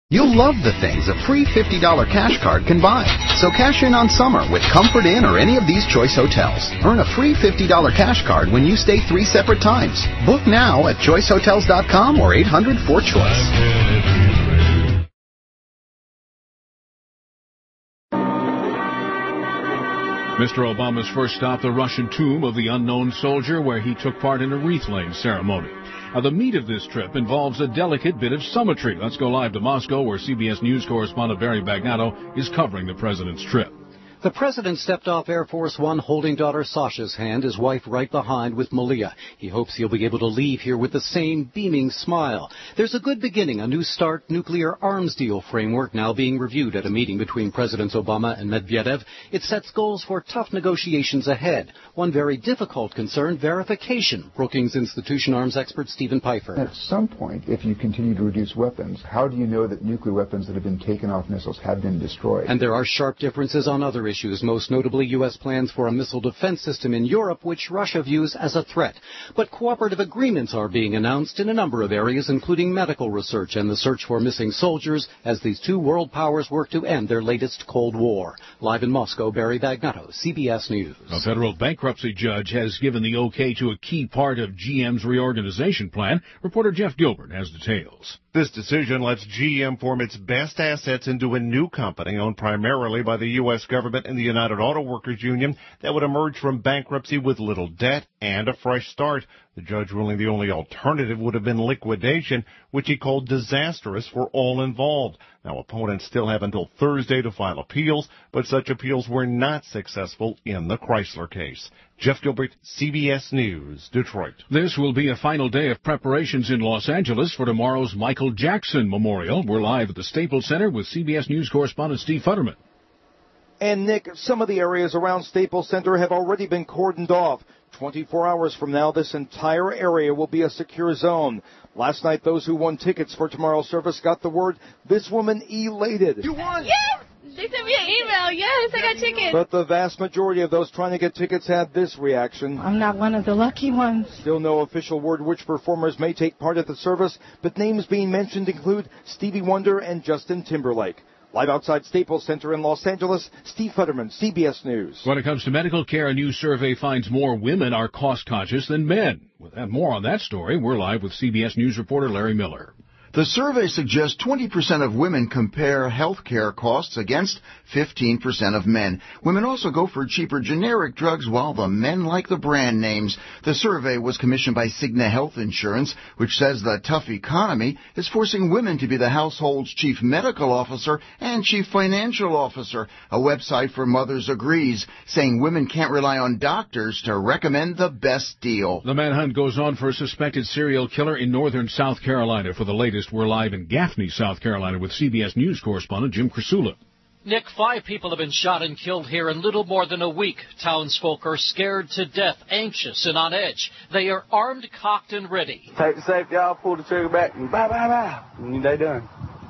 You'll love the things a free $50 cash card can buy. So cash in on summer with Comfort Inn or any of these choice hotels. Earn a free $50 cash card when you stay 3 separate times. Book now at choicehotels.com or 800-4CHOICE. Mr. Obama's first stop, the Russian tomb of the unknown soldier, where he took part in a wreath-laying ceremony. Now, the meat of this trip involves a delicate bit of symmetry. Let's go live to Moscow, where CBS News correspondent Barry Bagnato is covering the president's trip. The president stepped off Air Force One holding daughter Sasha's hand, his wife right behind with Malia. He hopes he'll be able to leave here with the same beaming smile. There's a good beginning, a New START nuclear arms deal framework now being reviewed at a meeting between Presidents Obama and Medvedev. It sets goals for tough negotiations ahead. One very difficult concern, verification. Brookings Institution arms expert Stephen Pfeiffer. At some point, if you continue to reduce weapons, how do you know that nuclear weapons that have been taken off missiles have been destroyed? And there are sharp differences on other issues, most notably U.S. plans for a missile defense system in Europe, which Russia views as a threat. But cooperative agreements are being announced in a number of areas, including medical research and the search for missing soldiers, as these two world powers work to end their latest Cold War. Live in Moscow, Barry Bagnato, CBS News. A federal bankruptcy judge has given the okay to a key part of GM's reorganization plan. Reporter Jeff Gilbert has details. This decision lets GM form its best assets into a new company owned primarily by the U.S. government and the United Auto Workers Union that would emerge from bankruptcy with little debt and a fresh start. The judge ruling the only alternative would have been liquidation, which he called disastrous for all involved. Now, opponents still have until Thursday to file appeals, but such appeals were not successful in the Chrysler case. Jeff Gilbert, CBS News, Detroit. This will be a final day of preparations in Los Angeles for tomorrow's Michael Jackson Memorial. We're live at the Staples Center with CBS News correspondent Steve Futterman. And, Nick, some of the areas around Staples Center have already been cordoned off. 24 hours from now, this entire area will be a secure zone. Last night, those who won tickets for tomorrow's service got the word, this woman elated. You won! Yes! They sent me an email. Yes, I got tickets. But the vast majority of those trying to get tickets had this reaction. I'm not one of the lucky ones. Still no official word which performers may take part at the service, but names being mentioned include Stevie Wonder and Justin Timberlake. Live outside Staples Center in Los Angeles, Steve Futterman, CBS News. When it comes to medical care, a new survey finds more women are cost-conscious than men. With more on that story, we're live with CBS News reporter Larry Miller. The survey suggests 20% of women compare health care costs against 15% of men. Women also go for cheaper generic drugs while the men like the brand names. The survey was commissioned by Cigna Health Insurance, which says the tough economy is forcing women to be the household's chief medical officer and chief financial officer. A website for mothers agrees, saying women can't rely on doctors to recommend the best deal. The manhunt goes on for a suspected serial killer in northern South Carolina. For the latest, we're live in Gaffney, South Carolina, with CBS News correspondent Jim Crisula. Nick, 5 people have been shot and killed here in little more than a week. Townsfolk are scared to death, anxious and on edge. They are armed, cocked, and ready. Take the safety off, pull the trigger back, and bye, bye, bye. And they done.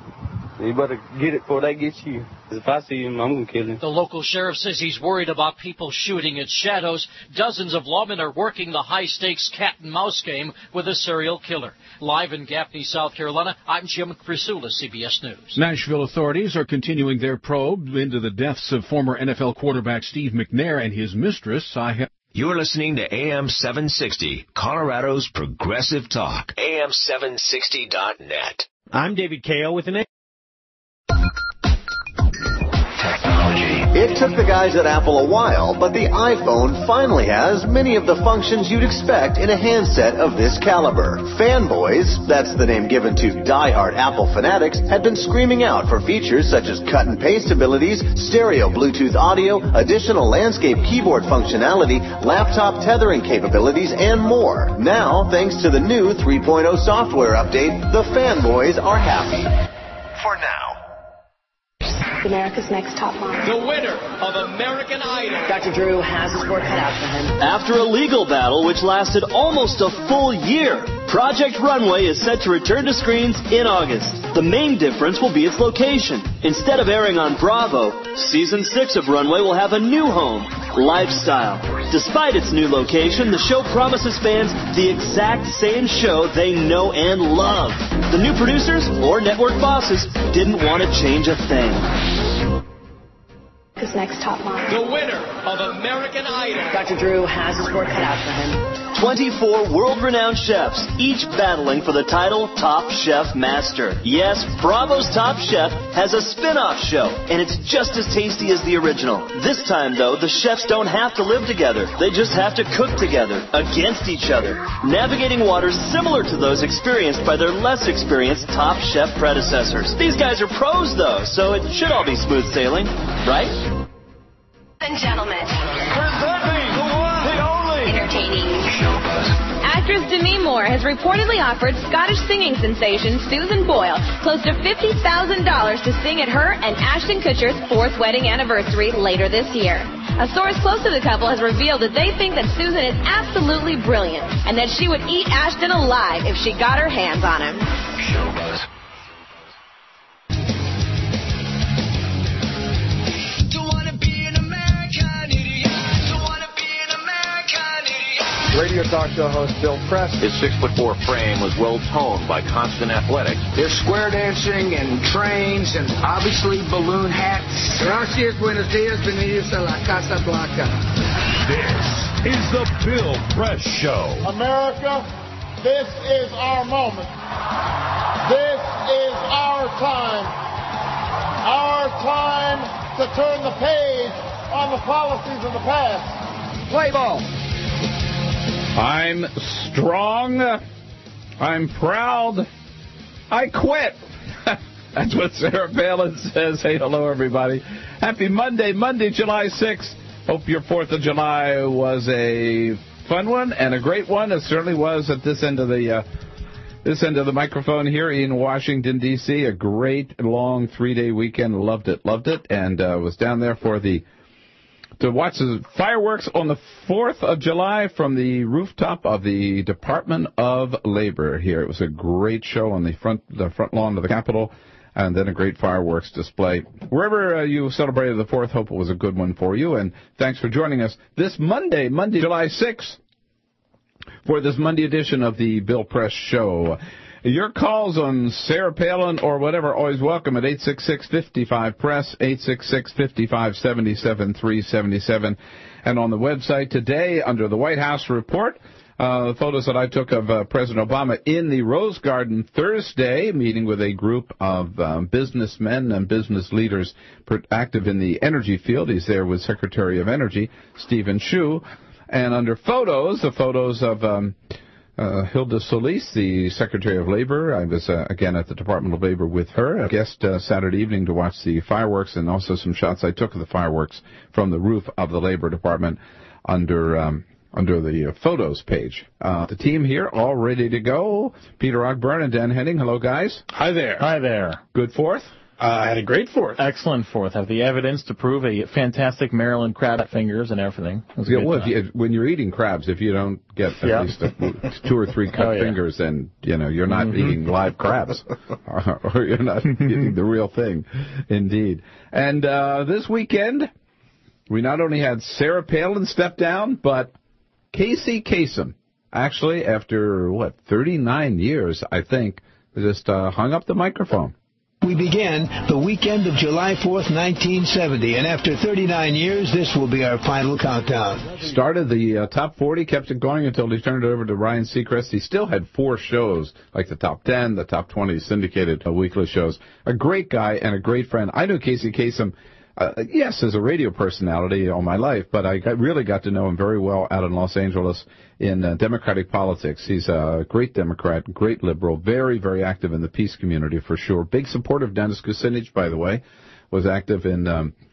You better get it before they get you. If I see him, I'm going to kill him. The local sheriff says he's worried about people shooting at shadows. Dozens of lawmen are working the high-stakes cat-and-mouse game with a serial killer. Live in Gaffney, South Carolina, I'm Jim Crisula, CBS News. Nashville authorities are continuing their probe into the deaths of former NFL quarterback Steve McNair and his mistress. You're listening to AM 760, Colorado's Progressive Talk. AM760.net. I'm David Kao with an It took the guys at Apple a while, but the iPhone finally has many of the functions you'd expect in a handset of this caliber. Fanboys, that's the name given to die-hard Apple fanatics, had been screaming out for features such as cut and paste abilities, stereo Bluetooth audio, additional landscape keyboard functionality, laptop tethering capabilities, and more. Now, thanks to the new 3.0 software update, the fanboys are happy. For now. America's Next Top Model. The winner of American Idol. Dr. Drew has his work cut out for him. After a legal battle which lasted almost a full year, Project Runway is set to return to screens in August. The main difference will be its location. Instead of airing on Bravo, Season 6 of Runway will have a new home, Lifestyle. Despite its new location, the show promises fans the exact same show they know and love. The new producers or network bosses didn't want to change a thing. His next top model. The winner of American Idol. Dr. Drew has his work cut out for him. 24 world-renowned chefs, each battling for the title Top Chef Master. Yes, Bravo's Top Chef has a spin-off show, and it's just as tasty as the original. This time, though, the chefs don't have to live together. They just have to cook together, against each other, navigating waters similar to those experienced by their less experienced Top Chef predecessors. These guys are pros, though, so it should all be smooth sailing, right? And gentlemen, presenting the one, the only, entertaining. Actress Demi Moore has reportedly offered Scottish singing sensation Susan Boyle close to $50,000 to sing at her and Ashton Kutcher's 4th wedding anniversary later this year. A source close to the couple has revealed that they think that Susan is absolutely brilliant and that she would eat Ashton alive if she got her hands on him. Showbuzz. Radio talk show host Bill Press. His 6'4" frame was well toned by constant athletics. There's square dancing and trains and obviously balloon hats. Gracias, buenos dias, bienvenidos a la Casa Blanca. This is the Bill Press Show. America, this is our moment. This is our time. Our time to turn the page on the policies of the past. Play ball. I'm strong. I'm proud. I quit. That's what Sarah Palin says. Hey, hello, everybody. Happy Monday, July 6th. Hope your 4th of July was a fun one and a great one. It certainly was at this end of the microphone here in Washington, D.C. A great, long 3-day weekend. Loved it. And was down there to watch the fireworks on the 4th of July from the rooftop of the Department of Labor here. It was a great show on the front lawn of the Capitol, and then a great fireworks display. Wherever you celebrated the 4th, hope it was a good one for you, and thanks for joining us this Monday, July 6th, for this Monday edition of the Bill Press Show. Your calls on Sarah Palin or whatever, always welcome at 866-55-PRESS, 866-55-77-377. And on the website today, under the White House report, the photos that I took of President Obama in the Rose Garden Thursday, meeting with a group of businessmen and business leaders active in the energy field. He's there with Secretary of Energy, Stephen Chu. And under photos, the photos of Hilda Solis, the Secretary of Labor. I was, again, at the Department of Labor with her. A guest Saturday evening to watch the fireworks, and also some shots I took of the fireworks from the roof of the Labor Department under the photos page. The team here all ready to go. Peter Ogburn and Dan Henning. Hello, guys. Hi there. Hi there. Good 4th? I had a great 4th. Excellent 4th. Have the evidence to prove a fantastic Maryland crab fingers and everything. When you're eating crabs, if you don't get at least 2 or 3 cut fingers, then you're not eating live crabs, or you're not eating the real thing, indeed. And this weekend, we not only had Sarah Palin step down, but Casey Kasem, actually, after 39 years, I think, just hung up the microphone. We began the weekend of July 4th, 1970, and after 39 years, this will be our final countdown. Started the top 40, kept it going until he turned it over to Ryan Seacrest. He still had 4 shows, like the top 10, the top 20 syndicated weekly shows. A great guy and a great friend. I knew Casey Kasem, yes, as a radio personality all my life, but I really got to know him very well out in Los Angeles in Democratic politics. He's a great Democrat, great liberal, very, very active in the peace community for sure. Big supporter of Dennis Kucinich, by the way, was active in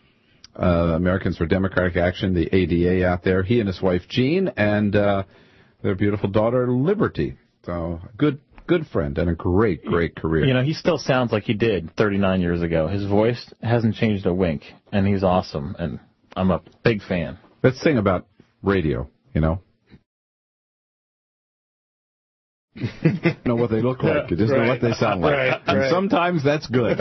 Americans for Democratic Action, the ADA out there. He and his wife, Jean, and their beautiful daughter, Liberty. So good friend and a great career. He still sounds like he did 39 years ago. His voice hasn't changed a wink, and he's awesome, and I'm a big fan. Let's sing about radio, know what they look like. You just know what they sound like. And sometimes that's good.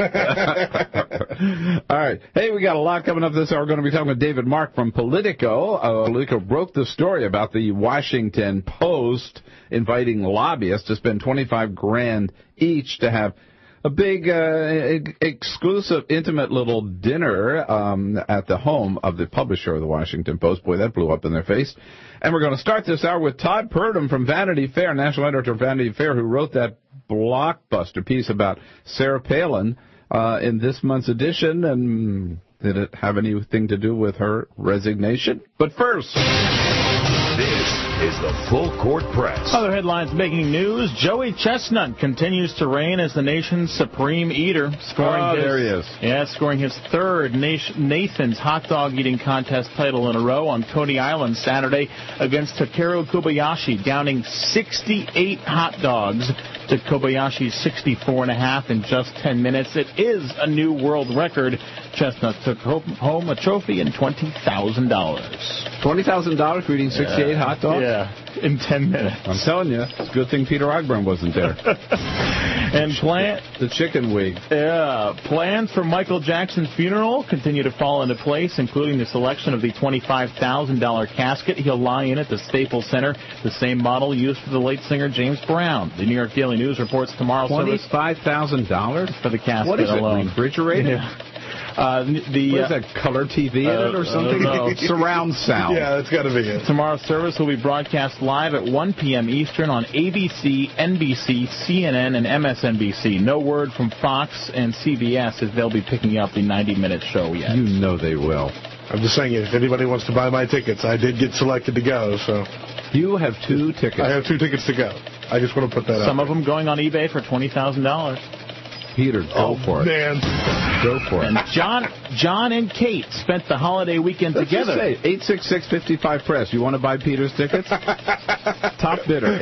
All right. Hey, we got a lot coming up this hour. We're going to be talking with David Mark from Politico. Politico broke the story about the Washington Post inviting lobbyists to spend $25,000 each to have a big, exclusive, intimate little dinner at the home of the publisher of the Washington Post. Boy, that blew up in their face. And we're going to start this hour with Todd Purdom from Vanity Fair, national editor of Vanity Fair, who wrote that blockbuster piece about Sarah Palin in this month's edition. And did it have anything to do with her resignation? But first, this is the Full Court Press. Other headlines making news. Joey Chestnut continues to reign as the nation's supreme eater. There he is. Yeah, scoring his third Nathan's hot dog eating contest title in a row on Coney Island Saturday against Takeru Kobayashi, downing 68 hot dogs to Kobayashi's 64.5 in just 10 minutes. It is a new world record. Chestnut took home a trophy and $20,000. $20,000 for eating 68 hot dogs? Yeah, in 10 minutes. I'm telling you, it's a good thing Peter Ogburn wasn't there. And the chicken wig. Yeah, plans for Michael Jackson's funeral continue to fall into place, including the selection of the $25,000 casket he'll lie in at the Staples Center, the same model used for the late singer James Brown. The New York Daily News reports tomorrow $25,000 for the casket what is alone. It, refrigerated? Yeah. What is that, color TV in it or something? Surround sound. Yeah, that's got to be it. Tomorrow's service will be broadcast live at 1 p.m. Eastern on ABC, NBC, CNN, and MSNBC. No word from Fox and CBS if they'll be picking up the 90-minute show yet. You know they will. I'm just saying, if anybody wants to buy my tickets, I did get selected to go, so. You have 2 tickets. I have 2 tickets to go. I just want to put that out. Some of them going on eBay for $20,000. Peter, go for it. Man. Go for it. And John and Kate spent the holiday weekend together. Let's just say, 866-55-PRESS. You want to buy Peter's tickets? Top bidder,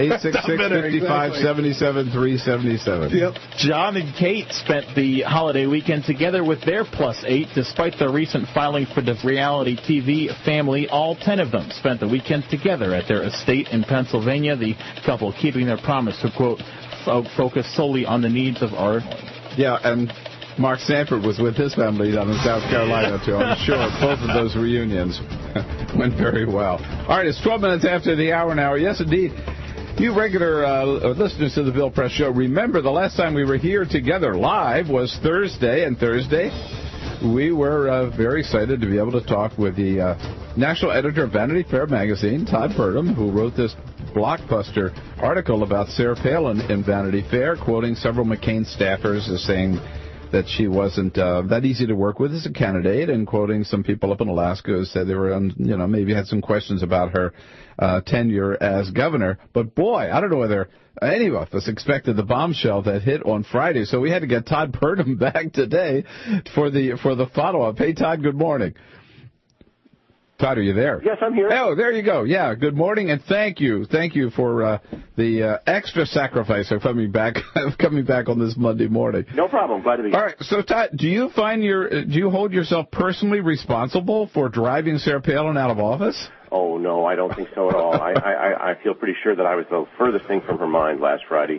866-55-77-377. Yep. John and Kate spent the holiday weekend together with their +8, despite the recent filing for the reality TV family. All 10 of them spent the weekend together at their estate in Pennsylvania, the couple keeping their promise to, quote, focus solely on the needs of art. Yeah, and Mark Sanford was with his family down in South Carolina, too. I'm sure both of those reunions went very well. All right, it's 12 minutes after the hour now. Yes, indeed. You regular listeners to the Bill Press Show, remember the last time we were here together live was Thursday, and Thursday we were very excited to be able to talk with the national editor of Vanity Fair magazine, Todd Purdom, who wrote this blockbuster article about Sarah Palin in Vanity Fair, quoting several McCain staffers as saying that she wasn't that easy to work with as a candidate, and quoting some people up in Alaska who said they were, maybe had some questions about her tenure as governor. But boy, I don't know whether any of us expected the bombshell that hit on Friday, so we had to get Todd Purdom back today for the follow-up. Hey, Todd, good morning. Todd, are you there? Yes, I'm here. Oh, there you go. Yeah, good morning, and thank you for the extra sacrifice of coming back on this Monday morning. No problem. Glad to be here. All right. So, Todd, do you hold yourself personally responsible for driving Sarah Palin out of office? Oh, no, I don't think so at all. I feel pretty sure that I was the furthest thing from her mind last Friday.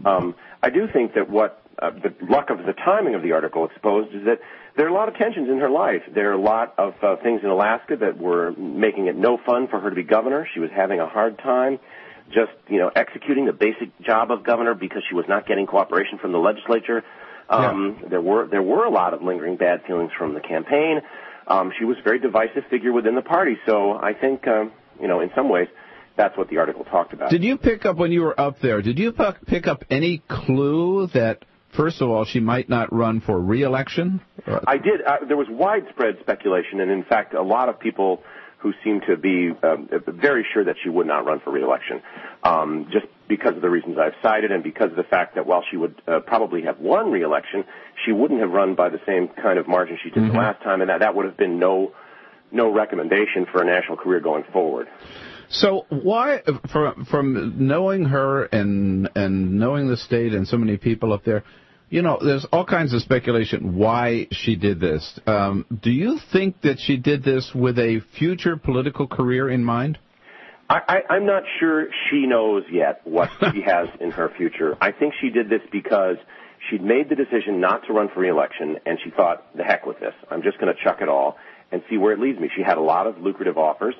I do think that what the luck of the timing of the article exposed is that there are a lot of tensions in her life. There are a lot of things in Alaska that were making it no fun for her to be governor. She was having a hard time just, executing the basic job of governor because she was not getting cooperation from the legislature. There were a lot of lingering bad feelings from the campaign. She was a very divisive figure within the party. So I think, in some ways, that's what the article talked about. Did you pick up, when you were up there, pick up any clue that, first of all, she might not run for re-election? I did. There was widespread speculation, and in fact, a lot of people who seemed to be very sure that she would not run for re-election, just because of the reasons I've cited and because of the fact that while she would probably have won re-election, she wouldn't have run by the same kind of margin she did the last time, and that would have been no recommendation for a national career going forward. So why, from knowing her and knowing the state and so many people up there, there's all kinds of speculation why she did this. Do you think that she did this with a future political career in mind? I'm not sure she knows yet what she has in her future. I think she did this because she'd made the decision not to run for re-election, and she thought, the heck with this. I'm just going to chuck it all and see where it leads me. She had a lot of lucrative offers.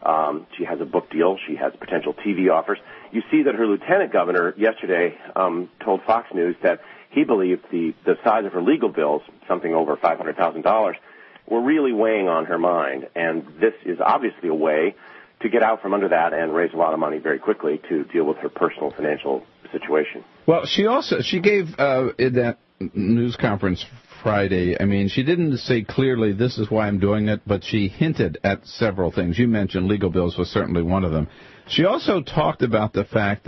She has a book deal. She has potential TV offers. You see that her lieutenant governor yesterday told Fox News that he believed the size of her legal bills, something over $500,000, were really weighing on her mind. And this is obviously a way to get out from under that and raise a lot of money very quickly to deal with her personal financial situation. Well, she gave in that news conference Friday, I mean, she didn't say clearly this is why I'm doing it, but she hinted at several things. You mentioned legal bills was certainly one of them. She also talked about the fact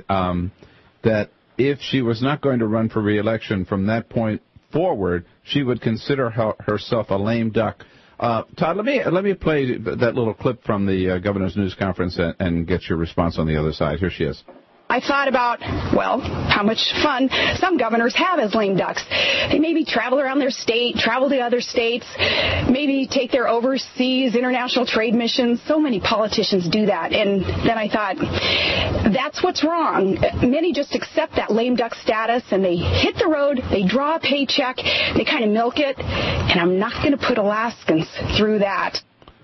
that if she was not going to run for re-election from that point forward, she would consider herself a lame duck. Todd, let me play that little clip from the governor's news conference and get your response on the other side. Here she is. I thought about, well, how much fun some governors have as lame ducks. They maybe travel around their state, travel to other states, maybe take their overseas international trade missions. So many politicians do that. And then I thought, that's what's wrong. Many just accept that lame duck status and they hit the road, they draw a paycheck, they kind of milk it, and I'm not going to put Alaskans through that.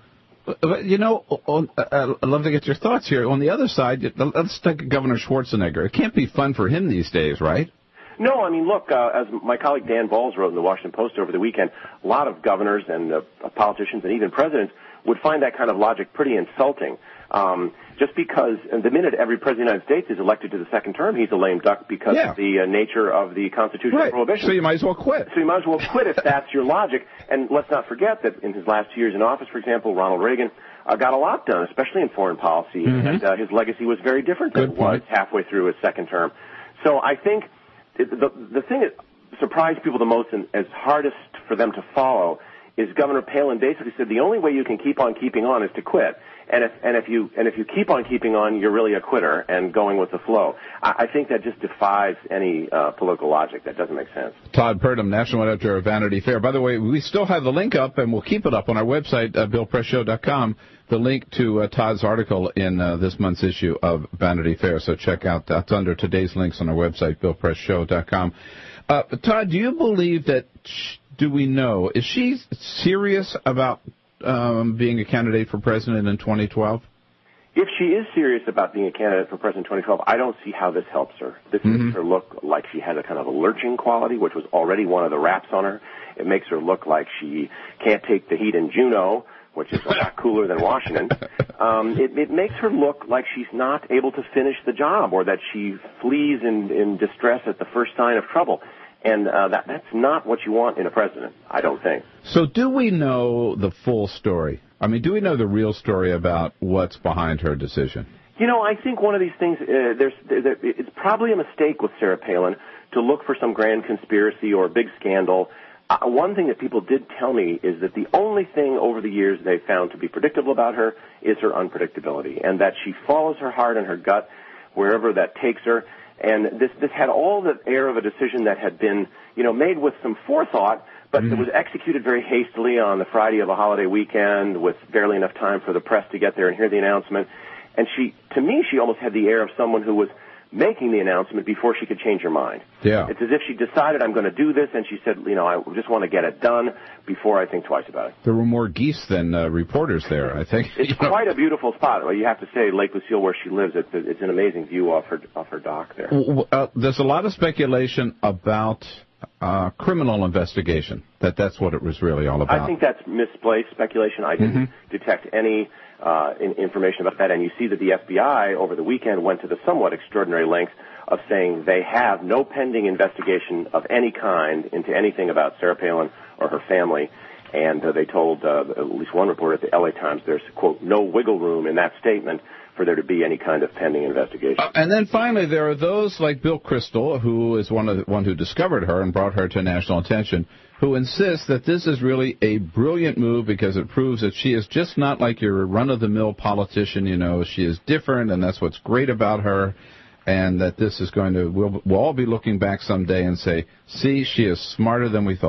But, you know, I'd love to get your thoughts here. On the other side, let's take Governor Schwarzenegger. It can't be fun for him these days, right? No, I mean, look, as my colleague Dan Balls wrote in the Washington Post over the weekend, a lot of governors and politicians and even presidents would find that kind of logic pretty insulting. Just because the minute every president of the United States is elected to the second term, he's a lame duck because of the nature of the constitutional prohibition. So you might as well quit. So you might as well quit if that's your logic. And let's not forget that in his last 2 years in office, for example, Ronald Reagan got a lot done, especially in foreign policy, and his legacy was very different than it was halfway through his second term. So I think the thing that surprised people the most and is hardest for them to follow is Governor Palin basically said the only way you can keep on keeping on is to quit. And if you keep on keeping on, you're really a quitter and going with the flow. I think that just defies any political logic. That doesn't make sense. Todd Purdom, national editor of Vanity Fair. By the way, we still have the link up, and we'll keep it up on our website, BillPressShow.com, the link to Todd's article in this month's issue of Vanity Fair. So check out that's under today's links on our website, BillPressShow.com. Todd, do you believe that? Do we know? Is she serious about being a candidate for president in 2012? If she is serious about being a candidate for president in 2012, I don't see how this helps her. This makes her look like she has a kind of a lurching quality, which was already one of the raps on her. It makes her look like she can't take the heat in Juneau, which is a lot cooler than Washington. It makes her look like she's not able to finish the job, or that she flees in distress at the first sign of trouble. And that's not what you want in a president, I don't think. So do we know the full story? I mean, do we know the real story about what's behind her decision? You know, I think one of these things, it's probably a mistake with Sarah Palin to look for some grand conspiracy or big scandal. One thing that people did tell me is that the only thing over the years they found to be predictable about her is her unpredictability, and that she follows her heart and her gut wherever that takes her. And this had all the air of a decision that had been, made with some forethought, but it was executed very hastily on the Friday of a holiday weekend with barely enough time for the press to get there and hear the announcement. And to me, she almost had the air of someone who was making the announcement before she could change her mind. Yeah. It's as if she decided, I'm going to do this, and she said, I just want to get it done before I think twice about it. There were more geese than reporters there, I think. It's quite a beautiful spot. Well, you have to say, Lake Lucille, where she lives, it's an amazing view off her dock there. There's a lot of speculation about criminal investigation, that's what it was really all about. I think that's misplaced speculation. I didn't detect any information about that, and you see that the FBI over the weekend went to the somewhat extraordinary lengths of saying they have no pending investigation of any kind into anything about Sarah Palin or her family, and they told at least one reporter at the LA Times there's, quote, no wiggle room in that statement for there to be any kind of pending investigation. And then finally, there are those like Bill Kristol, who is one who discovered her and brought her to national attention, who insists that this is really a brilliant move because it proves that she is just not like your run-of-the-mill politician. She is different, and that's what's great about her, and that this is we'll all be looking back someday and say, see, she is smarter than we thought.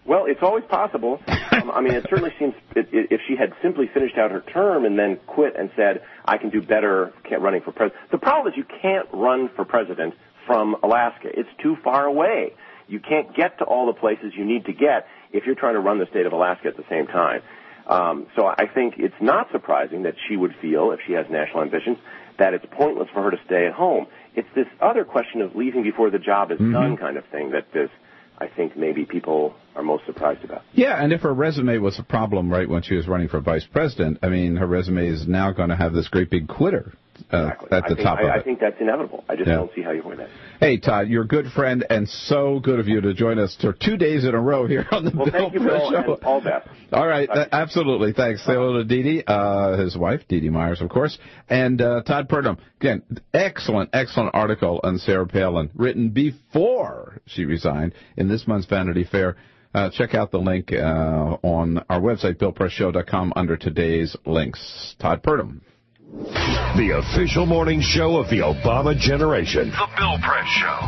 Well, it's always possible. I mean, it certainly seems if she had simply finished out her term and then quit and said, I can do better running for president. The problem is you can't run for president from Alaska. It's too far away. You can't get to all the places you need to get if you're trying to run the state of Alaska at the same time. So I think it's not surprising that she would feel, if she has national ambitions, that it's pointless for her to stay at home. It's this other question of leaving before the job is done kind of thing that I think maybe people are most surprised about. Yeah, and if her resume was a problem right when she was running for vice president, I mean, her resume is now going to have this great big quitter at the top of it. I think that's inevitable. I just don't see how you avoid that. Hey, Todd, you're a good friend, and so good of you to join us for 2 days in a row here on the Bill thank you, Press Bill, Show. And all best. All right, absolutely. Thanks. Say hello to Dee Dee, his wife, Dee Dee Myers, of course, and Todd Purdom. Again, excellent article on Sarah Palin, written before she resigned in this month's Vanity Fair. Check out the link on our website, BillPressShow.com, under today's links. Todd Purdom. The official morning show of the Obama generation. The Bill Press Show.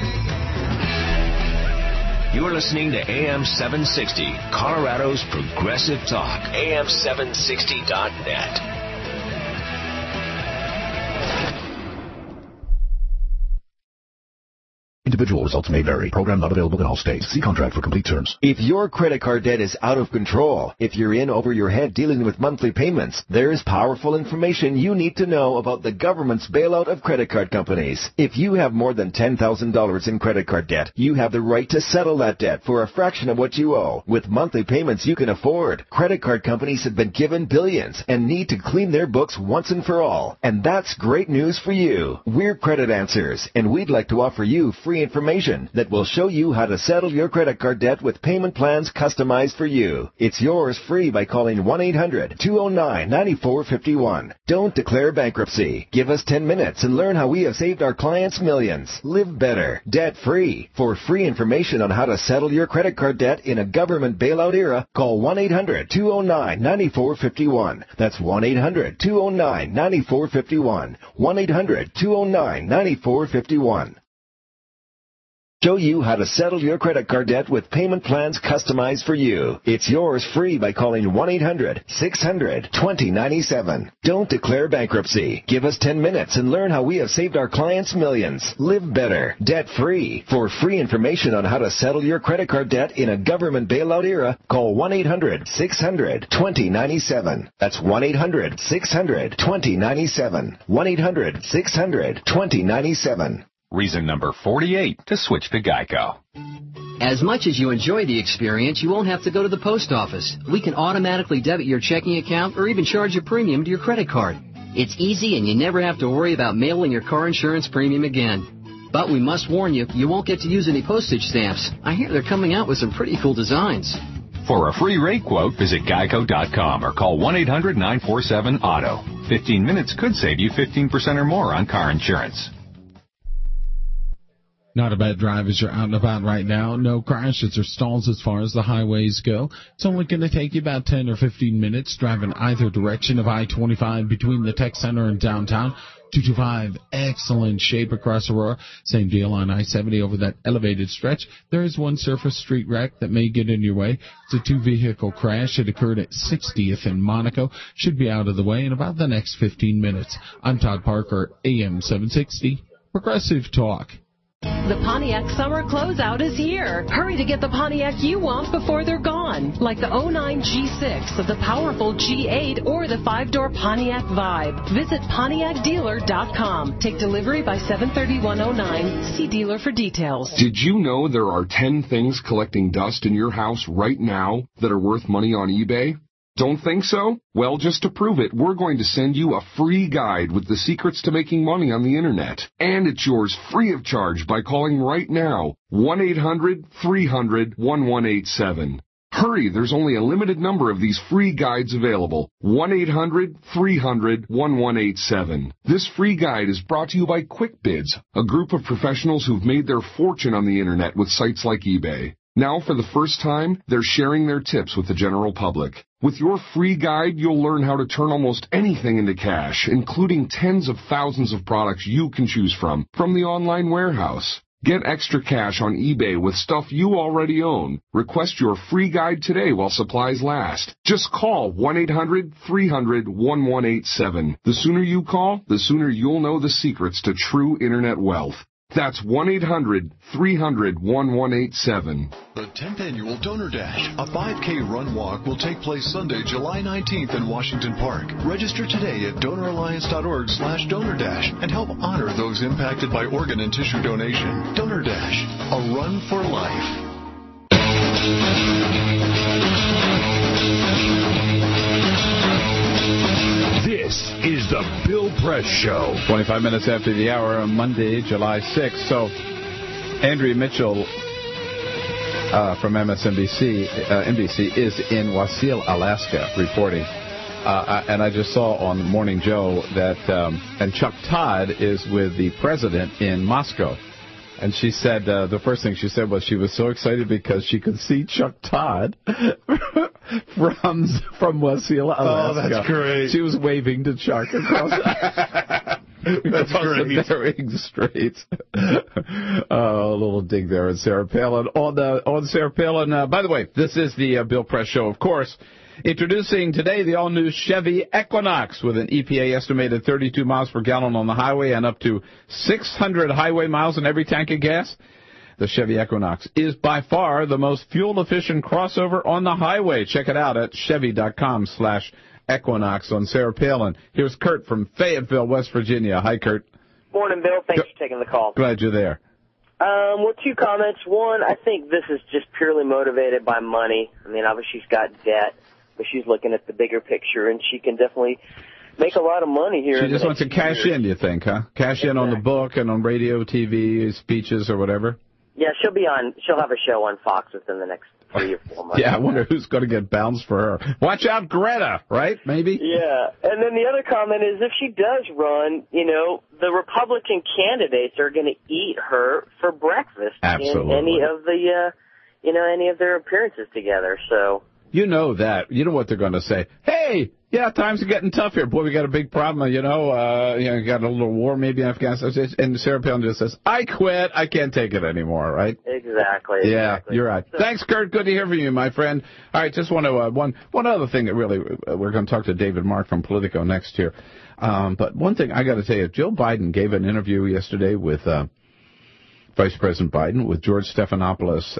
You're listening to AM 760, Colorado's Progressive Talk. AM760.net. Individual results may vary. Program not available in all states. See contract for complete terms. If your credit card debt is out of control, if you're in over your head dealing with monthly payments, there's powerful information you need to know about the government's bailout of credit card companies. If you have more than $10,000 in credit card debt, you have the right to settle that debt for a fraction of what you owe with monthly payments you can afford. Credit card companies have been given billions and need to clean their books once and for all. And that's great news for you. We're Credit Answers, and we'd like to offer you free information that will show you how to settle your credit card debt with payment plans customized for you. It's yours free by calling 1-800-209-9451. Don't declare bankruptcy. Give us 10 minutes and learn how we have saved our clients millions. Live better, debt-free. For free information on how to settle your credit card debt in a government bailout era, call 1-800-209-9451. That's 1-800-209-9451. 1-800-209-9451. Show you how to settle your credit card debt with payment plans customized for you. It's yours free by calling 1-800-600-2097. Don't declare bankruptcy. Give us 10 minutes and learn how we have saved our clients millions. Live better, debt-free. For free information on how to settle your credit card debt in a government bailout era, call 1-800-600-2097. That's 1-800-600-2097. 1-800-600-2097. Reason number 48 to switch to Geico. As much as you enjoy the experience, you won't have to go to the post office. We can automatically debit your checking account or even charge a premium to your credit card. It's easy and you never have to worry about mailing your car insurance premium again. But we must warn you, you won't get to use any postage stamps. I hear they're coming out with some pretty cool designs. For a free rate quote, visit Geico.com or call 1-800-947-AUTO. 15 minutes could save you 15% or more on car insurance. Not a bad drive as you're out and about right now. No crashes or stalls as far as the highways go. It's only going to take you about 10 or 15 minutes driving either direction of I-25 between the Tech Center and downtown. 225, excellent shape across Aurora. Same deal on I-70 over that elevated stretch. There is one surface street wreck that may get in your way. It's a two-vehicle crash. It occurred at 60th and Monaco. Should be out of the way in about the next 15 minutes. I'm Todd Parker, AM 760, Progressive Talk. The Pontiac summer closeout is here. Hurry to get the Pontiac you want before they're gone. Like the 09 G6, the powerful G8, or the 5-door Pontiac Vibe. Visit PontiacDealer.com. Take delivery by 7/31/09. See dealer for details. Did you know there are 10 things collecting dust in your house right now that are worth money on eBay? Don't think so? Well, just to prove it, we're going to send you a free guide with the secrets to making money on the Internet. And it's yours free of charge by calling right now, 1-800-300-1187. Hurry, there's only a limited number of these free guides available. 1-800-300-1187. This free guide is brought to you by QuickBids, a group of professionals who've made their fortune on the Internet with sites like eBay. Now, for the first time, they're sharing their tips with the general public. With your free guide, you'll learn how to turn almost anything into cash, including tens of thousands of products you can choose from the online warehouse. Get extra cash on eBay with stuff you already own. Request your free guide today while supplies last. Just call 1-800-300-1187. The sooner you call, the sooner you'll know the secrets to true Internet wealth. That's 1-800-300-1187. The 10th Annual Donor Dash, a 5K run walk, will take place Sunday, July 19th in Washington Park. Register today at donoralliance.org/Donor Dash and help honor those impacted by organ and tissue donation. Donor Dash, a run for life. This is the Bill Press Show. 25 minutes after the hour on Monday, July 6th. So, Andrea Mitchell from MSNBC, NBC, is in Wasilla, Alaska, reporting. And I just saw on Morning Joe that, and Chuck Todd is with the president in Moscow. And she said, the first thing she said was she was so excited because she could see Chuck Todd from Wasilla, Alaska. Oh, that's great. She was waving to Chuck across that's great. the Bering Straits. A little dig there at Sarah Palin. On Sarah Palin, by the way, this is the Bill Press Show, of course. Introducing today the all-new Chevy Equinox with an EPA estimated 32 miles per gallon on the highway and up to 600 highway miles in every tank of gas. The Chevy Equinox is by far the most fuel-efficient crossover on the highway. Check it out at Chevy.com/Equinox on Sarah Palin. Here's Kurt from Fayetteville, West Virginia. Hi, Kurt. Morning, Bill. Thanks for taking the call. Glad you're there. Well, two comments. One, I think this is just purely motivated by money. I mean, obviously she's got debt, but she's looking at the bigger picture, and she can definitely make a lot of money here. She just wants to cash in, you think, huh? Cash in on the book and on radio, TV, speeches, or whatever? Yeah, she'll have a show on Fox within the next 3 or 4 months. Yeah, I wonder who's going to get bounced for her. Watch out, Greta, right? Maybe? Yeah, and then the other comment is if she does run, the Republican candidates are going to eat her for breakfast. Absolutely. In any of the, any of their appearances together, so... You know that. You know what they're going to say. Hey, yeah, times are getting tough here. Boy, we got a big problem, got a little war maybe in Afghanistan. And Sarah Palin just says, I quit. I can't take it anymore, right? Exactly. Yeah, you're right. Thanks, Kurt. Good to hear from you, my friend. All right, just want to, one other thing that really, we're going to talk to David Mark from Politico next here. But one thing I got to tell you, Joe Biden gave an interview yesterday with, Vice President Biden with George Stephanopoulos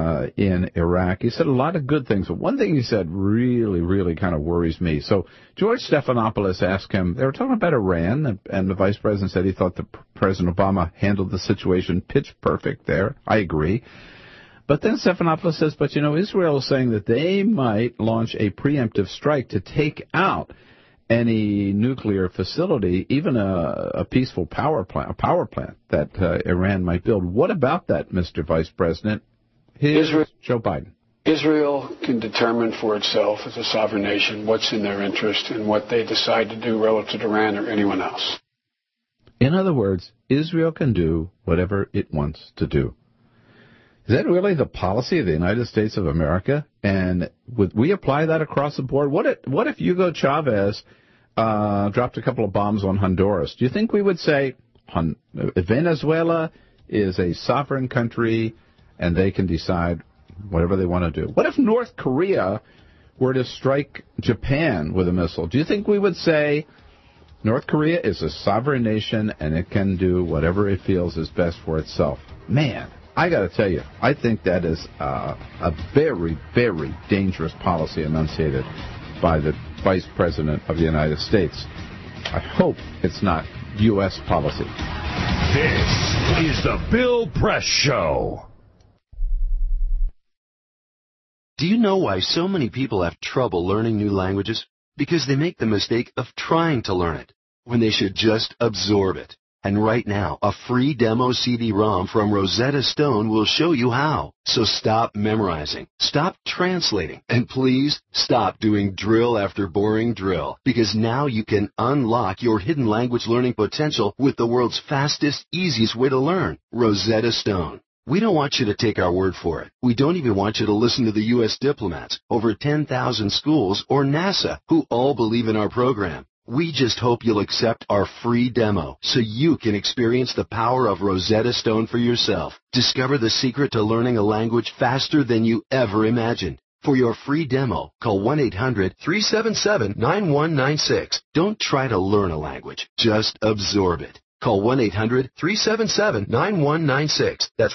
in Iraq. He said a lot of good things, but one thing he said really, really kind of worries me. So George Stephanopoulos asked him, they were talking about Iran, and the Vice President said he thought that President Obama handled the situation pitch perfect there. I agree. But then Stephanopoulos says, but Israel is saying that they might launch a preemptive strike to take out any nuclear facility, even a peaceful power plant that Iran might build. What about that, Mr. Vice President? Here's Joe Biden. Israel can determine for itself as a sovereign nation what's in their interest and what they decide to do relative to Iran or anyone else. In other words, Israel can do whatever it wants to do. Is that really the policy of the United States of America? And would we apply that across the board? What if Hugo Chavez dropped a couple of bombs on Honduras? Do you think we would say Venezuela is a sovereign country and they can decide whatever they want to do? What if North Korea were to strike Japan with a missile? Do you think we would say North Korea is a sovereign nation and it can do whatever it feels is best for itself? Man, I got to tell you, I think that is a very, very dangerous policy enunciated by the Vice President of the United States. I hope it's not U.S. policy. This is the Bill Press Show. Do you know why so many people have trouble learning new languages? Because they make the mistake of trying to learn it when they should just absorb it. And right now, a free demo CD-ROM from Rosetta Stone will show you how. So stop memorizing, stop translating, and please stop doing drill after boring drill, because now you can unlock your hidden language learning potential with the world's fastest, easiest way to learn, Rosetta Stone. We don't want you to take our word for it. We don't even want you to listen to the U.S. diplomats, over 10,000 schools, or NASA, who all believe in our program. We just hope you'll accept our free demo so you can experience the power of Rosetta Stone for yourself. Discover the secret to learning a language faster than you ever imagined. For your free demo, call 1-800-377-9196. Don't try to learn a language. Just absorb it. Call 1-800-377-9196. That's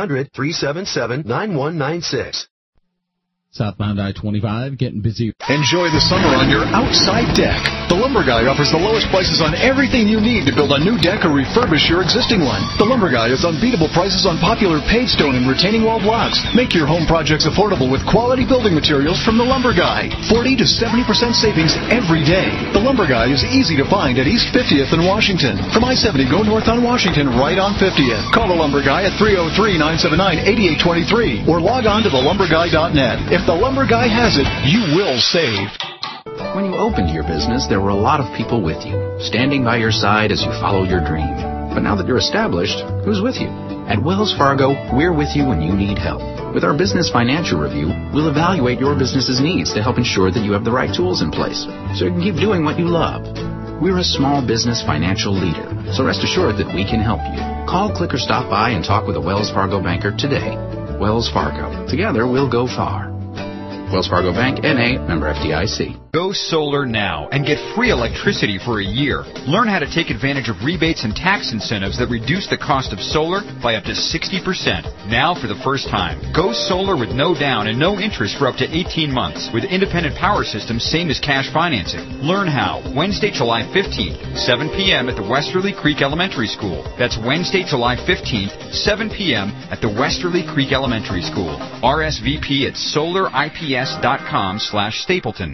1-800-377-9196. Southbound I-25 getting busy. Enjoy the summer on your outside deck. The Lumber Guy offers the lowest prices on everything you need to build a new deck or refurbish your existing one. The Lumber Guy has unbeatable prices on popular paved stone and retaining wall blocks. Make your home projects affordable with quality building materials from The Lumber Guy. 40 to 70% savings every day. The Lumber Guy is easy to find at East 50th in Washington. From I-70, go north on Washington, right on 50th. Call The Lumber Guy at 303-979-8823 or log on to thelumberguy.net. If The Lumber Guy has it, you will save. When you opened your business, there were a lot of people with you, standing by your side as you follow your dream. But now that you're established, who's with you? At Wells Fargo, we're with you when you need help. With our Business Financial Review, we'll evaluate your business's needs to help ensure that you have the right tools in place so you can keep doing what you love. We're a small business financial leader, so rest assured that we can help you. Call, click, or stop by and talk with a Wells Fargo banker today. Wells Fargo. Together, we'll go far. Wells Fargo Bank, N.A., member FDIC. Go solar now and get free electricity for a year. Learn how to take advantage of rebates and tax incentives that reduce the cost of solar by up to 60%. Now for the first time. Go solar with no down and no interest for up to 18 months with independent power systems, same as cash financing. Learn how Wednesday, July 15th, 7 p.m. at the Westerly Creek Elementary School. That's Wednesday, July 15th, 7 p.m. at the Westerly Creek Elementary School. RSVP at solarips.com/Stapleton.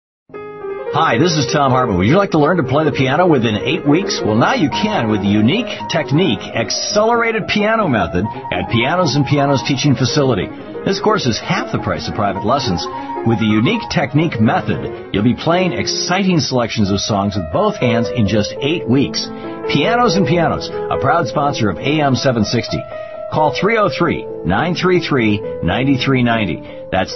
Hi, this is Tom Hartman. Would you like to learn to play the piano within 8 weeks? Well, now you can with the Unique Technique Accelerated Piano Method at Pianos and Pianos Teaching Facility. This course is half the price of private lessons. With the Unique Technique Method, you'll be playing exciting selections of songs with both hands in just 8 weeks. Pianos and Pianos, a proud sponsor of AM 760. Call 303-933-9390. That's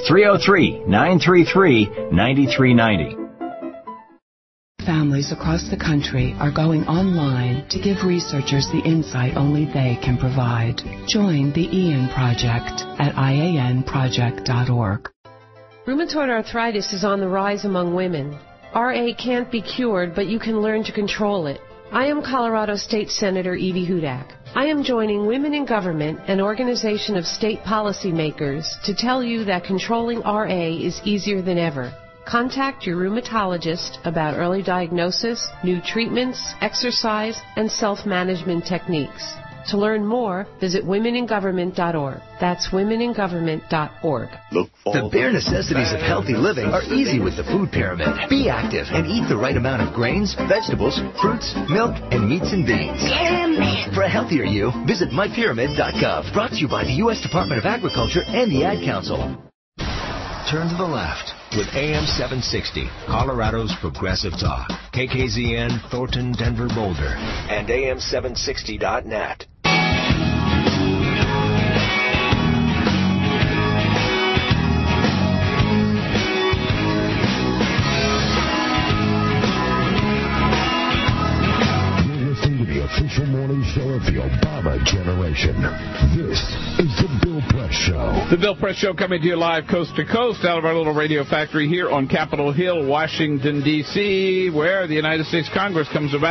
303-933-9390. Families across the country are going online to give researchers the insight only they can provide. Join the IAN Project at ianproject.org. Rheumatoid arthritis is on the rise among women. RA can't be cured, but you can learn to control it. I am Colorado State Senator Evie Hudak. I am joining Women in Government, an organization of state policymakers, to tell you that controlling RA is easier than ever. Contact your rheumatologist about early diagnosis, new treatments, exercise, and self-management techniques. To learn more, visit womeningovernment.org. That's womeningovernment.org. The bare necessities of healthy living are easy with the Food Pyramid. Be active and eat the right amount of grains, vegetables, fruits, milk, and meats and beans. For a healthier you, visit mypyramid.gov. Brought to you by the U.S. Department of Agriculture and the Ad Council. Turn to the left with AM 760, Colorado's Progressive Talk. KKZN, Thornton, Denver, Boulder, and AM760.net. Official morning show of the Obama generation. This is the Bill Press Show. The Bill Press Show coming to you live coast to coast out of our little radio factory here on Capitol Hill, Washington, D.C., where the United States Congress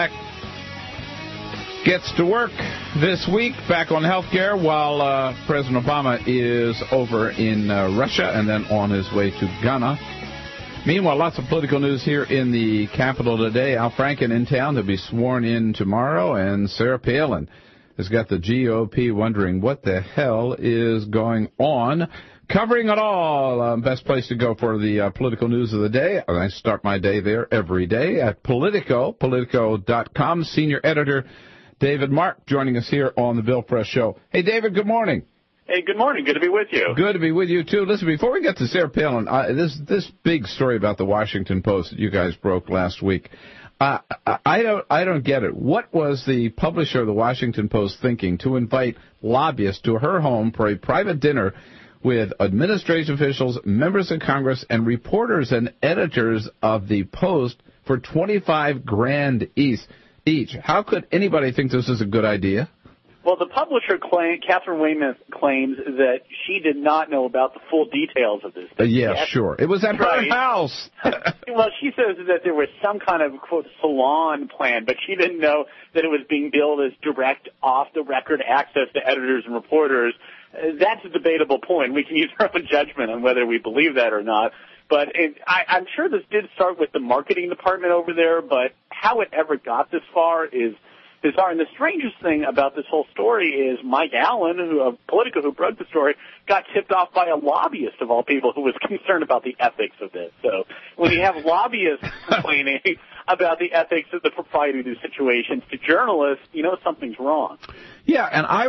gets to work this week back on health care while President Obama is over in Russia and then on his way to Ghana. Meanwhile, lots of political news here in the Capitol today. Al Franken in town to be sworn in tomorrow, and Sarah Palin has got the GOP wondering what the hell is going on. Covering it all. Best place to go for the political news of the day. I start my day there every day at Politico, Politico.com. Senior editor David Mark joining us here on the Bill Press Show. Hey, David, good morning. Hey, good morning. Good to be with you. Good to be with you, too. Listen, before we get to Sarah Palin, this big story about the Washington Post that you guys broke last week, I don't get it. What was the publisher of the Washington Post thinking to invite lobbyists to her home for a private dinner with administration officials, members of Congress, and reporters and editors of the Post for $25,000 each. How could anybody think this is a good idea? Well, the publisher, Catherine Weymouth, claims that she did not know about the full details of this. Sure. It was at her house. Well, she says that there was some kind of, quote, salon plan, but she didn't know that it was being billed as direct, off-the-record access to editors and reporters. That's a debatable point. We can use our own judgment on whether we believe that or not. But I'm sure this did start with the marketing department over there, but how it ever got this far is bizarre. And the strangest thing about this whole story is Mike Allen, of Politico, who broke the story, got tipped off by a lobbyist, of all people, who was concerned about the ethics of this. So when you have lobbyists complaining about the ethics of the propriety of these situations to journalists, you know something's wrong. Yeah, and I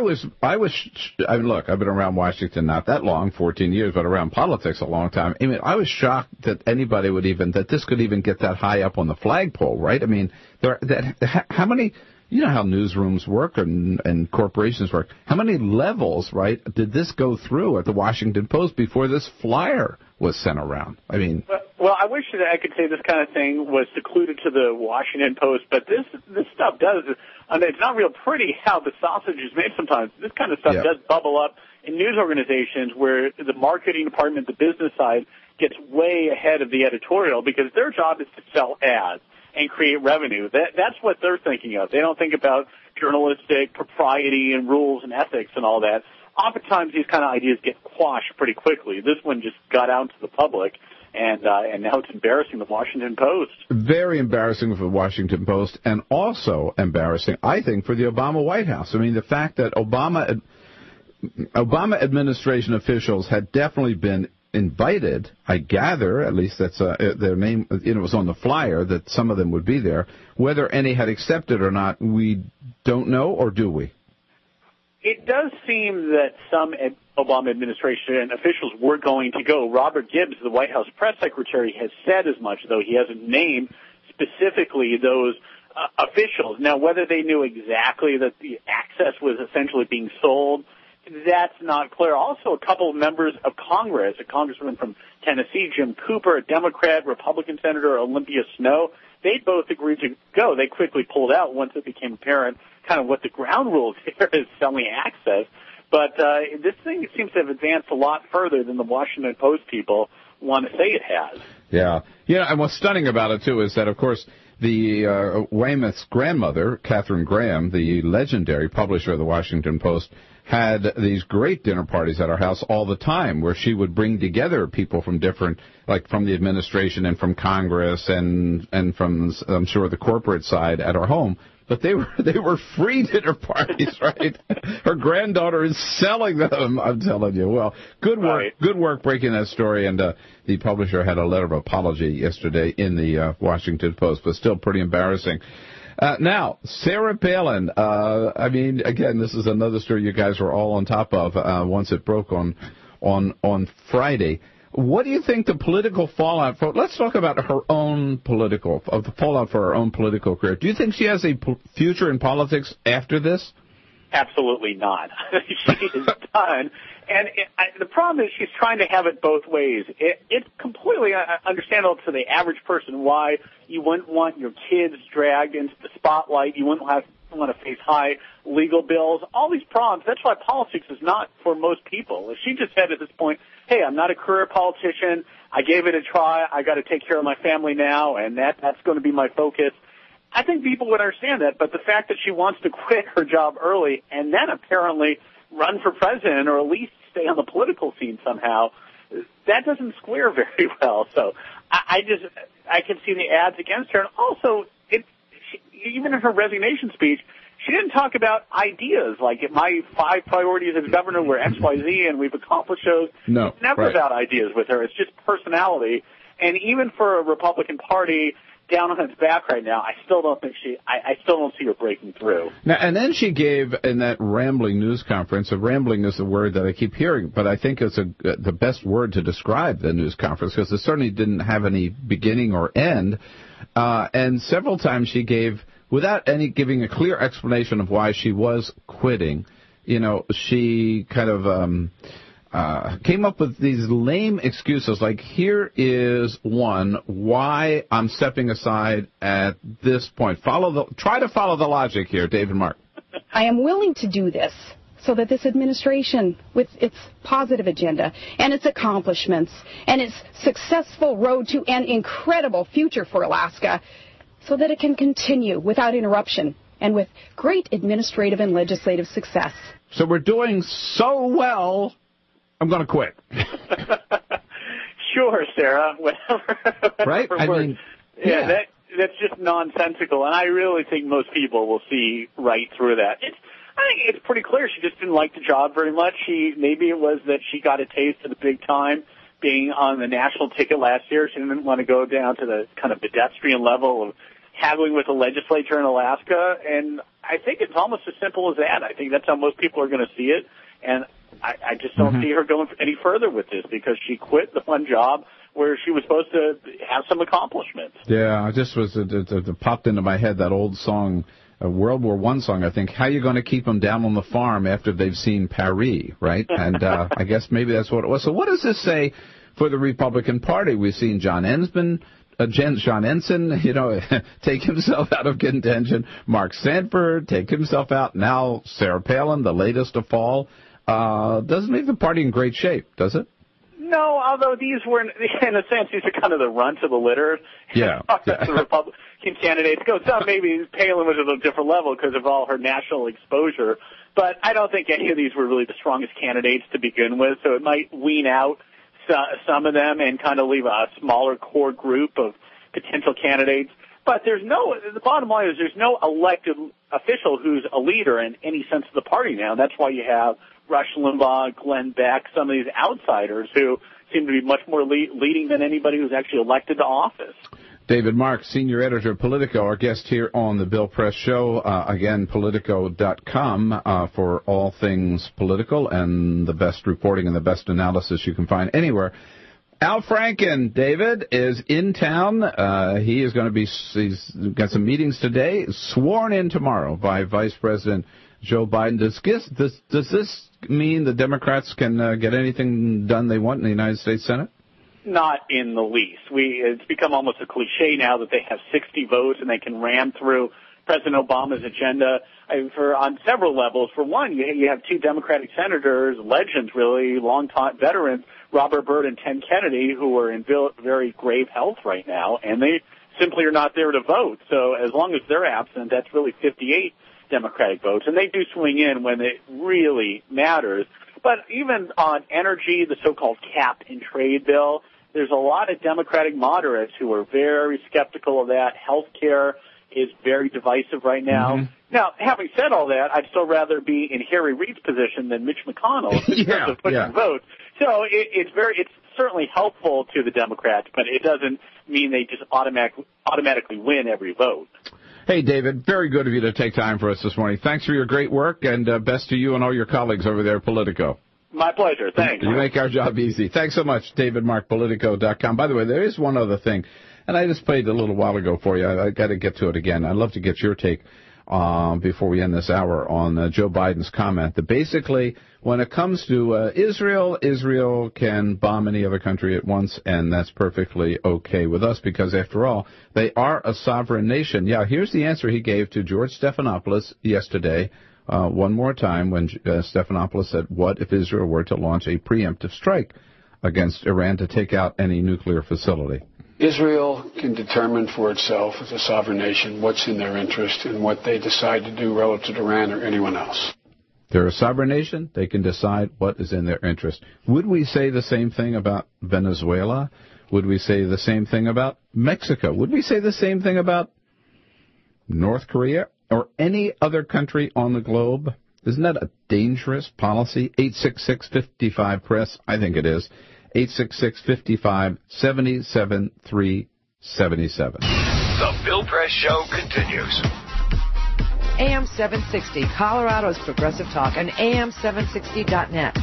mean, look, I've been around Washington not that long, 14 years, but around politics a long time. I mean, I was shocked that anybody that this could even get that high up on the flagpole, right? I mean, how many... You know how newsrooms work and corporations work. How many levels, right, did this go through at the Washington Post before this flyer was sent around? I mean... Well, I wish that I could say this kind of thing was secluded to the Washington Post, but this stuff does... I mean, it's not real pretty how the sausage is made sometimes. This kind of stuff does bubble up in news organizations where the marketing department, the business side, gets way ahead of the editorial because their job is to sell ads and create revenue. That's what they're thinking of. They don't think about journalistic propriety and rules and ethics and all that. Oftentimes, these kind of ideas get quashed pretty quickly. This one just got out to the public, and now it's embarrassing the Washington Post. Very embarrassing for the Washington Post, and also embarrassing, I think, for the Obama White House. I mean, the fact that Obama administration officials had definitely been invited, I gather, at least that's their name, it was on the flyer that some of them would be there. Whether any had accepted or not, we don't know, or do we? It does seem that some Obama administration officials were going to go. Robert Gibbs, the White House press secretary, has said as much, though he hasn't named specifically those officials. Now, whether they knew exactly that the access was essentially being sold, that's not clear. Also, a couple of members of Congress, a congressman from Tennessee, Jim Cooper, a Democrat, Republican Senator Olympia Snowe, they both agreed to go. They quickly pulled out once it became apparent kind of what the ground rules here is selling access. But this thing seems to have advanced a lot further than the Washington Post people want to say it has. Yeah. And what's stunning about it, too, is that, of course, the Weymouth's grandmother, Katharine Graham, the legendary publisher of the Washington Post, had these great dinner parties at our house all the time where she would bring together people from different, like from the administration and from Congress and from, I'm sure, the corporate side at our home. But they were free dinner parties, right? Her granddaughter is selling them, I'm telling you. Well, good work, right. Good work breaking that story. And the publisher had a letter of apology yesterday in the Washington Post, but still pretty embarrassing. Now, Sarah Palin, I mean, again, this is another story you guys were all on top of once it broke on Friday. What do you think the political fallout for? Let's talk about her own the fallout for her own political career. Do you think she has a future in politics after this? Absolutely not. She is done. And the problem is she's trying to have it both ways. It's completely understandable to the average person why you wouldn't want your kids dragged into the spotlight. You wouldn't want to face high legal bills. All these problems. That's why politics is not for most people. If she just said at this point, hey, I'm not a career politician. I gave it a try. I got to take care of my family now, and that's going to be my focus. I think people would understand that, but the fact that she wants to quit her job early and then apparently run for president or at least stay on the political scene somehow, that doesn't square very well. So I can see the ads against her. And also, even in her resignation speech, she didn't talk about ideas like my 5 priorities as governor were X, Y, Z, and we've accomplished those. No, it's never about ideas with her. It's just personality. And even for a Republican Party down on its back right now, I still don't see her breaking through. Now, and then she gave in that rambling news conference. Rambling is a word that I keep hearing, but I think it's the best word to describe the news conference because it certainly didn't have any beginning or end. And several times she gave, without giving a clear explanation of why she was quitting, she kind of came up with these lame excuses, like here is one why I'm stepping aside at this point. Try to follow the logic here, David Mark. I am willing to do this so that this administration, with its positive agenda and its accomplishments and its successful road to an incredible future for Alaska, so that it can continue without interruption and with great administrative and legislative success. So we're doing so well, I'm going to quit. Sure, Sarah. Whatever. Right? I mean, yeah. That's just nonsensical, and I really think most people will see right through that. I think it's pretty clear she just didn't like the job very much. Maybe it was that she got a taste of the big time being on the national ticket last year. She didn't want to go down to the kind of pedestrian level of haggling with the legislature in Alaska, and I think it's almost as simple as that. I think that's how most people are going to see it, and I just don't see her going any further with this because she quit the one job where she was supposed to have some accomplishments. Yeah, it popped into my head that old song, a World War I song, I think. How you going to keep them down on the farm after they've seen Paris, right? And I guess maybe that's what it was. So what does this say for the Republican Party? We've seen John Ensign, take himself out of contention. Mark Sanford take himself out. Now Sarah Palin, the latest to fall. Doesn't leave the party in great shape, does it? No, although these were, in a sense, these are kind of the runt of the litter. Yeah. The Republican candidates go, so maybe Palin was at a different level because of all her national exposure. But I don't think any of these were really the strongest candidates to begin with, so it might wean out some of them and kind of leave a smaller core group of potential candidates. But the bottom line is there's no elected official who's a leader in any sense of the party now. That's why you have Rush Limbaugh, Glenn Beck, some of these outsiders who seem to be much more leading than anybody who's actually elected to office. David Mark, senior editor of Politico, our guest here on the Bill Press Show. Again, Politico.com for all things political and the best reporting and the best analysis you can find anywhere. Al Franken, David, is in town. He's got some meetings today, sworn in tomorrow by Vice President Joe Biden. Does this mean the Democrats can get anything done they want in the United States Senate? Not in the least. It's become almost a cliche now that they have 60 votes and they can ram through President Obama's agenda on several levels. For one, you have two Democratic senators, legends really, long-time veterans, Robert Byrd and Ted Kennedy, who are in very grave health right now, and they simply are not there to vote. So as long as they're absent, that's really 58 Democratic votes, and they do swing in when it really matters. But even on energy, the so-called cap and trade bill, there's a lot of Democratic moderates who are very skeptical of that. Health care is very divisive right now. Mm-hmm. Now, having said all that, I'd still rather be in Harry Reid's position than Mitch McConnell in terms of pushing votes. So it's certainly helpful to the Democrats, but it doesn't mean they just automatically win every vote. Hey, David, very good of you to take time for us this morning. Thanks for your great work, and best to you and all your colleagues over there at Politico. My pleasure. Thanks. You make our job easy. Thanks so much, David Mark, Politico.com. By the way, there is one other thing, and I just played a little while ago for you. I got to get to it again. I'd love to get your take before we end this hour on Joe Biden's comment that basically when it comes to Israel can bomb any other country at once, and that's perfectly okay with us because, after all, they are a sovereign nation. Yeah, here's the answer he gave to George Stephanopoulos yesterday, one more time, when Stephanopoulos said, what if Israel were to launch a preemptive strike against Iran to take out any nuclear facility? Israel can determine for itself as a sovereign nation what's in their interest and what they decide to do relative to Iran or anyone else. They're a sovereign nation. They can decide what is in their interest. Would we say the same thing about Venezuela? Would we say the same thing about Mexico? Would we say the same thing about North Korea or any other country on the globe? Isn't that a dangerous policy? 866-55-PRESS. I think it is. 866-55-77377. The Bill Press Show continues. AM 760, Colorado's Progressive Talk, and AM760.net.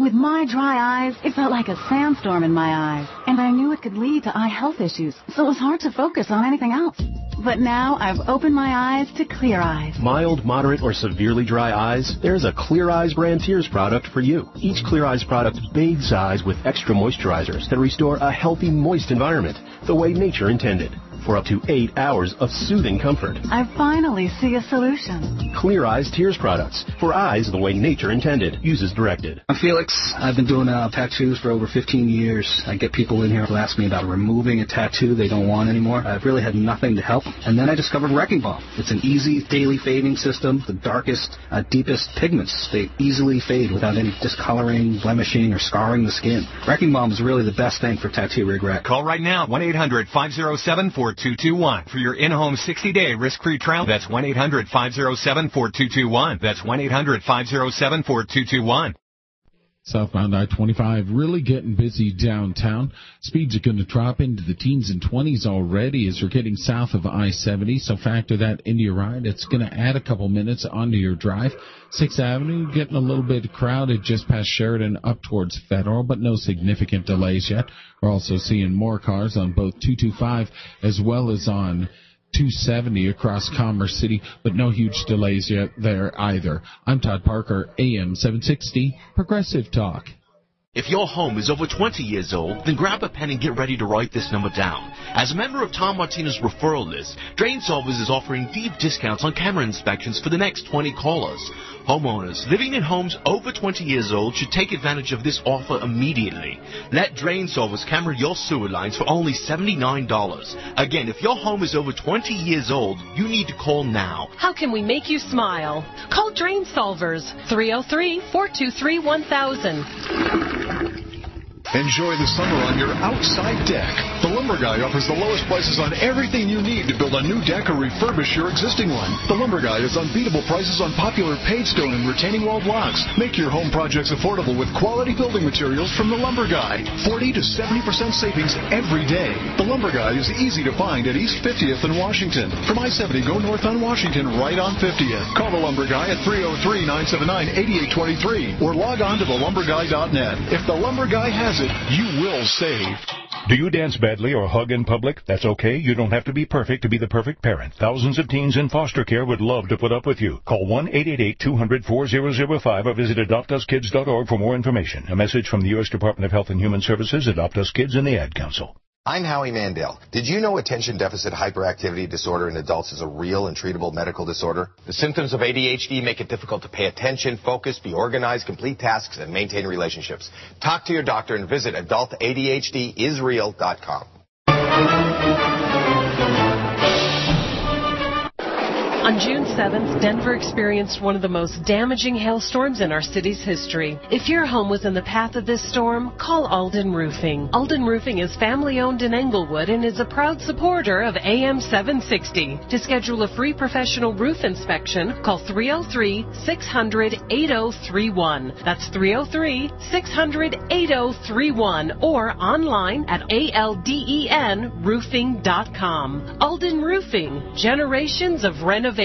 With my dry eyes, it felt like a sandstorm in my eyes, and I knew it could lead to eye health issues, so it was hard to focus on anything else. But now I've opened my eyes to Clear Eyes. Mild, moderate, or severely dry eyes? There's a Clear Eyes brand Tears product for you. Each Clear Eyes product bathes eyes with extra moisturizers that restore a healthy, moist environment, the way nature intended, for up to 8 hours of soothing comfort. I finally see a solution. Clear Eyes Tears products, for eyes the way nature intended. Use as directed. I'm Felix. I've been doing tattoos for over 15 years. I get people in here who ask me about removing a tattoo they don't want anymore. I've really had nothing to help. And then I discovered Wrecking Balm. It's an easy daily fading system. The darkest, deepest pigments, they easily fade without any discoloring, blemishing, or scarring the skin. Wrecking Balm is really the best thing for tattoo regret. Call right now, 1-800-507-4221 for your in-home 60-day risk-free trial. That's 1-800-507-4221. That's 1-800-507-4221. Southbound I-25 really getting busy downtown. Speeds are going to drop into the teens and 20s already as you're getting south of I-70, so factor that into your ride. It's going to add a couple minutes onto your drive. 6th Avenue getting a little bit crowded just past Sheridan up towards Federal, but no significant delays yet. We're also seeing more cars on both 225 as well as on 270 across Commerce City, but no huge delays yet there either. I'm Todd Parker, AM 760, Progressive Talk. If your home is over 20 years old, then grab a pen and get ready to write this number down. As a member of Tom Martina's referral list, Drain Solvers is offering deep discounts on camera inspections for the next 20 callers. Homeowners living in homes over 20 years old should take advantage of this offer immediately. Let Drain Solvers camera your sewer lines for only $79. Again, if your home is over 20 years old, you need to call now. How can we make you smile? Call Drain Solvers, 303-423-1000. Enjoy the summer on your outside deck. The Lumber Guy offers the lowest prices on everything you need to build a new deck or refurbish your existing one. The Lumber Guy has unbeatable prices on popular paid stone and retaining wall blocks. Make your home projects affordable with quality building materials from The Lumber Guy. 40 to 70% savings every day. The Lumber Guy is easy to find at East 50th in Washington. From I-70, go north on Washington, right on 50th. Call The Lumber Guy at 303-979-8823 or log on to thelumberguy.net. If The Lumber Guy has it, you will save. Do you dance badly or hug in public? That's okay. You don't have to be perfect to be the perfect parent. Thousands of teens in foster care would love to put up with you. Call 1-888-200-4005 or visit AdoptUsKids.org for more information. A message from the U.S. Department of Health and Human Services, Adopt Us Kids, and the Ad Council. I'm Howie Mandel. Did you know attention deficit hyperactivity disorder in adults is a real and treatable medical disorder? The symptoms of ADHD make it difficult to pay attention, focus, be organized, complete tasks, and maintain relationships. Talk to your doctor and visit adultadhdisreal.com. On June 7th, Denver experienced one of the most damaging hailstorms in our city's history. If your home was in the path of this storm, call Alden Roofing. Alden Roofing is family-owned in Englewood and is a proud supporter of AM 760. To schedule a free professional roof inspection, call 303-600-8031. That's 303-600-8031 or online at aldenroofing.com. Alden Roofing, generations of renovation.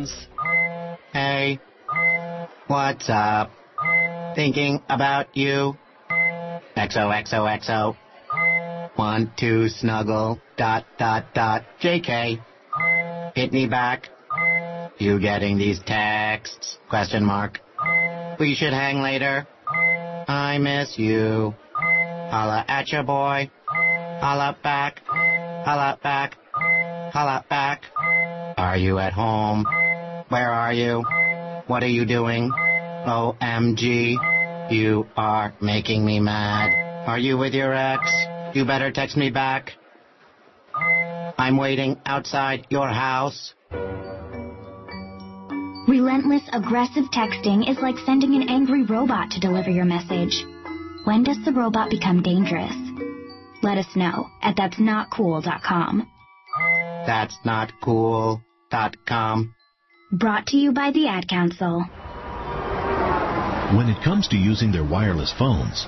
Hey, what's up? Thinking about you. XOXOXO. 1, 2, snuggle. ... JK. Hit me back. You getting these texts? ? We should hang later. I miss you. Holla at ya, boy. Holla back. Holla back. Holla back. Are you at home? Where are you? What are you doing? OMG. You are making me mad. Are you with your ex? You better text me back. I'm waiting outside your house. Relentless, aggressive texting is like sending an angry robot to deliver your message. When does the robot become dangerous? Let us know at that'snotcool.com. That'snotcool.com. Brought to you by the Ad Council. When it comes to using their wireless phones,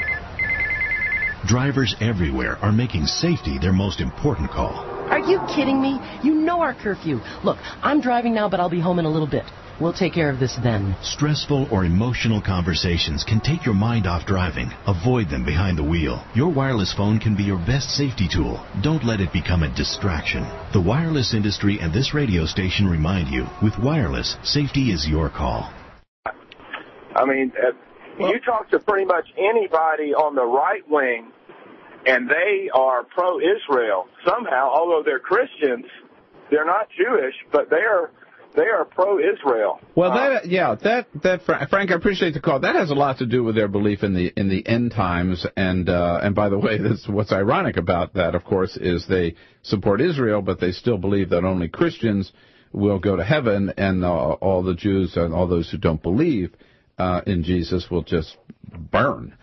drivers everywhere are making safety their most important call. Are you kidding me? You know our curfew. Look, I'm driving now, but I'll be home in a little bit. We'll take care of this then. Stressful or emotional conversations can take your mind off driving. Avoid them behind the wheel. Your wireless phone can be your best safety tool. Don't let it become a distraction. The wireless industry and this radio station remind you, with wireless, safety is your call. I mean, you talk to pretty much anybody on the right wing, and they are pro-Israel. Somehow, although they're Christians, they're not Jewish, but they are pro-Israel. Well, Frank, I appreciate the call. That has a lot to do with their belief in the end times. And by the way, what's ironic about that, of course, is they support Israel, but they still believe that only Christians will go to heaven, and all the Jews and all those who don't believe in Jesus will just burn.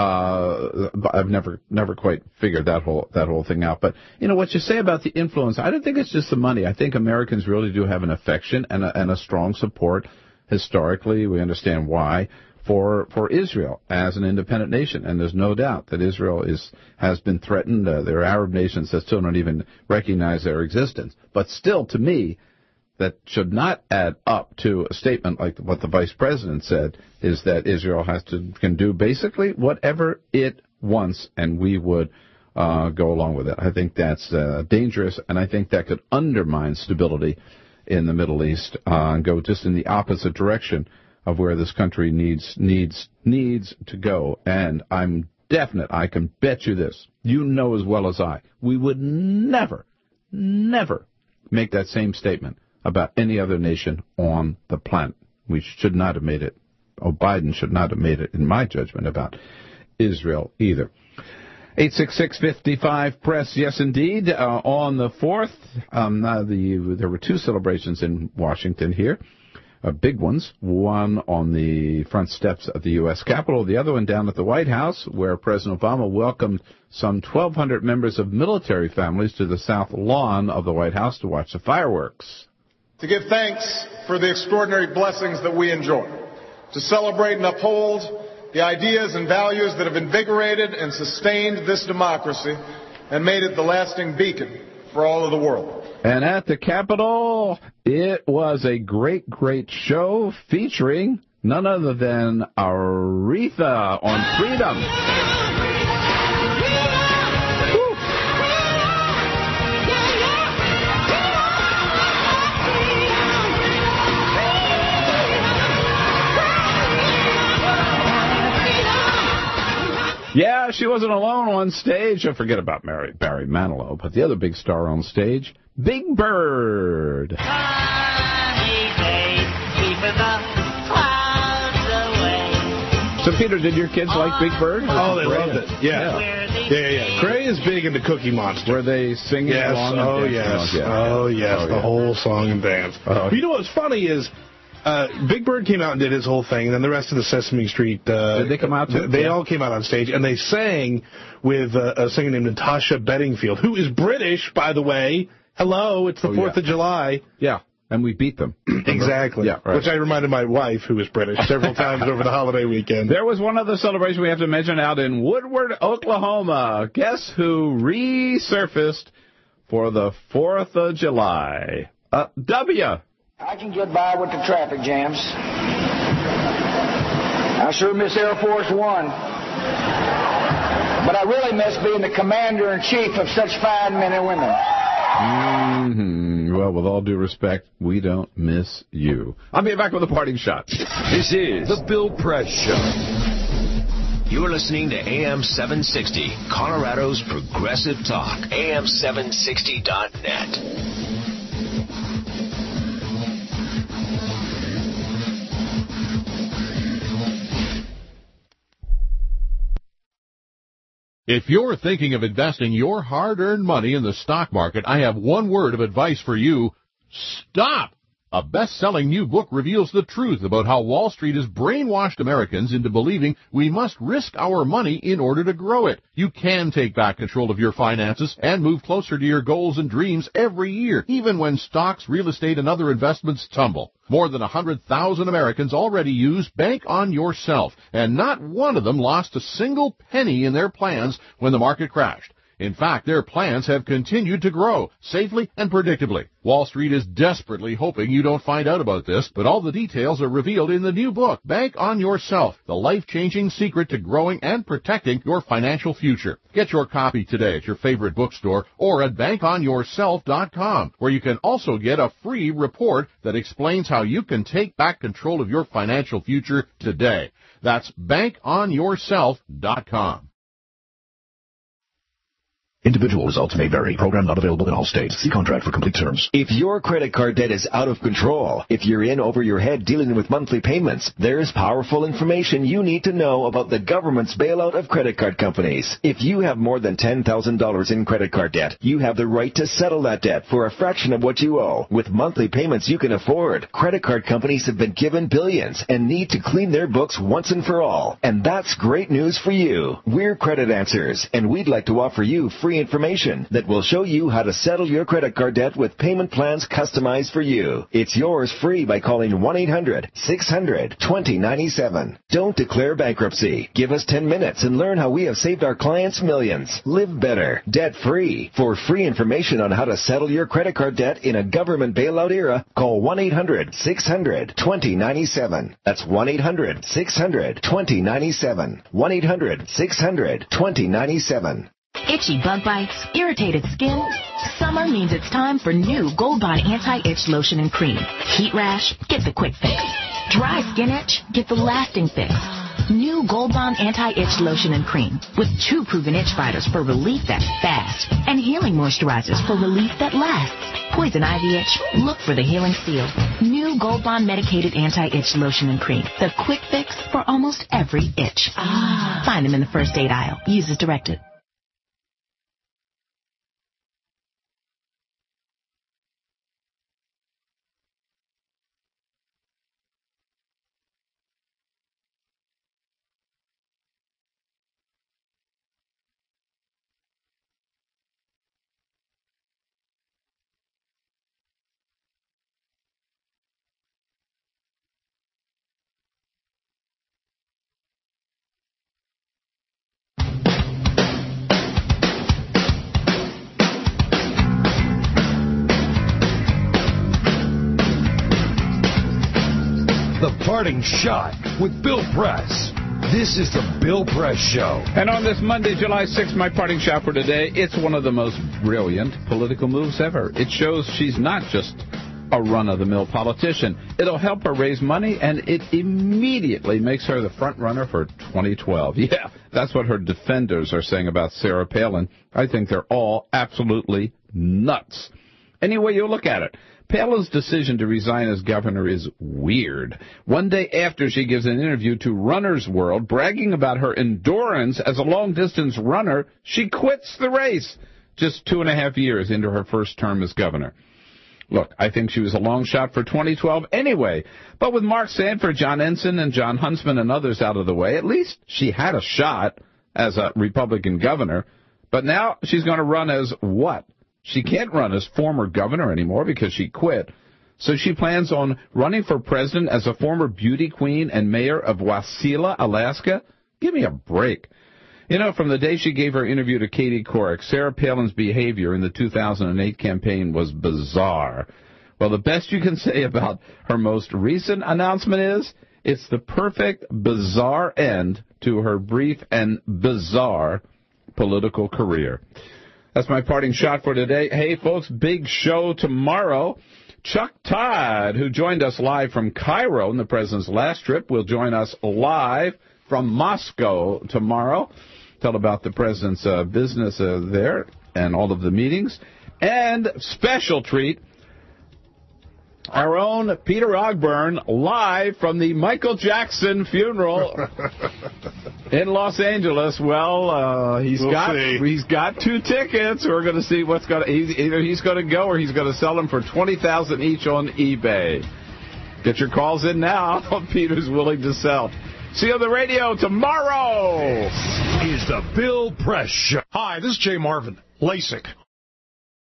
I've never quite figured that whole thing out. But you know what you say about the influence, I don't think it's just the money. I think Americans really do have an affection and a strong support historically. We understand why for Israel as an independent nation, and there's no doubt that Israel has been threatened. There are Arab nations that still don't even recognize their existence. But still, to me, that should not add up to a statement like what the vice president said, is that Israel can do basically whatever it wants, and we would go along with it. I think that's dangerous, and I think that could undermine stability in the Middle East and go just in the opposite direction of where this country needs to go. And I'm definite, I can bet you this, you know as well as I, we would never make that same statement about any other nation on the planet. We should not have made it. Biden should not have made it, in my judgment, about Israel either. 866-55-PRESS, yes, indeed. On the 4th, there were two celebrations in Washington here, big ones. One on the front steps of the U.S. Capitol, the other one down at the White House, where President Obama welcomed some 1,200 members of military families to the south lawn of the White House to watch the fireworks. To give thanks for the extraordinary blessings that we enjoy, to celebrate and uphold the ideas and values that have invigorated and sustained this democracy and made it the lasting beacon for all of the world. And at the Capitol, it was a great show featuring none other than Aretha on Freedom. Yeah, she wasn't alone on stage. I forget about Barry Manilow, but the other big star on stage, Big Bird. So, Peter, did your kids like Big Bird? Oh, they loved it. Yeah. Cray is big into Cookie Monster. Were they singing along? Oh, yes. The whole song and dance. But you know what's funny is, Big Bird came out and did his whole thing, and then the rest of the Sesame Street... did they come out too? They all came out on stage, and they sang with a singer named Natasha Bedingfield, who is British, by the way. Hello, it's the 4th of July. Yeah, and we beat them. Exactly. Yeah, right. Which I reminded my wife, who is British, several times over the holiday weekend. There was one other celebration we have to mention out in Woodward, Oklahoma. Guess who resurfaced for the 4th of July? W. I can get by with the traffic jams. I sure miss Air Force One. But I really miss being the commander-in-chief of such fine men and women. Well, with all due respect, we don't miss you. I'll be back with a parting shot. This is The Bill Press Show. You're listening to AM 760, Colorado's Progressive Talk. AM760.net. If you're thinking of investing your hard-earned money in the stock market, I have one word of advice for you. Stop! A best-selling new book reveals the truth about how Wall Street has brainwashed Americans into believing we must risk our money in order to grow it. You can take back control of your finances and move closer to your goals and dreams every year, even when stocks, real estate, and other investments tumble. More than 100,000 Americans already use Bank on Yourself, and not one of them lost a single penny in their plans when the market crashed. In fact, their plans have continued to grow safely and predictably. Wall Street is desperately hoping you don't find out about this, but all the details are revealed in the new book, Bank on Yourself, the life-changing secret to growing and protecting your financial future. Get your copy today at your favorite bookstore or at bankonyourself.com, where you can also get a free report that explains how you can take back control of your financial future today. That's bankonyourself.com. Individual results may vary. Program not available in all states. See contract for complete terms. If your credit card debt is out of control, if you're in over your head dealing with monthly payments, there's powerful information you need to know about the government's bailout of credit card companies. If you have more than $10,000 in credit card debt, you have the right to settle that debt for a fraction of what you owe. With monthly payments you can afford, credit card companies have been given billions and need to clean their books once and for all. And that's great news for you. We're Credit Answers, and we'd like to offer you free information that will show you how to settle your credit card debt with payment plans customized for you. It's yours free by calling 1-800-600-2097. Don't declare bankruptcy. Give us 10 minutes and learn how we have saved our clients millions. Live better, debt-free. For free information on how to settle your credit card debt in a government bailout era, call 1-800-600-2097. That's 1-800-600-2097. 1-800-600-2097. Itchy bug bites, irritated skin. Summer means it's time for new Gold Bond Anti-Itch Lotion and Cream. Heat rash? Get the quick fix. Dry skin itch? Get the lasting fix. New Gold Bond Anti-Itch Lotion and Cream with 2 proven itch fighters for relief that's fast and healing moisturizers for relief that lasts. Poison ivy itch? Look for the healing seal. New Gold Bond Medicated Anti-Itch Lotion and Cream. The quick fix for almost every itch. Find them in the first aid aisle. Use as directed. Parting Shot with Bill Press. This is the Bill Press Show. And on this Monday, July 6th, my parting shot for today, it's one of the most brilliant political moves ever. It shows she's not just a run-of-the-mill politician. It'll help her raise money, and it immediately makes her the front runner for 2012. Yeah, that's what her defenders are saying about Sarah Palin. I think they're all absolutely nuts. Any way you look at it. Palin's decision to resign as governor is weird. One day after she gives an interview to Runner's World bragging about her endurance as a long-distance runner, she quits the race just 2.5 years into her first term as governor. Look, I think she was a long shot for 2012 anyway, but with Mark Sanford, John Ensign, and John Huntsman and others out of the way, at least she had a shot as a Republican governor. But now she's going to run as what? She can't run as former governor anymore because she quit. So she plans on running for president as a former beauty queen and mayor of Wasilla, Alaska? Give me a break. You know, from the day she gave her interview to Katie Couric, Sarah Palin's behavior in the 2008 campaign was bizarre. Well, the best you can say about her most recent announcement is it's the perfect bizarre end to her brief and bizarre political career. That's my parting shot for today. Hey, folks, big show tomorrow. Chuck Todd, who joined us live from Cairo on the president's last trip, will join us live from Moscow tomorrow. Tell about the president's business there and all of the meetings. And special treat, our own Peter Ogburn live from the Michael Jackson funeral in Los Angeles. Well, he's got 2 tickets. We're going to see what's going to either he's going to go or he's going to sell them for $20,000 each on eBay. Get your calls in now. Peter's willing to sell. See you on the radio tomorrow. This is the Bill Press Show. Hi, this is Jay Marvin. LASIK.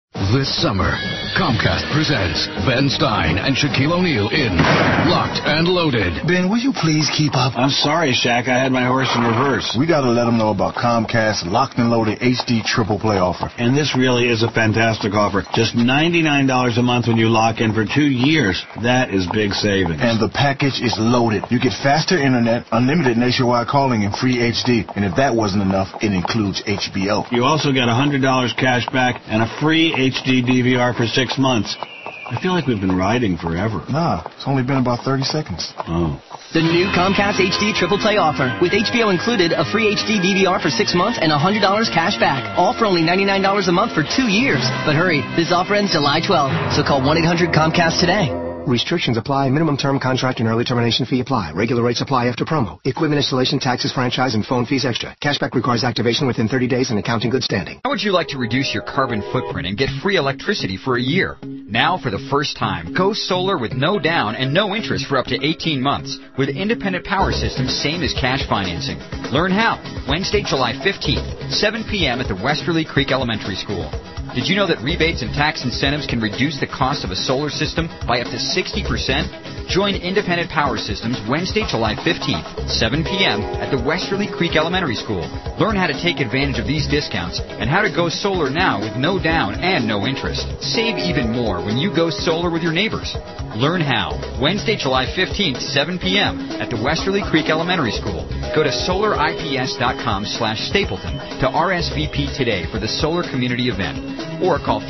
This summer, Comcast presents Ben Stein and Shaquille O'Neal in Locked and Loaded. Ben, will you please keep up? I'm sorry, Shaq. I had my horse in reverse. We got to let them know about Comcast Locked and Loaded HD Triple Play offer. And this really is a fantastic offer. Just $99 a month when you lock in for 2 years. That is big savings. And the package is loaded. You get faster internet, unlimited nationwide calling, and free HD. And if that wasn't enough, it includes HBO. You also get $100 cash back and a free HD DVR for 6 months. I feel like we've been riding forever. Nah, it's only been about 30 seconds. Oh. The new Comcast HD Triple Play offer. With HBO included, a free HD DVR for 6 months and $100 cash back. All for only $99 a month for 2 years. But hurry, this offer ends July 12th. So call 1-800-COMCAST today. Restrictions apply. Minimum term contract and early termination fee apply. Regular rates apply after promo. Equipment installation, taxes, franchise, and phone fees extra. Cashback requires activation within 30 days and account in good standing. How would you like to reduce your carbon footprint and get free electricity for a year? Now, for the first time, go solar with no down and no interest for up to 18 months with independent power systems, same as cash financing. Learn how. Wednesday, July 15th, 7 p.m. at the Westerly Creek Elementary School. Did you know that rebates and tax incentives can reduce the cost of a solar system by up to 60%? Join Independent Power Systems Wednesday, July 15th, 7 p.m. at the Westerly Creek Elementary School. Learn how to take advantage of these discounts and how to go solar now with no down and no interest. Save even more when you go solar with your neighbors. Learn how. Wednesday, July 15th, 7 p.m. at the Westerly Creek Elementary School. Go to solarips.com/Stapleton to RSVP today for the solar community event. Or call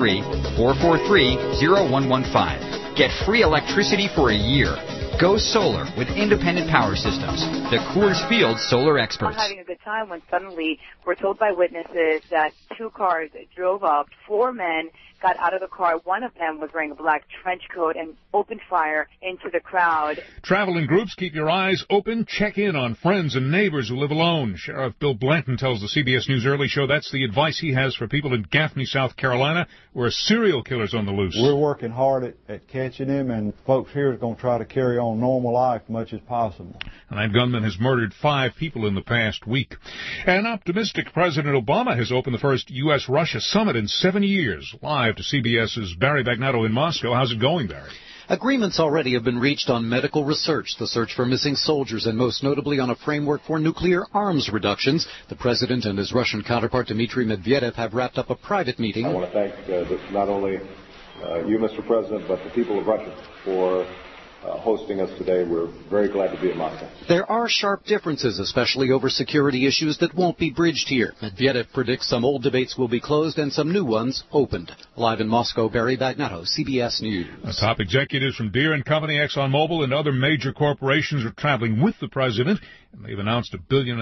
303-443-0115. Get free electricity for a year. Go solar with Independent Power Systems, the Coors Field solar experts. I'm having a good time when suddenly we're told by witnesses that 2 cars drove up, 4 men got out of the car. One of them was wearing a black trench coat and opened fire into the crowd. Traveling groups, keep your eyes open. Check in on friends and neighbors who live alone. Sheriff Bill Blanton tells the CBS News Early Show that's the advice he has for people in Gaffney, South Carolina, where a serial killer's on the loose. We're working hard at catching him, and folks here are going to try to carry on normal life as much as possible. And that gunman has murdered 5 people in the past week. And optimistic President Obama has opened the first U.S.-Russia summit in 7 years. Live to CBS's Barry Bagnetto in Moscow. How's it going, Barry? Agreements already have been reached on medical research, the search for missing soldiers, and most notably on a framework for nuclear arms reductions. The president and his Russian counterpart, Dmitry Medvedev, have wrapped up a private meeting. I want to thank not only you, Mr. President, but the people of Russia for hosting us today. We're very glad to be in Moscow. There are sharp differences, especially over security issues that won't be bridged here. Medvedev predicts some old debates will be closed and some new ones opened. Live in Moscow, Barry Bagnetto, CBS News. Top executives from Deere & Company, ExxonMobil, and other major corporations are traveling with the president, and they've announced $1.5 billion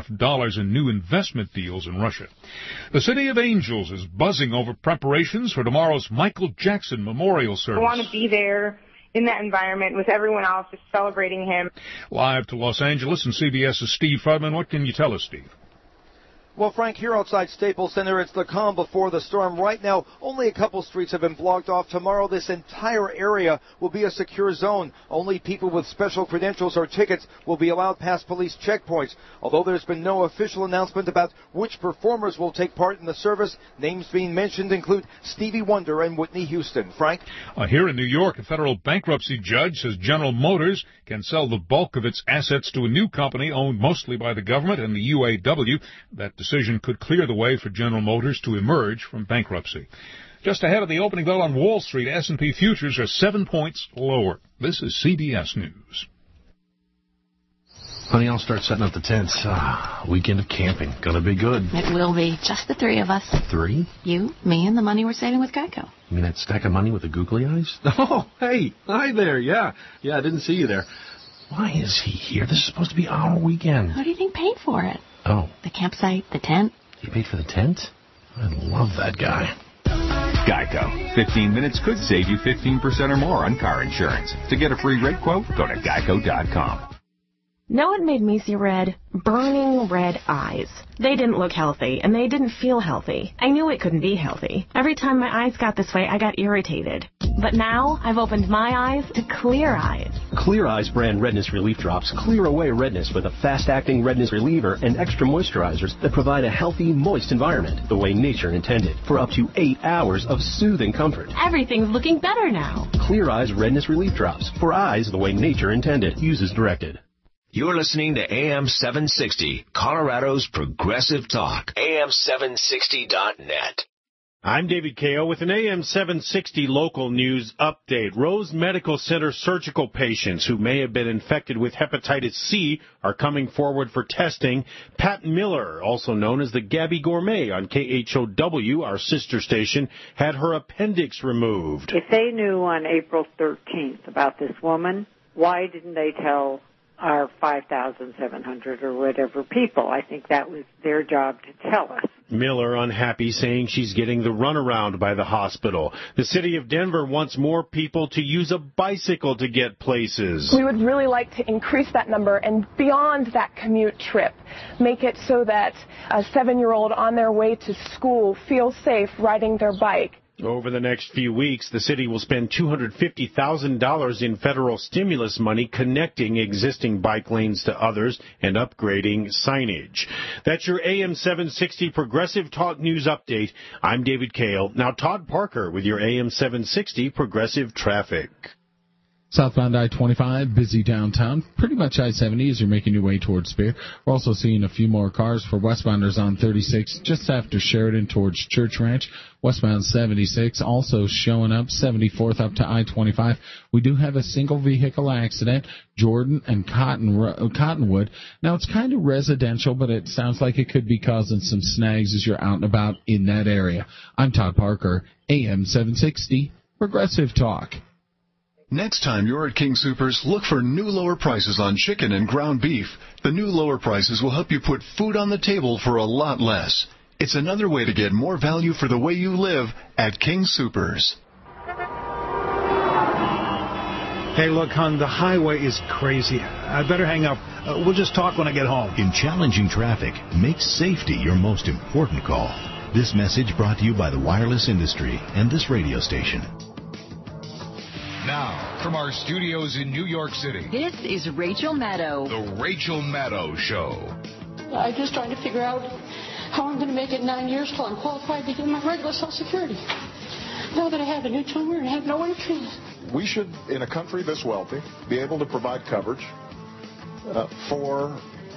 in new investment deals in Russia. The City of Angels is buzzing over preparations for tomorrow's Michael Jackson memorial service. I want to be there in that environment with everyone else, just celebrating him. Live to Los Angeles and CBS's Steve Fudman. What can you tell us, Steve? Well, Frank, here outside Staples Center, it's the calm before the storm. Right now, only a couple streets have been blocked off. Tomorrow, this entire area will be a secure zone. Only people with special credentials or tickets will be allowed past police checkpoints. Although there's been no official announcement about which performers will take part in the service, names being mentioned include Stevie Wonder and Whitney Houston. Frank? Here in New York, a federal bankruptcy judge says General Motors can sell the bulk of its assets to a new company owned mostly by the government and the UAW. That decision could clear the way for General Motors to emerge from bankruptcy. Just ahead of the opening bell on Wall Street, S&P futures are 7 points lower. This is CBS News. Honey, I'll start setting up the tents. Weekend of camping. Gonna be good. It will be. Just the 3 of us. 3? You, me, and the money we're saving with Geico. You mean that stack of money with the googly eyes? Oh, hey. Hi there. Yeah, I didn't see you there. Why is he here? This is supposed to be our weekend. Who do you think paid for it? Oh. The campsite, the tent. He paid for the tent? I love that guy. Geico. 15 minutes could save you 15% or more on car insurance. To get a free rate quote, go to geico.com. Know what made me see red? Burning red eyes. They didn't look healthy, and they didn't feel healthy. I knew it couldn't be healthy. Every time my eyes got this way, I got irritated. But now, I've opened my eyes to clear eyes. Clear Eyes brand redness relief drops clear away redness with a fast-acting redness reliever and extra moisturizers that provide a healthy, moist environment the way nature intended for up to 8 hours of soothing comfort. Everything's looking better now. Clear Eyes redness relief drops for eyes the way nature intended. Use as directed. You're listening to AM 760, Colorado's Progressive Talk. AM760.net. I'm David Kao with an AM 760 local news update. Rose Medical Center surgical patients who may have been infected with hepatitis C are coming forward for testing. Pat Miller, also known as the Gabby Gourmet on KHOW, our sister station, had her appendix removed. If they knew on April 13th about this woman, why didn't they tell our 5,700 or whatever people? I think that was their job to tell us. Miller unhappy, saying she's getting the runaround by the hospital. The city of Denver wants more people to use a bicycle to get places. We would really like to increase that number and beyond that commute trip, make it so that a 7-year-old on their way to school feels safe riding their bike. Over the next few weeks, the city will spend $250,000 in federal stimulus money connecting existing bike lanes to others and upgrading signage. That's your AM 760 Progressive Talk News Update. I'm David Kale. Now Todd Parker with your AM 760 Progressive Traffic. Southbound I-25, busy downtown. Pretty much I-70 as you're making your way towards Spear. We're also seeing a few more cars for westbounders on 36 just after Sheridan towards Church Ranch. Westbound 76 also showing up, 74th up to I-25. We do have a single vehicle accident, Jordan and Cottonwood. Now, it's kind of residential, but it sounds like it could be causing some snags as you're out and about in that area. I'm Todd Parker, AM 760, Progressive Talk. Next time you're at King Soopers, look for new lower prices on chicken and ground beef. The new lower prices will help you put food on the table for a lot less. It's another way to get more value for the way you live at King Soopers. Hey, look, hon, the highway is crazy. I better hang up. We'll just talk when I get home. In challenging traffic, make safety your most important call. This message brought to you by the wireless industry and this radio station. Now, from our studios in New York City, this is Rachel Maddow. The Rachel Maddow Show. I'm just trying to figure out how I'm going to make it 9 years till I'm qualified to get my regular Social Security. Now that I have a new tumor and have no income. We should, in a country this wealthy, be able to provide coverage for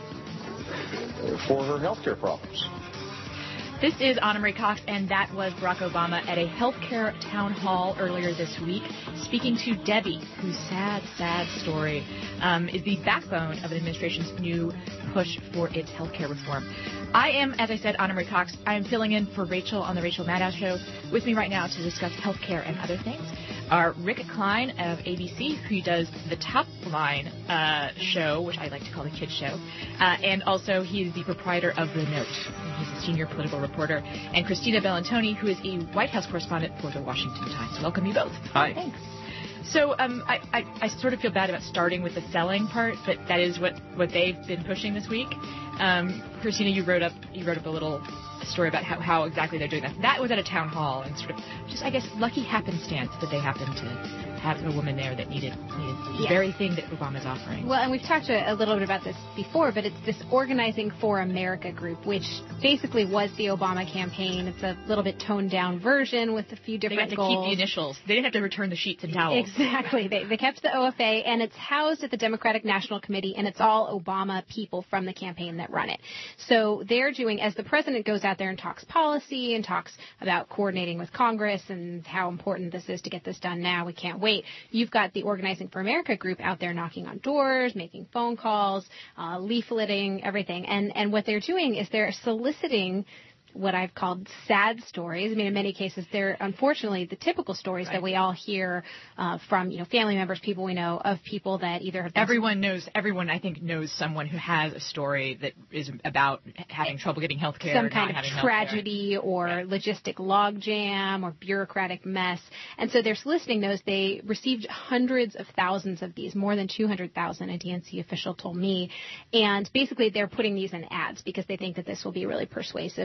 her health care problems. This is Anna Marie Cox, and that was Barack Obama at a healthcare town hall earlier this week, speaking to Debbie, whose sad story is the backbone of the administration's new push for its healthcare reform. I am, as I said, Anna Marie Cox. I am filling in for Rachel on the Rachel Maddow Show. With me right now to discuss healthcare and other things are Rick Klein of ABC, who does the Top Line show, which I like to call the kids show, and also he is the proprietor of The Note. He's a senior political reporter, and Christina Bellantoni, who is a White House correspondent for the Washington Times. Welcome you both. Hi. Thanks. So I sort of feel bad about starting with the selling part, but that is what they've been pushing this week. Christina, you wrote up a little story about how exactly they're doing that. That was at a town hall, and sort of just, I guess, lucky happenstance that they happened to have a woman there that needed the very thing that Obama's offering. Well, and we've talked a little bit about this before, but it's this Organizing for America group, which basically was the Obama campaign. It's a little bit toned down version with a few different goals. They got to keep the initials. They didn't have to return the sheets and towels. Exactly. They kept the OFA, and it's housed at the Democratic National Committee, and it's all Obama people from the campaign that run it. So they're doing, as the president goes out there and talks policy and talks about coordinating with Congress and how important this is to get this done now, we can't wait. You've got the Organizing for America group out there knocking on doors, making phone calls, leafleting, everything. And what they're doing is they're soliciting what I've called sad stories. I mean, in many cases, they're unfortunately the typical stories that we all hear from, family members, people we know, of people that either have Everyone, I think, knows someone who has a story that is about having trouble getting health care. Some kind of tragedy or logistic logjam or bureaucratic mess. And so they're soliciting those. They received hundreds of thousands of these, more than 200,000, a DNC official told me. And basically they're putting these in ads because they think that this will be really persuasive. But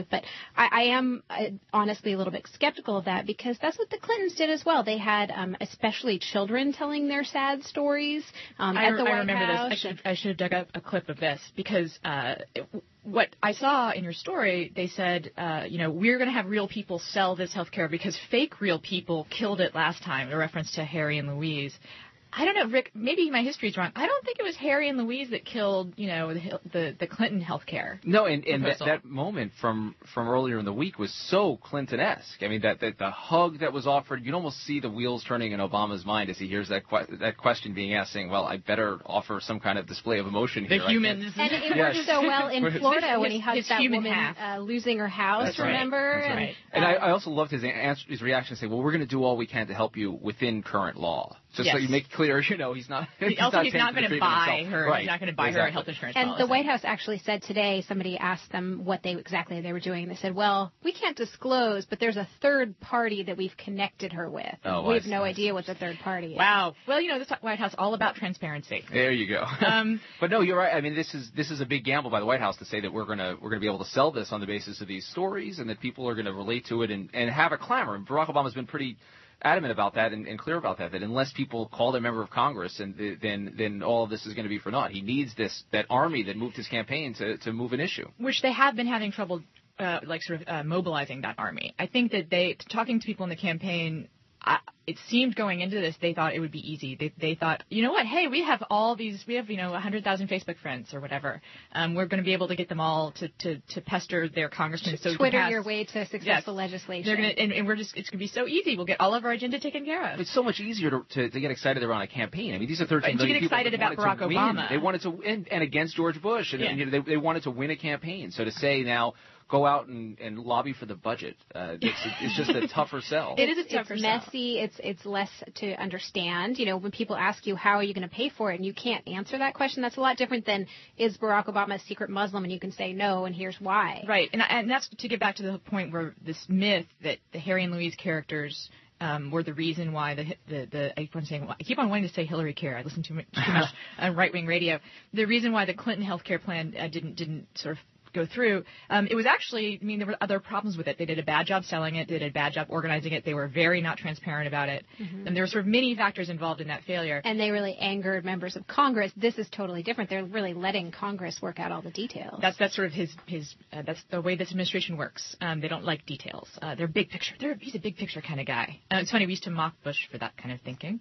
I am honestly a little bit skeptical of that because that's what the Clintons did as well. They had especially children telling their sad stories at the White House. I remember this. I should have dug up a clip of this because what I saw in your story, they said, we're going to have real people sell this health care because fake real people killed it last time, a reference to Harry and Louise. I don't know, Rick, maybe my history's wrong. I don't think it was Harry and Louise that killed, the Clinton health care. No, and that moment from earlier in the week was so Clinton-esque. I mean, that the hug that was offered, you can almost see the wheels turning in Obama's mind as he hears that question being asked, saying, well, I better offer some kind of display of emotion here. The humans. And it worked so well in Florida when he hugged that woman losing her house, That's remember? Right. That's right. And I also loved his reaction to say, well, we're going to do all we can to help you within current law. Just so you make it clear, he's not. He's not going to buy her. Right. He's not going to buy her a health insurance policy. And the White House actually said today, somebody asked them what exactly they were doing. They said, well, we can't disclose, but there's a third party that we've connected her with. We have no idea what the third party is. Wow. Well, the White House all about transparency. There you go. But no, you're right. I mean, this is a big gamble by the White House to say that we're gonna be able to sell this on the basis of these stories and that people are going to relate to it and have a clamor. And Barack Obama's been pretty adamant about that and clear about that unless people call their member of Congress, and then all of this is going to be for naught. He needs that army that moved his campaign to move an issue. Which they have been having trouble, mobilizing that army. I think that talking to people in the campaign, it seemed going into this, they thought it would be easy. They thought, you know what, hey, we have 100,000 Facebook friends or whatever. We're going to be able to get them all to pester their congressmen. So Twitter your way to successful legislation. They're going to, and it's going to be so easy. We'll get all of our agenda taken care of. It's so much easier to get excited around a campaign. I mean, these are 13 million people. To get excited about Barack Obama. They wanted to win, and against George Bush, and they wanted to win a campaign. So to say now, go out and lobby for the budget. It's just a tougher sell. It is a tougher sell. It's messy. It's less to understand. When people ask you, how are you going to pay for it, and you can't answer that question, that's a lot different than, is Barack Obama a secret Muslim, and you can say no, and here's why. Right. And that's to get back to the point where this myth that the Harry and Louise characters were the reason why I keep on wanting to say Hillary Care. I listen too much on right-wing radio. The reason why the Clinton health care plan didn't sort of go through. It was actually, there were other problems with it. They did a bad job selling it. They did a bad job organizing it. They were very not transparent about it. Mm-hmm. And there were sort of many factors involved in that failure. And they really angered members of Congress. This is totally different. They're really letting Congress work out all the details. That's sort of his that's the way this administration works. They don't like details. They're big picture. He's a big picture kind of guy. It's funny, we used to mock Bush for that kind of thinking.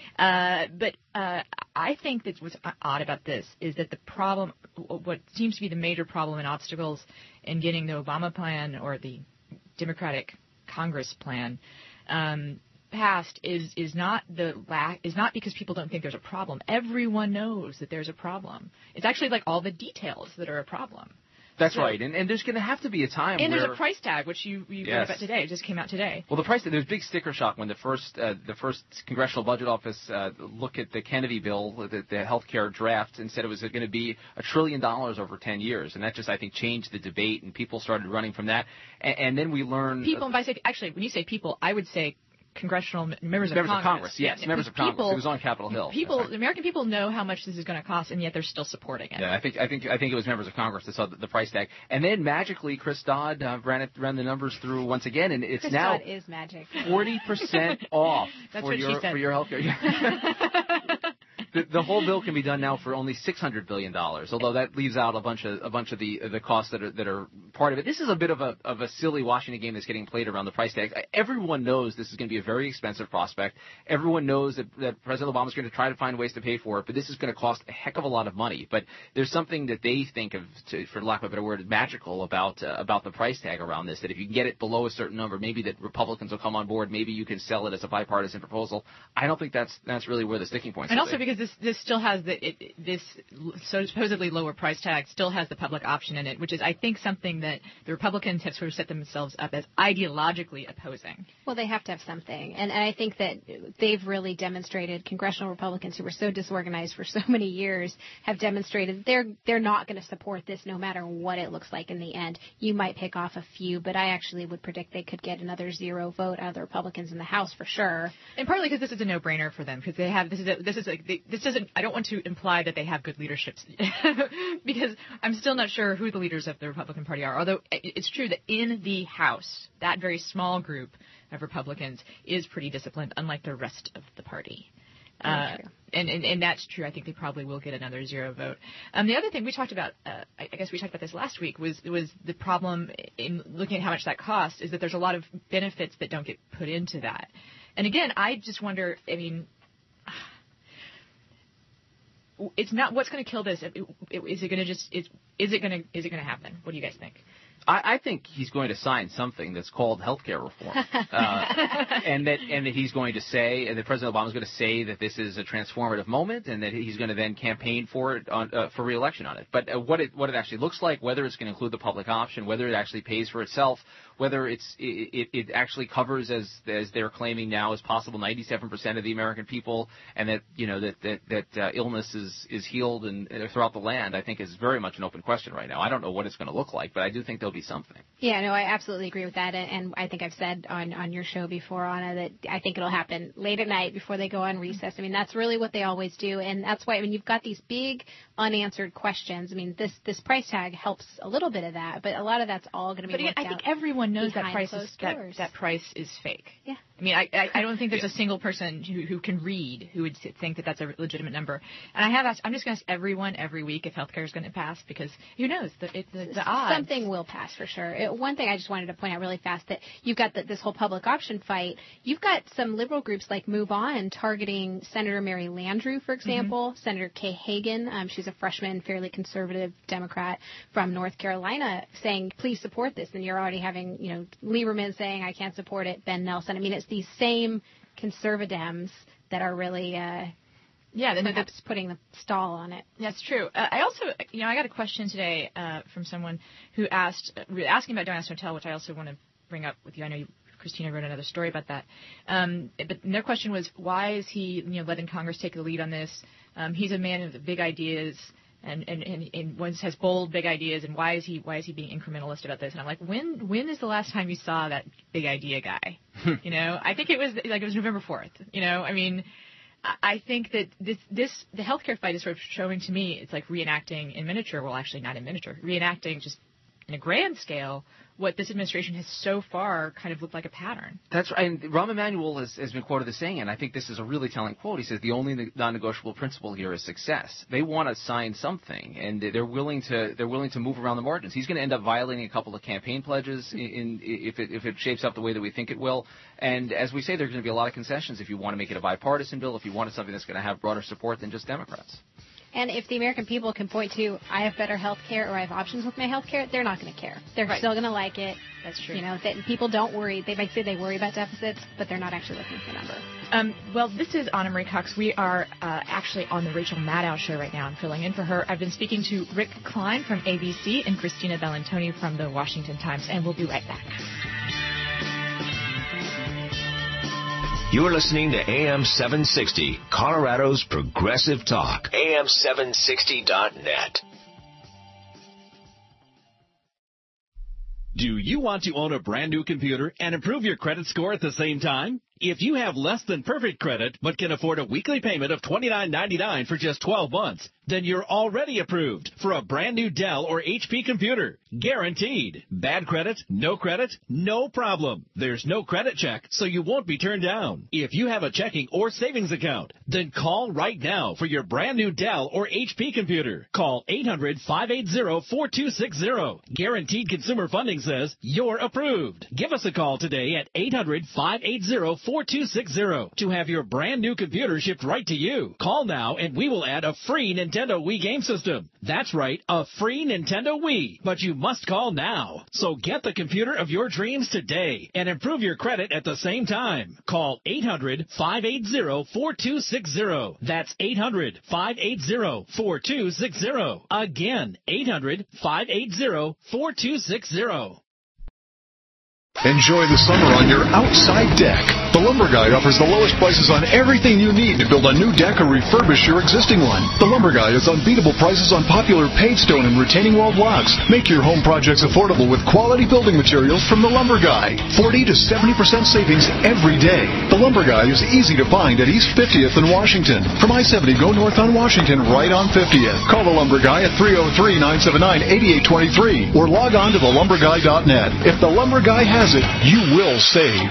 But I think that what's odd about this is that the problem, what seems to be the major problem and obstacles in getting the Obama plan or the Democratic Congress plan passed is not because people don't think there's a problem. Everyone knows that there's a problem. It's actually like all the details that are a problem. That's right, and there's going to have to be a time where... And there's a price tag, which you read about today. It just came out today. Well, the price tag, there's big sticker shock when the first Congressional Budget Office looked at the Kennedy bill, the health care draft, and said it was going to be $1 trillion over 10 years. And that just, I think, changed the debate, and people started running from that. And then we learned... People, actually, when you say people, I would say congressional members of Congress. Yes, members of Congress. It was on Capitol Hill. The American people know how much this is going to cost, and yet they're still supporting it. Yeah, I think it was members of Congress that saw the price tag, and then magically Chris Dodd ran the numbers through once again, and it's Chris now Dodd is magic. 40% off for your health care. The whole bill can be done now for only $600 billion, although that leaves out a bunch of the costs that are part of it. This is a bit of a silly Washington game that's getting played around the price tags. Everyone knows this is going to be a very expensive prospect. Everyone knows that President Obama is going to try to find ways to pay for it, but this is going to cost a heck of a lot of money. But there's something that they think of, for lack of a better word, magical about the price tag around this. That if you can get it below a certain number, maybe that Republicans will come on board. Maybe you can sell it as a bipartisan proposal. I don't think that's really where the sticking point is. And also because this still has this supposedly lower price tag still has the public option in it, which is, I think, something that the Republicans have sort of set themselves up as ideologically opposing. Well, they have to have something. And I think that they've really demonstrated, congressional Republicans who were so disorganized for so many years have demonstrated they're not going to support this no matter what it looks like in the end. You might pick off a few, but I actually would predict they could get another 0 vote out of the Republicans in the House for sure. And partly because this is a no-brainer for them, because they have I don't want to imply that they have good leadership because I'm still not sure who the leaders of the Republican Party are. are. Although it's true that in the House, that very small group of Republicans is pretty disciplined, unlike the rest of the party. And that's true. I think they probably will get another 0 vote. The other thing we talked about, I guess we talked about this last week, was the problem in looking at how much that costs is that there's a lot of benefits that don't get put into that. And again, I just wonder, I mean, it's not what's going to kill this. Is it going to happen? What do you guys think? I think he's going to sign something that's called healthcare reform, and that he's going to say, and that President Obama is going to say that this is a transformative moment, and that he's going to then campaign for it for re-election on it. But what it actually looks like, whether it's going to include the public option, whether it actually pays for itself, whether it actually covers, as they're claiming now, as possible 97% of the American people, and that that illness is healed and throughout the land, I think is very much an open question right now. I don't know what it's going to look like, but I do think there'll be something. Yeah, no, I absolutely agree with that, and I think I've said on your show before, Anna, that I think it'll happen late at night before they go on recess. I mean, that's really what they always do, and that's why, I mean, you've got these big unanswered questions. I mean, this price tag helps a little bit of that, but a lot of that's all going to be worked out. I think everyone knows that price is fake. Yeah. I mean, I don't think there's a single person who can read who would think that that's a legitimate number. And I'm just going to ask everyone every week if healthcare is going to pass, because who knows, the odds. Something will pass for sure. One thing I just wanted to point out really fast, that you've got this whole public option fight. You've got some liberal groups like Move On targeting Senator Mary Landrieu, for example, Senator Kay Hagan. She's a freshman, fairly conservative Democrat from North Carolina, saying, please support this. And you're already having, Lieberman saying, I can't support it, Ben Nelson. I mean, it's these same conservadems that are really perhaps putting the stall on it. That's true. I also, I got a question today from someone who asking about Don't Ask, Don't Tell, which I also want to bring up with you. I know Christina wrote another story about that. But their question was, why is he, letting Congress take the lead on this? He's a man of big ideas. And once has bold, big ideas, and why is he being incrementalist about this? And I'm like, when is the last time you saw that big idea guy? I think it was November 4th. I mean, I think that the healthcare fight is sort of showing to me it's like reenacting in miniature. Well, actually not in miniature, reenacting just in a grand scale what this administration has so far kind of looked like a pattern. That's right. And Rahm Emanuel has been quoted as saying, and I think this is a really telling quote, he says, the only non-negotiable principle here is success. They want to sign something, and they're willing to move around the margins. He's going to end up violating a couple of campaign pledges if it shapes up the way that we think it will. And as we say, there's going to be a lot of concessions if you want to make it a bipartisan bill, if you wanted something that's going to have broader support than just Democrats. And if the American people can point to, I have better health care or I have options with my health care, they're not going to care. They're still going to like it. That's true. People don't worry. They might say they worry about deficits, but they're not actually looking for the number. Well, this is Anna Marie Cox. We are actually on the Rachel Maddow show right now. I'm filling in for her. I've been speaking to Rick Klein from ABC and Christina Bellantoni from the Washington Times, and we'll be right back. You're listening to AM 760, Colorado's Progressive Talk. AM760.net. Do you want to own a brand new computer and improve your credit score at the same time? If you have less than perfect credit but can afford a weekly payment of $29.99 for just 12 months, then you're already approved for a brand new Dell or HP computer. Guaranteed. Bad credit? No credit? No problem. There's no credit check, so you won't be turned down. If you have a checking or savings account, then call right now for your brand new Dell or HP computer. Call 800-580-4260. Guaranteed Consumer Funding says you're approved. Give us a call today at 800-580-4260 to have your brand new computer shipped right to you. Call now and we will add a free Nintendo Wii game system. That's right, a free Nintendo Wii. But you must call now. So get the computer of your dreams today and improve your credit at the same time. Call 800-580-4260. That's 800-580-4260. Again, 800-580-4260. Enjoy the summer on your outside deck. The Lumber Guy offers the lowest prices on everything you need to build a new deck or refurbish your existing one. The Lumber Guy has unbeatable prices on popular paved stone and retaining wall blocks. Make your home projects affordable with quality building materials from The Lumber Guy. 40 to 70% savings every day. The Lumber Guy is easy to find at East 50th in Washington. From I-70, go north on Washington, right on 50th. Call The Lumber Guy at 303-979-8823 or log on to thelumberguy.net. If The Lumber Guy has it, you will save.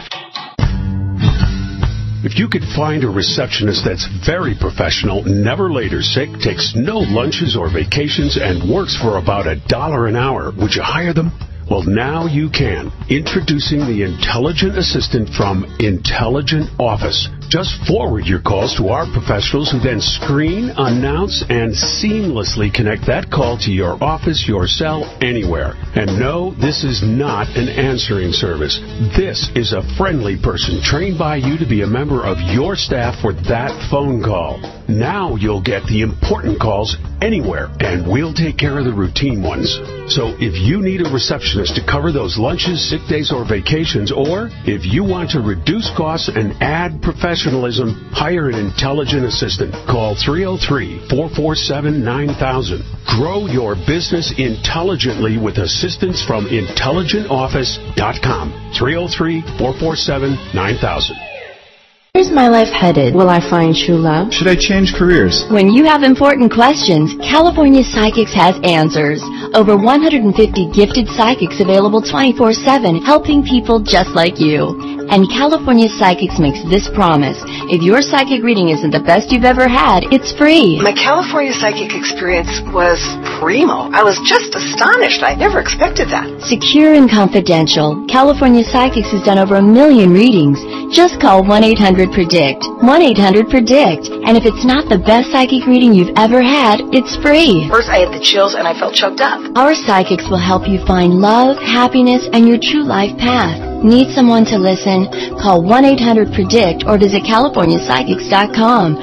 If you could find a receptionist that's very professional, never late or sick, takes no lunches or vacations, and works for about $1 an hour, would you hire them? Well, now you can. Introducing the Intelligent Assistant from Intelligent Office. Just forward your calls to our professionals who then screen, announce, and seamlessly connect that call to your office, your cell, anywhere. And no, this is not an answering service. This is a friendly person trained by you to be a member of your staff for that phone call. Now you'll get the important calls anywhere, and we'll take care of the routine ones. So if you need a receptionist to cover those lunches, sick days, or vacations, or if you want to reduce costs and add professionalism, hire an intelligent assistant. Call 303-447-9000. Grow your business intelligently with assistance from IntelligentOffice.com. 303-447-9000. Where's my life headed? Will I find true love? Should I change careers? When you have important questions, California Psychics has answers. Over 150 gifted psychics available 24/7, helping people just like you. And California Psychics makes this promise. If your psychic reading isn't the best you've ever had, it's free. My California Psychic experience was primo. I was just astonished. I never expected that. Secure and confidential, California Psychics has done over 1 million readings. Just call 1-800-PREDICT. 1-800-PREDICT. And if it's not the best psychic reading you've ever had, it's free. First I had the chills and I felt choked up. Our psychics will help you find love, happiness, and your true life path. Need someone to listen? Call 1-800-PREDICT or visit CaliforniaPsychics.com.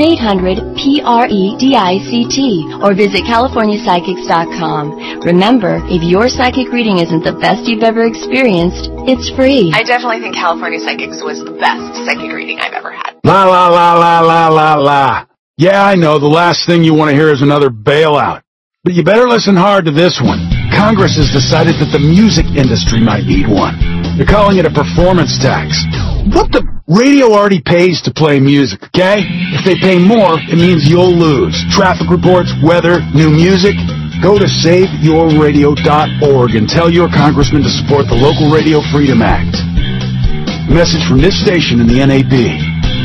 1-800-PREDICT or visit CaliforniaPsychics.com. Remember, if your psychic reading isn't the best you've ever experienced, it's free. I definitely think California Psychics was the best psychic reading I've ever had. La la la la la la la. Yeah, I know, the last thing you want to hear is another bailout. But you better listen hard to this one. Congress has decided that the music industry might need one. They're calling it a performance tax. What the radio already pays to play music, okay? If they pay more, it means you'll lose. Traffic reports, weather, new music. Go to SaveYourRadio.org and tell your congressman to support the local Radio Freedom Act. A message from this station and the NAB.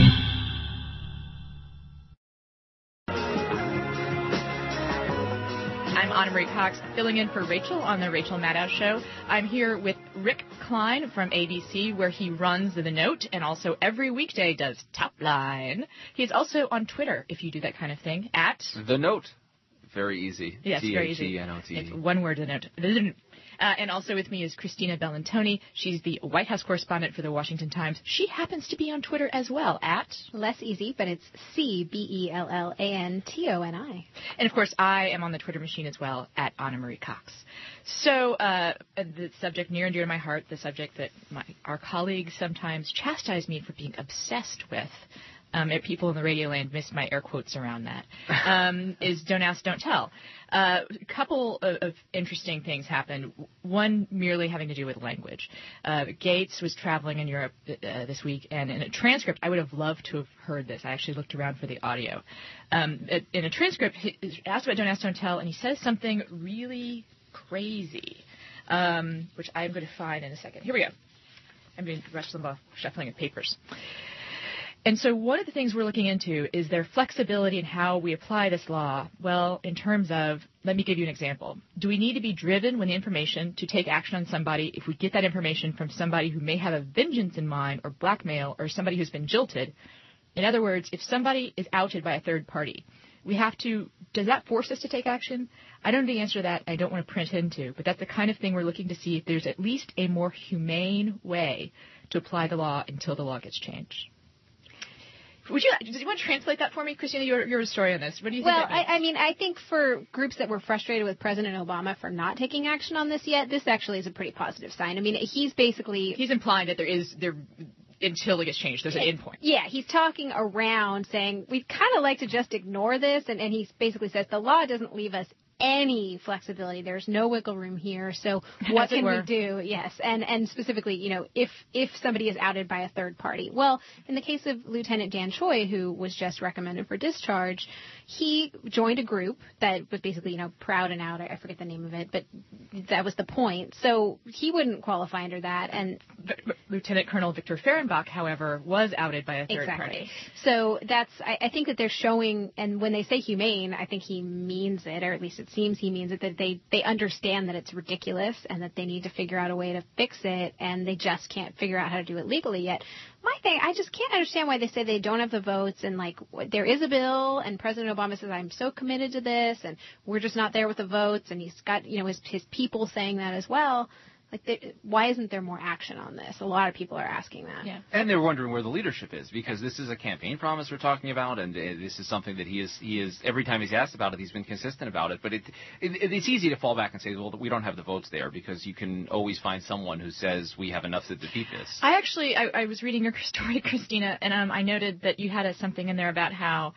Anna-Marie Cox, filling in for Rachel on the Rachel Maddow Show. I'm here with Rick Klein from ABC, where he runs The Note and also every weekday does Top Line. He's also on Twitter, if you do that kind of thing, at The Note. Very easy. Yes, very easy. T-H-E-N-O-T-E. It's one word, The Note. And also with me is Christina Bellantoni. She's the White House correspondent for the Washington Times. She happens to be on Twitter as well at... Less easy, but it's CBELLANTONI. And, of course, I am on the Twitter machine as well at Anna-Marie Cox. So the subject near and dear to my heart, the subject that our colleagues sometimes chastise me for being obsessed with, people in the radio land missed my air quotes around that, is Don't Ask, Don't Tell. A couple of interesting things happened. One merely having to do with language. Gates was traveling in Europe this week, and in a transcript, I would have loved to have heard this. I actually looked around for the audio. In a transcript, he asked about Don't Ask, Don't Tell, and he says something really crazy, which I'm going to find in a second. Here we go. I'm doing Rush Limbaugh shuffling of papers. And so one of the things we're looking into is their flexibility in how we apply this law. Well, in terms of, let me give you an example. Do we need to be driven with the information to take action on somebody if we get that information from somebody who may have a vengeance in mind or blackmail or somebody who's been jilted? In other words, if somebody is outed by a third party, we have to, does that force us to take action? I don't know the answer to that. I don't want to print into, but that's the kind of thing we're looking to see if there's at least a more humane way to apply the law until the law gets changed. Do you want to translate that for me, Christina? You're a story on this. What do you think? Well, I think for groups that were frustrated with President Obama for not taking action on this yet, this actually is a pretty positive sign. I mean, he's implying that until it gets changed, there's an end point. Yeah, he's talking around saying we'd kind of like to just ignore this, and he basically says the law doesn't leave us any flexibility. There's no wiggle room here. So what can we do? Yes. And specifically, if somebody is outed by a third party. Well, in the case of Lieutenant Dan Choi, who was just recommended for discharge, he joined a group that was basically, proud and out. I forget the name of it, but that was the point. So he wouldn't qualify under that. And but Lieutenant Colonel Victor Fehrenbach, however, was outed by a third party. So I think that they're showing, and when they say humane, I think he means it, or at least it seems he means it, that they understand that it's ridiculous and that they need to figure out a way to fix it, and they just can't figure out how to do it legally yet. My thing, I just can't understand why they say they don't have the votes, and there is a bill, and President Obama says, I'm so committed to this, and we're just not there with the votes, and he's got, his people saying that as well. Why isn't there more action on this? A lot of people are asking that. Yeah. And they're wondering where the leadership is, because this is a campaign promise we're talking about, and this is something that he is every time he's asked about it, he's been consistent about it. But it's easy to fall back and say, well, we don't have the votes there, because you can always find someone who says we have enough to defeat this. I was reading your story, Christina, and I noted that you had something in there about how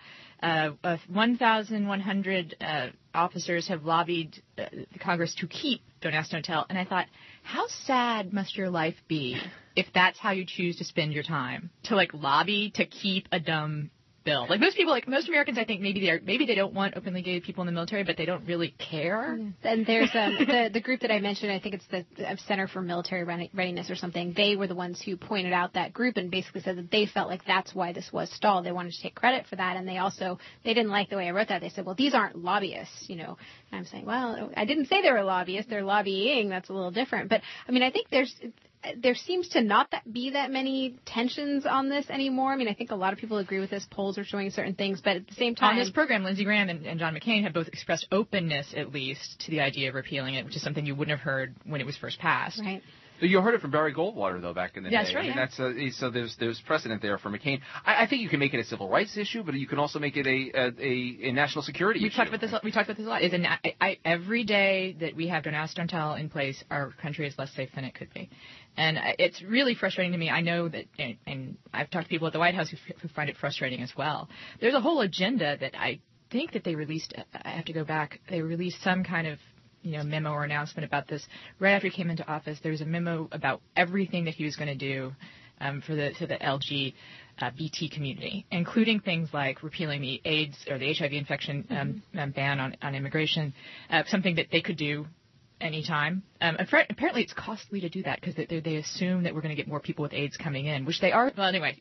1,100 officers have lobbied the Congress to keep Don't Ask, Don't Tell. And I thought, how sad must your life be if that's how you choose to spend your time, to lobby to keep a dumb bill? Most Americans, I think maybe they don't want openly gay people in the military, but they don't really care. And there's the group that I mentioned, I think it's the Center for Military Readiness or something. They were the ones who pointed out that group and basically said that they felt like that's why this was stalled. They wanted to take credit for that, and they didn't like the way I wrote that. They said, well, these aren't lobbyists, And I'm saying, well, I didn't say they were lobbyists. They're lobbying. That's a little different. But I think there seems to not be that many tensions on this anymore. I think a lot of people agree with this. Polls are showing certain things, but at the same time... On this program, Lindsey Graham and John McCain have both expressed openness, at least, to the idea of repealing it, which is something you wouldn't have heard when it was first passed. Right. You heard it from Barry Goldwater, though, back in the day. That's right. So there's precedent there for McCain. I think you can make it a civil rights issue, but you can also make it a national security issue. We talked about this a lot. Every day that we have Don't Ask, Don't Tell in place, our country is less safe than it could be. And it's really frustrating to me. I know that, and I've talked to people at the White House who find it frustrating as well. There's a whole agenda that I think that they released. I have to go back. They released some kind of memo or announcement about this right after he came into office. There was a memo about everything that he was going to do for the LGBT community, including things like repealing the AIDS or the HIV infection ban on immigration, something that they could do anytime. Apparently it's costly to do that because they assume that we're going to get more people with AIDS coming in, which they are. Well, anyway,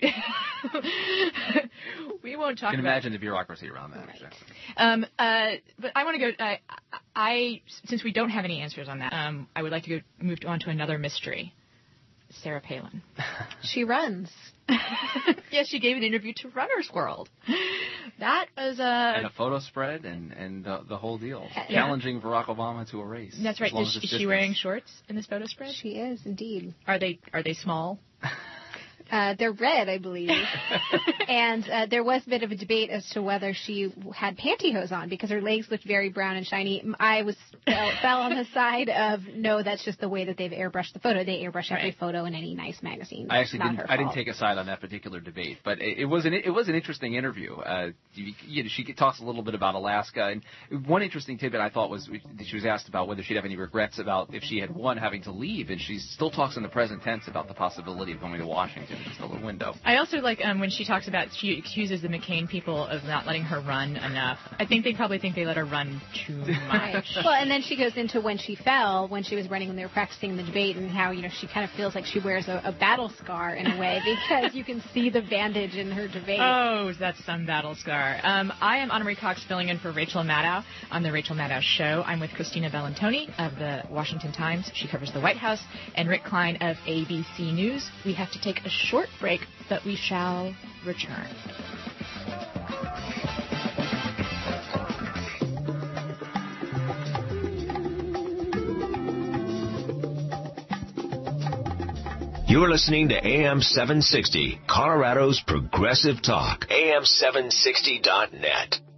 we won't talk about it. You can imagine the bureaucracy around that. Right. But I want to go, since we don't have any answers on that, I would like to move on to another mystery. Sarah Palin. She runs. Yes, she gave an interview to Runner's World. That was and a photo spread and the whole deal, challenging Barack Obama to a race. That's right. Is she wearing shorts in this photo spread? She is indeed. Are they small? They're red, I believe. And there was a bit of a debate as to whether she had pantyhose on because her legs looked very brown and shiny. I fell on the side of no, that's just the way that they've airbrushed the photo. They airbrush every photo in any nice magazine. I actually didn't take a side on that particular debate, but it was an interesting interview. She talks a little bit about Alaska, and one interesting tidbit I thought was she was asked about whether she'd have any regrets about if she had won having to leave, and she still talks in the present tense about the possibility of going to Washington. Just a little window. I also like when she talks about, she accuses the McCain people of not letting her run enough. I think they probably think they let her run too much. Well, and then she goes into when she fell, when she was running, when they were practicing the debate, and how, she kind of feels like she wears a battle scar in a way because you can see the bandage in her debate. Oh, that's some battle scar. I am Anna Marie Cox filling in for Rachel Maddow on The Rachel Maddow Show. I'm with Christina Bellantoni of the Washington Times. She covers the White House, and Rick Klein of ABC News. We have to take a short break, but we shall return. You're listening to AM 760, Colorado's Progressive Talk. AM760.net.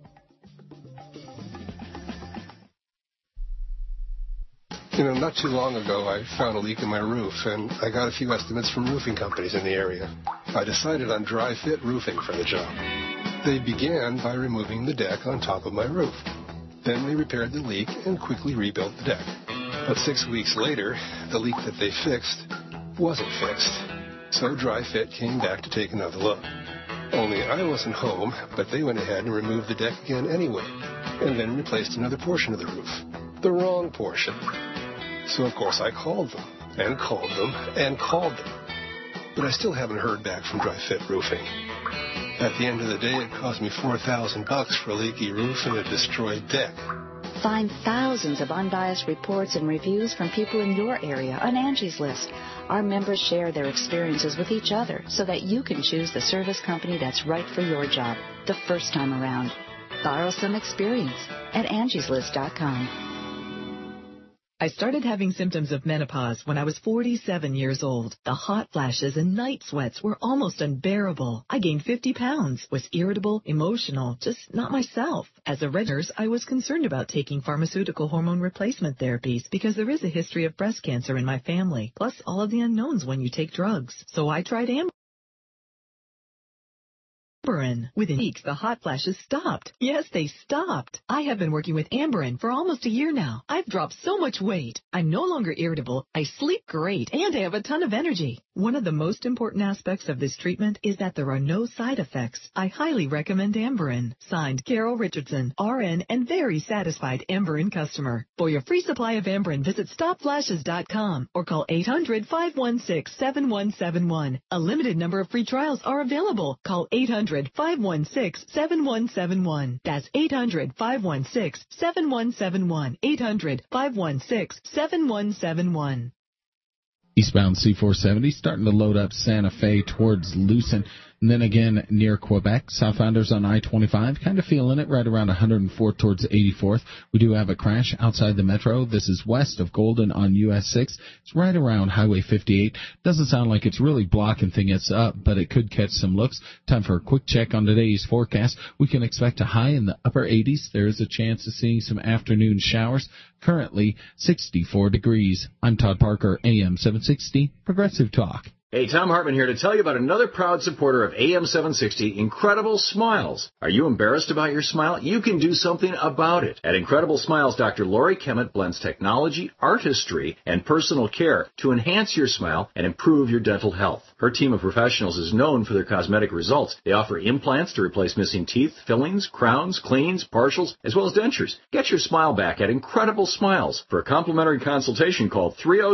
Not too long ago, I found a leak in my roof, and I got a few estimates from roofing companies in the area. I decided on Dry Fit Roofing for the job. They began by removing the deck on top of my roof. Then they repaired the leak and quickly rebuilt the deck. But 6 weeks later, the leak that they fixed wasn't fixed. So Dry Fit came back to take another look. Only I wasn't home, but they went ahead and removed the deck again anyway, and then replaced another portion of the roof. The wrong portion. So, of course, I called them, and called them, and called them. But I still haven't heard back from Dry Fit Roofing. At the end of the day, it cost me $4,000 for a leaky roof and a destroyed deck. Find thousands of unbiased reports and reviews from people in your area on Angie's List. Our members share their experiences with each other so that you can choose the service company that's right for your job the first time around. Borrow some experience at angieslist.com. I started having symptoms of menopause when I was 47 years old. The hot flashes and night sweats were almost unbearable. I gained 50 pounds, was irritable, emotional, just not myself. As a nurse, I was concerned about taking pharmaceutical hormone replacement therapies because there is a history of breast cancer in my family, plus all of the unknowns when you take drugs. So I tried Amberen. Within weeks, the hot flashes stopped. Yes, they stopped. I have been working with Amberen for almost a year now. I've dropped so much weight. I'm no longer irritable. I sleep great, and I have a ton of energy. One of the most important aspects of this treatment is that there are no side effects. I highly recommend Amberen. Signed, Carol Richardson, RN, and very satisfied Amberen customer. For your free supply of Amberen, visit StopFlashes.com or call 800-516-7171. A limited number of free trials are available. Call 800-516-7171. That's 800-516-7171. 800-516-7171. Eastbound C470 starting to load up Santa Fe towards Lucin. And then again near Quebec, southbounders on I-25, kind of feeling it right around 104th towards 84th. We do have a crash outside the metro. This is west of Golden on US 6. It's right around Highway 58. Doesn't sound like it's really blocking things up, but it could catch some looks. Time for a quick check on today's forecast. We can expect a high in the upper 80s. There is a chance of seeing some afternoon showers. Currently 64 degrees. I'm Todd Parker, AM 760, Progressive Talk. Hey, Tom Hartman here to tell you about another proud supporter of AM 760, Incredible Smiles. Are you embarrassed about your smile? You can do something about it. At Incredible Smiles, Dr. Lori Kemet blends technology, artistry, and personal care to enhance your smile and improve your dental health. Her team of professionals is known for their cosmetic results. They offer implants to replace missing teeth, fillings, crowns, cleans, partials, as well as dentures. Get your smile back at Incredible Smiles. For a complimentary consultation, call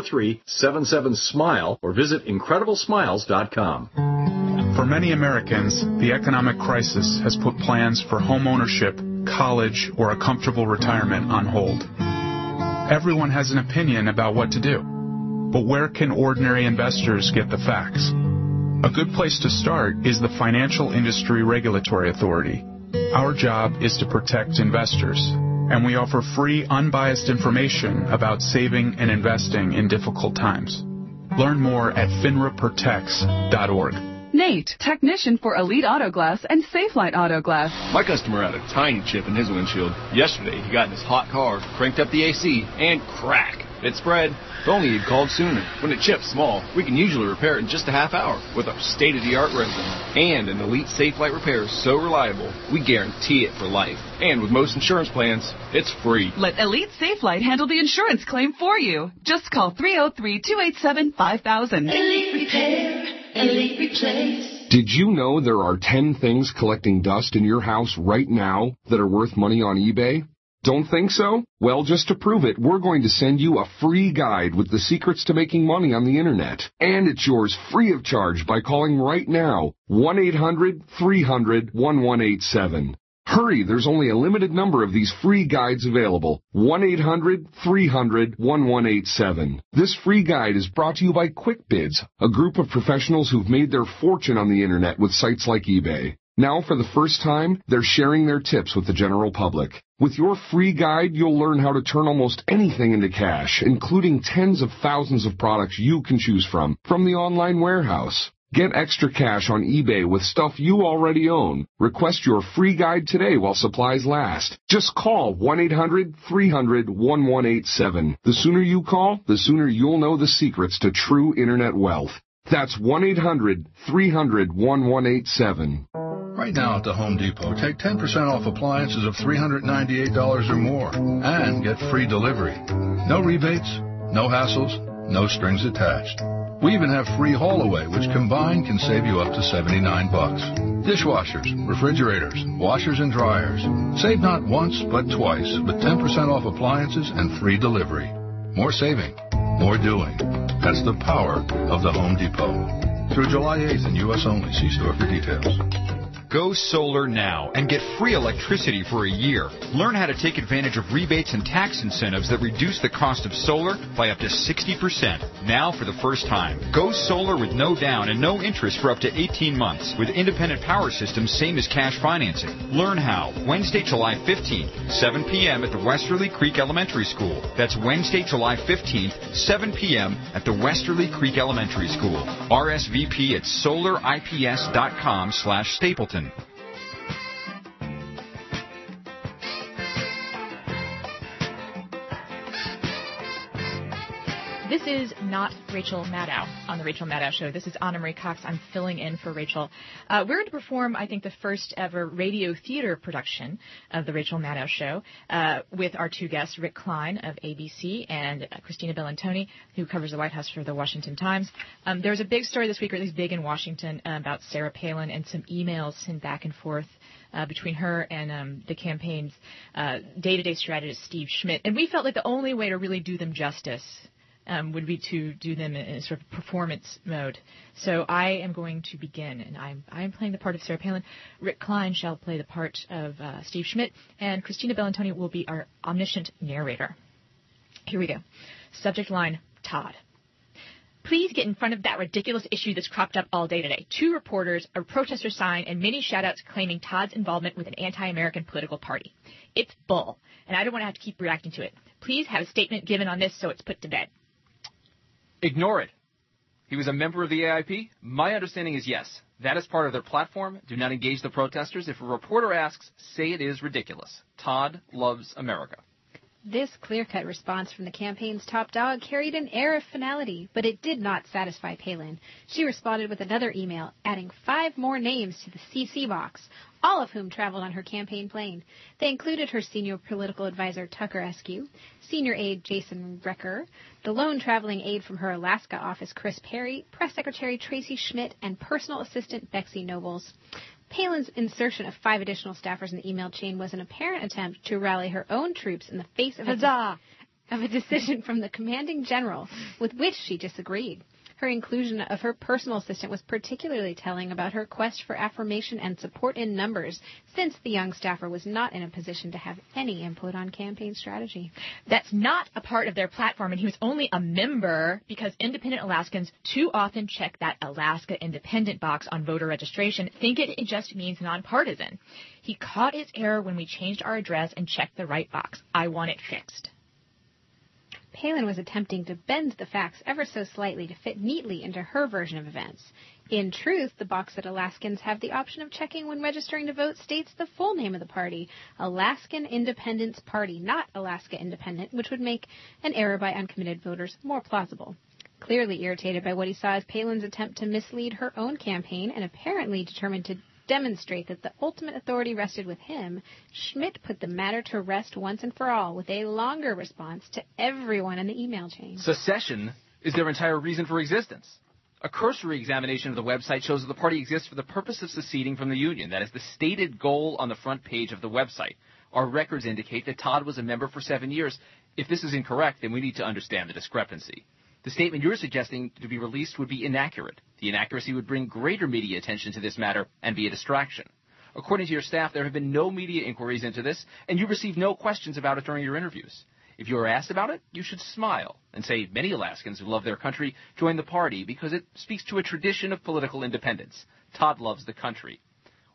303-77-SMILE or visit IncredibleSmiles.com. For many Americans, the economic crisis has put plans for home ownership, college, or a comfortable retirement on hold. Everyone has an opinion about what to do, but where can ordinary investors get the facts? A good place to start is the Financial Industry Regulatory Authority. Our job is to protect investors, and we offer free, unbiased information about saving and investing in difficult times. Learn more at finraprotects.org. Nate, technician for Elite Auto Glass and Safelite Auto Glass. My customer had a tiny chip in his windshield. Yesterday, he got in his hot car, cranked up the AC, and crack! It spread. If only he'd called sooner. When it chips small, we can usually repair it in just a half hour with our state-of-the-art resin. And an Elite Safelite repair is so reliable, we guarantee it for life. And with most insurance plans, it's free. Let Elite Safelite handle the insurance claim for you. Just call 303-287-5000. Elite Repair, Elite Replace. Did you know there are 10 things collecting dust in your house right now that are worth money on eBay? Don't think so? Well, just to prove it, we're going to send you a free guide with the secrets to making money on the Internet. And it's yours free of charge by calling right now, 1-800-300-1187. Hurry, there's only a limited number of these free guides available. 1-800-300-1187. This free guide is brought to you by QuickBids, a group of professionals who've made their fortune on the Internet with sites like eBay. Now, for the first time, they're sharing their tips with the general public. With your free guide, you'll learn how to turn almost anything into cash, including tens of thousands of products you can choose from the online warehouse. Get extra cash on eBay with stuff you already own. Request your free guide today while supplies last. Just call 1-800-300-1187. The sooner you call, the sooner you'll know the secrets to true internet wealth. That's 1-800-300-1187. Right now at the Home Depot, take 10% off appliances of $398 or more and get free delivery. No rebates, no hassles, no strings attached. We even have free haul away, which combined can save you up to $79. Dishwashers, refrigerators, washers and dryers. Save not once, but twice with 10% off appliances and free delivery. More saving, more doing. That's the power of the Home Depot. Through July 8th in U.S. only. See store for details. Go solar now and get free electricity for a year. Learn how to take advantage of rebates and tax incentives that reduce the cost of solar by up to 60%. Now for the first time. Go solar with no down and no interest for up to 18 months with independent power systems same as cash financing. Learn how Wednesday, July 15th, 7 p.m. at the Westerly Creek Elementary School. That's Wednesday, July 15th, 7 p.m. at the Westerly Creek Elementary School. RSVP at solarips.com/Stapleton. This is not Rachel Maddow on the Rachel Maddow Show. This is Anna Marie Cox. I'm filling in for Rachel. We're going to perform, I think, the first ever radio theater production of the Rachel Maddow Show with our two guests, Rick Klein of ABC and Christina Bellantoni, who covers the White House for the Washington Times. There was a big story this week, or at least big in Washington, about Sarah Palin and some emails sent back and forth between her and the campaign's day-to-day strategist, Steve Schmidt. And we felt like the only way to really do them justice would be to do them in a sort of performance mode. So I am going to begin, and I'm playing the part of Sarah Palin. Rick Klein shall play the part of Steve Schmidt, and Christina Bellantoni will be our omniscient narrator. Here we go. Subject line, Todd. Please get in front of that ridiculous issue that's cropped up all day today. 2 reporters, a protester sign, and many shout-outs claiming Todd's involvement with an anti-American political party. It's bull, and I don't want to have to keep reacting to it. Please have a statement given on this so it's put to bed. Ignore it. He was a member of the AIP? My understanding is yes. That is part of their platform. Do not engage the protesters. If a reporter asks, say it is ridiculous. Todd loves America. This clear-cut response from the campaign's top dog carried an air of finality, but it did not satisfy Palin. She responded with another email, adding 5 more names to the CC box, all of whom traveled on her campaign plane. They included her senior political advisor, Tucker Askew, senior aide Jason Recker, the lone traveling aide from her Alaska office, Chris Perry, press secretary Tracy Schmidt, and personal assistant Bexy Nobles. Palin's insertion of 5 additional staffers in the email chain was an apparent attempt to rally her own troops in the face of a decision from the commanding general with which she disagreed. Her inclusion of her personal assistant was particularly telling about her quest for affirmation and support in numbers, since the young staffer was not in a position to have any input on campaign strategy. That's not a part of their platform, and he was only a member because independent Alaskans too often check that Alaska Independent box on voter registration, think it just means nonpartisan. He caught his error when we changed our address and checked the right box. I want it fixed. Palin was attempting to bend the facts ever so slightly to fit neatly into her version of events. In truth, the box that Alaskans have the option of checking when registering to vote states the full name of the party, Alaskan Independence Party, not Alaska Independent, which would make an error by uncommitted voters more plausible. Clearly irritated by what he saw as Palin's attempt to mislead her own campaign and apparently determined to demonstrate that the ultimate authority rested with him, Schmidt put the matter to rest once and for all with a longer response to everyone in the email chain. Secession is their entire reason for existence. A cursory examination of the website shows that the party exists for the purpose of seceding from the Union. That is the stated goal on the front page of the website. Our records indicate that Todd was a member for 7 years. If this is incorrect, then we need to understand the discrepancy. The statement you're suggesting to be released would be inaccurate. The inaccuracy would bring greater media attention to this matter and be a distraction. According to your staff, there have been no media inquiries into this, and you received no questions about it during your interviews. If you are asked about it, you should smile and say many Alaskans who love their country join the party because it speaks to a tradition of political independence. Todd loves the country.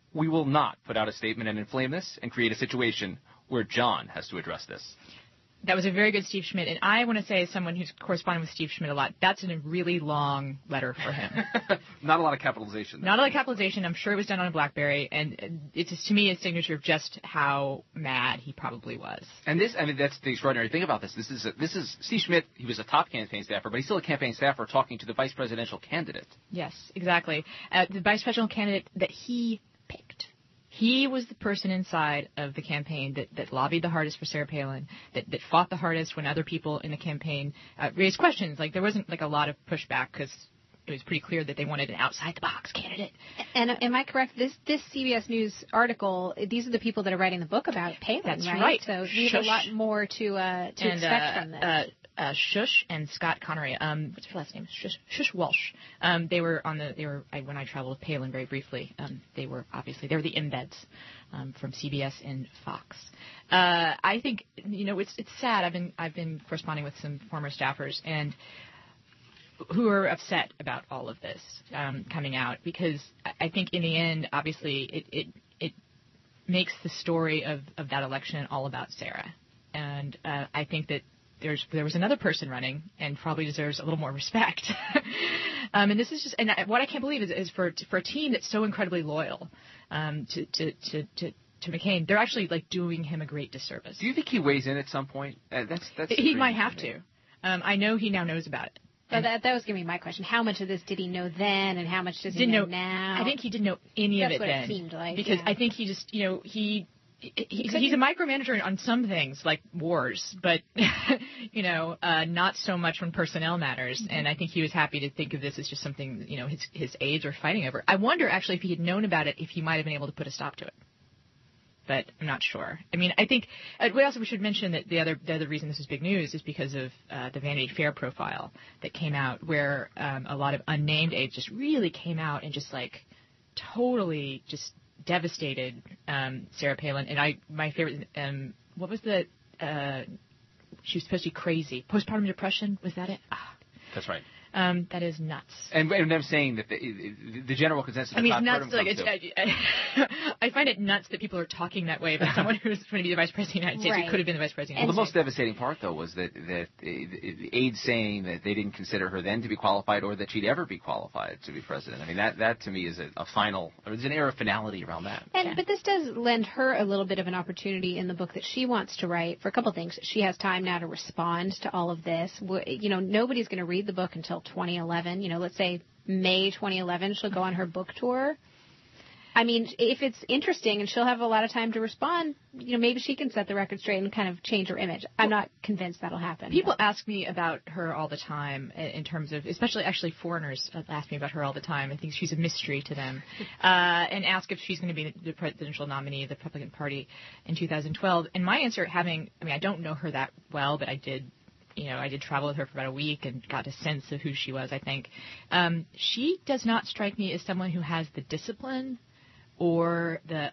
We will not put out a statement and inflame this and create a situation where John has to address this. That was a very good Steve Schmidt. And I want to say, as someone who's corresponding with Steve Schmidt a lot, that's a really long letter for him. Not a lot of capitalization. Not a lot of capitalization. I'm sure it was done on a BlackBerry. And it's, just, to me, a signature of just how mad he probably was. And this, I mean, that's the extraordinary thing about this. This is Steve Schmidt. He was a top campaign staffer, but he's still a campaign staffer talking to the vice presidential candidate. Yes, exactly. The vice presidential candidate that he picked. He was the person inside of the campaign that lobbied the hardest for Sarah Palin, that fought the hardest when other people in the campaign raised questions. Like, there wasn't like a lot of pushback because it was pretty clear that they wanted an outside-the-box candidate. And am I correct? This CBS News article, these are the people that are writing the book about Palin, That's right? So Shush. there's a lot more to expect from this. Shush and Scott Connery. What's her last name? Shush Walsh. They were when I traveled with Palin very briefly. They were the embeds from CBS and Fox. I think it's sad. I've been corresponding with some former staffers and who are upset about all of this coming out, because I think in the end, obviously, it makes the story of that election all about Sarah, and I think that there was another person running and probably deserves a little more respect. And this is just, and what I can't believe is for a team that's so incredibly loyal to McCain, they're actually like doing him a great disservice. Do you think he weighs in at some point? He might have to. I know he now knows about it. So that was going to be my question. How much of this did he know then, and how much does he know now? I think he didn't know any of it then. That's what it seemed like. Because I think he just, he's a micromanager on some things like wars, but not so much when personnel matters. And I think he was happy to think of this as just something his aides are fighting over. I wonder actually if he had known about it, if he might have been able to put a stop to it. But I'm not sure. I mean, I think we should mention that the other reason this is big news is because of the Vanity Fair profile that came out, where a lot of unnamed aides just really came out and just like totally just devastated Sarah Palin. And my favorite, what was the? She was supposed to be crazy. Postpartum depression, was that it? That's right. That is nuts. And I'm saying that the general consensus. I mean, it's nuts. I find it nuts that people are talking that way about someone who's going to be the vice president of the United States, who could have been the vice president. Well, the most devastating part, though, was that the aides saying that they didn't consider her then to be qualified, or that she'd ever be qualified to be president. I mean, that to me is a final. There's an air of finality around that. But this does lend her a little bit of an opportunity in the book that she wants to write for a couple of things. She has time now to respond to all of this. Nobody's going to read the book until 2011. Let's say May 2011, she'll go on her book tour. I mean, if it's interesting and she'll have a lot of time to respond, maybe she can set the record straight and kind of change her image. I'm not convinced that'll happen. People ask me about her all the time in terms of, especially actually foreigners ask me about her all the time. I think she's a mystery to them, and ask if she's going to be the presidential nominee of the Republican Party in 2012. And my answer, I don't know her that well, but I did travel with her for about a week and got a sense of who she was, I think. She does not strike me as someone who has the discipline or the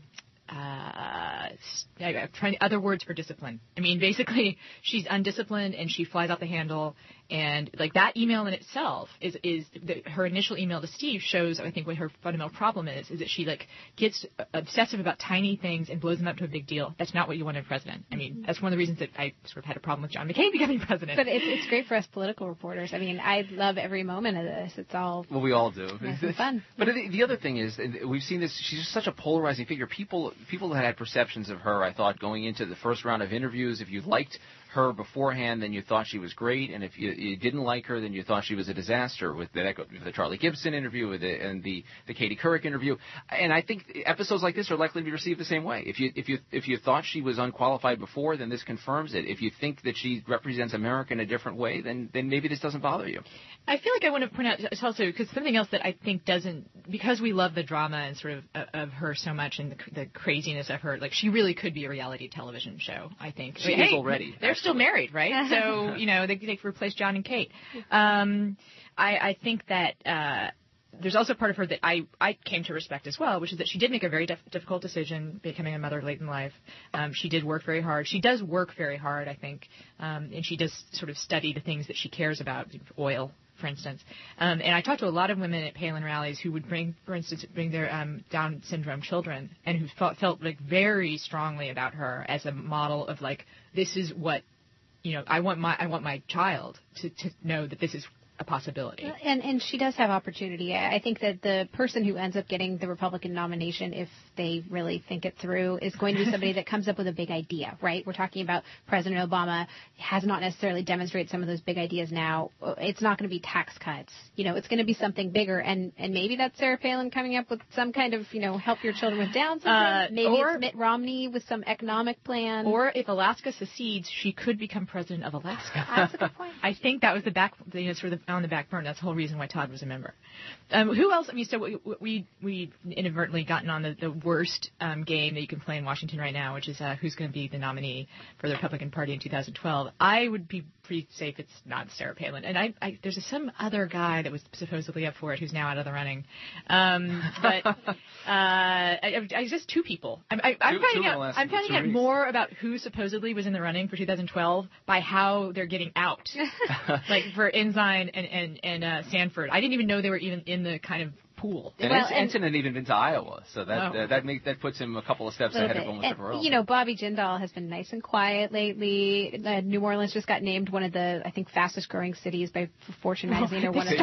I'm trying other words for discipline. I mean, basically, she's undisciplined and she flies off the handle. And like that email in itself her initial email to Steve shows, I think, what her fundamental problem is that she like gets obsessive about tiny things and blows them up to a big deal. That's not what you want in a president. I mean, that's one of the reasons that I sort of had a problem with John McCain becoming president. But it's great for us political reporters. I mean, I love every moment of this. It's all we all do. Nice and fun. But the other thing is, we've seen this. She's just such a polarizing figure. People that had perceptions of her, I thought, going into the first round of interviews, if you liked her beforehand, then you thought she was great, and if you didn't like her, then you thought she was a disaster. With the Charlie Gibson interview and the Katie Couric interview, and I think episodes like this are likely to be received the same way. If you thought she was unqualified before, then this confirms it. If you think that she represents America in a different way, then maybe this doesn't bother you. I feel like I want to point out it's also because something else that I think because we love the drama and sort of her so much and the craziness of her, like she really could be a reality television show. I think she is already. They're still married, right? So they replace John and Kate. I think that there's also part of her that I came to respect as well, which is that she did make a very difficult decision, becoming a mother late in life. She did work very hard. She does work very hard, I think, and she does sort of study the things that she cares about, oil, for instance. And I talked to a lot of women at Palin rallies who would bring their Down syndrome children and who felt like very strongly about her as a model of like, this is what, I want my child to know that this is a possibility. And she does have opportunity. I think that the person who ends up getting the Republican nomination, if they really think it through, is going to be somebody that comes up with a big idea, right? We're talking about President Obama has not necessarily demonstrated some of those big ideas now. It's not going to be tax cuts. It's going to be something bigger. And maybe that's Sarah Palin coming up with some kind of, help your children with Down syndrome. Maybe it's Mitt Romney with some economic plan. Or if Alaska secedes, she could become president of Alaska. That's a good point. I think that was sort of on the back burner. That's the whole reason why Todd was a member. Who else? So we inadvertently gotten on the worst game that you can play in Washington right now, which is who's going to be the nominee for the Republican Party in 2012. I would be pretty safe it's not Sarah Palin. And there's some other guy that was supposedly up for it who's now out of the running. But I just two people. I'm finding out more about who supposedly was in the running for 2012 by how they're getting out. Like for Ensign and Sanford. I didn't even know they were even in the kind of pool. And Ensign hadn't even been to Iowa, so that puts him a couple of steps ahead of almost everyone else. Bobby Jindal has been nice and quiet lately. New Orleans just got named one of the, I think, fastest growing cities by Fortune magazine or one of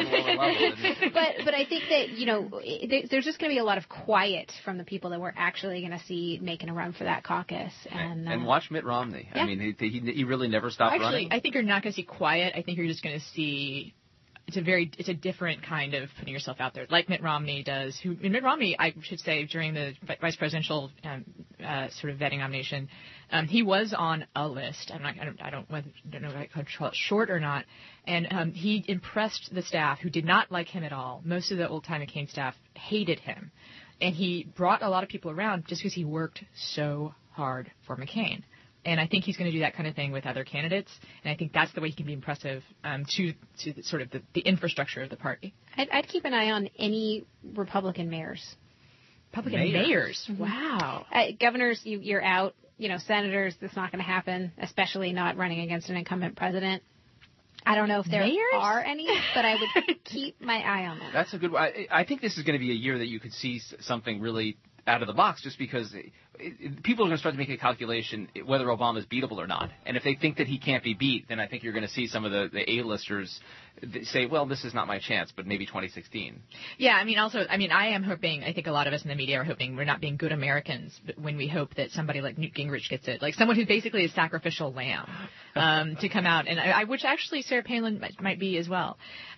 the. But I think that there's just going to be a lot of quiet from the people that we're actually going to see making a run for that caucus. And watch Mitt Romney. Yeah. I mean, he really never stopped running. I think you're not going to see quiet. I think you're just going to see. It's a different kind of putting yourself out there, like Mitt Romney does. Mitt Romney, I should say, during the vice presidential sort of vetting nomination, he was on a list. I don't know if I control it short or not. And he impressed the staff who did not like him at all. Most of the old-time McCain staff hated him. And he brought a lot of people around just because he worked so hard for McCain. And I think he's going to do that kind of thing with other candidates. And I think that's the way he can be impressive to the, sort of the infrastructure of the party. I'd keep an eye on any Republican mayors. Republican mayors? Mm-hmm. Wow. Governors, you're out. Senators, that's not going to happen, especially not running against an incumbent president. I don't know if there are any, but I would keep my eye on them. That's a good one. I think this is going to be a year that you could see something really out of the box, just because people are going to start to make a calculation whether Obama's beatable or not. And if they think that he can't be beat, then I think you're going to see some of the A-listers say, well, this is not my chance, but maybe 2016. Yeah, I am hoping, I think a lot of us in the media are hoping we're not being good Americans when we hope that somebody like Newt Gingrich gets it, like someone who's basically a sacrificial lamb to come out, and which actually Sarah Palin might be as well.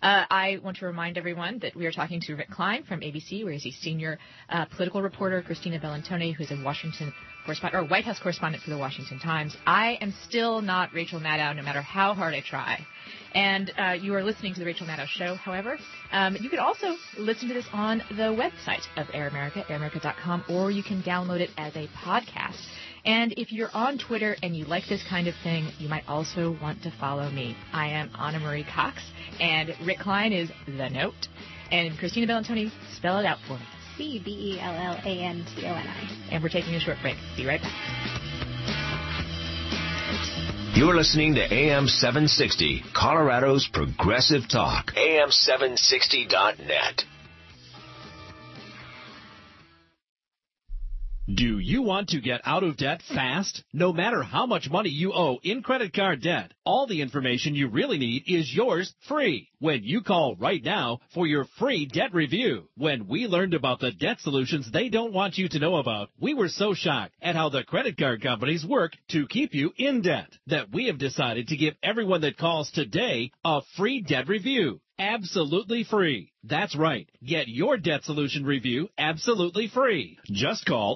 I want to remind everyone that we are talking to Rick Klein from ABC, where he's a senior political reporter, Christina Bellantoni, who's a Washington correspondent, or White House correspondent for the Washington Times. I am still not Rachel Maddow, no matter how hard I try. And you are listening to The Rachel Maddow Show, however. You can also listen to this on the website of Air America, airamerica.com, or you can download it as a podcast. And if you're on Twitter and you like this kind of thing, you might also want to follow me. I am Anna Marie Cox, and Rick Klein is The Note, and Christina Bellantoni, spell it out for me. CBELLANTONI. And we're taking a short break. Be right back. You're listening to AM 760, Colorado's Progressive Talk. AM760.net. Do you want to get out of debt fast? No matter how much money you owe in credit card debt, all the information you really need is yours free when you call right now for your free debt review. When we learned about the debt solutions they don't want you to know about, we were so shocked at how the credit card companies work to keep you in debt that we have decided to give everyone that calls today a free debt review. Absolutely free. That's right. Get your debt solution review absolutely free. Just call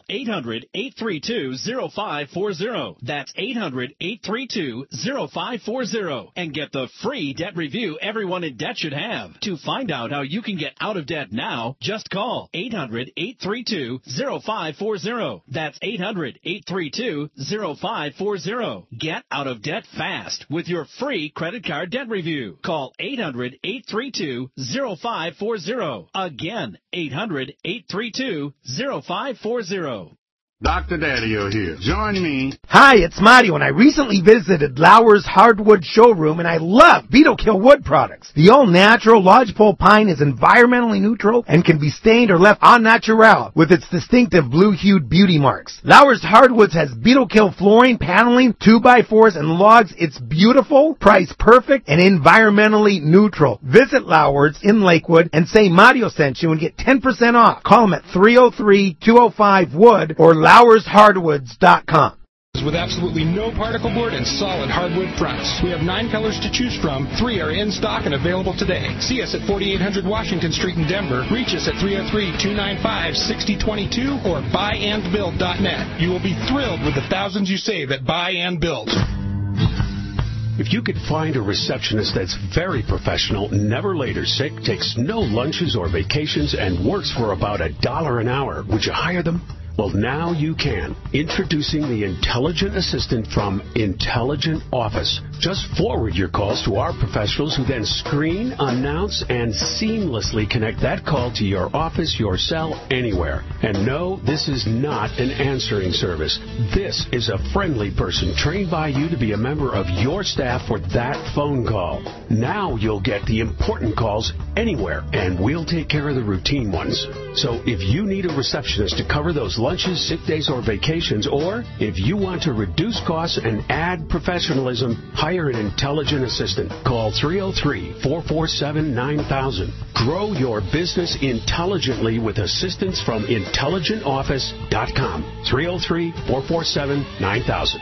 800-832-0540. That's 800-832-0540 and get the free debt review everyone in debt should have. To find out how you can get out of debt now, just call 800-832-0540. That's 800-832-0540. Get out of debt fast with your free credit card debt review. Call 800-832-0540. Again, 800-832-0540. Dr. Daddio here. Join me. Hi, it's Mario, and I recently visited Lauer's Hardwood Showroom, and I love Beetle Kill Wood products. The all-natural lodgepole pine is environmentally neutral and can be stained or left au naturel with its distinctive blue-hued beauty marks. Lauer's Hardwoods has Beetle Kill flooring, paneling, 2x4s, and logs. It's beautiful, price perfect, and environmentally neutral. Visit Lauer's in Lakewood and say Mario sent you and get 10% off. Call them at 303-205-WOOD or LauersHardwoods.com. With absolutely no particle board and solid hardwood fronts. We have 9 colors to choose from. 3 are in stock and available today. See us at 4800 Washington Street in Denver. Reach us at 303-295-6022 or buyandbuild.net. You will be thrilled with the thousands you save at Buy and Build. If you could find a receptionist that's very professional, never late or sick, takes no lunches or vacations, and works for about $1 an hour, would you hire them? Well, now you can. Introducing the Intelligent Assistant from Intelligent Office. Just forward your calls to our professionals who then screen, announce, and seamlessly connect that call to your office, your cell, anywhere. And no, this is not an answering service. This is a friendly person trained by you to be a member of your staff for that phone call. Now you'll get the important calls anywhere, and we'll take care of the routine ones. So if you need a receptionist to cover those lunches, sick days, or vacations, or if you want to reduce costs and add professionalism, hire an intelligent assistant. Call 303-447-9000. Grow your business intelligently with assistance from IntelligentOffice.com. 303-447-9000.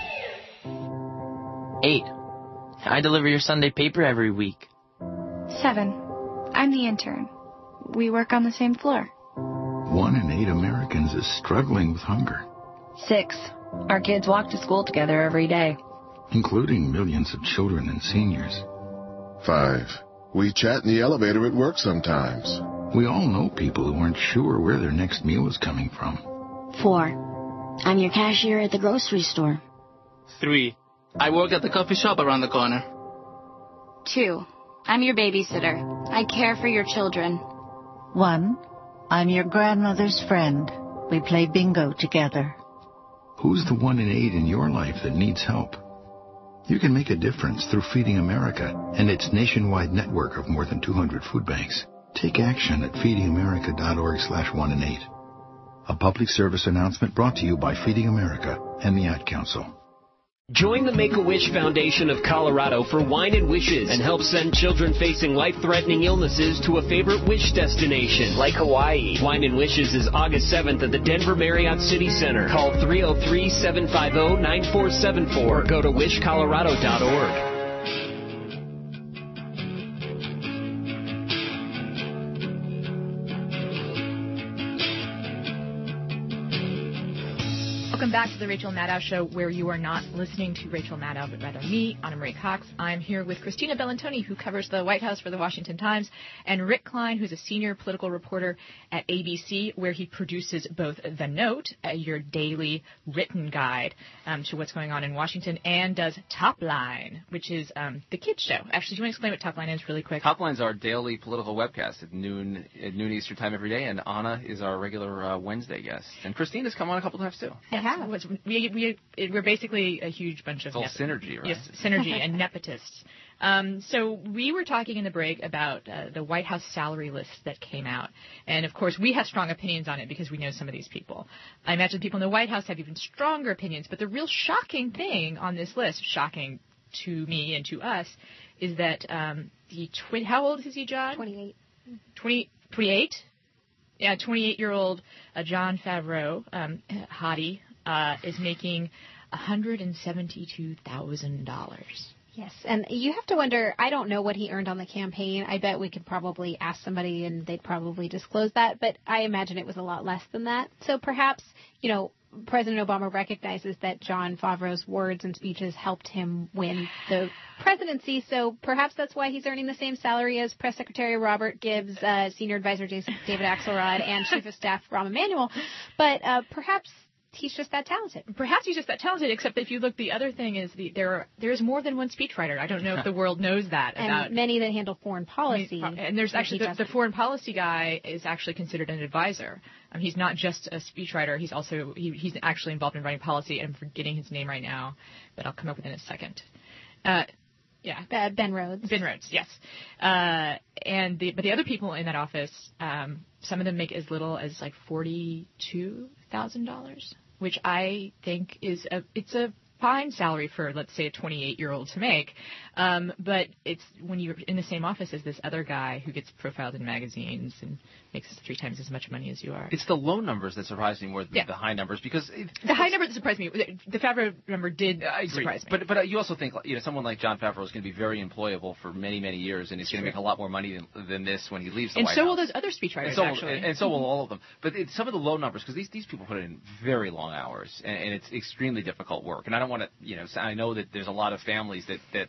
8. I deliver your Sunday paper every week. 7. I'm the intern. We work on the same floor. 1 in 8 Americans is struggling with hunger, 6. Our kids walk to school together every day, including millions of children and seniors. 5. We chat in the elevator at work sometimes. We all know people who aren't sure where their next meal is coming from. 4. I'm your cashier at the grocery store. 3. I work at the coffee shop around the corner. 2. I'm your babysitter. I care for your children. 1. I'm your grandmother's friend. We play bingo together. Who's the 1 in 8 in your life that needs help? You can make a difference through Feeding America and its nationwide network of more than 200 food banks. Take action at feedingamerica.org/1 in 8. A public service announcement brought to you by Feeding America and the Ad Council. Join the Make-A-Wish Foundation of Colorado for Wine and Wishes and help send children facing life-threatening illnesses to a favorite wish destination, like Hawaii. Wine and Wishes is August 7th at the Denver Marriott City Center. Call 303-750-9474 or go to wishcolorado.org. Welcome back to the Rachel Maddow Show, where you are not listening to Rachel Maddow, but rather me, Anna Marie Cox. I'm here with Christina Bellantoni, who covers the White House for the Washington Times, and Rick Klein, who's a senior political reporter at ABC, where he produces both The Note, your daily written guide to what's going on in Washington, and does Top Line, which is the kids show. Actually, do you want to explain what Top Line is really quick? Top Line's our daily political webcast at noon Eastern time every day, and Anna is our regular Wednesday guest. And Christina's come on a couple times, too. We're basically a huge bunch of synergy, right? Yes, synergy and nepotists. So we were talking in the break about the White House salary list that came out. And, of course, we have strong opinions on it because we know some of these people. I imagine people in the White House have even stronger opinions. But the real shocking thing on this list, shocking to me and to us, is that how old is he, John? 28. 28? Yeah, 28-year-old Jon Favreau, hottie, is making $172,000. Yes, and you have to wonder, I don't know what he earned on the campaign. I bet we could probably ask somebody and they'd probably disclose that, but I imagine it was a lot less than that. So perhaps, President Obama recognizes that Jon Favreau's words and speeches helped him win the presidency, so perhaps that's why he's earning the same salary as Press Secretary Robert Gibbs, Senior Advisor David Axelrod, and Chief of Staff Rahm Emanuel. But perhaps just that talented. Perhaps he's just that talented, except that if you look, the other thing is there is more than one speechwriter. I don't know if the world knows that. And many that handle foreign policy. And there's actually the foreign policy guy is actually considered an advisor. He's not just a speechwriter. He's also he's actually involved in writing policy. I'm forgetting his name right now, but I'll come up with it in a second. Yeah, Ben Rhodes. Ben Rhodes, yes. But the other people in that office, some of them make as little as like $42,000, which I think it's a fine salary for, let's say, a 28-year-old to make. But it's when you're in the same office as this other guy who gets profiled in magazines and makes 3 times as much money as you are. It's the low numbers that surprise me more than the high numbers, because the high number that surprised me. The Favreau number did surprise me. But you also think someone like Jon Favreau is going to be very employable for many, many years, and he's going to make a lot more money than this when he leaves the White House. And so will those other speechwriters, actually. And so will all of them. But some of the low numbers, because these people put in very long hours, and it's extremely difficult work. And I don't want to, I know that there's a lot of families that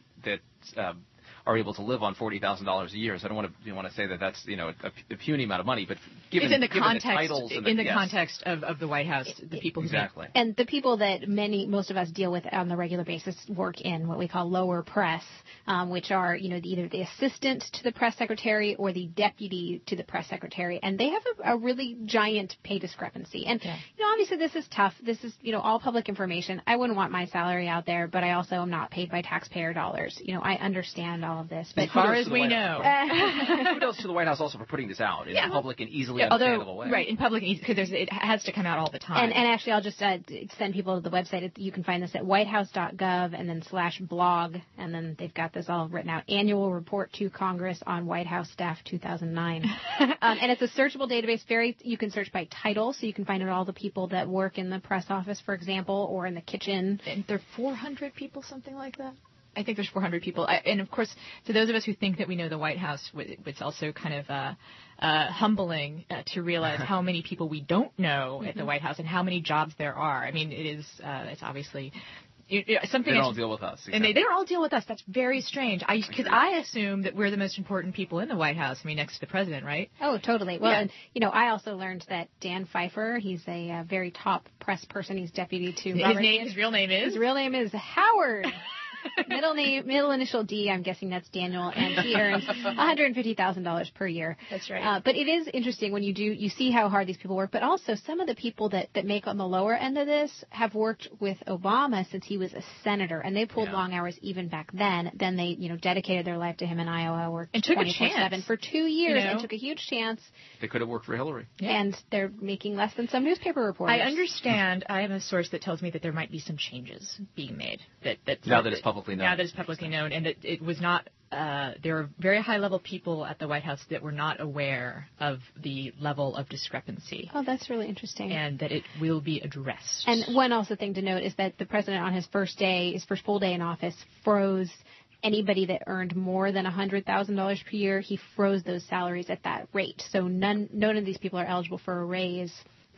are able to live on $40,000 a year. So I don't want to say that that's a puny amount of money, but given, it's in the context the titles and context of the White House, the people who exactly. And the people that most of us deal with on the regular basis work in what we call lower press, which are either the assistant to the press secretary or the deputy to the press secretary, and they have a really giant pay discrepancy. And obviously this is tough. This is all public information. I wouldn't want my salary out there, but I also am not paid by taxpayer dollars. I understand all of this, but as far as we know, kudos to the White House also for putting this out in a public and easily understandable way. Right, in public, because it has to come out all the time. And actually, I'll just send people to the website. You can find this at whitehouse.gov and then /blog, and then they've got this all written out. Annual Report to Congress on White House Staff 2009. And it's a searchable database. You can search by title, so you can find out all the people that work in the press office, for example, or in the kitchen. And there are 400 people, something like that. I think there's 400 people. And, of course, to those of us who think that we know the White House, it's also kind of humbling to realize how many people we don't know at the White House and how many jobs there are. I mean, it's obviously something. They don't all deal with us. Exactly. And they don't all deal with us. That's very strange. Because I assume that we're the most important people in the White House. I mean, next to the president, right? Oh, totally. Well, and, I also learned that Dan Pfeiffer, he's a very top press person. He's deputy to Robert. His real name is? His real name is Howard. Middle initial D, I'm guessing that's Daniel, and he earns $150,000 per year. That's right. But it is interesting when you see how hard these people work, but also some of the people that make on the lower end of this have worked with Obama since he was a senator, and they pulled long hours even back then. Then they, dedicated their life to him in Iowa, worked and took 24/7 for 2 years and took a huge chance. They could have worked for Hillary. Yeah. And they're making less than some newspaper reporters. I understand. I have a source that tells me that there might be some changes being made. Now that it's publicly known. Now that it's publicly known, and that it was not. There are very high-level people at the White House that were not aware of the level of discrepancy. Oh, that's really interesting. And that it will be addressed. And one also thing to note is that the president on his first full day in office, froze anybody that earned more than $100,000 per year. He froze those salaries at that rate. So none of these people are eligible for a raise.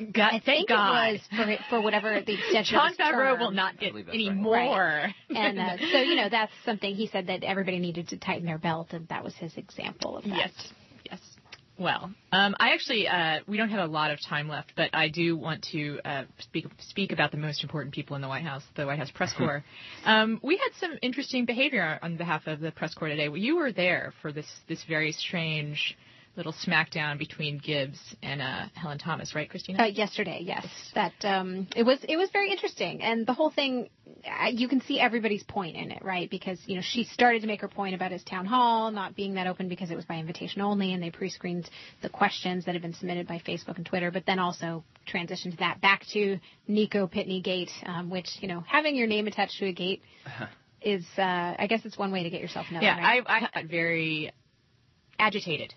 I think God. It was for whatever the extension John of his Favreau term. will not get any more. Right. And so, that's something he said that everybody needed to tighten their belt, and that was his example of that. Yes. Well, I actually, we don't have a lot of time left, but I do want to speak about the most important people in the White House press corps. We had some interesting behavior on behalf of the press corps today. You were there for this very strange little smackdown between Gibbs and Helen Thomas, right, Christina? Yesterday, yes. That it was very interesting, and the whole thing, you can see everybody's point in it, right? Because she started to make her point about his town hall not being that open because it was by invitation only, and they pre-screened the questions that had been submitted by Facebook and Twitter, but then also transitioned that back to Nico Pitney Gate, which having your name attached to a gate is, I guess, it's one way to get yourself known. Yeah, right? I got very agitated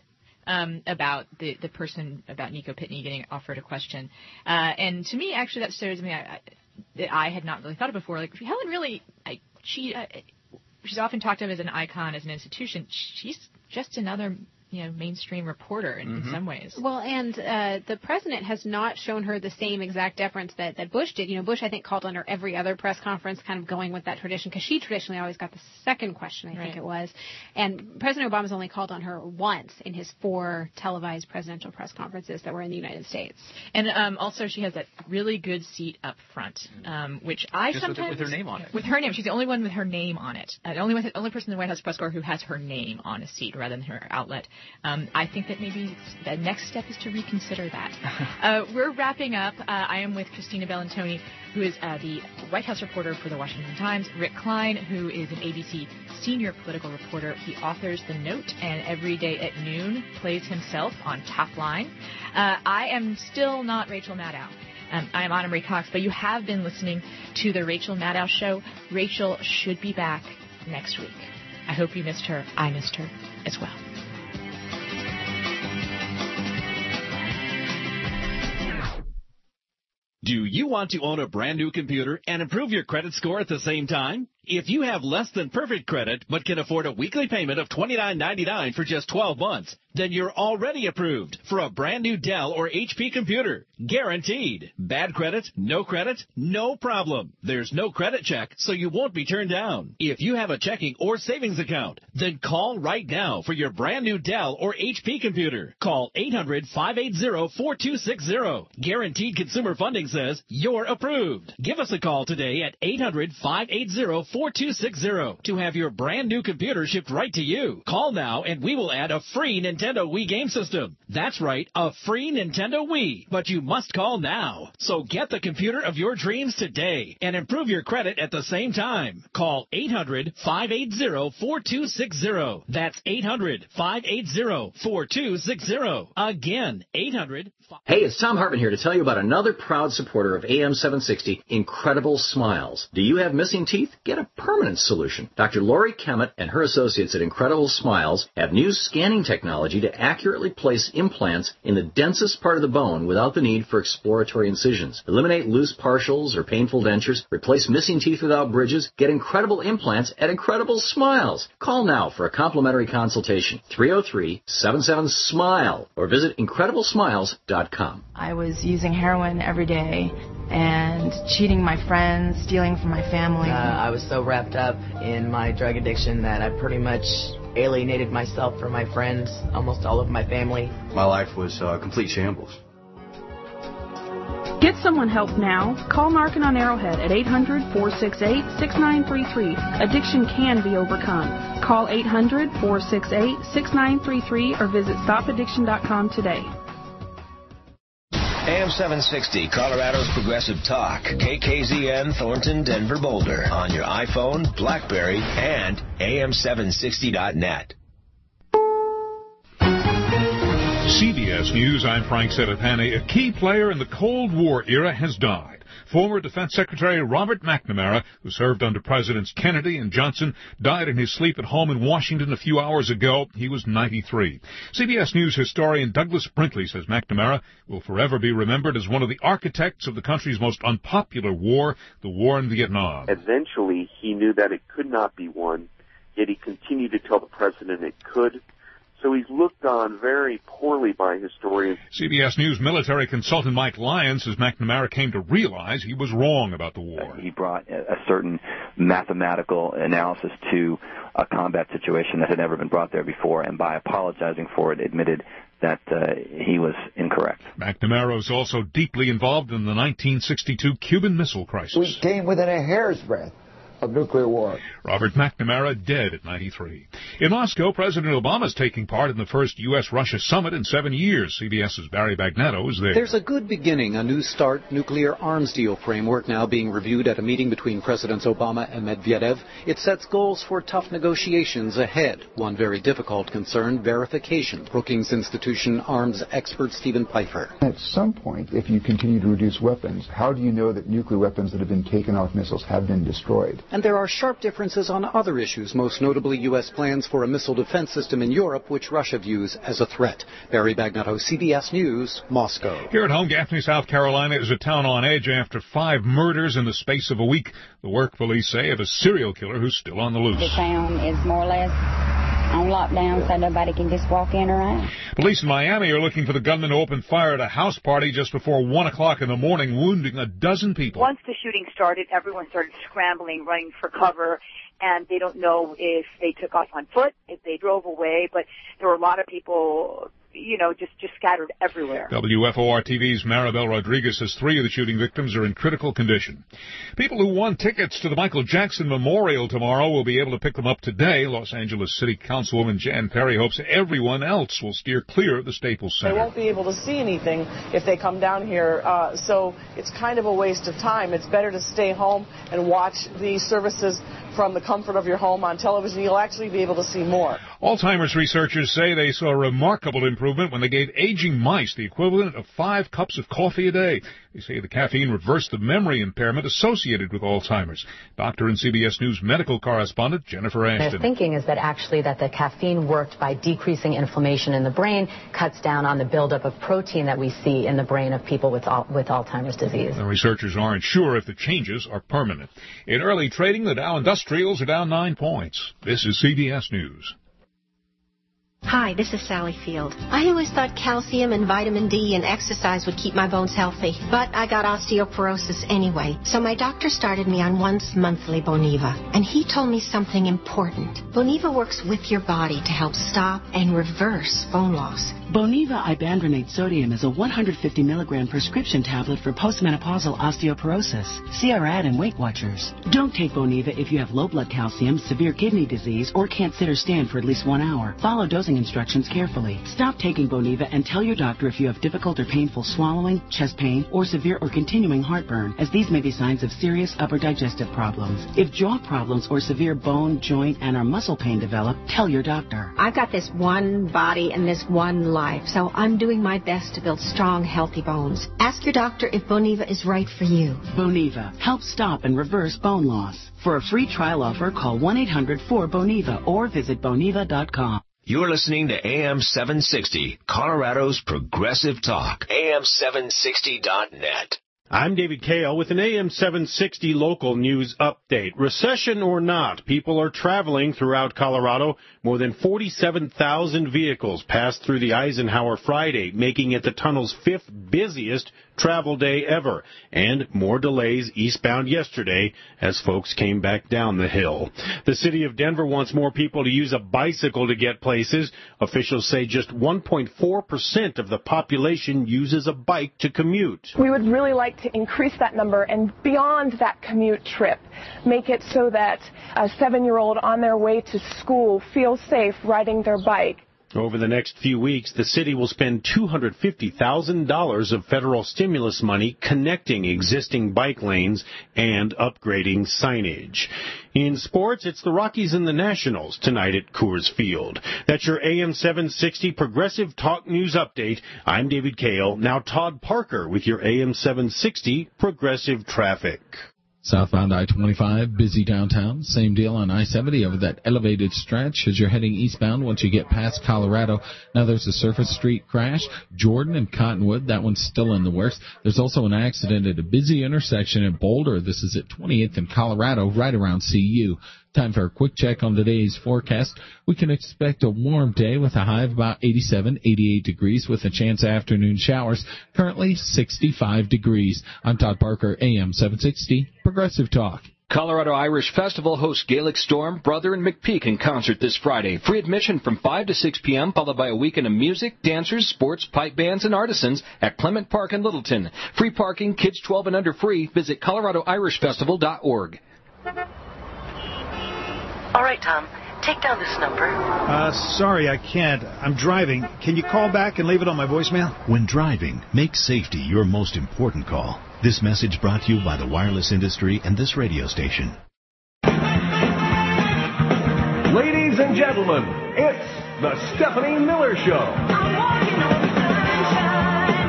about the person, about Nico Pitney getting offered a question. And to me, actually, that shows me that I had not really thought of before. Like, Helen really, she's often talked of as an icon, as an institution. She's just another mainstream reporter in some ways. Well, and the president has not shown her the same exact deference that Bush did. Bush, I think, called on her every other press conference, kind of going with that tradition, because she traditionally always got the second question, I think it was. And President Obama's only called on her once in his 4 televised presidential press conferences that were in the United States. And also, she has that really good seat up front, which I just sometimes... with her name on it. With her name. She's the only one with her name on it. The only person in the White House press corps who has her name on a seat rather than her outlet. I think that maybe the next step is to reconsider that. We're wrapping up. I am with Christina Bellantoni, who is the White House reporter for the Washington Times, Rick Klein, who is an ABC senior political reporter. He authors The Note, and every day at noon plays himself on Top Line. I am still not Rachel Maddow. I am Anna Marie Cox, but you have been listening to The Rachel Maddow Show. Rachel should be back next week. I hope you missed her. I missed her as well. Do you want to own a brand new computer and improve your credit score at the same time? If you have less than perfect credit but can afford a weekly payment of $29.99 for just 12 months, then you're already approved for a brand new Dell or HP computer. Guaranteed. Bad credit? No problem. There's no credit check, so you won't be turned down. If you have a checking or savings account, then call right now for your brand new Dell or HP computer. Call 800-580-4260. Guaranteed Consumer Funding says you're approved. Give us a call today at 800-580-4260 to have your brand new computer shipped right to you. Call now and we will add a free Nintendo Wii game system. That's right, a free Nintendo Wii. But you must call now. So get the computer of your dreams today and improve your credit at the same time. Call 800-580-4260. That's 800-580-4260. Again, 800. Hey, it's Tom Hartman here to tell you about another proud supporter of AM 760, Incredible Smiles. Do you have missing teeth? Get a permanent solution. Dr. Lori Kemet and her associates at Incredible Smiles have new scanning technology to accurately place implants in the densest part of the bone without the need for exploratory incisions. Eliminate loose partials or painful dentures. Replace missing teeth without bridges. Get incredible implants at Incredible Smiles. Call now for a complimentary consultation. 303-77-SMILE or visit IncredibleSmiles.com. I was using heroin every day and cheating my friends, stealing from my family. I was so wrapped up in my drug addiction that I pretty much alienated myself from my friends, almost all of my family. My life was complete shambles. Get someone help now. Call Narcan on Arrowhead at 800-468-6933. Addiction can be overcome. Call 800-468-6933 or visit stopaddiction.com today. AM 760, Colorado's Progressive Talk. KKZN, Thornton, Denver, Boulder. On your iPhone, BlackBerry, and AM760.net. CBS News, I'm Frank Serapani. A key player in the Cold War era has died. Former Defense Secretary Robert McNamara, who served under Presidents Kennedy and Johnson, died in his sleep at home in Washington a few hours ago. He was 93. CBS News historian Douglas Brinkley says McNamara will forever be remembered as one of the architects of the country's most unpopular war, the war in Vietnam. Eventually, he knew that it could not be won, yet he continued to tell the president it could. So he's looked on very poorly by historians. CBS News military consultant Mike Lyons says McNamara came to realize he was wrong about the war. He brought a certain mathematical analysis to a combat situation that had never been brought there before, and by apologizing for it, admitted that he was incorrect. McNamara was also deeply involved in the 1962 Cuban Missile Crisis. We came within a hair's breadth of nuclear war. Robert McNamara dead at 93. In Moscow, President Obama is taking part in the first U.S.-Russia summit in 7 years. CBS's Barry Bagnetto is there. There's a good beginning, a New START nuclear arms deal framework now being reviewed at a meeting between Presidents Obama and Medvedev. It sets goals for tough negotiations ahead. One very difficult concern, verification. Brookings Institution arms expert Stephen Pfeiffer. At some point, if you continue to reduce weapons, how do you know that nuclear weapons that have been taken off missiles have been destroyed? And there are sharp differences on other issues, most notably U.S. plans for a missile defense system in Europe, which Russia views as a threat. Barry Bagnetto, CBS News, Moscow. Here at home, Gaffney, South Carolina is a town on edge after 5 murders in the space of a week. The work police say of a serial killer who's still on the loose. The town is more or less on lockdown so nobody can just walk in or out. Police in Miami are looking for the gunman to open fire at a house party just before 1 o'clock in the morning, wounding a dozen people. Once the shooting started, everyone started scrambling, running for cover, and they don't know if they took off on foot, if they drove away, but there were a lot of people, just scattered everywhere. WFOR-TV's Maribel Rodriguez says 3 of the shooting victims are in critical condition. People who won tickets to the Michael Jackson Memorial tomorrow will be able to pick them up today. Los Angeles City Councilwoman Jan Perry hopes everyone else will steer clear of the Staples Center. They won't be able to see anything if they come down here, so it's kind of a waste of time. It's better to stay home and watch these services from the comfort of your home on television. You'll actually be able to see more. Alzheimer's researchers say they saw a remarkable improvement when they gave aging mice the equivalent of 5 cups of coffee a day. They say the caffeine reversed the memory impairment associated with Alzheimer's. Doctor and CBS News medical correspondent Jennifer Ashton. Their thinking is that actually that the caffeine worked by decreasing inflammation in the brain, cuts down on the buildup of protein that we see in the brain of people with Alzheimer's disease. The researchers aren't sure if the changes are permanent. In early trading, the Dow Industrials are down 9 points. This is CBS News. Hi, this is Sally Field. I always thought calcium and vitamin D and exercise would keep my bones healthy, but I got osteoporosis anyway. So my doctor started me on once monthly Boniva, and he told me something important. Boniva works with your body to help stop and reverse bone loss. Boniva ibandronate sodium is a 150 milligram prescription tablet for postmenopausal osteoporosis. See our ad in Weight Watchers. Don't take Boniva if you have low blood calcium, severe kidney disease, or can't sit or stand for at least 1 hour. Follow dosing instructions carefully. Stop taking Boniva and tell your doctor if you have difficult or painful swallowing, chest pain, or severe or continuing heartburn, as these may be signs of serious upper digestive problems. If jaw problems or severe bone, joint, and or muscle pain develop, tell your doctor. I've got this one body and this one life, so I'm doing my best to build strong, healthy bones. Ask your doctor if Boniva is right for you. Boniva. Help stop and reverse bone loss. For a free trial offer, call 1-800-4BONIVA or visit Boniva.com. You're listening to AM 760, Colorado's Progressive Talk. AM760.net. I'm David Kale with an AM 760 local news update. Recession or not, people are traveling throughout Colorado. More than 47,000 vehicles passed through the Eisenhower Friday, making it the tunnel's 5th busiest travel day ever. And more delays eastbound yesterday as folks came back down the hill. The city of Denver wants more people to use a bicycle to get places. Officials say just 1.4% of the population uses a bike to commute. We would really like to increase that number and beyond that commute trip, make it so that a 7-year-old on their way to school feels safe riding their bike. Over the next few weeks, the city will spend $250,000 of federal stimulus money connecting existing bike lanes and upgrading signage. In sports, it's the Rockies and the Nationals tonight at Coors Field. That's your AM 760 Progressive Talk News Update. I'm David Kale. Now Todd Parker with your AM 760 Progressive Traffic. Southbound I-25, busy downtown. Same deal on I-70 over that elevated stretch as you're heading eastbound once you get past Colorado. Now there's a surface street crash. Jordan and Cottonwood, that one's still in the works. There's also an accident at a busy intersection in Boulder. This is at 28th and Colorado, right around CU. Time for a quick check on today's forecast. We can expect a warm day with a high of about 87, 88 degrees with a chance of afternoon showers. Currently 65 degrees. I'm Todd Parker, AM 760, Progressive Talk. Colorado Irish Festival hosts Gaelic Storm, Brother, and McPeak in concert this Friday. Free admission from 5 to 6 p.m., followed by a weekend of music, dancers, sports, pipe bands, and artisans at Clement Park in Littleton. Free parking, kids 12 and under free. Visit coloradoirishfestival.org. All right, Tom. Take down this number. Sorry, I can't. I'm driving. Can you call back and leave it on my voicemail? When driving, make safety your most important call. This message brought to you by the wireless industry and this radio station. Ladies and gentlemen, it's the Stephanie Miller Show. I'm walking on sunshine.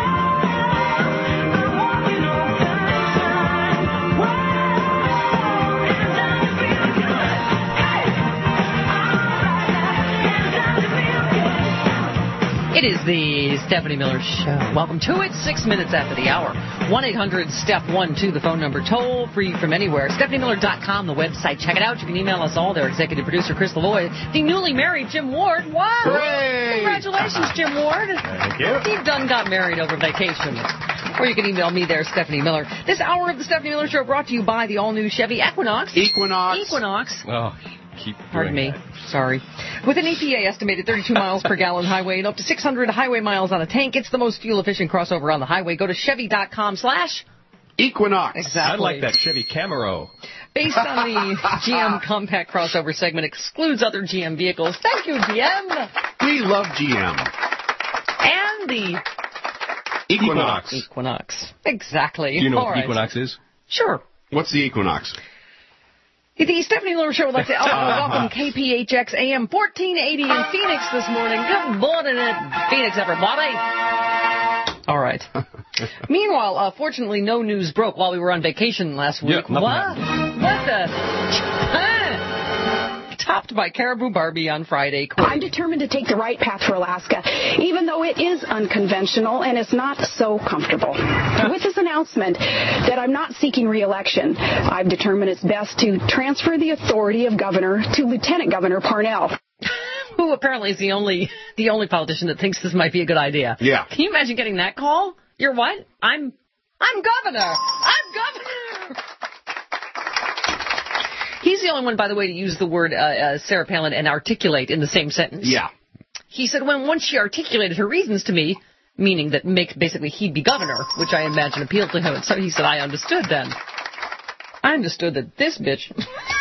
I'm walking on sunshine. It is the Stephanie Miller Show. Welcome to it. 6 minutes after the hour. 1-800-STEP-12, the phone number. Toll free from anywhere. StephanieMiller.com, the website. Check it out. You can email us all there. Executive producer Chris Lavoie. The newly married Jim Ward. Wow. Hooray! Congratulations, Jim Ward. Thank you. He done got married over vacation. Or you can email me there, Stephanie Miller. This hour of the Stephanie Miller Show brought to you by the all-new Chevy Equinox. Equinox. Oh, Pardon me. Sorry. With an EPA estimated 32 miles per gallon highway and up to 600 highway miles on a tank, it's the most fuel-efficient crossover on the highway. Go to Chevy.com/Equinox. Exactly. I like that Chevy Camaro. Based on the GM compact crossover segment, excludes other GM vehicles. Thank you, GM. We love GM. And the Equinox. Exactly. Do you know All what right. Equinox is? Sure. What's the Equinox? The Stephanie Miller Show would like to welcome KPHX AM 1480 in Phoenix this morning. Good morning, Phoenix, everybody. All right. Meanwhile, fortunately, no news broke while we were on vacation last week. Yeah, What the? Topped by Caribou Barbie on Friday. I'm determined to take the right path for Alaska, even though it is unconventional and it's not so comfortable. With this announcement that I'm not seeking re-election, I've determined it's best to transfer the authority of governor to Lieutenant Governor Parnell. Who apparently is the only politician that thinks this might be a good idea. Yeah. Can you imagine getting that call? You're what? I'm governor. I'm governor. He's the only one, by the way, to use the word Sarah Palin and articulate in the same sentence. Yeah. He said once she articulated her reasons to me, meaning that basically he'd be governor, which I imagine appealed to him. And so he said, I understood then. I understood that this bitch...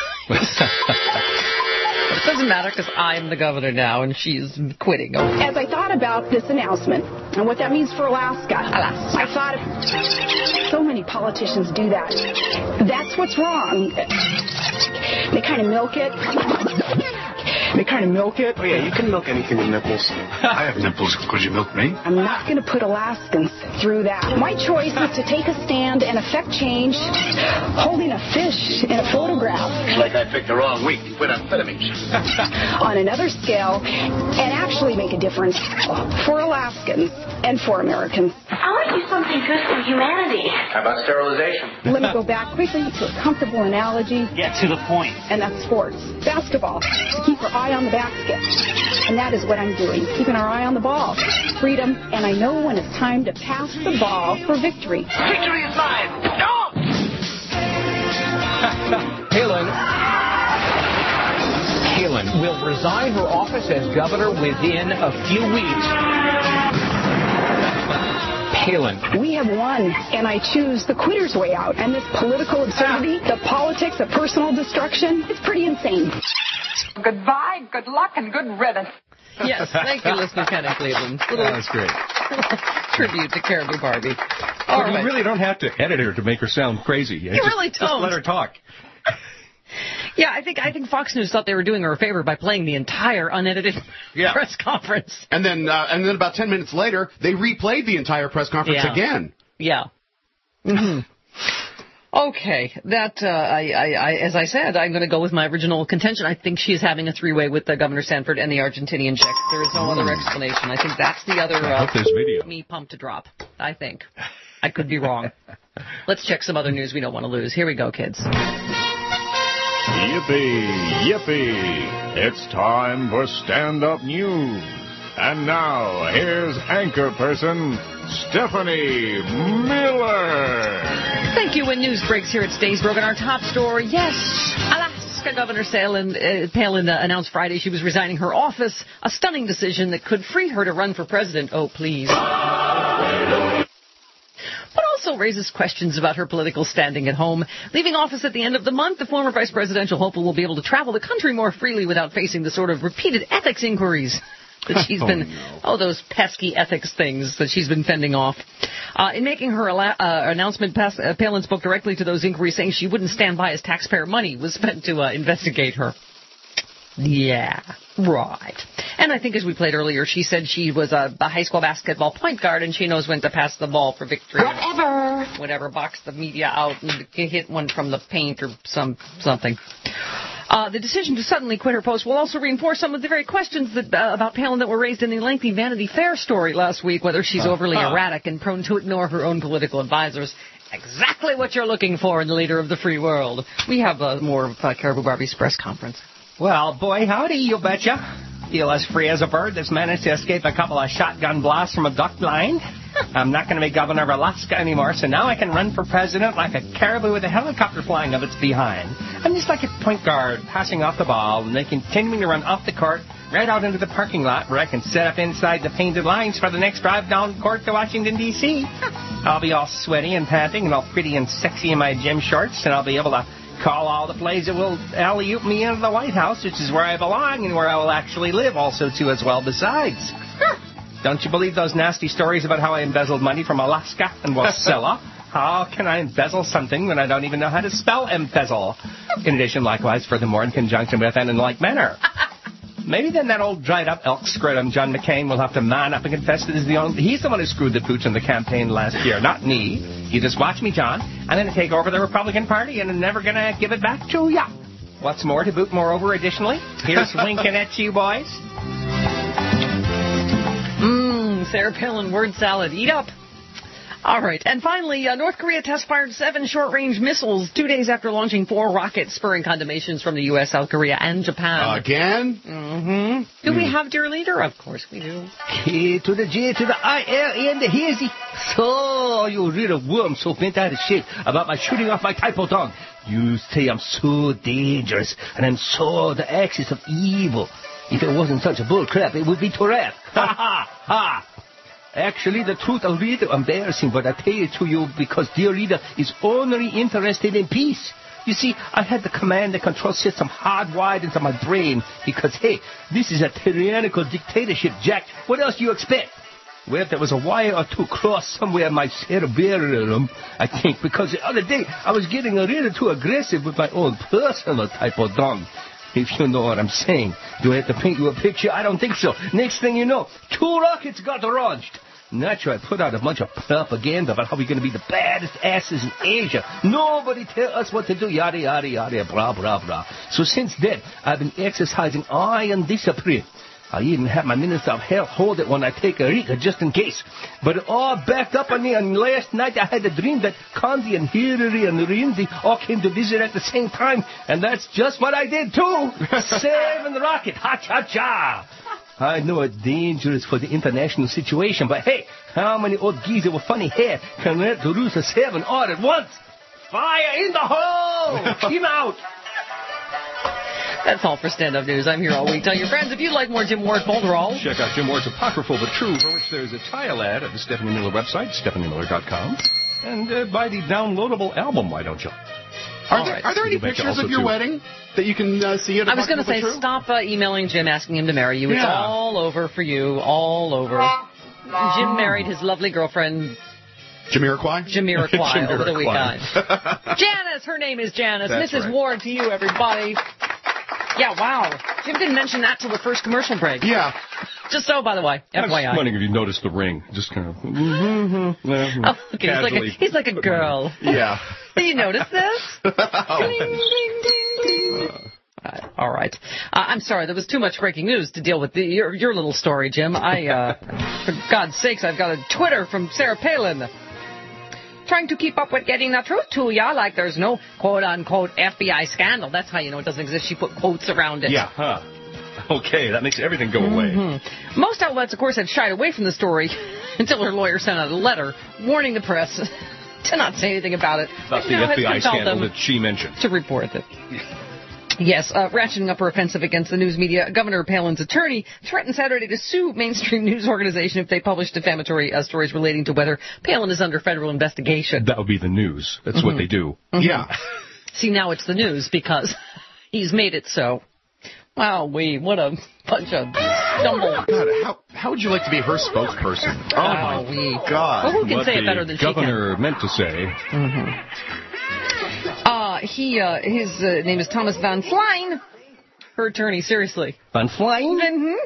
It doesn't matter because I'm the governor now and she's quitting. Okay. As I thought about this announcement and what that means for Alaska, I thought so many politicians do that. That's what's wrong. They kind of milk it. Oh, yeah, you can milk anything with nipples. I have nipples. Could you milk me? I'm not going to put Alaskans through that. My choice is to take a stand and affect change holding a fish in a photograph. It's like I picked the wrong week to put amphetamines. On another scale, and actually make a difference for Alaskans and for Americans. I want to do something good for humanity. How about sterilization? Let me go back quickly to a comfortable analogy. Get to the point. And that's sports. Basketball. To keep our eye on the basket. And that is what I'm doing. Keeping our eye on the ball. Freedom. And I know when it's time to pass the ball for victory. Victory is mine. No! Palin will resign her office as governor within a few weeks. Palin. We have won, and I choose the quitter's way out. And this political absurdity, the politics of personal destruction, it's pretty insane. Goodbye, good luck, and good riddance. Yes, thank you, listener Kenny Cleveland. That's great. Tribute to Caribou Barbie. But you really don't have to edit her to make her sound crazy. You really don't. Just let her talk. Yeah, I think Fox News thought they were doing her a favor by playing the entire unedited press conference. And then about 10 minutes later, they replayed the entire press conference again. Yeah. Mm-hmm. Okay, that as I said, I'm going to go with my original contention. I think she is having a three-way with Governor Sanford and the Argentinian chick. There is no other explanation. I think that's the other me pump to drop. I think. I could be wrong. Let's check some other news we don't want to lose. Here we go, kids. Yippee, yippee. It's time for stand-up news. And now, here's anchor person, Stephanie Miller. Thank you. When news breaks here at Stays Broken, our top story, yes, Alaska Governor Palin announced Friday she was resigning her office, a stunning decision that could free her to run for president. Oh, please. But also raises questions about her political standing at home. Leaving office at the end of the month, the former vice presidential hopeful will be able to travel the country more freely without facing the sort of repeated ethics inquiries that she's those pesky ethics things that she's been fending off. In making her announcement, Palin spoke directly to those inquiries, saying she wouldn't stand by as taxpayer money was spent to investigate her. Yeah, right. And I think as we played earlier, she said she was a high school basketball point guard and she knows when to pass the ball for victory. Whatever, box the media out and hit one from the paint or something. The decision to suddenly quit her post will also reinforce some of the very questions that, about Palin that were raised in the lengthy Vanity Fair story last week, whether she's overly erratic and prone to ignore her own political advisors. Exactly what you're looking for in the leader of the free world. We have more of Caribou Barbie's press conference. Well, boy, howdy, you betcha. Feel as free as a bird that's managed to escape a couple of shotgun blasts from a duck blind. I'm not going to be governor of Alaska anymore, so now I can run for president like a caribou with a helicopter flying of its behind. I'm just like a point guard passing off the ball, and they continuing to run off the court right out into the parking lot where I can set up inside the painted lines for the next drive down court to Washington, D.C. I'll be all sweaty and panting and all pretty and sexy in my gym shorts, and I'll be able to call all the plays that will alley-oop me into the White House, which is where I belong and where I will actually live also, too, as well, besides. Don't you believe those nasty stories about how I embezzled money from Alaska and Wasilla? How can I embezzle something when I don't even know how to spell embezzle? In addition, likewise, furthermore, in conjunction with and in like manner. Maybe then that old dried-up elk scrotum John McCain will have to man up and confess that he's the one who screwed the pooch in the campaign last year, not me. You just watch me, John. I'm going to take over the Republican Party, and I'm never going to give it back to ya. What's more, to boot moreover, additionally, here's winking at you boys. Sarah Palin word salad. Eat up. All right. And finally, North Korea test-fired 7 short-range missiles 2 days after launching 4 rockets, spurring condemnations from the U.S., South Korea, and Japan. Again? Mm-hmm. Do we have dear leader? Of course we do. K to the J to the I, L, and the Hizzy. So, you little worm so bent out of shape about my shooting off my typo tongue. You say I'm so dangerous, and I'm so the axis of evil. If it wasn't such a bull crap, it would be Torah. Ha, ha, ha. Actually, the truth is really embarrassing, but I tell it to you because dear reader is only interested in peace. You see, I had the command and control system hardwired into my brain because, hey, this is a tyrannical dictatorship, Jack. What else do you expect? Well, there was a wire or two crossed somewhere in my cerebellum, I think, because the other day I was getting a little too aggressive with my own personal type of dung. If you know what I'm saying. Do I have to paint you a picture? I don't think so. Next thing you know, 2 rockets got launched. Naturally, I put out a bunch of propaganda about how we're going to be the baddest asses in Asia. Nobody tell us what to do, yada, yada, yada, blah, blah, blah. So since then, I've been exercising iron discipline. I even have my Minister of Health hold it when I take a Rika, just in case. But it all backed up on me, and last night I had a dream that Condi and Hillary and Rindy all came to visit at the same time, and that's just what I did, too. Saving the rocket. Ha-cha-cha. I know it's dangerous for the international situation, but hey, how many old geezer with funny hair can let the loose a 7 all at once? Fire in the hole! Keep out! That's all for Stand Up News. I'm here all week. Tell your friends if you'd like more Jim Ward Folderol. Check out Jim Ward's Apocryphal but True, for which there's a tile ad at the Stephanie Miller website, stephaniemiller.com. And buy the downloadable album, why don't you? Are there any pictures of your wedding that you can see at I was going to say, stop emailing Jim asking him to marry you. It's all over for you, all over. Jim married his lovely girlfriend, Jamiroquai over the weekend. Janice, her name is Janice. That's Mrs. right. Ward to you, everybody. Yeah, wow. Jim didn't mention that till the first commercial break. Yeah. Just so, by the way, I was FYI. wondering if you noticed the ring. Just kind of... Oh, okay. He's like a girl. Yeah. Did you notice this? Ding, ding, ding, ding. All right. I'm sorry, there was too much breaking news to deal with your little story, Jim. For God's sakes, I've got a Twitter from Sarah Palin. Trying to keep up with getting the truth to ya, like there's no quote-unquote FBI scandal. That's how you know it doesn't exist. She put quotes around it. Yeah, huh. Okay, that makes everything go away. Mm-hmm. Most outlets, of course, had shied away from the story until her lawyer sent out a letter warning the press to not say anything about it. About the FBI scandal that she mentioned. To report it. Yes, ratcheting up her offensive against the news media, Governor Palin's attorney threatened Saturday to sue mainstream news organization if they publish defamatory stories relating to whether Palin is under federal investigation. That would be the news. That's what they do. Mm-hmm. Yeah. See, now it's the news because he's made it so. Wow, what a bunch of stumble. God, how would you like to be her spokesperson? Oh, my God. Well, who can say it better than she can? What the governor meant to say. Mm-hmm. His name is Thomas Van Flein. Her attorney, seriously. Van Flein?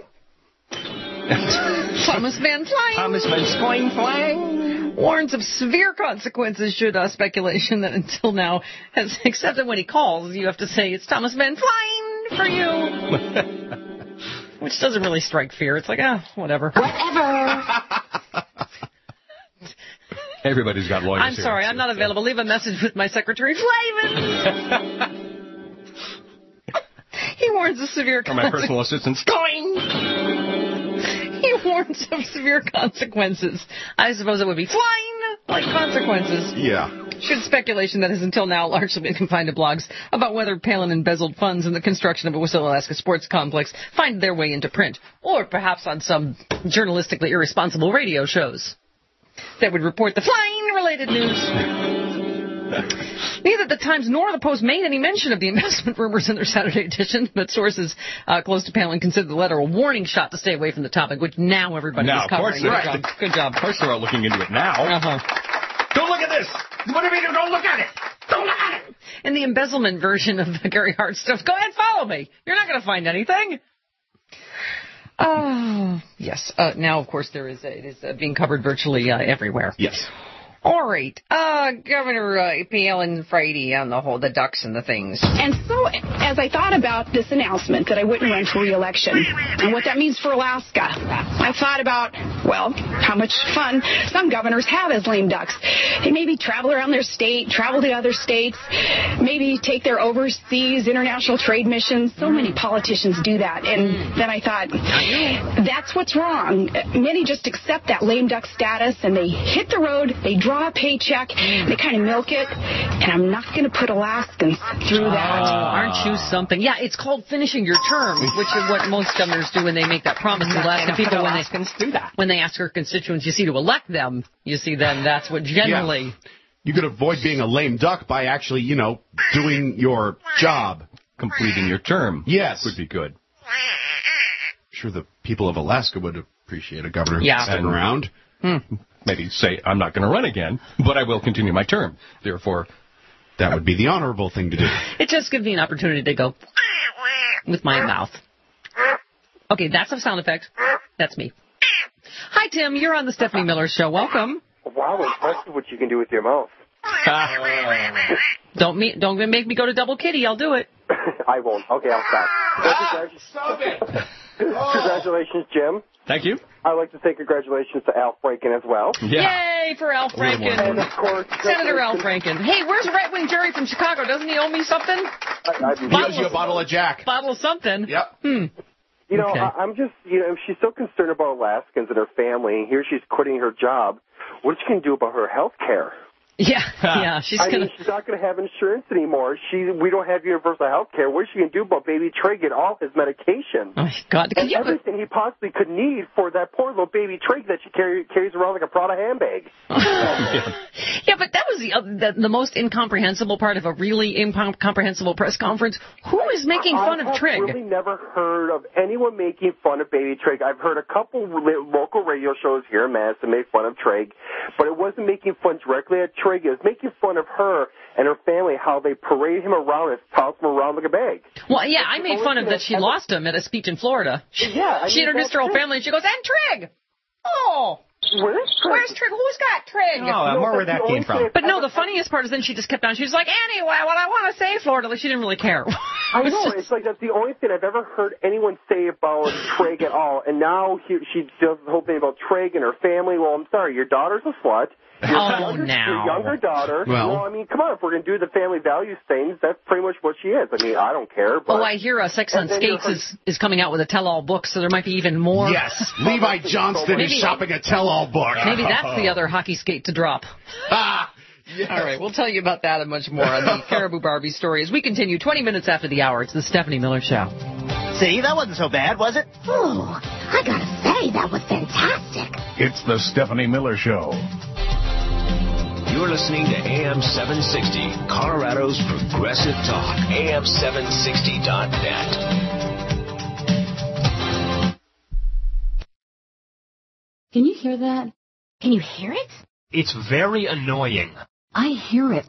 Mm-hmm. Thomas Van Flein. Thomas Van Flein. Warns of severe consequences should speculation that until now has, except that when he calls, you have to say it's Thomas Van Flein. fun for you. Which doesn't really strike fear. It's like, whatever. Whatever. Everybody's got lawyers. I'm sorry, I'm not available. Leave a message with my secretary, Flavin. He warns of severe consequences. Or my personal assistant's going. He warns of severe consequences. I suppose it would be fine, like consequences. Yeah. Should speculation that has until now largely been confined to blogs about whether Palin embezzled funds in the construction of a Whistler, Alaska sports complex find their way into print, or perhaps on some journalistically irresponsible radio shows that would report the flying-related news. Neither the Times nor the Post made any mention of the investment rumors in their Saturday edition, but sources close to Palin consider the letter a warning shot to stay away from the topic, which now everybody is covering. Good job. Of course they're all looking into it now. Don't look at this! What do you mean don't look at it? Don't look at it! In the embezzlement version of the Gary Hart stuff, go ahead, follow me. You're not going to find anything. Yes. Now, of course, it is being covered virtually everywhere. Yes. All right. Governor Palin Friday on the ducks and the things. And so, as I thought about this announcement that I wouldn't run for re-election and what that means for Alaska, I thought about, how much fun some governors have as lame ducks. They maybe travel around their state, travel to other states, maybe take their overseas international trade missions. So many politicians do that. And then I thought, that's what's wrong. Many just accept that lame duck status and they hit the road, they draw a paycheck, they kind of milk it, and I'm not going to put Alaskans through that. Aren't you something? Yeah, it's called finishing your term, which is what most governors do when they make that promise to Alaska people. When they ask their constituents, you see, to elect them, you see, then that's what generally... Yeah. You could avoid being a lame duck by actually, doing your job. Completing your term. Yes. Would be good. I'm sure the people of Alaska would appreciate a governor sticking around. Maybe say, I'm not going to run again, but I will continue my term. Therefore, that would be the honorable thing to do. It just gives me an opportunity to go with my mouth. Okay, that's a sound effect. That's me. Hi, Tim. You're on the Stephanie Miller Show. Welcome. Wow, impressive what you can do with your mouth. Don't make me go to Double Kitty. I'll do it. I won't. Okay, I'll stop. Congratulations, Jim. Thank you. I'd like to say congratulations to Al Franken as well. Yeah. Yay for Al Franken. And, of course, Senator Al Franken. Hey, where's right-wing Jerry from Chicago? Doesn't he owe me something? He owes you a bottle of Jack. Bottle of something. Yep. You know, I'm just, if she's so concerned about Alaskans and her family, and here she's quitting her job, what's she going to do about her health care? Yeah, she's not going to have insurance anymore. We don't have universal health care. What is she going to do about baby Trey get all his medication? Oh, my God. And everything he possibly could need for that poor little baby Trey that she carries around like a Prada handbag. Yeah, but that was the most incomprehensible part of a really incomprehensible press conference. Who is making fun of Trigg? I've really never heard of anyone making fun of baby Trigg. I've heard a couple local radio shows here in Madison make fun of Trigg, but it wasn't making fun directly at Trigg. It was making fun of her and her family, how they parade him around and toss him around like a bag. Well, yeah, I made fun of that she lost him at a speech in Florida. She introduced her whole family, and she goes, and Trigg! Oh! Where's Trigg? Who's got Trigg? Oh, where that came from. But no, the funniest part is then she just kept on. She was like, anyway, what I want to say, Florida, like she didn't really care. I know, it's like that's the only thing I've ever heard anyone say about Trigg at all. And now she does the whole thing about Trigg and her family. Well, I'm sorry, your daughter's a slut. Your younger daughter. Well, I mean, come on, if we're going to do the family values things, that's pretty much what she is. I mean, I don't care. But I hear Sex on Skates is coming out with a tell-all book, so there might be even more. Yes, Levi Johnston is shopping a tell-all book. Maybe that's the other hockey skate to drop. Yes. All right, we'll tell you about that and much more on the Caribou Barbie story as we continue 20 minutes after the hour. It's the Stephanie Miller Show. See, that wasn't so bad, was it? Ooh, I gotta say, that was fantastic. It's the Stephanie Miller Show. You're listening to AM 760, Colorado's Progressive Talk, AM760.net. Can you hear that? Can you hear it? It's very annoying. I hear it.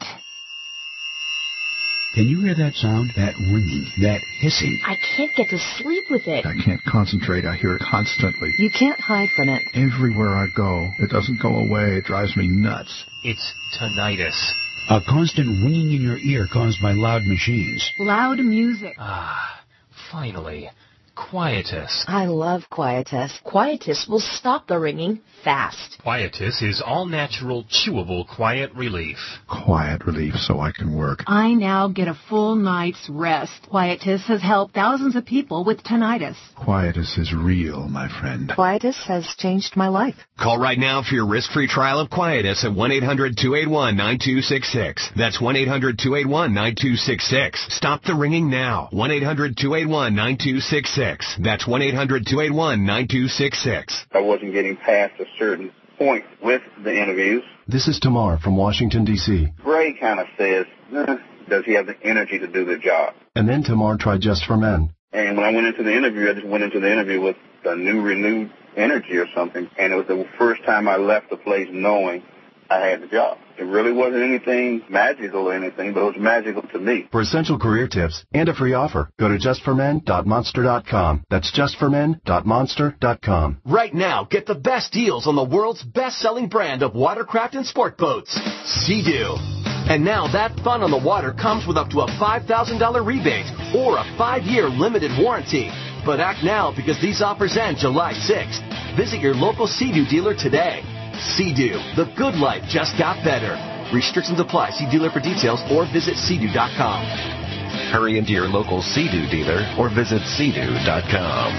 Can you hear that sound? That ringing, that hissing? I can't get to sleep with it. I can't concentrate. I hear it constantly. You can't hide from it. Everywhere I go, it doesn't go away. It drives me nuts. It's tinnitus. A constant ringing in your ear caused by loud machines. Loud music. Finally, Quietus. I love Quietus. Quietus will stop the ringing fast. Quietus is all-natural, chewable quiet relief. Quiet relief so I can work. I now get a full night's rest. Quietus has helped thousands of people with tinnitus. Quietus is real, my friend. Quietus has changed my life. Call right now for your risk-free trial of Quietus at 1-800-281-9266. That's 1-800-281-9266. Stop the ringing now. 1-800-281-9266. That's 1-800-281-9266. I wasn't getting past a certain point with the interviews. This is Tamar from Washington, D.C. Ray kind of says, does he have the energy to do the job? And then Tamar tried Just for Men. And when I went into the interview, I just went into the interview with a new renewed energy or something. And it was the first time I left the place knowing I had the job. It really wasn't anything magical or anything, but it was magical to me. For essential career tips and a free offer, go to justformen.monster.com. That's justformen.monster.com. Right now, get the best deals on the world's best-selling brand of watercraft and sport boats, Sea-Doo. And now that fun on the water comes with up to a $5,000 rebate or a 5-year limited warranty. But act now because these offers end July 6th. Visit your local Sea-Doo dealer today. Sea-Doo, the good life just got better. Restrictions apply. See dealer for details or visit Sea-Doo.com. Hurry into your local Sea-Doo dealer or visit Sea-Doo.com.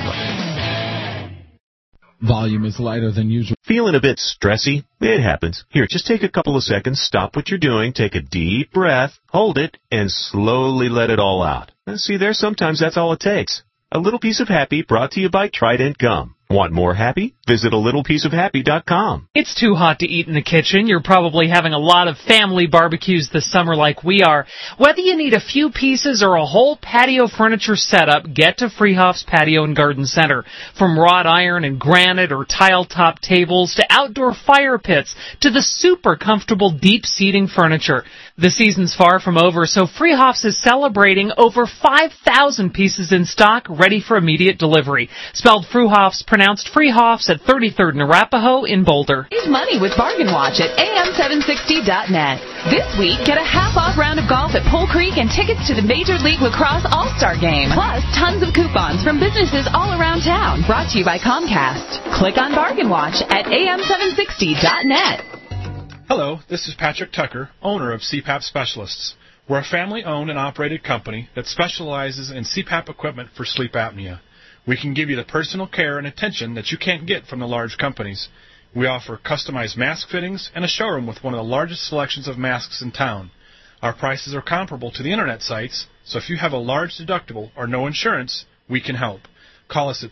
Volume is lighter than usual. Feeling a bit stressy? It happens. Here, just take a couple of seconds, stop what you're doing, take a deep breath, hold it, and slowly let it all out. And see there, sometimes that's all it takes. A Little Piece of Happy brought to you by Trident Gum. Want more happy? Visit alittlepieceofhappy.com. It's too hot to eat in the kitchen. You're probably having a lot of family barbecues this summer like we are. Whether you need a few pieces or a whole patio furniture setup, get to Freehoff's Patio and Garden Center. From wrought iron and granite or tile-top tables to outdoor fire pits to the super comfortable deep seating furniture. The season's far from over, so Freehoff's is celebrating over 5,000 pieces in stock ready for immediate delivery. Spelled Fruhoff's, pronounced Freehoff's at 33rd and Arapahoe in Boulder. Save money with Bargain Watch at am760.net. This week, get a half-off round of golf at Pole Creek and tickets to the Major League Lacrosse All-Star Game. Plus, tons of coupons from businesses all around town. Brought to you by Comcast. Click on Bargain Watch at am760.net. Hello, this is Patrick Tucker, owner of CPAP Specialists. We're a family-owned and operated company that specializes in CPAP equipment for sleep apnea. We can give you the personal care and attention that you can't get from the large companies. We offer customized mask fittings and a showroom with one of the largest selections of masks in town. Our prices are comparable to the internet sites, so if you have a large deductible or no insurance, we can help. Call us at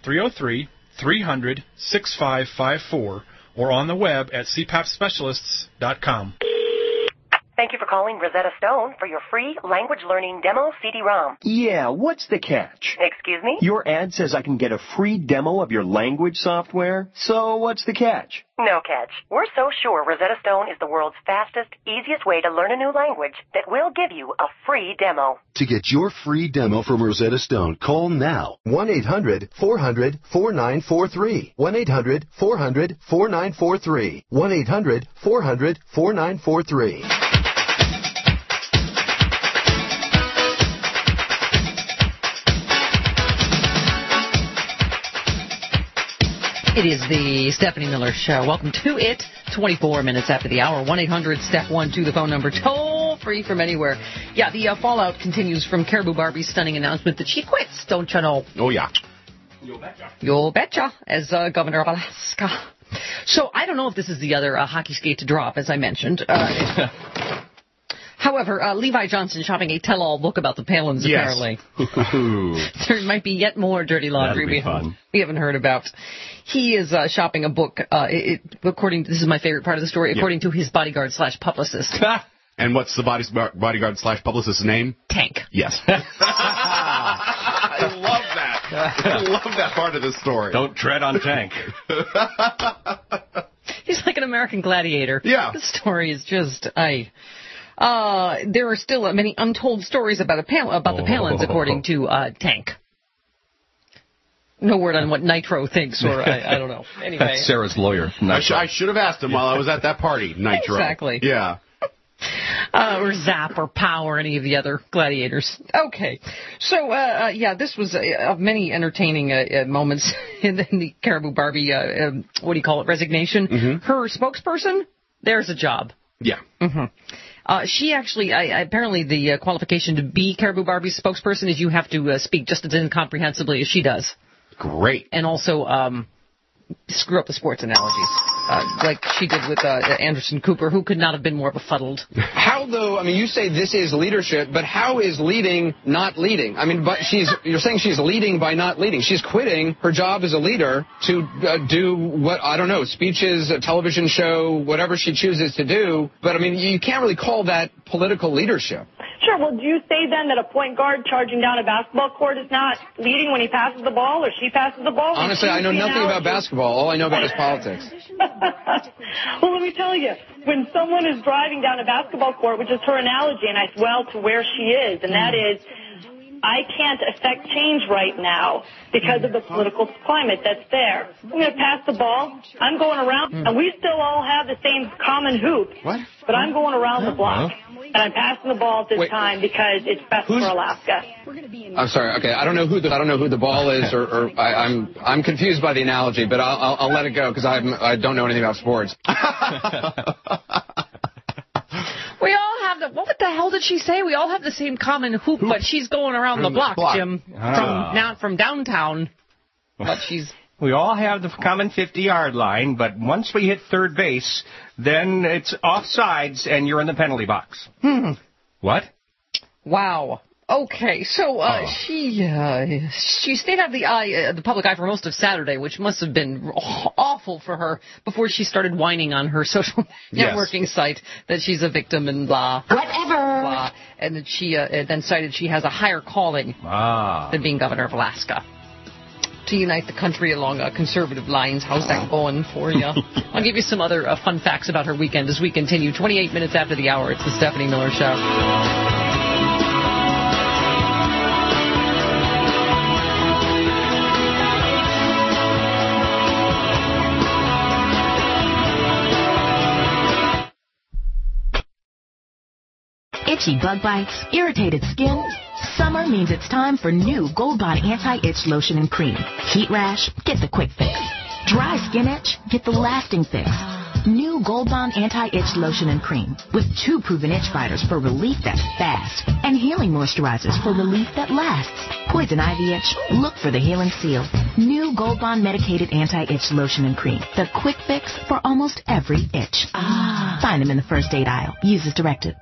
303-300-6554 or on the web at cpapspecialists.com. Thank you for calling Rosetta Stone for your free language learning demo CD-ROM. Yeah, what's the catch? Excuse me? Your ad says I can get a free demo of your language software, so what's the catch? No catch. We're so sure Rosetta Stone is the world's fastest, easiest way to learn a new language that we'll give you a free demo. To get your free demo from Rosetta Stone, call now. 1-800-400-4943. 1-800-400-4943. 1-800-400-4943. It is the Stephanie Miller Show. Welcome to it. 24 minutes after the hour. 1-800-STEP-1-2, the phone number. Toll free from anywhere. Yeah, the fallout continues from Caribou Barbie's stunning announcement that she quits, don't you know? Oh, yeah. You'll betcha, as governor of Alaska. So I don't know if this is the other hockey skate to drop, as I mentioned. However, Levi Johnson shopping a tell-all book about the Palins, apparently. There might be yet more dirty laundry we haven't heard about. He is shopping a book, according to, this is my favorite part of the story, according to his bodyguard/publicist. And what's the bodyguard/publicist's name? Tank. Yes. I love that. I love that part of the story. Don't tread on Tank. He's like an American gladiator. Yeah. The story is just, there are still many untold stories about the Palins, according to Tank. No word on what Nitro thinks, or I don't know. Anyway. That's Sarah's lawyer. I should have asked him while I was at that party, Nitro. Exactly. Yeah. Or Zap or Pow or any of the other gladiators. Okay. So, this was of many entertaining moments in the Caribou Barbie, resignation. Mm-hmm. Her spokesperson, there's a job. Yeah. Mm-hmm. She actually, apparently the qualification to be Caribou Barbie's spokesperson is you have to speak just as incomprehensibly as she does. Great. And also screw up the sports analogies, like she did with Anderson Cooper, who could not have been more befuddled. How, though, I mean, you say this is leadership, but how is leading not leading? I mean, but you're saying she's leading by not leading. She's quitting her job as a leader to do what, I don't know, speeches, a television show, whatever she chooses to do. But, I mean, you can't really call that political leadership. Sure. Well, do you say then that a point guard charging down a basketball court is not leading when he passes the ball or she passes the ball? Honestly, I know nothing about basketball. All I know about is politics. Well, let me tell you, when someone is driving down a basketball court, which is her analogy, and I dwell to where she is, and that is, I can't affect change right now because of the political climate that's there. I'm going to pass the ball. I'm going around, and we still all have the same common hoop. What? But I'm going around the block, and I'm passing the ball this time because it's best for Alaska. I'm sorry. Okay, I don't know who the ball is, or I'm confused by the analogy, but I'll let it go because I don't know anything about sports. We all have what the hell did she say? We all have the same common hoop, but she's going around the block, Jim, from downtown. But she's... We all have the common 50-yard line, but once we hit third base, then it's offsides and you're in the penalty box. What? Wow. Okay, so she stayed out of the public eye for most of Saturday, which must have been awful for her before she started whining on her social networking site that she's a victim and blah. Whatever. Blah, and that she then cited she has a higher calling than being governor of Alaska. To unite the country along conservative lines. How's that going for you? I'll give you some other fun facts about her weekend as we continue. 28 minutes after the hour, it's the Stephanie Miller Show. Itchy bug bites, irritated skin. Summer means it's time for new Gold Bond Anti-Itch Lotion and Cream. Heat rash? Get the quick fix. Dry skin itch? Get the lasting fix. New Gold Bond Anti-Itch Lotion and Cream with 2 proven itch fighters for relief that's fast and healing moisturizers for relief that lasts. Poison ivy itch? Look for the healing seal. New Gold Bond Medicated Anti-Itch Lotion and Cream. The quick fix for almost every itch. Find them in the first aid aisle. Use as directed.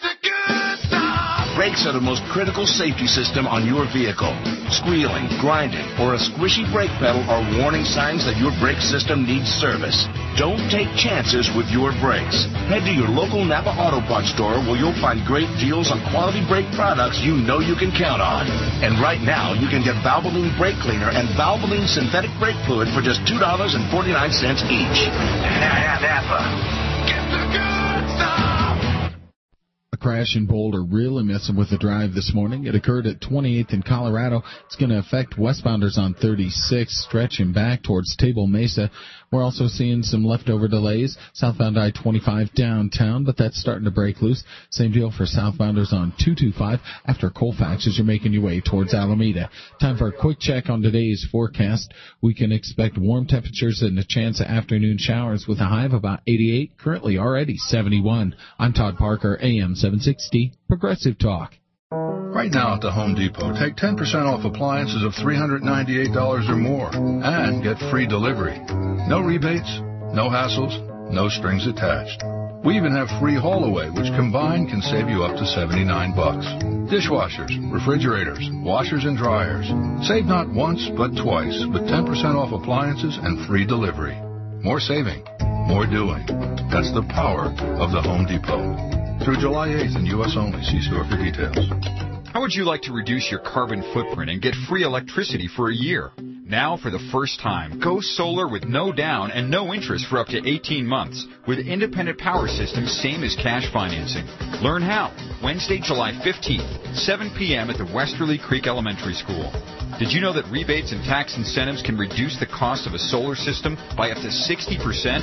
Brakes are the most critical safety system on your vehicle. Squealing, grinding, or a squishy brake pedal are warning signs that your brake system needs service. Don't take chances with your brakes. Head to your local Napa Auto Parts store where you'll find great deals on quality brake products you know you can count on. And right now, you can get Valvoline Brake Cleaner and Valvoline Synthetic Brake Fluid for just $2.49 each. Napa. Get the good stuff! Crash in Boulder really messing with the drive this morning. It occurred at 28th in Colorado. It's going to affect westbounders on 36, stretching back towards Table Mesa. We're also seeing some leftover delays southbound I-25 downtown, but that's starting to break loose. Same deal for southbounders on 225 after Colfax as you're making your way towards Alameda. Time for a quick check on today's forecast. We can expect warm temperatures and a chance of afternoon showers with a high of about 88, currently already 71. I'm Todd Parker, AM 760, Progressive Talk. Right now at the Home Depot, take 10% off appliances of $398 or more and get free delivery. No rebates, no hassles, no strings attached. We even have free haul away, which combined can save you up to $79. Dishwashers, refrigerators, washers and dryers. Save not once, but twice with 10% off appliances and free delivery. More saving, more doing. That's the power of the Home Depot. Through July 8th in U.S. only. See store for details. How would you like to reduce your carbon footprint and get free electricity for a year? Now, for the first time, go solar with no down and no interest for up to 18 months with Independent Power Systems, same as cash financing. Learn how. Wednesday, July 15th, 7 p.m. at the Westerly Creek Elementary School. Did you know that rebates and tax incentives can reduce the cost of a solar system by up to 60%?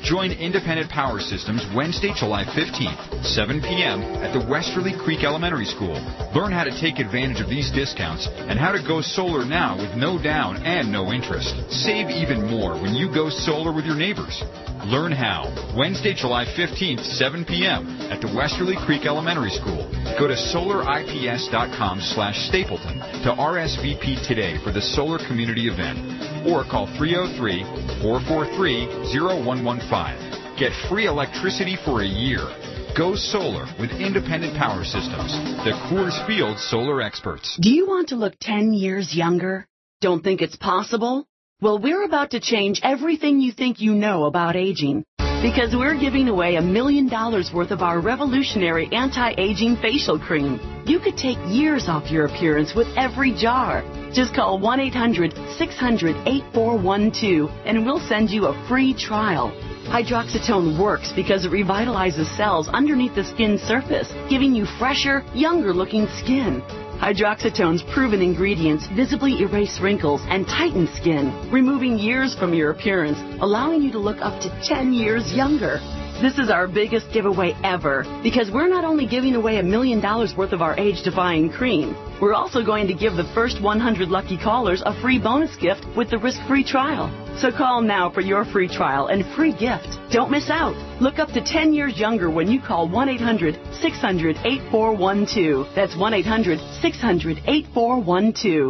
Join Independent Power Systems Wednesday, July 15th, 7 p.m. at the Westerly Creek Elementary School. Learn how to take advantage of these discounts and how to go solar now with no down and no interest. Save even more when you go solar with your neighbors. Learn how. Wednesday, July 15th, 7 p.m. at the Westerly Creek Elementary School. Go to solarips.com/Stapleton to RSVP today for the solar community event. Or call 303-443-0115. Get free electricity for a year. Go solar with Independent Power Systems, the Coors Field solar experts. Do you want to look 10 years younger? Don't think it's possible? Well, we're about to change everything you think you know about aging. Because we're giving away $1 million worth of our revolutionary anti-aging facial cream. You could take years off your appearance with every jar. Just call 1-800-600-8412 and we'll send you a free trial. Hydroxytone works because it revitalizes cells underneath the skin surface, giving you fresher, younger-looking skin. Hydroxytone's proven ingredients visibly erase wrinkles and tighten skin, removing years from your appearance, allowing you to look up to 10 years younger. This is our biggest giveaway ever, because we're not only giving away $1 million worth of our age-defying cream, we're also going to give the first 100 lucky callers a free bonus gift with the risk-free trial. So call now for your free trial and free gift. Don't miss out. Look up to 10 years younger when you call 1-800-600-8412. That's 1-800-600-8412.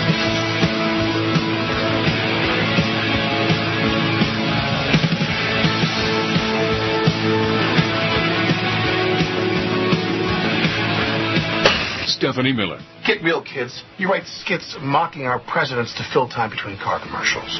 Stephanie Miller. Get real, kids. You write skits mocking our presidents to fill time between car commercials.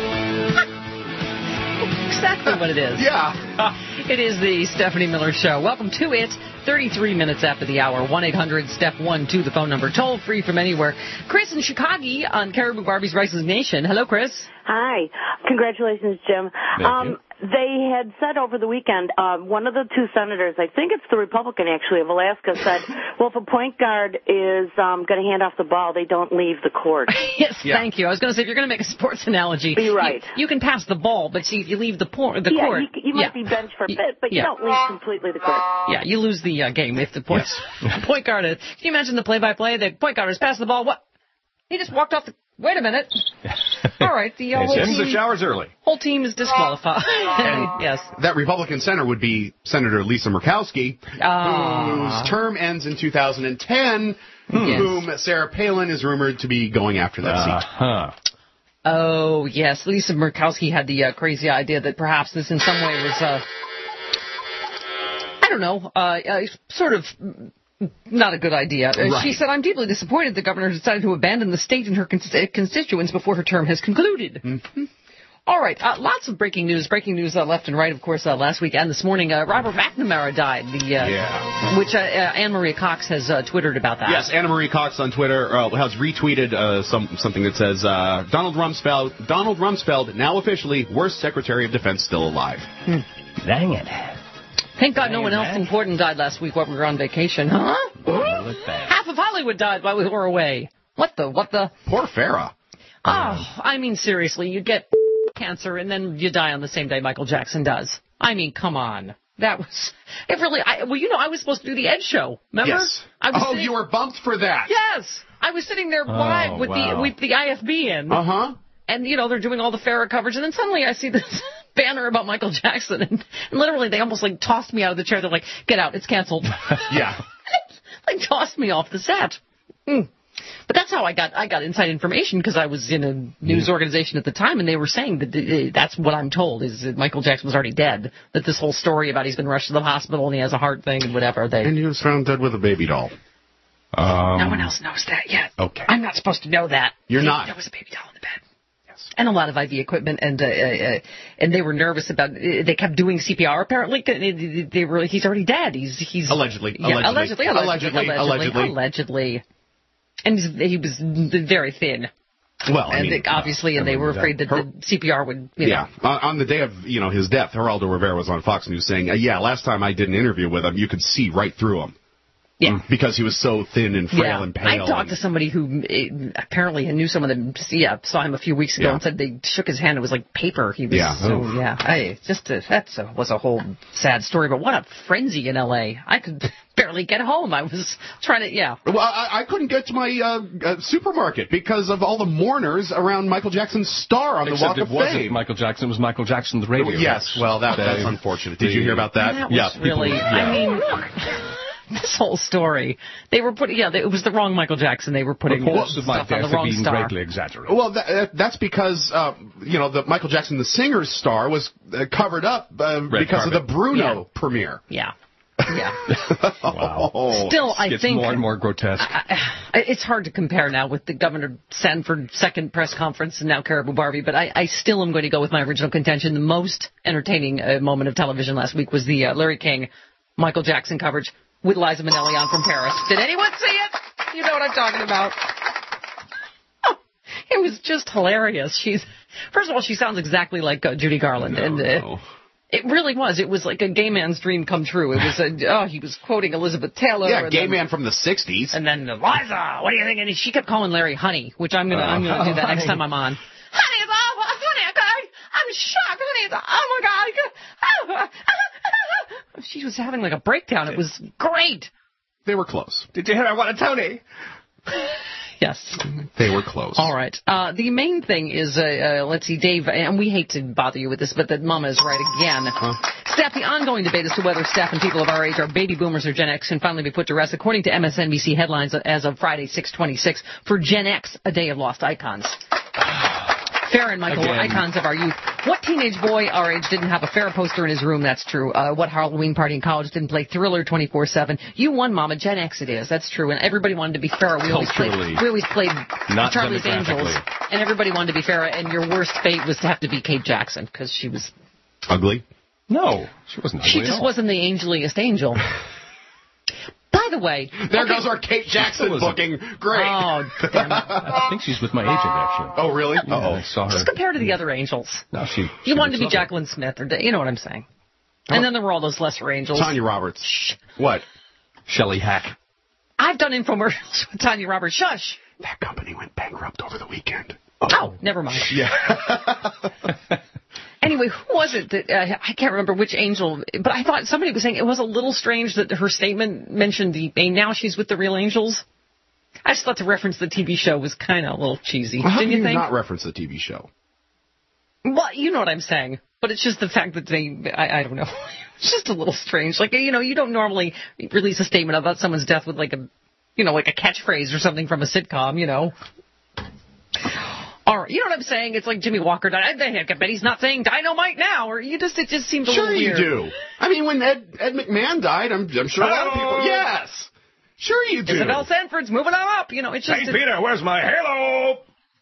Exactly what it is. Yeah. It is the Stephanie Miller Show. Welcome to it. 33 minutes after the hour. 1-800-STEP-1-2, the phone number. Toll free from anywhere. Chris in Chicago on Caribou Barbie's Rice's Nation. Hello, Chris. Hi. Congratulations, Jim. Thank you. They had said over the weekend, one of the two senators, I think it's the Republican actually of Alaska, said, well, if a point guard is going to hand off the ball, they don't leave the court. Yes, thank you. I was going to say, if you're going to make a sports analogy, you're right. You can pass the ball, but see, if you leave the court. You might be benched for a bit, but you don't leave completely the court. Yeah, you lose the game if the point guard is. Can you imagine the play-by-play? The point guard is passing the ball. What? He just walked off the... Wait a minute. All right, the whole sends team, the showers early. Whole team is disqualified. Yes. That Republican senator would be Senator Lisa Murkowski, whose term ends in 2010, whom Sarah Palin is rumored to be going after that seat. Oh, yes. Lisa Murkowski had the crazy idea that perhaps this in some way was, I don't know, sort of... not a good idea. Right. She said, I'm deeply disappointed the governor decided to abandon the state and her constituents before her term has concluded. Mm-hmm. All right. Lots of breaking news. Breaking news left and right, of course, last week and this morning. Robert McNamara died, which Anne Marie Cox has Twittered about that. Yes, Anne Marie Cox on Twitter has retweeted something that says, Donald Rumsfeld, now officially worst Secretary of Defense still alive. Dang it. Thank God no one else important died last week while we were on vacation, huh? Half of Hollywood died while we were away. What the? Poor Farrah. Oh, I mean, seriously, you get cancer and then you die on the same day Michael Jackson does. I mean, come on. That was... It really... I was supposed to do the Ed Show. Remember? Yes. You were bumped for that. Yes. I was sitting there live with the IFB in. Uh-huh. And, they're doing all the Farrah coverage, and then suddenly I see this banner about Michael Jackson, and literally they almost, tossed me out of the chair. They're like, get out, it's canceled. Yeah. Tossed me off the set. But that's how I got inside information, because I was in a news organization at the time, and they were saying that that's what I'm told, is that Michael Jackson was already dead, that this whole story about he's been rushed to the hospital and he has a heart thing and whatever. And he was found dead with a baby doll. No one else knows that yet. Okay. I'm not supposed to know that. You're not. There was a baby doll in the bed. And a lot of IV equipment, and they were nervous about. They kept doing CPR. Apparently, he's already dead. He's allegedly. And he was very thin. Well, obviously, and they were afraid that the CPR would. On the day of his death, Geraldo Rivera was on Fox News saying, last time I did an interview with him, you could see right through him. Yeah. Because he was so thin and frail and pale. I talked to somebody who apparently knew someone that saw him a few weeks ago and said they shook his hand. It was like paper. He was was a whole sad story. But what a frenzy in L.A. I could barely get home. I was trying to, Well, I couldn't get to my supermarket because of all the mourners around Michael Jackson's star on the Walk of Fame. Except it wasn't Michael Jackson. It was Michael Jackson's radio. Yes, well, that's unfortunate. Did you hear about that? That was really, I mean... This whole story, they were putting, it was the wrong Michael Jackson. They were putting Reports of my stuff on death the wrong have been star. greatly exaggerated. Well, that's because, the Michael Jackson, the singer's star, was covered up because of the Bruno premiere. Yeah. Wow. Still, I think... think... more and more grotesque. It's hard to compare now with the Governor Sanford second press conference and now Caribou Barbie, but I still am going to go with my original contention. The most entertaining moment of television last week was the Larry King, Michael Jackson coverage with Liza Minnelli on from Paris. Did anyone see it? You know what I'm talking about. It was just hilarious. First of all, she sounds exactly like Judy Garland. It really was. It was like a gay man's dream come true. It was he was quoting Elizabeth Taylor. Yeah, gay man from the 60s. And then, Liza, what do you think? And she kept calling Larry honey, which I'm gonna do that next time I'm on. Honey, I'm shocked. Honey, oh my God. She was having like a breakdown. It was great. They were close. Did you hear I won a Tony? Yes. They were close. All right. The main thing is, let's see, Dave, and we hate to bother you with this, but that Mama is right again. Steph, the ongoing debate as to whether staff and people of our age are baby boomers or Gen X can finally be put to rest, according to MSNBC headlines as of Friday, 6/26, for Gen X, a day of lost icons. Farrah and Michael were icons of our youth. What teenage boy our age didn't have a Farrah poster in his room? That's true. What Halloween party in college didn't play Thriller 24/7? You won, Mama. Gen X it is. That's true. And everybody wanted to be Farrah. We always played Charlie's Angels. And everybody wanted to be Farrah. And your worst fate was to have to be Kate Jackson because she was... ugly? No, she wasn't ugly. She just wasn't the angeliest angel. By the way... There goes our Kate Jackson booking. Great. Oh, damn it. I think she's with my agent, actually. Oh, really? Yeah, I saw her. Just compared to the other angels. No, you wanted to be Jacqueline Smith, or you know what I'm saying. And then there were all those lesser angels. Tanya Roberts. Shh. What? Shelley Hack. I've done infomercials with Tanya Roberts. Shush. That company went bankrupt over the weekend. Oh, never mind. Yeah. Anyway, who was it that, I can't remember which angel, but I thought somebody was saying it was a little strange that her statement mentioned now she's with the real angels. I just thought to reference the TV show was kind of a little cheesy. Well, didn't you think? Not reference the TV show? Well, you know what I'm saying, but it's just the fact that I don't know. It's just a little strange. Like, you don't normally release a statement about someone's death with like a catchphrase or something from a sitcom, All right, you know what I'm saying? It's like Jimmy Walker died. I bet he's not saying dynamite now, or it just seemed a little weird. Sure you do. I mean, when Ed McMahon died, I'm sure a lot of people... Yes! Sure you do. Isabel Sanford's moving on up. It's just... Hey, Peter, where's my halo?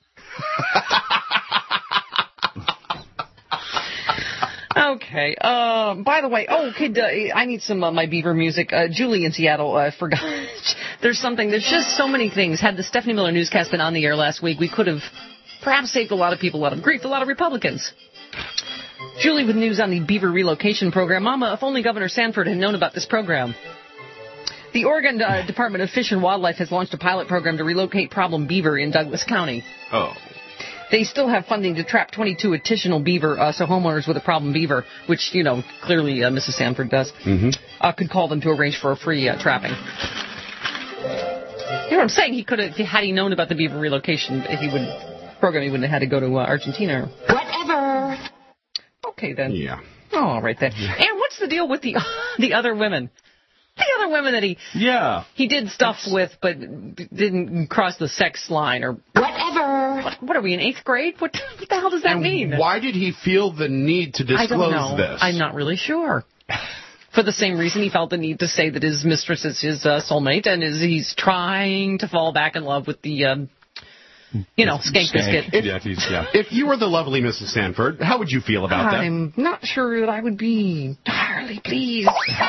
Okay. By the way, I need some my Beaver music. Julie in Seattle forgot. There's just so many things. Had the Stephanie Miller newscast been on the air last week, we could have perhaps saved a lot of people a lot of grief, a lot of Republicans. Julie with news on the Beaver relocation program. Mama, if only Governor Sanford had known about this program. The Oregon Department of Fish and Wildlife has launched a pilot program to relocate problem beaver in Douglas County. Oh. They still have funding to trap 22 additional beaver, so homeowners with a problem beaver, which, clearly Mrs. Sanford does, could call them to arrange for a free trapping. You know what I'm saying? He could have, had he known about the beaver relocation, he wouldn't have had to go to Argentina. Whatever. Okay, then. Yeah. Oh, all right, then. Yeah. And what's the deal with the other women? The other women that he did stuff with, but didn't cross the sex line, or whatever. What are we in 8th grade? What the hell does that mean? Why did he feel the need to disclose I don't know. this? I'm not really sure. For the same reason he felt the need to say that his mistress is his soulmate, and he's trying to fall back in love with the skank biscuit. If you were the lovely Mrs. Sanford, how would you feel about that? I'm not sure that I would be entirely pleased.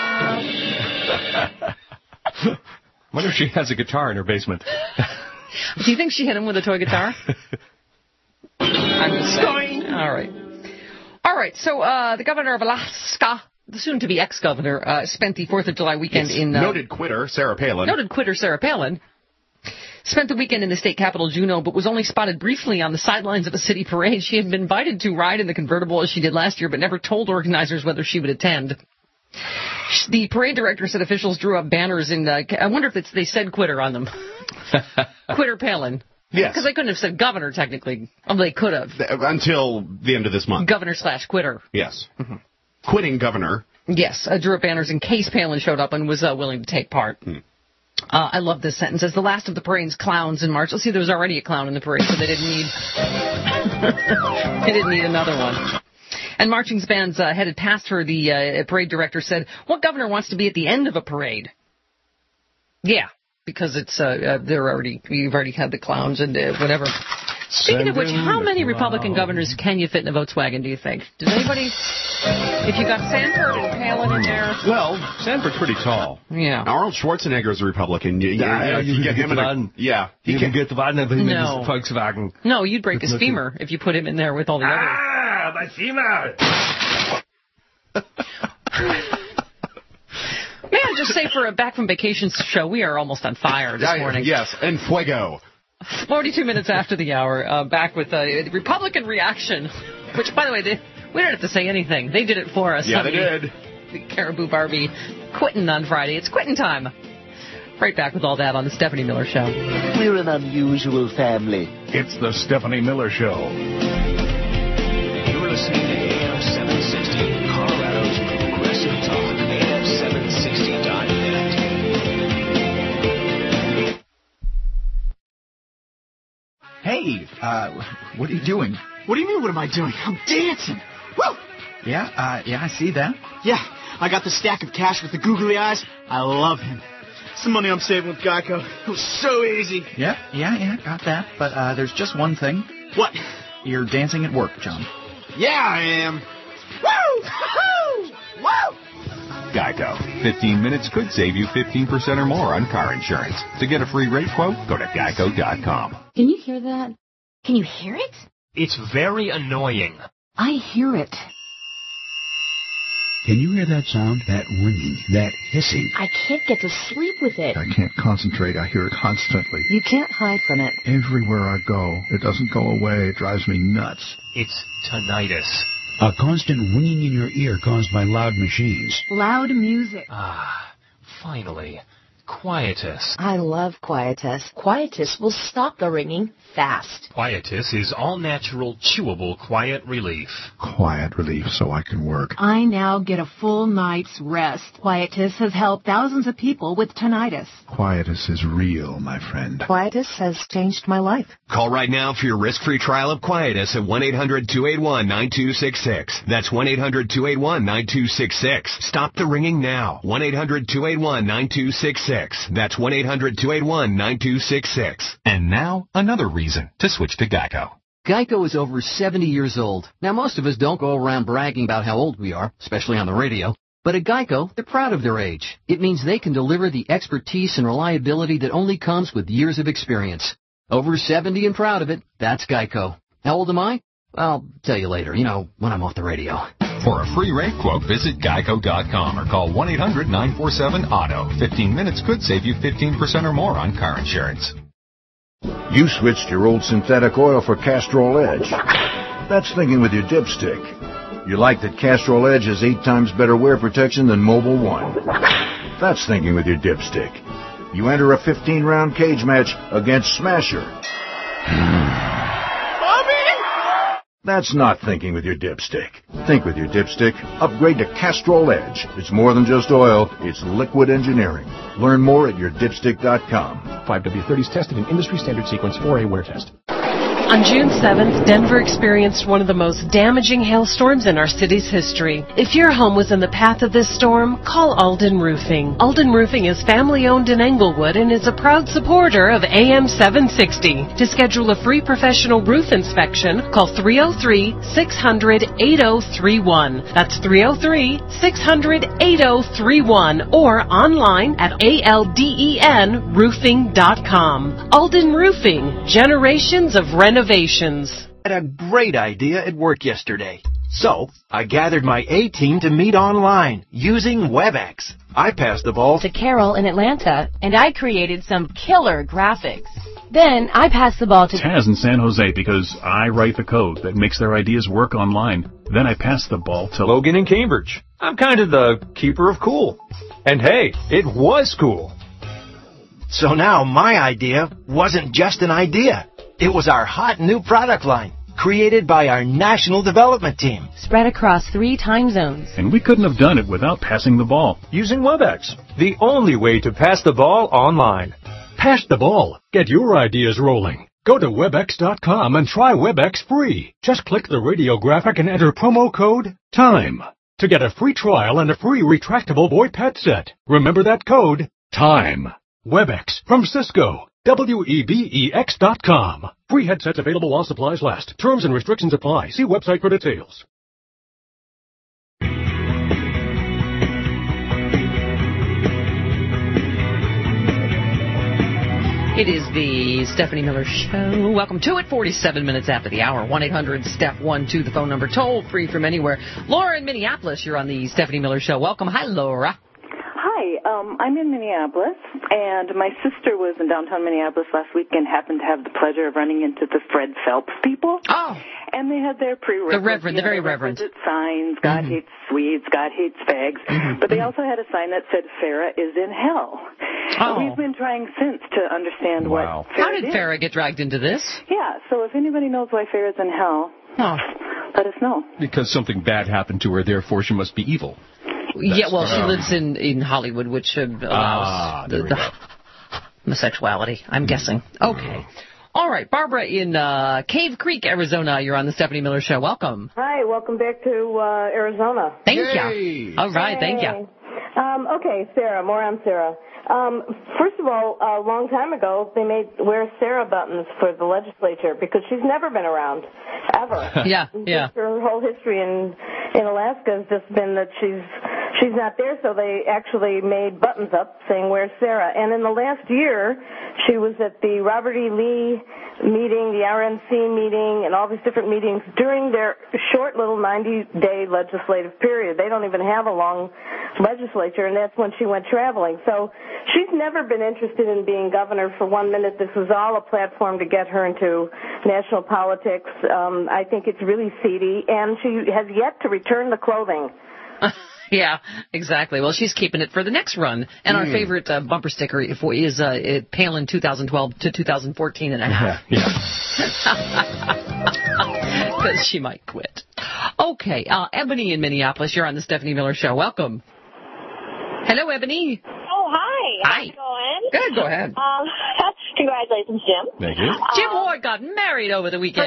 Wonder if she has a guitar in her basement. Do you think she hit him with a toy guitar? I'm just saying. All right. So the governor of Alaska, the soon-to-be ex-governor, spent the 4th of July weekend in... noted quitter Sarah Palin. Spent the weekend in the state capital, Juneau, but was only spotted briefly on the sidelines of a city parade. She had been invited to ride in the convertible as she did last year, but never told organizers whether she would attend. The parade director said officials drew up banners in I wonder if they said quitter on them. Quitter Palin. Yes. Because they couldn't have said governor, technically. Although they could have. Until the end of this month. Governor/quitter. Yes. Mm-hmm. Quitting governor. Yes. Drew up banners in case Palin showed up and was willing to take part. I love this sentence. As the last of the parade's clowns in March. Let's see, there was already a clown in the parade, so they didn't need another one. And marching bands headed past her. The parade director said, "What governor wants to be at the end of a parade?" Yeah, because it's you've already had the clowns and whatever. Speaking of which, how many Republican governors can you fit in a Volkswagen, do you think? Does anybody? If you got Sanford and Palin in there. Well, Sanford's pretty tall. Yeah. Arnold Schwarzenegger is a Republican. You get him in a... Yeah. He can get the van in his Volkswagen. No, you'd break his femur if you put him in there with all the other... my femur! May I just say, for a Back from Vacation show, we are almost on fire this morning. Yes, and fuego. 42 minutes after the hour, back with a Republican reaction, which, by the way, we don't have to say anything. They did it for us. Yeah, they did. The Caribou Barbie quitting on Friday. It's quitting time. Right back with all that on the Stephanie Miller Show. We're an unusual family. It's the Stephanie Miller Show. You're listening to AM 760, Colorado's Progressive Talk, AM760.net. Hey, what are you doing? What do you mean, what am I doing? I'm dancing. Woo! Yeah, I see that. Yeah, I got the stack of cash with the googly eyes. I love him. Some money I'm saving with Geico. It was so easy. Yeah, got that. But there's just one thing. What? You're dancing at work, John. Yeah, I am. Woo! Woo! Woo! Geico. 15 minutes could save you 15% or more on car insurance. To get a free rate quote, go to geico.com. Can you hear that? Can you hear it? It's very annoying. I hear it. Can you hear that sound? That ringing, that hissing? I can't get to sleep with it. I can't concentrate. I hear it constantly. You can't hide from it. Everywhere I go, it doesn't go away. It drives me nuts. It's tinnitus. A constant ringing in your ear caused by loud machines. Loud music. Finally. Quietus. I love Quietus. Quietus will stop the ringing fast. Quietus is all-natural, chewable quiet relief. Quiet relief so I can work. I now get a full night's rest. Quietus has helped thousands of people with tinnitus. Quietus is real, my friend. Quietus has changed my life. Call right now for your risk-free trial of Quietus at 1-800-281-9266. That's 1-800-281-9266. Stop the ringing now. 1-800-281-9266. That's 1-800-281-9266. And now, another reason to switch to Geico. Geico is over 70 years old. Now, most of us don't go around bragging about how old we are, especially on the radio. But at Geico, they're proud of their age. It means they can deliver the expertise and reliability that only comes with years of experience. Over 70 and proud of it, that's Geico. How old am I? I'll tell you later, when I'm off the radio. For a free rate quote, visit geico.com or call 1-800-947-AUTO. 15 minutes could save you 15% or more on car insurance. You switched your old synthetic oil for Castrol Edge. That's thinking with your dipstick. You like that Castrol Edge has 8 times better wear protection than Mobil 1. That's thinking with your dipstick. You enter a 15-round cage match against Smasher. That's not thinking with your dipstick. Think with your dipstick. Upgrade to Castrol Edge. It's more than just oil. It's liquid engineering. Learn more at yourdipstick.com. 5W30's tested in industry standard sequence 4A wear test. On June 7th, Denver experienced one of the most damaging hailstorms in our city's history. If your home was in the path of this storm, call Alden Roofing. Alden Roofing is family-owned in Englewood and is a proud supporter of AM 760. To schedule a free professional roof inspection, call 303-600-8031. That's 303-600-8031 or online at aldenroofing.com. Alden Roofing, generations of renovations. I had a great idea at work yesterday. So, I gathered my A-team to meet online using WebEx. I passed the ball to Carol in Atlanta, and I created some killer graphics. Then I passed the ball to Taz in San Jose because I write the code that makes their ideas work online. Then I pass the ball to Logan in Cambridge. I'm kind of the keeper of cool. And hey, it was cool. So now my idea wasn't just an idea. It was our hot new product line, created by our national development team. Spread across 3 time zones. And we couldn't have done it without passing the ball. Using WebEx, the only way to pass the ball online. Pass the ball. Get your ideas rolling. Go to Webex.com and try WebEx free. Just click the radio graphic and enter promo code TIME to get a free trial and a free retractable VoIP headset. Remember that code, TIME. WebEx from Cisco. Webex.com. Free headsets available while supplies last. Terms and restrictions apply. See website for details. It is the Stephanie Miller Show. Welcome to it. 47 minutes after the hour. 1-800-STEP-1-2, the phone number. Toll free from anywhere. Laura in Minneapolis, you're on the Stephanie Miller Show. Welcome. Hi, Laura. Hi, I'm in Minneapolis, and my sister was in downtown Minneapolis last week and happened to have the pleasure of running into the Fred Phelps people. Oh. And they had their prerequisites. The very reverend. Signs, God hates Swedes, God hates fags. But they also had a sign that said, Farrah is in hell. Oh. We've been trying since to understand what Farrah How did is. Farrah get dragged into this? Yeah, so if anybody knows why Farrah's in hell, let us know. Because something bad happened to her, therefore she must be evil. Yeah, well, she lives in Hollywood, which allows the homosexuality, I'm guessing. Okay. All right, Barbara in Cave Creek, Arizona, you're on the Stephanie Miller Show. Welcome. Hi, welcome back to Arizona. Thank you. All right, thank you. Okay, Sarah, more on Sarah. First of all, a long time ago, they made wear Sarah buttons for the legislature because she's never been around, ever. Yeah. Her whole history in Alaska has just been that she's not there, so they actually made buttons up saying where's Sarah. And in the last year, she was at the Robert E. Lee meeting, the RNC meeting, and all these different meetings during their short little 90-day legislative period. They don't even have a long legislature, and that's when she went traveling. So she's never been interested in being governor for 1 minute. This was all a platform to get her into national politics. I think it's really seedy, and she has yet to return the clothing. Yeah, exactly. Well, she's keeping it for the next run. And our favorite bumper sticker is Palin 2012 to 2014 and a half. Because she might quit. Okay, Ebony in Minneapolis, you're on the Stephanie Miller Show. Welcome. Hello, Ebony. Oh, hi. How's it going? Good, go ahead. Congratulations, Jim. Thank you. Jim Ward got married over the weekend.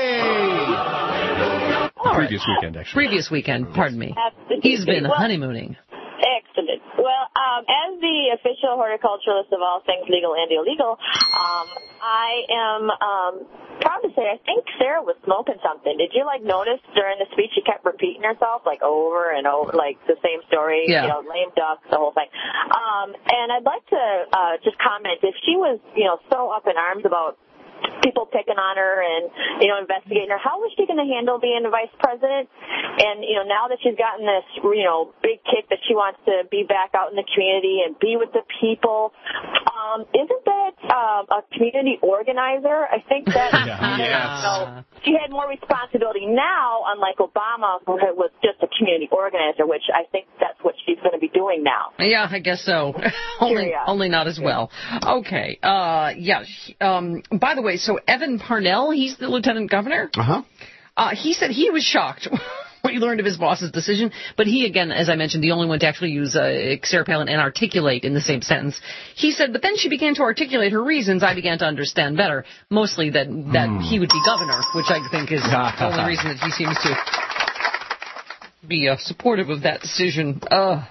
Hooray! Previous weekend, actually. Previous weekend, pardon me. Absolutely. He's been honeymooning. Excellent. Well, as the official horticulturalist of all things legal and illegal, I am proud to say I think Sarah was smoking something. Did you, notice during the speech she kept repeating herself, over and over, the same story, lame duck, the whole thing. And I'd like to just comment, if she was, so up in arms about people picking on her and, investigating her, how was she going to handle being the vice president? And, now that she's gotten this, big kick that she wants to be back out in the community and be with the people, isn't that a community organizer? I think that she had more responsibility now, unlike Obama, who was just a community organizer, which I think that's what she's going to be doing now. Yeah, I guess so. only not as well. Okay. By the way, so Evan Parnell, he's the lieutenant governor. He said he was shocked when he learned of his boss's decision, but he, again, as I mentioned, the only one to actually use Sarah Palin and articulate in the same sentence. He said, but then she began to articulate her reasons. I began to understand better, mostly that he would be governor, which I think is the only reason that he seems to be supportive of that decision.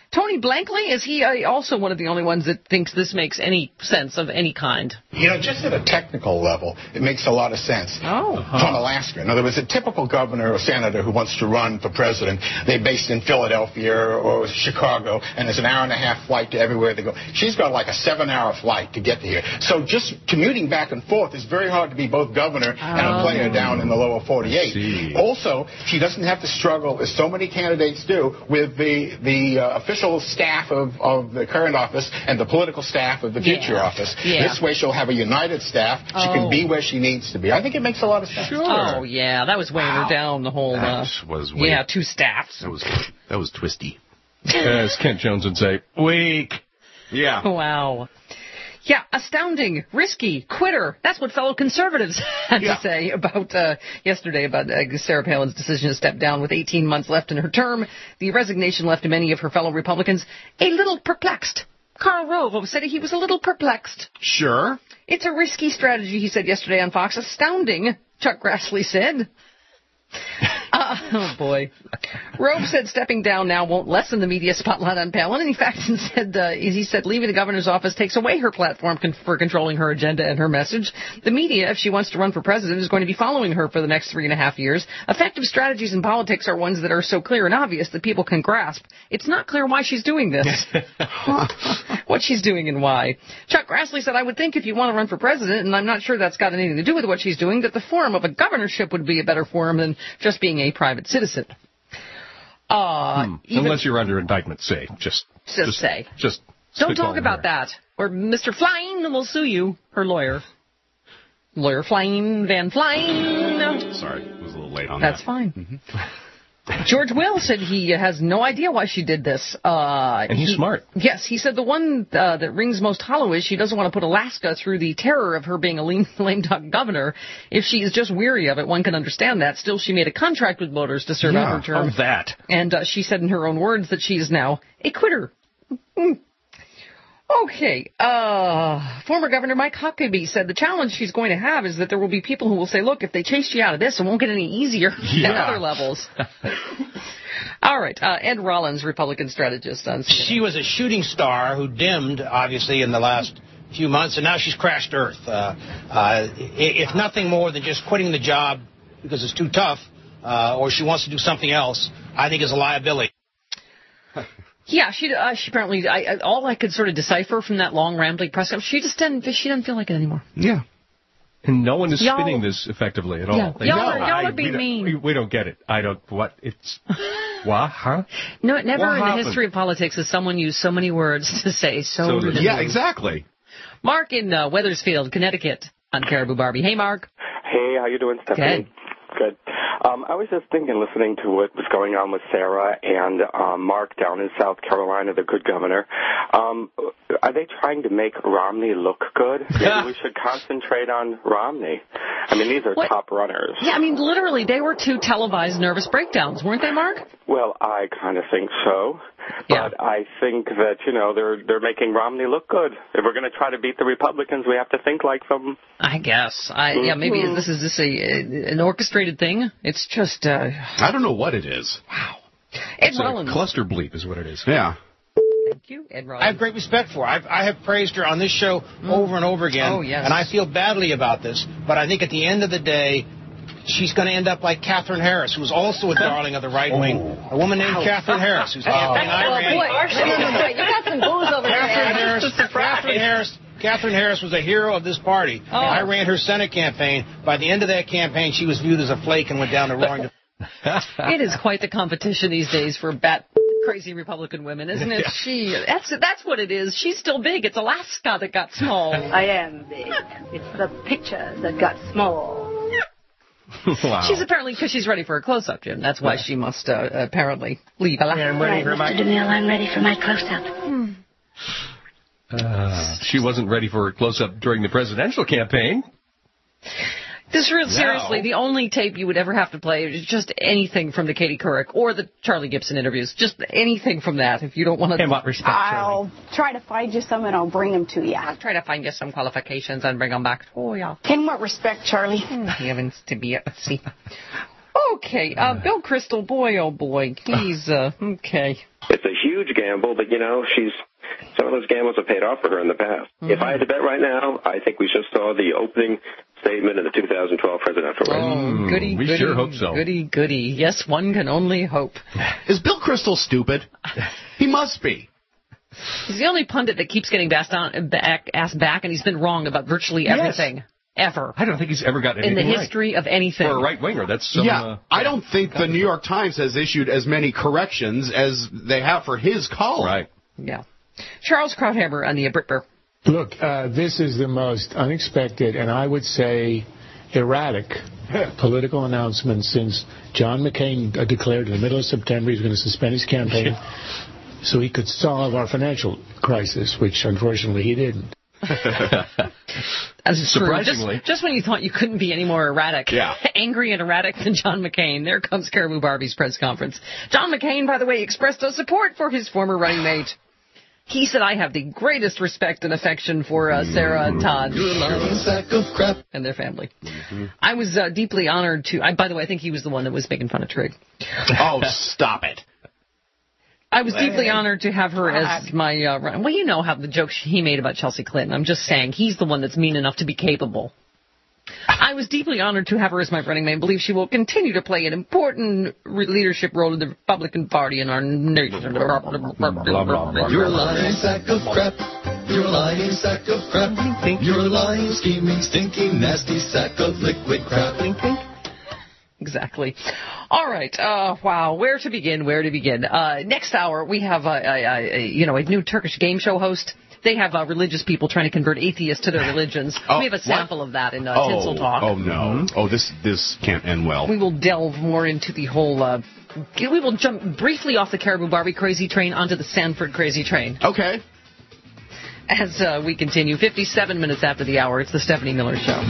Tony Blankley, is he also one of the only ones that thinks this makes any sense of any kind? Just at a technical level, it makes a lot of sense. From Alaska. In other words, a typical governor or senator who wants to run for president, they're based in Philadelphia or Chicago, and there's an hour-and-a-half flight to everywhere they go. She's got like a 7-hour flight to get here. So just commuting back and forth is very hard to be both governor and a player down in the lower 48. Also, she doesn't have to struggle, as so many candidates do, with the official staff of the current office and the political staff of the future office. This way she'll have a united staff. She can be where she needs to be. I think it makes a lot of sense. Oh, yeah, that was weighing her down, the whole... two staffs. That was twisty. As Kent Jones would say, weak. Yeah. Wow. Yeah, astounding, risky, quitter. That's what fellow conservatives had to say about yesterday about Sarah Palin's decision to step down with 18 months left in her term. The resignation left many of her fellow Republicans a little perplexed. Karl Rove said he was a little perplexed. Sure. It's a risky strategy, he said yesterday on Fox. Astounding, Chuck Grassley said. Oh, boy. Rove said stepping down now won't lessen the media spotlight on Palin. In fact, he said leaving the governor's office takes away her platform for controlling her agenda and her message. The media, if she wants to run for president, is going to be following her for the next 3.5 years. Effective strategies in politics are ones that are so clear and obvious that people can grasp. It's not clear why she's doing this. What she's doing and why. Chuck Grassley said, I would think if you want to run for president, and I'm not sure that's got anything to do with what she's doing, that the forum of a governorship would be a better forum than just being a private citizen. Unless you're under indictment, say. Just say. Just don't talk about that. Or Mr. Flying will sue you. Her lawyer. Lawyer Flying Van Flying. Sorry, it was a little late on that. That's fine. Mm-hmm. George Will said he has no idea why she did this. And he's smart. Yes, he said the one that rings most hollow is she doesn't want to put Alaska through the terror of her being a lame duck governor. If she is just weary of it, one can understand that. Still, she made a contract with voters to serve out her term. Of that. And she said in her own words that she is now a quitter. Okay. Former Governor Mike Huckabee said the challenge she's going to have is that there will be people who will say, look, if they chased you out of this, it won't get any easier at other levels. All right. Ed Rollins, Republican strategist on CNN. She was a shooting star who dimmed, obviously, in the last few months, and now she's crashed earth. If nothing more than just quitting the job because it's too tough, or she wants to do something else, I think is a liability. Yeah, she apparently, all I could sort of decipher from that long rambling press conference, she doesn't feel like it anymore. Yeah. And no one is spinning this effectively at all. Yeah. Y'all are being mean. We don't get it. What? Huh? No, never in the history of politics has someone used so many words to say so little. Yeah, exactly. Mark in Wethersfield, Connecticut on Caribou Barbie. Hey, Mark. Hey, how you doing, Stephanie? Good. I was just thinking, listening to what was going on with Sarah and Mark down in South Carolina, the good governor. Are they trying to make Romney look good? Maybe we should concentrate on Romney. I mean, these are top runners. Yeah, I mean, literally, they were two televised nervous breakdowns, weren't they, Mark? Well, I kind of think so. Yeah. But I think that, they're making Romney look good. If we're going to try to beat the Republicans, we have to think like them. I guess. Yeah, maybe this is just an orchestrated thing. It's just... I don't know what it is. Wow. Ed Rollins. Cluster bleep is what it is. Yeah. Thank you, Ed Rollins. I have great respect for her. I have praised her on this show over and over again. Oh, yes. And I feel badly about this. But I think at the end of the day, she's going to end up like Catherine Harris, who's also a darling of the right wing. A woman named Catherine Harris, who's campaign I ran. Wait, you got some booze over there. Catherine Harris was a hero of this party. Oh. I ran her Senate campaign. By the end of that campaign, she was viewed as a flake and went down the roaring. It is quite the competition these days for crazy Republican women, isn't it? That's what it is. She's still big. It's Alaska that got small. I am big. It's the picture that got small. Wow. She's apparently, because she's ready for a close-up, Jim. That's why she must apparently leave Alaska. I'm ready for Mr. DeMille, I'm ready for my close-up. She wasn't ready for a close-up during the presidential campaign. Seriously, the only tape you would ever have to play is just anything from the Katie Couric or the Charlie Gibson interviews. Just anything from that if you don't want to... And what respect, I'll try to find you some and I'll bring them to you. I'll try to find you some qualifications and bring them back. Oh, yeah. In what respect, Charlie? Heavens to be... Let's see. Okay, Bill Kristol, boy, oh boy. He's, okay. It's a huge gamble, but, some of those gambles have paid off for her in the past. Mm-hmm. If I had to bet right now, I think we just saw the opening statement of the 2012 presidential race. Oh, goody, we sure hope so. Goody. Yes, one can only hope. Is Bill Kristol stupid? He must be. He's the only pundit that keeps getting asked back, and he's been wrong about virtually everything. Yes. Ever. I don't think he's ever got anything in the history of anything. For a right-winger, that's some... I don't think the New York Times has issued as many corrections as they have for his column. Right. Yeah. Charles Krauthammer on the Britber. Look, this is the most unexpected and I would say erratic political announcement since John McCain declared in the middle of September he's going to suspend his campaign so he could solve our financial crisis, which unfortunately he didn't. That's surprisingly. Just when you thought you couldn't be any more erratic, angry and erratic than John McCain, there comes Caribou Barbie's press conference. John McCain, by the way, expressed a support for his former running mate. He said, I have the greatest respect and affection for Sarah and Todd and their family. Mm-hmm. I was deeply honored to... by the way, I think he was the one that was making fun of Trig. Oh, stop it. I was deeply honored to have her as my... well, you know how the joke he made about Chelsea Clinton. I'm just saying, he's the one that's mean enough to be capable. I was deeply honored to have her as my running mate and believe she will continue to play an important leadership role in the Republican Party in our nation. You're a lying sack of crap. You're a lying sack of crap. You're a lying, scheming, stinking, nasty sack of liquid crap. Exactly. All right. Wow. Where to begin? Next hour, we have a new Turkish game show host. They have religious people trying to convert atheists to their religions. We have a sample of that in Tinsel Talk. Oh, no. Oh, this can't end well. We will delve more into the whole... we will jump briefly off the Caribou Barbie crazy train onto the Sanford crazy train. Okay. As we continue, 57 minutes after the hour, it's the Stephanie Miller Show.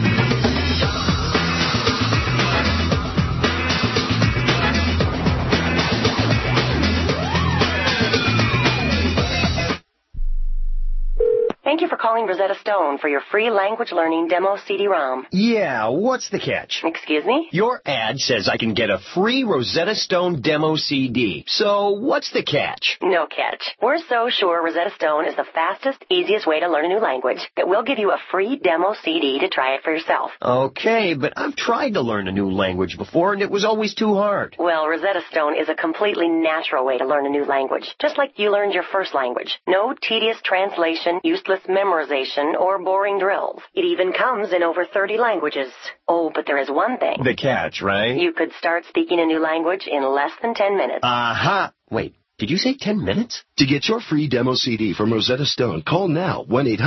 Thank you for calling Rosetta Stone for your free language learning demo CD-ROM. Yeah, what's the catch? Excuse me? Your ad says I can get a free Rosetta Stone demo CD. So what's the catch? No catch. We're so sure Rosetta Stone is the fastest, easiest way to learn a new language that we'll give you a free demo CD to try it for yourself. Okay, but I've tried to learn a new language before and it was always too hard. Well, Rosetta Stone is a completely natural way to learn a new language, just like you learned your first language. No tedious translation, useless memorization, or boring drills. It even comes in over 30 languages. Oh, but there is one thing. The catch, right? You could start speaking a new language in less than 10 minutes. Aha! Wait, did you say 10 minutes? To get your free demo CD from Rosetta Stone, call now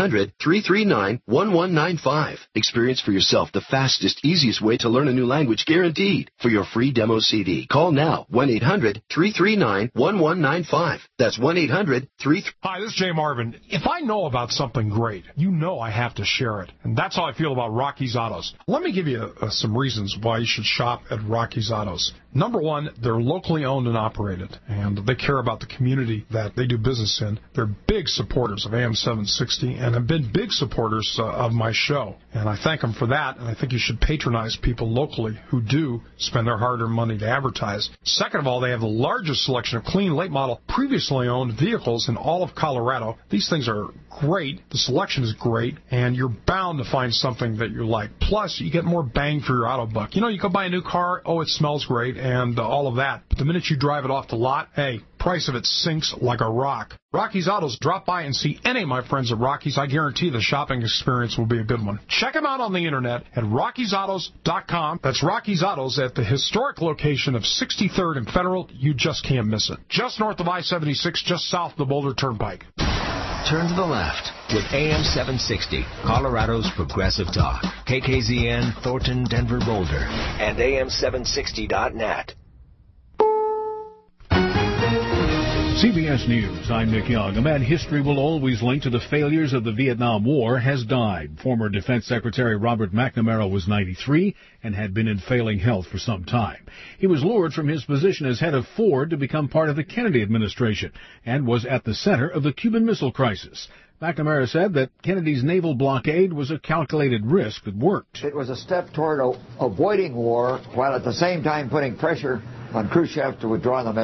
1-800-339-1195. Experience for yourself the fastest, easiest way to learn a new language guaranteed. For your free demo CD, call now 1-800-339-1195. That's 1-800-3... Hi, this is Jay Marvin. If I know about something great, you know I have to share it. And that's how I feel about Rocky's Autos. Let me give you some reasons why you should shop at Rocky's Autos. Number one, they're locally owned and operated, and they care about the community that they do business in. They're big supporters of AM 760 and have been big supporters of my show. And I thank them for that, and I think you should patronize people locally who do spend their hard-earned money to advertise. Second of all, they have the largest selection of clean, late-model, previously owned vehicles in all of Colorado. These things are great. The selection is great, and you're bound to find something that you like. Plus, you get more bang for your auto buck. You know, you go buy a new car, oh, it smells great, and all of that. But the minute you drive it off the lot, hey, price of it sinks like a rock. Rocky's Autos, drop by and see any of my friends at Rocky's. I guarantee the shopping experience will be a good one. Check them out on the internet at Rocky'sAutos.com. That's Rocky's Autos at the historic location of 63rd and Federal. You just can't miss it. Just north of I-76, just south of the Boulder Turnpike. Turn to the left with AM 760, Colorado's Progressive Talk. KKZN, Thornton, Denver, Boulder. And AM760.net. CBS News, I'm Nick Young. A man history will always link to the failures of the Vietnam War has died. Former Defense Secretary Robert McNamara was 93 and had been in failing health for some time. He was lured from his position as head of Ford to become part of the Kennedy administration and was at the center of the Cuban Missile Crisis. McNamara said that Kennedy's naval blockade was a calculated risk that worked. It was a step toward avoiding war while at the same time putting pressure on Khrushchev to withdraw the missiles.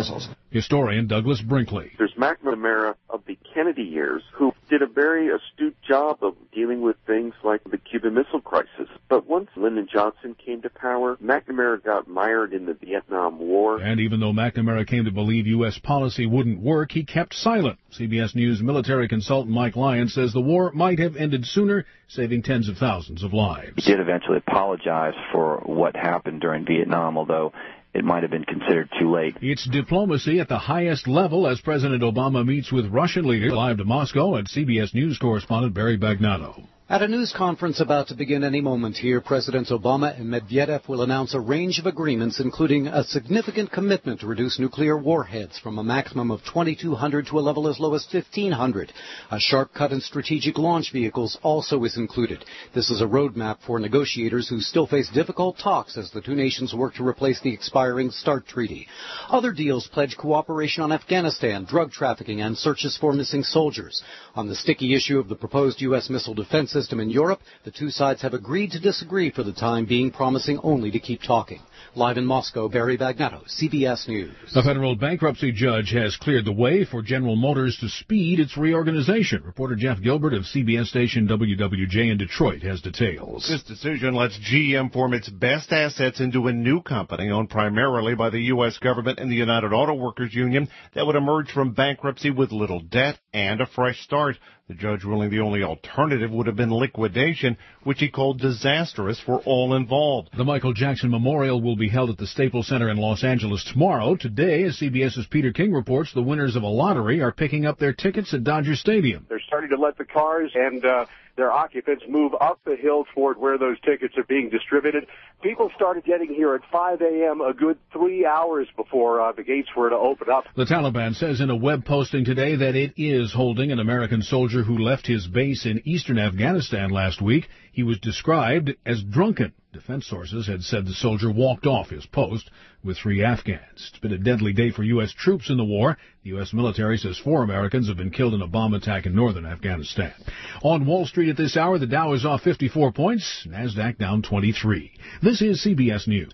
Historian Douglas Brinkley. There's McNamara of the Kennedy years who did a very astute job of dealing with things like the Cuban Missile Crisis. But once Lyndon Johnson came to power, McNamara got mired in the Vietnam War. And even though McNamara came to believe U.S. policy wouldn't work, he kept silent. CBS News military consultant Mike Lyons says the war might have ended sooner, saving tens of thousands of lives. He did eventually apologize for what happened during Vietnam, although it might have been considered too late. It's diplomacy at the highest level as President Obama meets with Russian leaders. Live to Moscow at CBS News correspondent Barry Bagnano. At a news conference about to begin any moment here, President Obama and Medvedev will announce a range of agreements, including a significant commitment to reduce nuclear warheads from a maximum of 2,200 to a level as low as 1,500. A sharp cut in strategic launch vehicles also is included. This is a roadmap for negotiators who still face difficult talks as the two nations work to replace the expiring START treaty. Other deals pledge cooperation on Afghanistan, drug trafficking, and searches for missing soldiers. On the sticky issue of the proposed U.S. missile defense system in Europe, the two sides have agreed to disagree for the time being, promising only to keep talking. Live in Moscow, Barry Bagnano, CBS News. A federal bankruptcy judge has cleared the way for General Motors to speed its reorganization. Reporter Jeff Gilbert of CBS station WWJ in Detroit has details. This decision lets GM form its best assets into a new company owned primarily by the U.S. government and the United Auto Workers Union that would emerge from bankruptcy with little debt and a fresh start. The judge ruling the only alternative would have been liquidation, which he called disastrous for all involved. The Michael Jackson Memorial will be held at the Staples Center in Los Angeles tomorrow. Today, as CBS's Peter King reports, the winners of a lottery are picking up their tickets at Dodger Stadium. They're starting to let the cars and their occupants move up the hill toward where those tickets are being distributed. People started getting here at 5 a.m. a good 3 hours before the gates were to open up. The Taliban says in a web posting today that it is holding an American soldier who left his base in eastern Afghanistan last week. He was described as drunken. Defense sources had said the soldier walked off his post with 3 Afghans. It's been a deadly day for U.S. troops in the war. The U.S. military says 4 Americans have been killed in a bomb attack in northern Afghanistan. On Wall Street at this hour, the Dow is off 54 points, NASDAQ down 23. This is CBS News.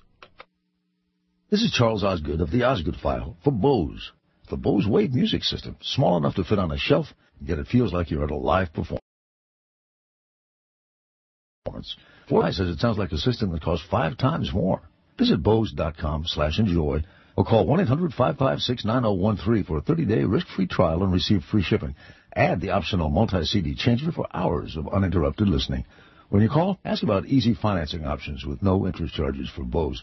This is Charles Osgood of the Osgood File for Bose. The Bose Wave music system, small enough to fit on a shelf, yet it feels like you're at a live performance. Guy says it sounds like a system that costs 5 times more. Visit Bose.com/enjoy or call 1-800-556-9013 for a 30-day risk-free trial and receive free shipping. Add the optional multi-CD changer for hours of uninterrupted listening. When you call, ask about easy financing options with no interest charges for Bose.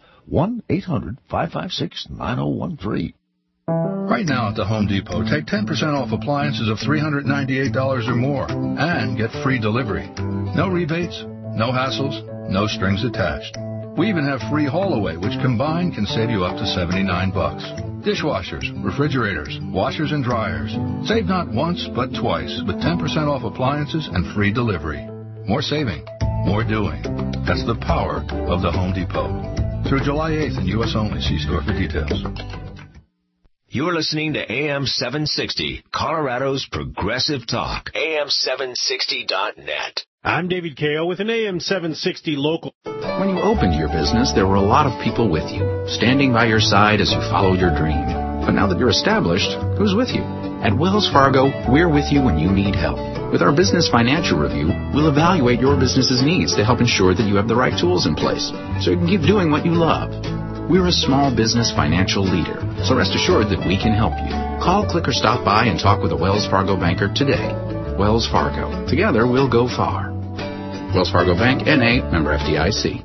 1-800-556-9013. Right now at the Home Depot, take 10% off appliances of $398 or more and get free delivery. No rebates, no hassles, no strings attached. We even have free haul away, which combined can save you up to $79. Dishwashers, refrigerators, washers and dryers. Save not once, but twice with 10% off appliances and free delivery. More saving, more doing. That's the power of the Home Depot. Through July 8th in U.S. only. See store for details. You're listening to AM 760, Colorado's Progressive Talk. AM760.net. I'm David Kao with an AM 760 local. When you opened your business, there were a lot of people with you, standing by your side as you followed your dream. But now that you're established, who's with you? At Wells Fargo, we're with you when you need help. With our business financial review, we'll evaluate your business's needs to help ensure that you have the right tools in place so you can keep doing what you love. We're a small business financial leader, so rest assured that we can help you. Call, click, or stop by and talk with a Wells Fargo banker today. Wells Fargo. Together, we'll go far. Wells Fargo Bank, N.A., member FDIC.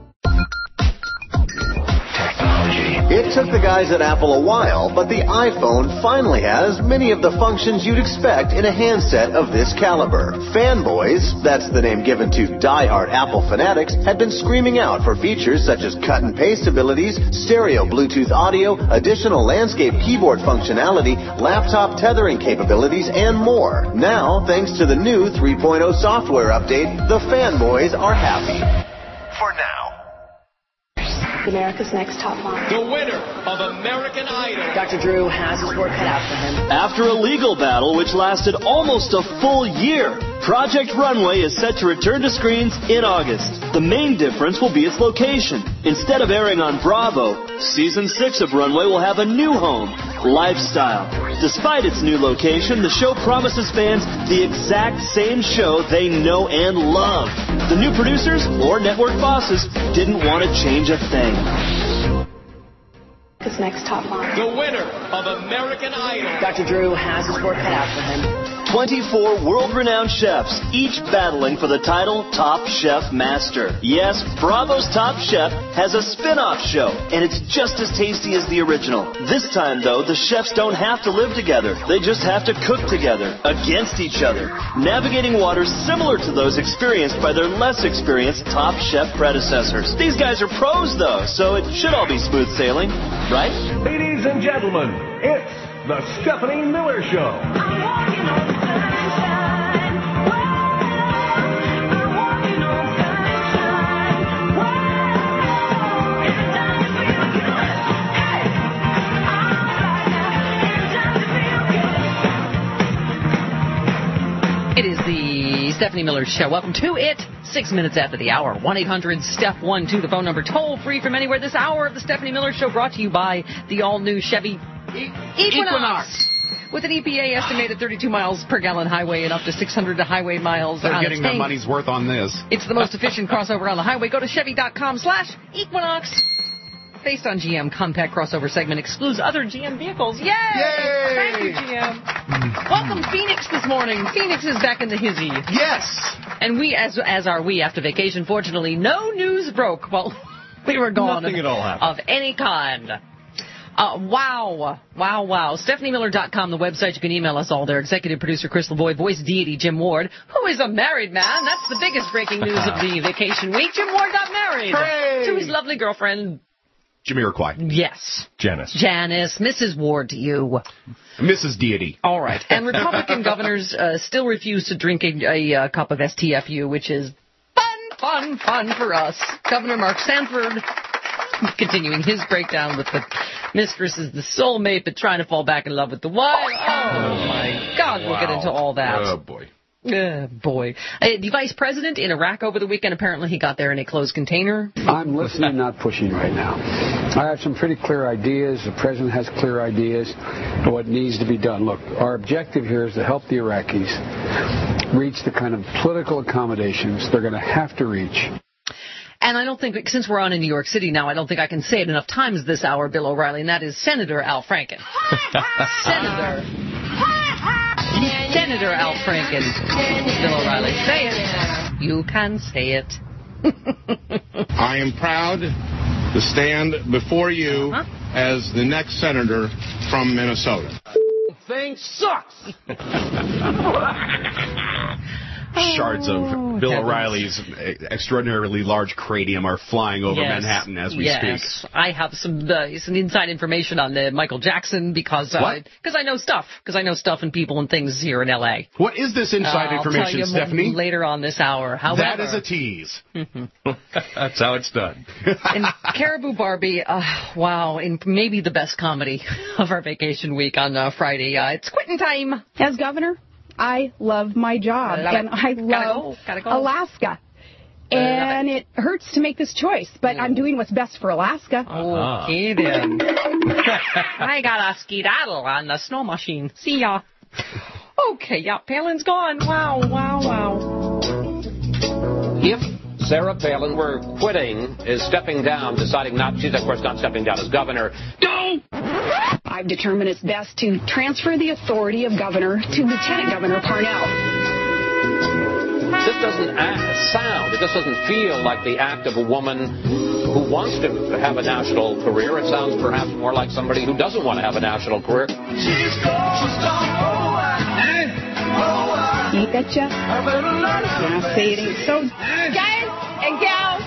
It took the guys at Apple a while, but the iPhone finally has many of the functions you'd expect in a handset of this caliber. Fanboys, that's the name given to die-hard Apple fanatics, had been screaming out for features such as cut and paste abilities, stereo Bluetooth audio, additional landscape keyboard functionality, laptop tethering capabilities, and more. Now, thanks to the new 3.0 software update, the fanboys are happy. For now. America's Next Top Model. The winner of American Idol. Dr. Drew has his work cut out for him. After a legal battle which lasted almost a full year, Project Runway is set to return to screens in August. The main difference will be its location. Instead of airing on Bravo, Season 6 of Runway will have a new home, Lifestyle. Despite its new location, the show promises fans the exact same show they know and love. The new producers or network bosses didn't want to change a thing. His next top line. The winner of American Idol. Dr. Drew has his work cut out for him. 24 world-renowned chefs, each battling for the title Top Chef Master. Yes, Bravo's Top Chef has a spin-off show, and it's just as tasty as the original. This time, though, the chefs don't have to live together. They just have to cook together, against each other, navigating waters similar to those experienced by their less experienced Top Chef predecessors. These guys are pros, though, so it should all be smooth sailing, right? Ladies and gentlemen, it's the Stephanie Miller Show. It is the Stephanie Miller Show. Welcome to it. 6 minutes after the hour. 1-800-STEPH-12, the phone number, toll free from anywhere. This hour of the Stephanie Miller Show brought to you by the all-new Chevy Equinox. With an EPA estimated 32 miles per gallon highway and up to 600 highway miles. They're getting their money's worth on this. It's the most efficient crossover on the highway. Go to Chevy.com/Equinox. Based on GM compact crossover segment excludes other GM vehicles. Yay! Thank you, GM. Welcome Phoenix this morning. Phoenix is back in the hizzy. Yes. And we, as are we after vacation, fortunately, no news broke while we were gone. Nothing at all happened. Of any kind. Wow. StephanieMiller.com, the website. You can email us all there. Executive producer Chris Lavoie, voice deity Jim Ward, who is a married man. That's the biggest breaking news of the vacation week. Jim Ward got married. Hooray! To his lovely girlfriend, Jamiroquai. Yes. Janice, Mrs. Ward to you. Mrs. Deity. All right. And Republican governors still refuse to drink a cup of STFU, which is fun for us. Governor Mark Sanford continuing his breakdown with the mistress is the soulmate, but trying to fall back in love with the wife. Oh, my God. We'll get into all that. Oh, boy. Boy. The vice president in Iraq over the weekend, apparently he got there in a closed container. I'm listening, not pushing right now. I have some pretty clear ideas. The president has clear ideas of what needs to be done. Look, our objective here is to help the Iraqis reach the kind of political accommodations they're going to have to reach. And I don't think, since we're on in New York City now, I don't think I can say it enough times this hour, Bill O'Reilly, and that is Senator Al Franken. Senator Al Franken. Bill O'Reilly. Say it. You can say it. I am proud to stand before you as the next senator from Minnesota. Thing sucks. Shards of Bill O'Reilly's extraordinarily large cranium are flying over Manhattan as we speak. I have some inside information on Michael Jackson because I know stuff. Because I know stuff and people and things here in L.A. What is this inside information, I'll tell you Stephanie? Later on this hour. However, that is a tease. That's how it's done. And Caribou Barbie, wow, in maybe the best comedy of our vacation week on Friday. It's quitting time. As governor, I love my job, and I love Alaska. And it hurts to make this choice, but I'm doing what's best for Alaska. Okay, then. I got a skedaddle on the snow machine. See ya. Okay, yeah, Palin's gone. Wow. If Sarah Palin were quitting, is stepping down, deciding not, she's of course not stepping down as governor. Don't! I've determined it's best to transfer the authority of governor to Lieutenant Governor Parnell. This doesn't it just doesn't feel like the act of a woman who wants to have a national career. It sounds perhaps more like somebody who doesn't want to have a national career. You betcha. Now say it ain't so. Guys and gals.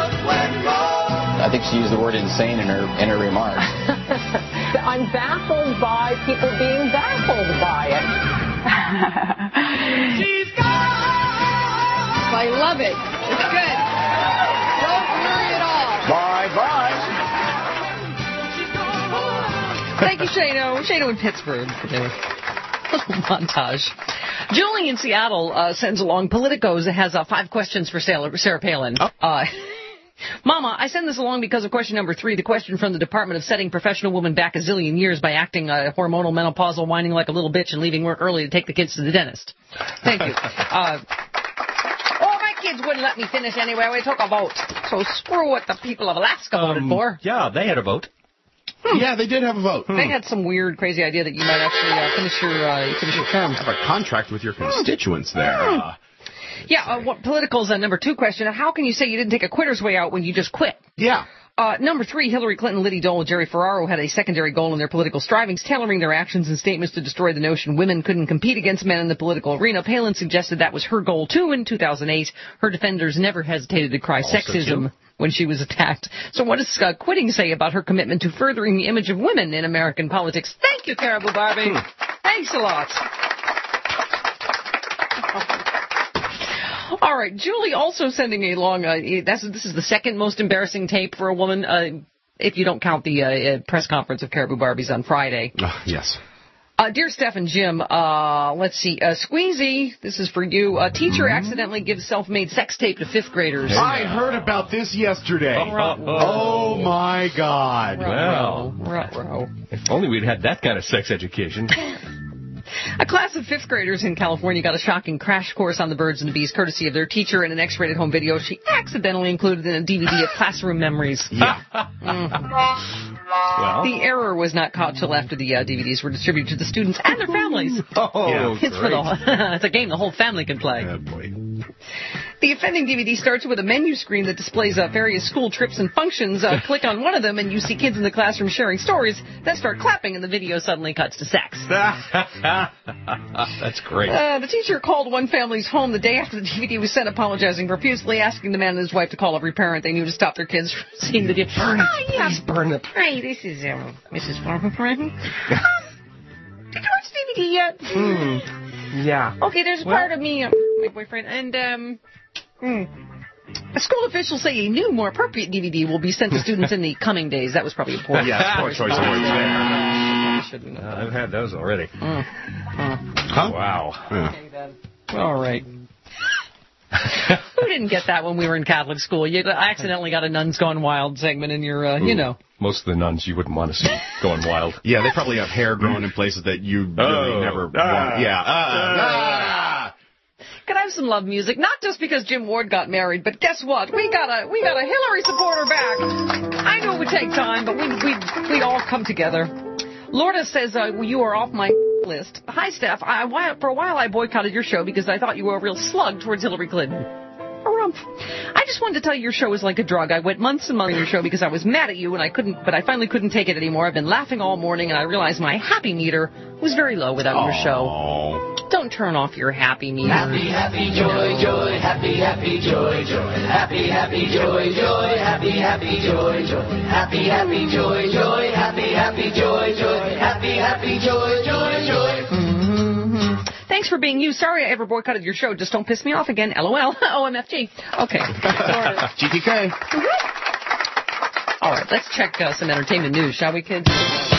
I think she used the word insane in her remarks. I'm baffled by people being baffled by it. She's gone! I love it. It's good. Don't worry at all. Bye-bye. Thank you, Shano. Shano in Pittsburgh for the little montage. Julie in Seattle sends along Politicos. It has 5 questions for Sarah Palin. Mama, I send this along because of question number 3, the question from the Department of setting professional women back a zillion years by acting hormonal, menopausal, whining like a little bitch and leaving work early to take the kids to the dentist. Thank you. My kids wouldn't let me finish anyway. We took a vote. So screw what the people of Alaska voted for. Yeah, they had a vote. Yeah, they did have a vote. They had some weird, crazy idea that you might actually finish your term. Have a contract with your constituents there. What Political's number 2 question. How can you say you didn't take a quitter's way out when you just quit? Yeah. Number 3, Hillary Clinton, Liddy Dole, Jerry Ferraro had a secondary goal in their political strivings, tailoring their actions and statements to destroy the notion women couldn't compete against men in the political arena. Palin suggested that was her goal, too, in 2008. Her defenders never hesitated to cry sexism when she was attacked. So what does quitting say about her commitment to furthering the image of women in American politics? Thank you, Caribou Barbie. Thanks a lot. All right, Julie also sending along, this is the second most embarrassing tape for a woman, if you don't count the press conference of Caribou Barbies on Friday. Yes. Dear Steph and Jim, let's see, Squeezy, this is for you. A teacher accidentally gives self-made sex tape to 5th graders. I heard about this yesterday. Oh, my God. Well, if only we'd had that kind of sex education. A class of 5th graders in California got a shocking crash course on the birds and the bees, courtesy of their teacher in an X-rated home video she accidentally included in a DVD of classroom memories. Yeah. Well, the error was not caught till after the DVDs were distributed to the students and their families. It's a game the whole family can play. Oh, boy. The offending DVD starts with a menu screen that displays various school trips and functions. Click on one of them and you see kids in the classroom sharing stories, then start clapping and the video suddenly cuts to sex. That's great. The teacher called one family's home the day after the DVD was sent, apologizing profusely, asking the man and his wife to call every parent they knew to stop their kids from seeing the DVD. Burn it. Please burn it. Hi, this is Mrs. Farmer. Did you watch DVD yet? Yeah. Okay, there's a part of me, my boyfriend, and school officials say a new, more appropriate DVD will be sent to students in the coming days. That was probably a poor choice of words there. I've had those already. Huh? Wow. Okay, then. All right. Who didn't get that when we were in Catholic school? You accidentally got a Nuns Gone Wild segment in your, Most of the nuns you wouldn't want to see going wild. Yeah, they probably have hair growing in places that you really never want. Yeah. Could I have some love music? Not just because Jim Ward got married, but guess what? We got a Hillary supporter back. I know it would take time, but we all come together. Lorda says you are off my list. Hi, Steph. For a while I boycotted your show because I thought you were a real slug towards Hillary Clinton. I just wanted to tell you your show is like a drug. I went months and months on your show because I was mad at you and I finally couldn't take it anymore. I've been laughing all morning and I realized my happy meter was very low without your show. Don't turn off your happy meter. Happy, happy, joy, joy. Happy, happy, joy, joy. Happy, happy, joy, joy. Happy, happy, joy, joy. Happy, happy, joy, joy. Happy, happy, joy, joy. Happy, happy, joy, joy, joy. Thanks for being you. Sorry I ever boycotted your show. Just don't piss me off again. LOL. OMFG. Okay. GTK. All right, let's check some entertainment news, shall we, kids?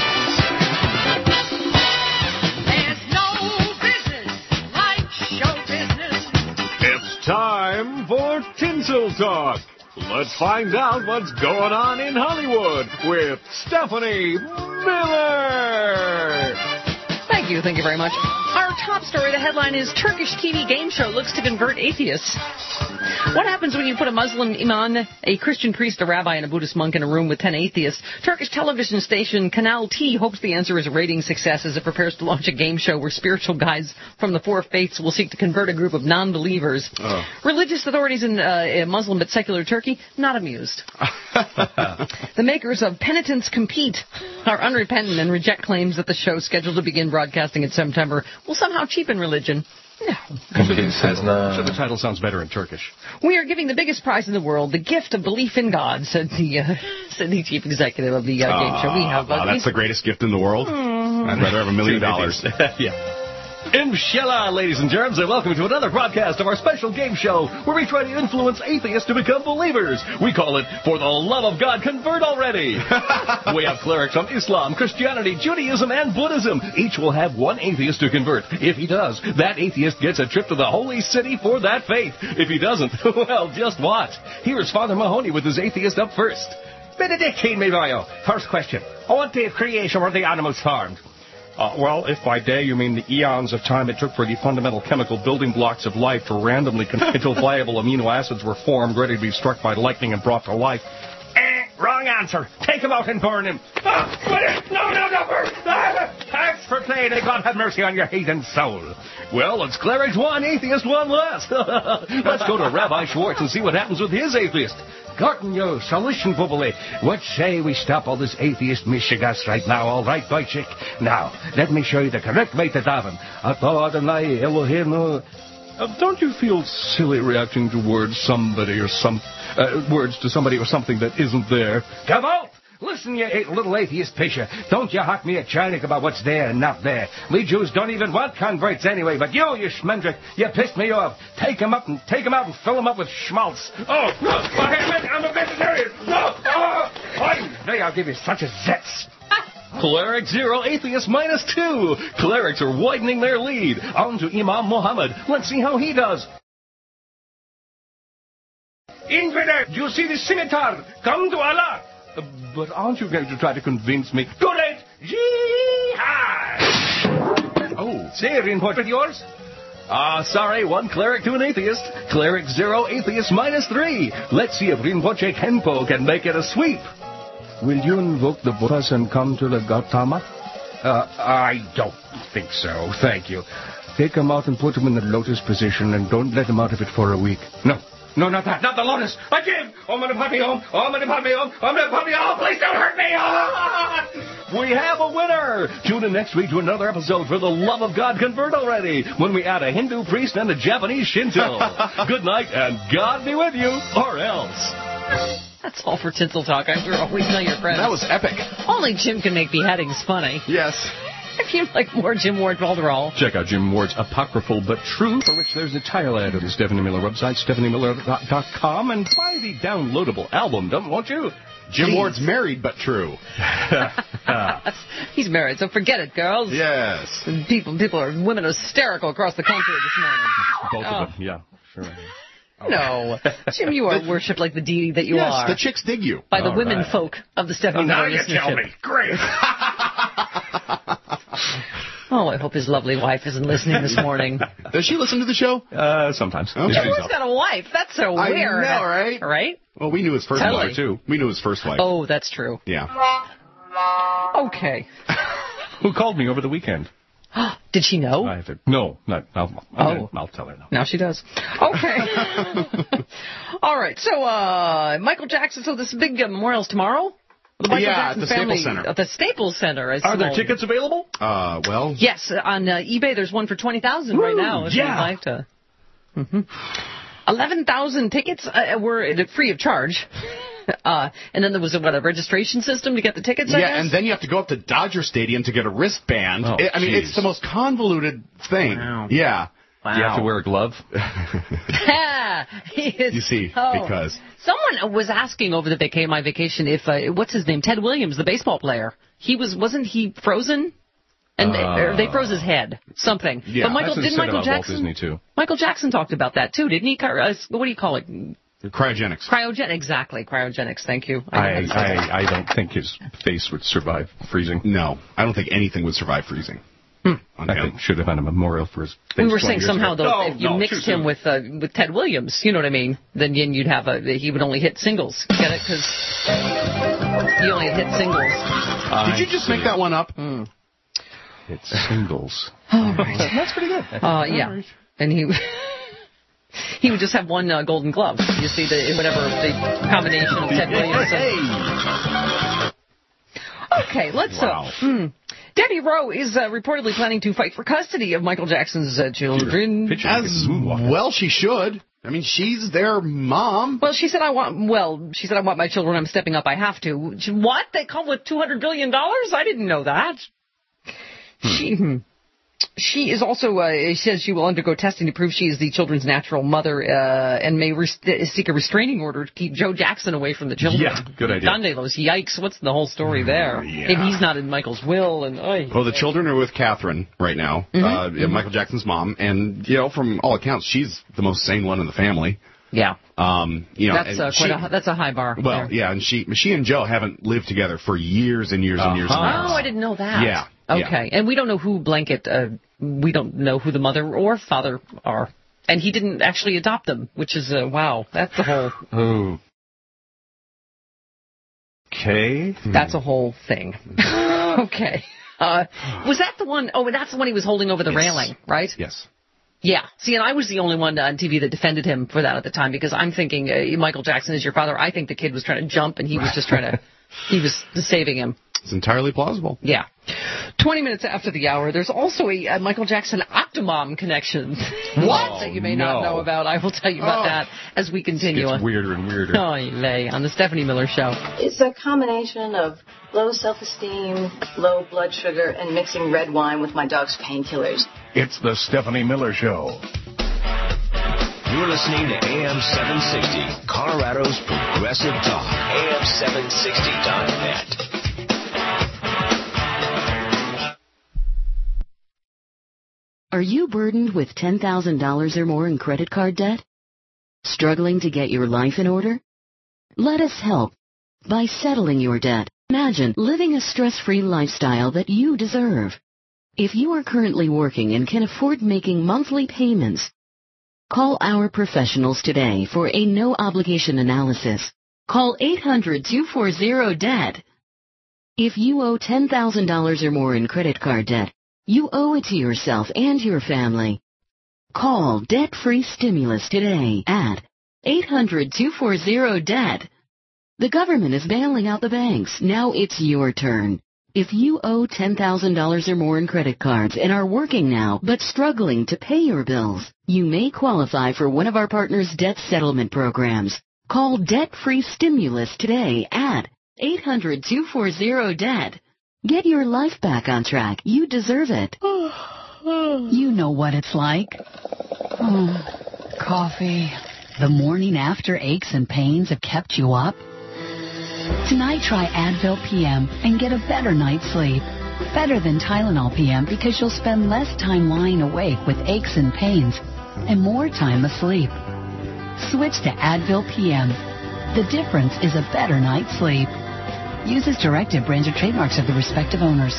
There's no business like show business. It's time for Tinsel Talk. Let's find out what's going on in Hollywood with Stephanie Miller. Thank you very much. Our top story, the headline is Turkish TV game show looks to convert atheists. What happens when you put a Muslim imam, a Christian priest, a rabbi, and a Buddhist monk in a room with 10 atheists? Turkish television station Kanal T hopes the answer is a rating success as it prepares to launch a game show where spiritual guides from the four faiths will seek to convert a group of non-believers. Religious authorities in Muslim but secular Turkey, not amused. The makers of Penitents Compete are unrepentant and reject claims that the show, scheduled to begin broadcasting in September, will somehow cheapen religion. No. So the title sounds better in Turkish. We are giving the biggest prize in the world, the gift of belief in God, said the chief executive of the game show. That's the greatest gift in the world. I'd rather have $1 million. Yeah. Inshallah, ladies and germs, and welcome to another broadcast of our special game show where we try to influence atheists to become believers. We call it For the Love of God, Convert Already. We have clerics from Islam, Christianity, Judaism, and Buddhism. Each will have one atheist to convert. If he does, that atheist gets a trip to the holy city for that faith. If he doesn't, well, just watch. Here's Father Mahoney with his atheist up first. Benedictine, mi voglio. First question. What day of creation were the animals formed? Well, if by day you mean the eons of time it took for the fundamental chemical building blocks of life to randomly until viable amino acids were formed, ready to be struck by lightning and brought to life. Wrong answer. Take him out and burn him. No, burn. Thanks for playing. God have mercy on your heathen soul. Well, it's clerics one, atheist one less. Let's go to Rabbi Schwartz and see what happens with his atheist. Gartenyo, solution bubbly. What say we stop all this atheist mishigas right now, all right, Deutschik? Now, let me show you the correct way to daven. Ato Adonai Eloheinu. Don't you feel silly reacting to words to somebody or something that isn't there? Come out! Listen, you little atheist pisher. Don't you hock me a chinik about what's there and not there. We Jews don't even want converts anyway, but you schmendrick, you pissed me off. Take him out and fill him up with schmaltz. Oh, no, I'm a vegetarian. No, I'll give you such a zetz. Cleric 0, atheist -2. Clerics are widening their lead. On to Imam Muhammad. Let's see how he does. Infidel, do you see this scimitar? Come to Allah. But aren't you going to try to convince me? Too late! Jihad! Oh, say, Rinpoche, with yours? Sorry, one cleric to an atheist. Cleric 0, atheist -3. Let's see if Rinpoche Kenpo can make it a sweep. Will you invoke the Buddhas and come to the Gautama? I don't think so, thank you. Take him out and put him in the lotus position and don't let him out of it for a week. No, not that. Not the lotus. I can't. I'm going to put me home. Please don't hurt me. We have a winner. Tune in next week to another episode For the Love of God, Convert Already, when we add a Hindu priest and a Japanese Shinto. Good night, and God be with you, or else. That's all for Tinsel Talk. We always know your friends. That was epic. Only Jim can make beheadings funny. Yes. If you'd like more Jim Ward Balderall, check out Jim Ward's Apocryphal But True, for which there's a title ad at the Stephanie Miller website, stephaniemiller.com, and buy the downloadable album, won't you? Jim Ward's Married But True. He's married, so forget it, girls. Yes. Women are hysterical across the country this morning. Both of them, yeah, sure. No. Jim, you are worshipped like the deity that you are. Yes, the chicks dig you. By the women folk of the Stephanie Miller listenership. Now you tell me. Great. Oh, I hope his lovely wife isn't listening this morning. Does she listen to the show? Sometimes. Okay. Jim's got a wife. That's so weird. I know, right? Right? Well, we knew his first wife, too. We knew his first wife. Oh, that's true. Yeah. Okay. Who called me over the weekend? Did she know? No, not. I'll tell her now. Now she does. Okay. All right. So, Michael Jackson. So this big memorial's tomorrow. At the Staples Center. At the Staples Center. Are there tickets available? Well. Yes, on eBay there's one for $20,000 right now. If you'd like to. 11,000 tickets were free of charge. And then there was a registration system to get the tickets, I guess? And then you have to go up to Dodger Stadium to get a wristband. It's the most convoluted thing. Wow. Yeah. Wow. Do you have to wear a glove? You see, because... Someone was asking over my vacation if, what's his name, Ted Williams, the baseball player, wasn't he frozen? And they froze his head, something. Yeah, but didn't Michael Jackson... Walt Disney too. Michael Jackson talked about that, too, didn't he? What do you call it? Cryogenics. Exactly. Cryogenics. Thank you. I don't think his face would survive freezing. No, I don't think anything would survive freezing. I think should have had a memorial for his face. We were saying somehow, though, if you mixed him with Ted Williams, you know what I mean, then you'd have he would only hit singles. Get it? Because he only hit singles. Did you just make that one up? It's singles. All right. That's pretty good. Yeah. Right. And he would just have one Golden Glove. You see, the combination of Ted Williams. Okay, let's... Wow. Debbie Rowe is reportedly planning to fight for custody of Michael Jackson's children. As well she should. I mean, she's their mom. Well, she said, I want my children. I'm stepping up. I have to. What? They come with $200 billion? I didn't know that. She is also, says she will undergo testing to prove she is the children's natural mother and may seek a restraining order to keep Joe Jackson away from the children. Yeah, good idea. Dandelos, yikes, what's the whole story there? Yeah. Maybe he's not in Michael's will. Well, the children are with Catherine right now, Michael Jackson's mom, and, from all accounts, she's the most sane one in the family. Yeah. That's a high bar. Well, there. Yeah, and she and Joe haven't lived together for years and years and years and years. Oh, I didn't know that. Yeah. Okay, and we don't know who we don't know who the mother or father are. And he didn't actually adopt them, which is, wow, that's the whole... Oh. Okay. That's a whole thing. Okay. Was that the one... Oh, that's the one he was holding over the railing, right? Yes. Yeah. See, and I was the only one on TV that defended him for that at the time, because I'm thinking, Michael Jackson is your father. I think the kid was trying to jump, and he was just trying to... He was saving him. It's entirely plausible. Yeah. 20 minutes after the hour, there's also a Michael Jackson Octomom connection. What? That you may not know about. I will tell you about that as we continue. It gets weirder and weirder. On the Stephanie Miller Show. It's a combination of low self-esteem, low blood sugar, and mixing red wine with my dog's painkillers. It's the Stephanie Miller Show. You're listening to AM 760, Colorado's Progressive Talk. AM760.net. Are you burdened with $10,000 or more in credit card debt? Struggling to get your life in order? Let us help by settling your debt. Imagine living a stress-free lifestyle that you deserve. If you are currently working and can afford making monthly payments, call our professionals today for a no-obligation analysis. Call 800-240-DEBT. If you owe $10,000 or more in credit card debt, you owe it to yourself and your family. Call Debt Free Stimulus today at 800-240-DEBT. The government is bailing out the banks. Now it's your turn. If you owe $10,000 or more in credit cards and are working now but struggling to pay your bills, you may qualify for one of our partners' debt settlement programs. Call Debt Free Stimulus today at 800-240-DEBT. Get your life back on track. You deserve it. You know what it's like. Coffee. The morning after aches and pains have kept you up. Tonight try Advil PM and get a better night's sleep. Better than Tylenol PM because you'll spend less time lying awake with aches and pains and more time asleep. Switch to Advil PM. The difference is a better night's sleep. Use as directed. Brands or trademarks of the respective owners.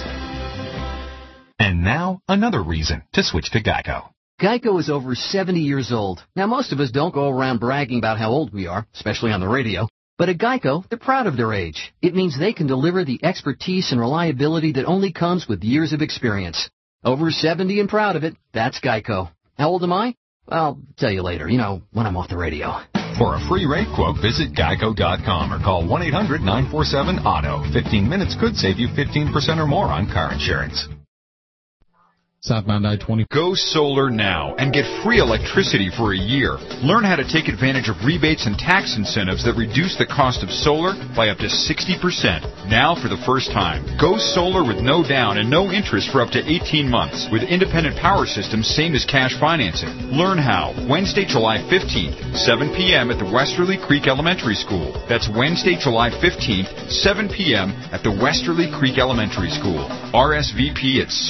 And now, another reason to switch to Geico. Geico is over 70 years old. Now, most of us don't go around bragging about how old we are, especially on the radio. But at Geico, they're proud of their age. It means they can deliver the expertise and reliability that only comes with years of experience. Over 70 and proud of it, that's Geico. How old am I? I'll tell you later, when I'm off the radio. For a free rate quote, visit geico.com or call 1-800-947-AUTO. 15 minutes could save you 15% or more on car insurance. Southbound I-20. Go solar now and get free electricity for a year. Learn how to take advantage of rebates and tax incentives that reduce the cost of solar by up to 60%. Now for the first time. Go solar with no down and no interest for up to 18 months with independent power systems same as cash financing. Learn how. Wednesday, July 15th, 7 p.m. at the Westerly Creek Elementary School. That's Wednesday, July 15th, 7 p.m. at the Westerly Creek Elementary School. RSVP at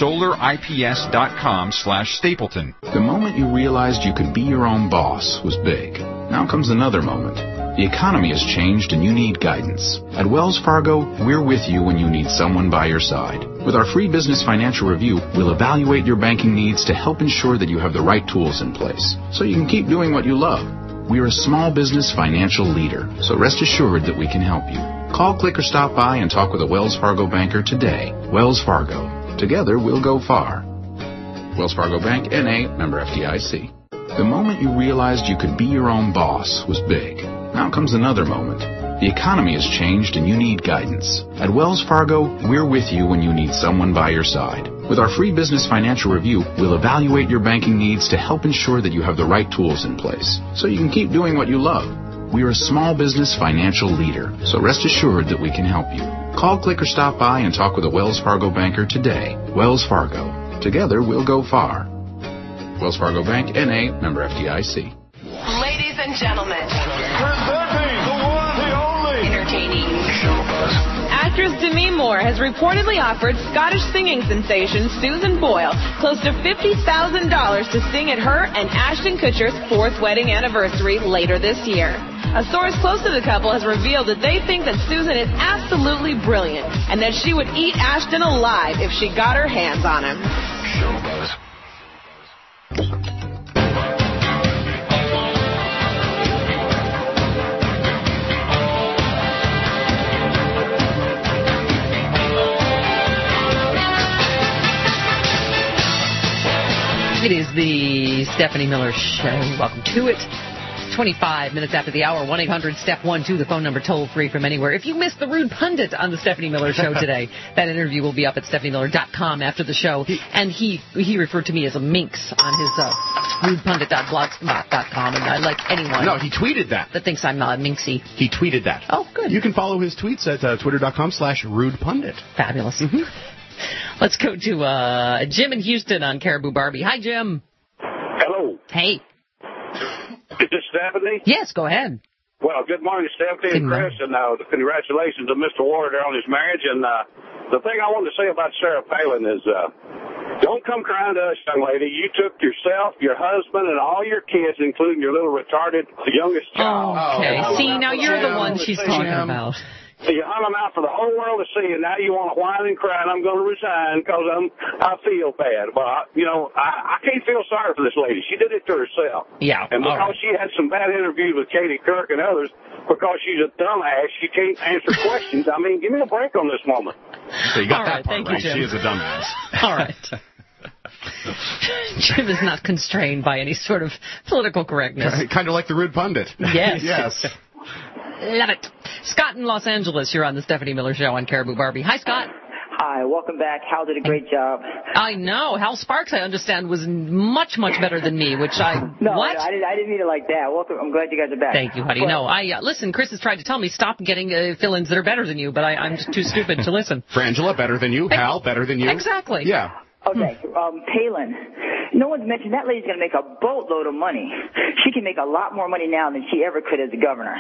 solarips.com/Stapleton. The moment you realized you could be your own boss was big. Now comes another moment. The economy has changed and you need guidance. At Wells Fargo, we're with you when you need someone by your side. With our free business financial review, we'll evaluate your banking needs to help ensure that you have the right tools in place so you can keep doing what you love. We're a small business financial leader, so rest assured that we can help you. Call, click, or stop by and talk with a Wells Fargo banker today. Wells Fargo. Together, we'll go far. Wells Fargo Bank, N.A., member FDIC. The moment you realized you could be your own boss was big. Now comes another moment. The economy has changed and you need guidance. At Wells Fargo, we're with you when you need someone by your side. With our free business financial review, we'll evaluate your banking needs to help ensure that you have the right tools in place so you can keep doing what you love. We're a small business financial leader, so rest assured that we can help you. Call, click, or stop by and talk with a Wells Fargo banker today. Wells Fargo. Together, we'll go far. Wells Fargo Bank, N.A., member FDIC. Ladies and gentlemen, presenting the one, the only, entertaining, actress Demi Moore has reportedly offered Scottish singing sensation Susan Boyle close to $50,000 to sing at her and Ashton Kutcher's 4th wedding anniversary later this year. A source close to the couple has revealed that they think that Susan is absolutely brilliant and that she would eat Ashton alive if she got her hands on him. It is the Stephanie Miller Show. Welcome to it. 25 minutes after the hour, 1-800-STEP-1-2, the phone number toll-free from anywhere. If you missed the Rude Pundit on the Stephanie Miller Show today, that interview will be up at StephanieMiller.com after the show. And he referred to me as a minx on his rudepundit.blogspot.com, and I like anyone. No, he tweeted that. That thinks I'm minxy. He tweeted that. Oh, good. You can follow his tweets at twitter.com/rudepundit. Fabulous. Mm-hmm. Let's go to Jim in Houston on Caribou Barbie. Hi, Jim. Hello. Hey. Is this Stephanie? Yes, go ahead. Well, good morning, Stephanie and Chris, and congratulations to Mr. Ward on his marriage. And the thing I wanted to say about Sarah Palin is don't come crying to us, young lady. You took yourself, your husband, and all your kids, including your little retarded youngest child. Okay. See, now you're the one she's talking about. You hung them out for the whole world to see, and now you want to whine and cry, and I'm going to resign because I feel bad. But, I can't feel sorry for this lady. She did it to herself. Yeah. And because she had some bad interviews with Katie Couric and others, because she's a dumbass, she can't answer questions. I mean, give me a break on this woman. So you got that Thank part right. You, Jim. She is a dumbass. All right. Jim is not constrained by any sort of political correctness. Kind of like the Rude Pundit. Yes. Yes. Love it. Scott in Los Angeles, you're on the Stephanie Miller Show on Caribou Barbie. Hi, Scott. Hi, welcome back. Hal did a great job. I know. Hal Sparks, I understand, was much, much better than me, which I... No, what? I didn't mean it like that. Welcome. I'm glad you guys are back. Thank you, honey. No, listen, Chris has tried to tell me, stop getting fill-ins that are better than you, but I'm just too stupid to listen. Frangela, better than you. Hal, better than you. Exactly. Yeah. Okay, Palin. No one's mentioned that lady's going to make a boatload of money. She can make a lot more money now than she ever could as a governor.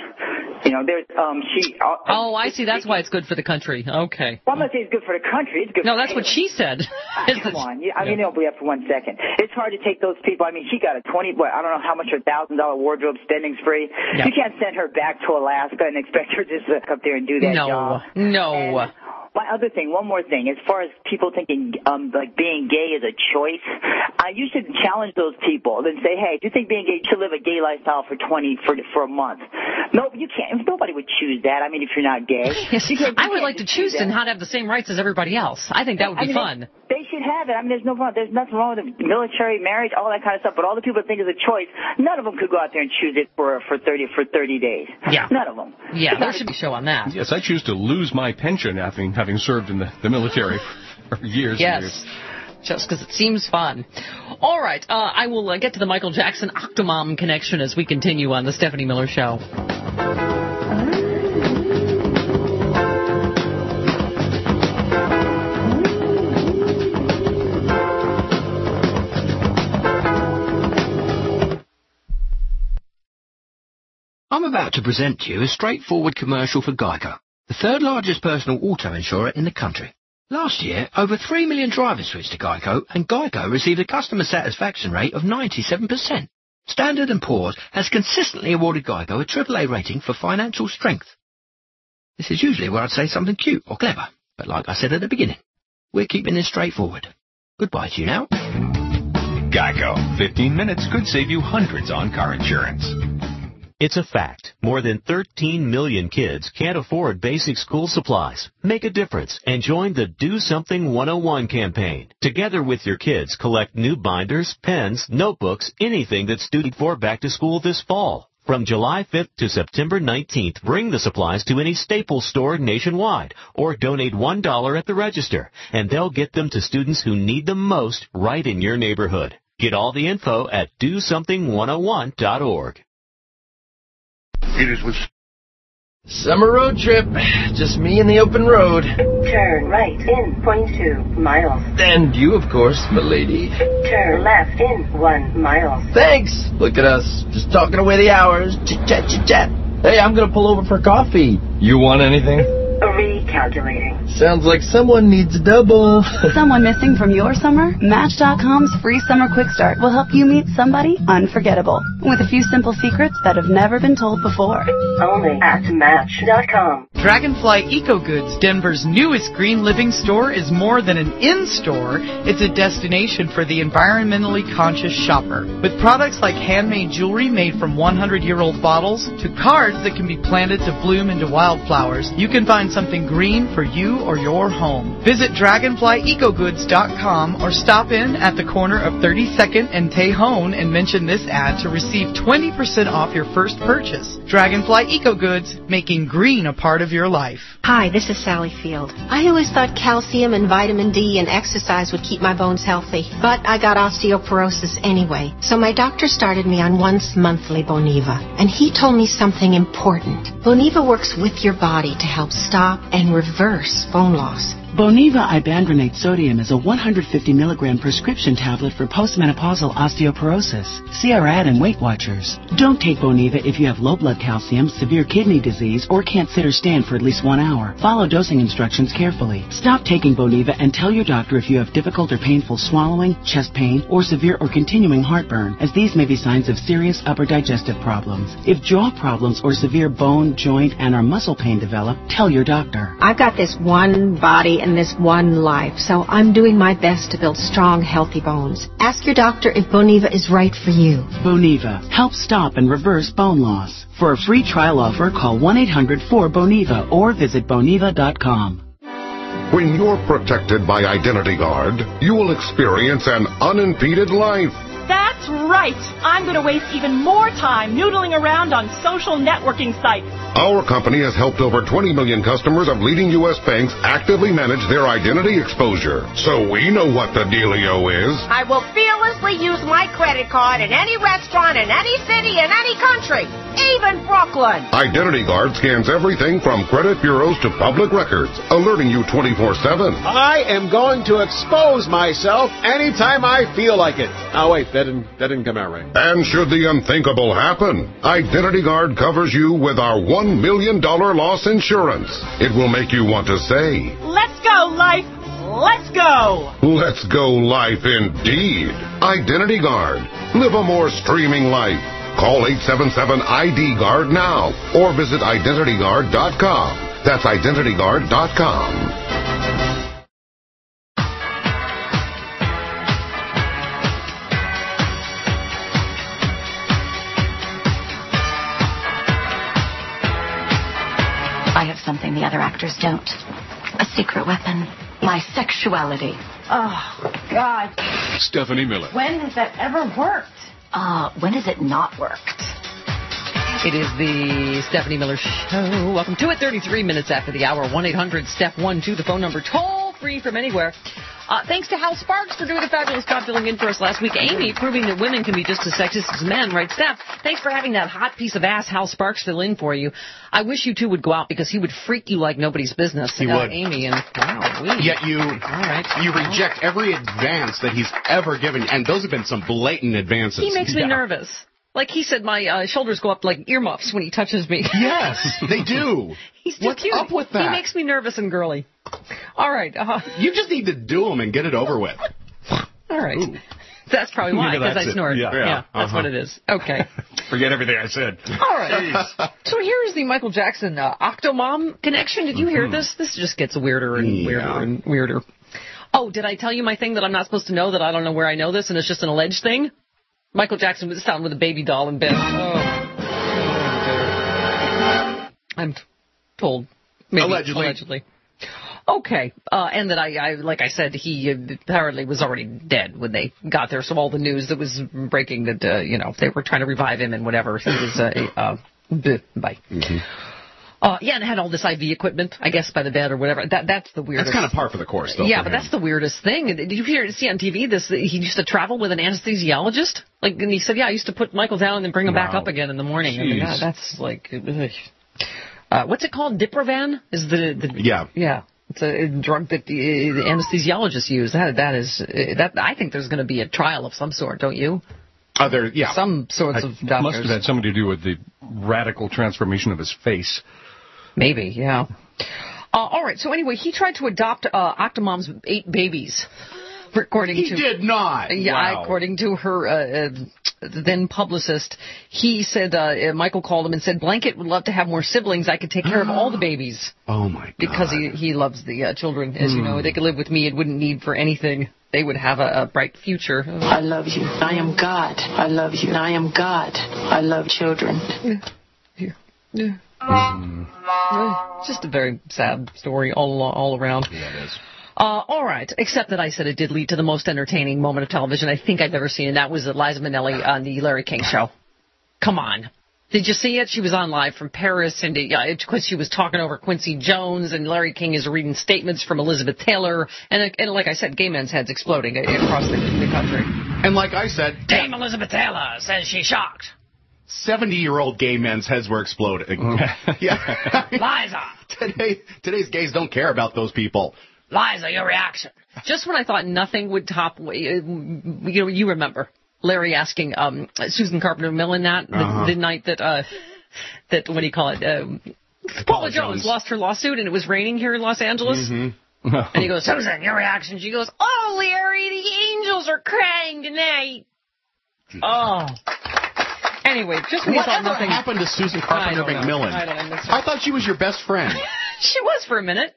I see. That's why it's good for the country. Okay. Well, I'm not saying it's good for the country. It's good. No, for that's Palin. what she said. Come on. I mean, don't believe that for 1 second. It's hard to take those people. I mean, she got a I don't know how much her $1,000 wardrobe spending spree. Yeah. You can't send her back to Alaska and expect her just to come up there and do that job. No. My other thing, one more thing, as far as people thinking like being gay is a choice, you should challenge those people and say, hey, do you think being gay should live a gay lifestyle for a month? No, you can't. Nobody would choose that. I mean, if you're not gay. Yes. I would like to choose and not have the same rights as everybody else. I think that would be fun. They should have it. I mean, there's nothing wrong with the military, marriage, all that kind of stuff. But all the people that think it's a choice, none of them could go out there and choose it for 30 days. Yeah. None of them. Yeah, there should be a show on that. Yes, I choose to lose my pension having served in the military for years. Yes. And years. Just because it seems fun. All right, I will get to the Michael Jackson Octomom connection as we continue on the Stephanie Miller Show. I'm about to present to you a straightforward commercial for Geico, the third largest personal auto insurer in the country. Last year, over 3 million drivers switched to Geico, and Geico received a customer satisfaction rate of 97%. Standard & Poor's has consistently awarded Geico a AAA rating for financial strength. This is usually where I'd say something cute or clever, but like I said at the beginning, we're keeping this straightforward. Goodbye to you now. Geico. 15 minutes could save you hundreds on car insurance. It's a fact. More than 13 million kids can't afford basic school supplies. Make a difference and join the Do Something 101 campaign. Together with your kids, collect new binders, pens, notebooks, anything that's due for back to school this fall. From July 5th to September 19th, bring the supplies to any Staples store nationwide or donate $1 at the register, and they'll get them to students who need them most right in your neighborhood. Get all the info at DoSomething101.org. It is with Summer road trip. Just me and the open road. Turn right in 0.2 miles. And you, of course, milady. Turn left in 1 mile. Thanks. Look at us. Just talking away the hours. Chit-chat, chit-chat. Hey, I'm going to pull over for coffee. You want anything? Recalculating. Sounds like someone needs a double. Someone missing from your summer? Match.com's free summer quick start will help you meet somebody unforgettable with a few simple secrets that have never been told before. Only at Match.com. Dragonfly EcoGoods, Denver's newest green living store, is more than an in-store. It's a destination for the environmentally conscious shopper. With products like handmade jewelry made from 100-year-old bottles to cards that can be planted to bloom into wildflowers, you can find something green for you or your home. Visit DragonflyEcoGoods.com or stop in at the corner of 32nd and Tejon and mention this ad to receive 20% off your first purchase. Dragonfly EcoGoods, making green a part of your life. Hi, this is Sally Field. I always thought calcium and vitamin D and exercise would keep my bones healthy, but I got osteoporosis anyway. So my doctor started me on once monthly Boniva, and he told me something important. Boniva works with your body to help stop and reverse bone loss. Boniva ibandronate sodium is a 150 milligram prescription tablet for postmenopausal osteoporosis. See our ad in Weight Watchers. Don't take Boniva if you have low blood calcium, severe kidney disease, or can't sit or stand for at least 1 hour. Follow dosing instructions carefully. Stop taking Boniva and tell your doctor if you have difficult or painful swallowing, chest pain, or severe or continuing heartburn, as these may be signs of serious upper digestive problems. If jaw problems or severe bone, joint, and or muscle pain develop, tell your doctor. I've got this one body and this one life, so I'm doing my best to build strong, healthy bones. Ask your doctor if Boniva is right for you. Boniva. Help stop and reverse bone loss. For a free trial offer, call 1-800-4BONIVA or visit Boniva.com. When you're protected by Identity Guard, you will experience an unimpeded life. That's right. I'm going to waste even more time noodling around on social networking sites. Our company has helped over 20 million customers of leading U.S. banks actively manage their identity exposure. So we know what the dealio is. I will fearlessly use my credit card in any restaurant in any city in any country, even Brooklyn. Identity Guard scans everything from credit bureaus to public records, alerting you 24/7. I am going to expose myself anytime I feel like it. Oh, wait, that didn't come out right. And should the unthinkable happen, Identity Guard covers you with our $1 million loss insurance. It will make you want to say, "Let's go, life! Let's go!" Let's go, life, indeed. Identity Guard. Live a more streaming life. Call 877-ID-GUARD now or visit IdentityGuard.com. That's IdentityGuard.com. I have something the other actors don't. A secret weapon. My sexuality. Oh, God. Stephanie Miller. When has that ever worked? When has it not worked? It is the Stephanie Miller Show. Welcome to it. 33 minutes after the hour. 1-800-STEP-1-2, the phone number, toll free from anywhere. Thanks to Hal Sparks for doing a fabulous job filling in for us last week. Amy, proving that women can be just as sexist as men, right, Steph? Thanks for having that hot piece of ass Hal Sparks fill in for you. I wish you two would go out because he would freak you like nobody's business. He would. Amy, and wow. Yet you reject every advance that he's ever given, and those have been some blatant advances. He makes me nervous. Like he said, my shoulders go up like earmuffs when he touches me. Yes, they do. He's too What's cute. up with that? He makes me nervous and girly. All right. You just need to do them and get it over with. All right. Ooh. That's probably why, because I snort. Yeah, that's what it is. Okay. Forget everything I said. All right. So here's the Michael Jackson Octomom connection. Did you hear this? This just gets weirder and weirder and weirder. Oh, did I tell you my thing that I'm not supposed to know, that I don't know where I know this, and it's just an alleged thing? Michael Jackson was found with a baby doll in bed. I'm told. Maybe, allegedly. Okay. And that I, like I said, he apparently was already dead when they got there. So all the news that was breaking that, they were trying to revive him and whatever. He was, bye. Mm-hmm. Yeah, and had all this IV equipment, I guess, by the bed or whatever. That's the weirdest. That's kind of par for the course, though. Yeah, but that's the weirdest thing. Did you see on TV he used to travel with an anesthesiologist? And he said, I used to put Michael down and then bring him back up again in the morning. I mean, that's like... What's it called? Diprovan? Yeah. It's a drug that the anesthesiologists use. That I think there's going to be a trial of some sort, don't you? Some sorts of doctors. Must have had something to do with the radical transformation of his face. Maybe, yeah. All right, so anyway, he tried to adopt Octomom's 8 babies. He did not. Yeah, wow. According to her then publicist, he said, Michael called him and said, Blanket would love to have more siblings. I could take care of all the babies. Oh, my God. Because he loves the children. As you know, they could live with me and wouldn't need for anything. They would have a bright future. I love you. I am God. I love you. I am God. I love children. Yeah. Just a very sad story all around. Yeah, it is. All right, except that I said it did lead to the most entertaining moment of television I think I've ever seen, and that was Liza Minnelli on the Larry King Show. Come on. Did you see it? She was on live from Paris, and because she was talking over Quincy Jones, and Larry King is reading statements from Elizabeth Taylor, and like I said, gay men's heads exploding across the country. And like I said, Dame Elizabeth Taylor says she's shocked. 70-year-old gay men's heads were exploding. Yeah. Liza! Today's gays don't care about those people. Liza, your reaction. Just when I thought nothing would top, you remember Larry asking Susan Carpenter Millen the night that what do you call it? Paula Jones lost her lawsuit and it was raining here in Los Angeles. Mm-hmm. And he goes, Susan, your reaction. She goes, oh, Larry, the angels are crying tonight. Oh. Anyway, just when you thought nothing happened to Susan Carpenter McMillan? I thought she was your best friend. She was for a minute.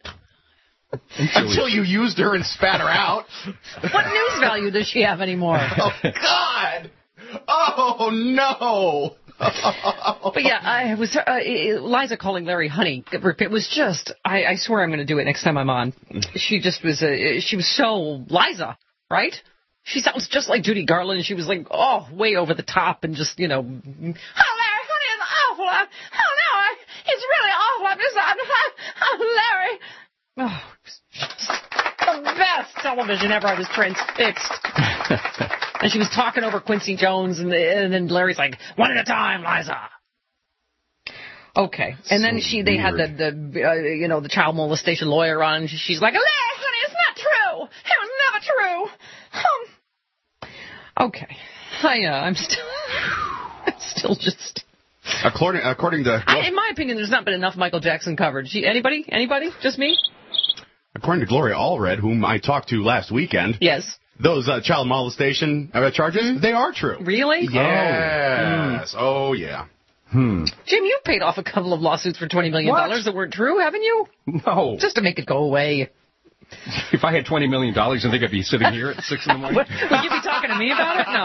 Until you used her and spat her out. What news value does she have anymore? Oh, God! Oh, no! But yeah, I was Liza calling Larry honey. It was just, I swear I'm going to do it next time I'm on. She just was, she was so Liza, right? She sounds just like Judy Garland. She was like, way over the top and just, oh, Larry, honey, it's awful. Oh, no, it's really awful. I'm Larry. Oh, the best television ever. I was transfixed. And she was talking over Quincy Jones, and then Larry's like, one at a time, Liza. Okay. And then they had the child molestation lawyer on. She's like, Larry, honey, it's not true. It was never true. Okay. I'm still just... According to... in my opinion, there's not been enough Michael Jackson coverage. Anybody? Just me? According to Gloria Allred, whom I talked to last weekend, yes, those child molestation charges, they are true. Really? Yes. Oh, yeah. Jim, you've paid off a couple of lawsuits for $20 million that weren't true, haven't you? No. Just to make it go away. If I had $20 million, I think I'd be sitting here at 6 in the morning. Would you be talking to me about it?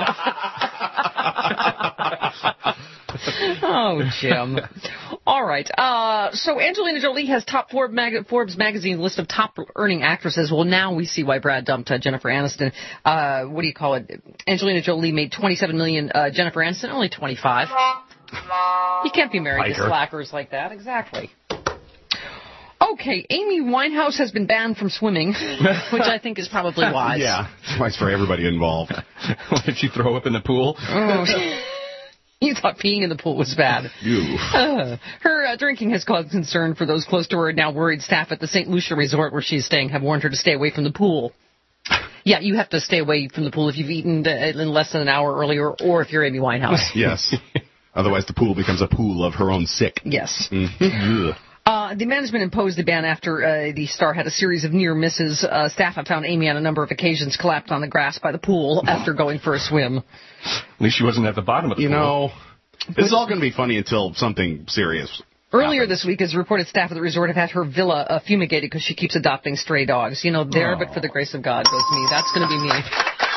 No. Oh, Jim. All right. So Angelina Jolie has top Forbes magazine list of top earning actresses. Well, now we see why Brad dumped Jennifer Aniston. What do you call it? Angelina Jolie made $27 million. Jennifer Aniston only $25. You can't be married to slackers like that. Exactly. Okay, Amy Winehouse has been banned from swimming, which I think is probably wise. Yeah, it's wise for everybody involved. Did she throw up in the pool? Oh, you thought peeing in the pool was bad. Her drinking has caused concern for those close to her. Now worried staff at the St. Lucia resort where she's staying have warned her to stay away from the pool. Yeah, you have to stay away from the pool if you've eaten in less than an hour earlier or if you're Amy Winehouse. Yes. Otherwise the pool becomes a pool of her own sick. Yes. Mm-hmm. The management imposed the ban after the star had a series of near misses. Staff have found Amy on a number of occasions collapsed on the grass by the pool after going for a swim. At least she wasn't at the bottom of the pool. You know, this is all going to be funny until something serious Earlier happens. this week, as reported, staff at the resort have had her villa fumigated because she keeps adopting stray dogs. But for the grace of God goes me. That's going to be me.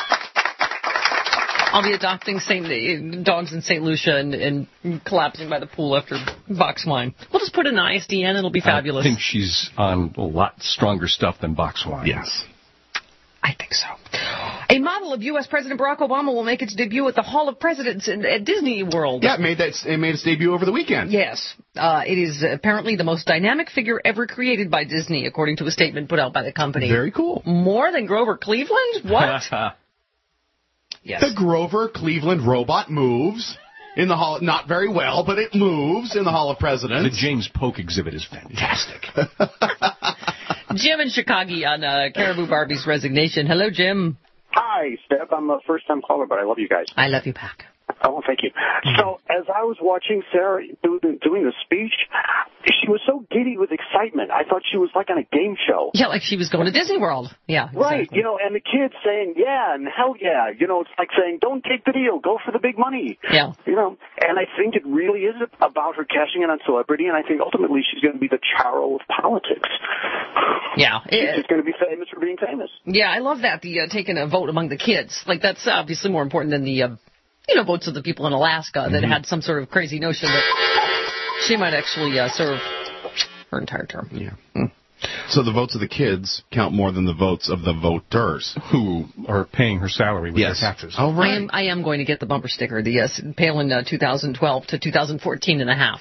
I'll be adopting dogs in St. Lucia and collapsing by the pool after box wine. We'll just put an ISDN. It'll be fabulous. I think she's on a lot stronger stuff than box wine. Yes. I think so. A model of U.S. President Barack Obama will make its debut at the Hall of Presidents at Disney World. Yeah, it made its debut over the weekend. Yes. It is apparently the most dynamic figure ever created by Disney, according to a statement put out by the company. Very cool. More than Grover Cleveland? What? Yes. The Grover Cleveland robot moves. in the Hall. Not very well, but it moves in the Hall of Presidents. The James Polk exhibit is fantastic. Jim in Chicago on Caribou Barbie's resignation. Hello, Jim. Hi, Steph. I'm a first-time caller, but I love you guys. I love you back. Oh, thank you. So, as I was watching Sarah doing the speech, she was so giddy with excitement. I thought she was like on a game show. Yeah, like she was going to Disney World. Yeah, right. Exactly. And the kids saying, yeah, and hell yeah. It's like saying, don't take the deal, go for the big money. Yeah. And I think it really is about her cashing in on celebrity, and I think ultimately she's going to be the Charo of politics. Yeah. She's going to be famous for being famous. Yeah, I love that, the taking a vote among the kids. Like, that's obviously more important than the... votes of the people in Alaska that had some sort of crazy notion that she might actually serve her entire term. Yeah. So the votes of the kids count more than the votes of the voters who are paying her salary with their taxes. Oh, right. I am going to get the bumper sticker, the Palin 2012 to 2014 and a half.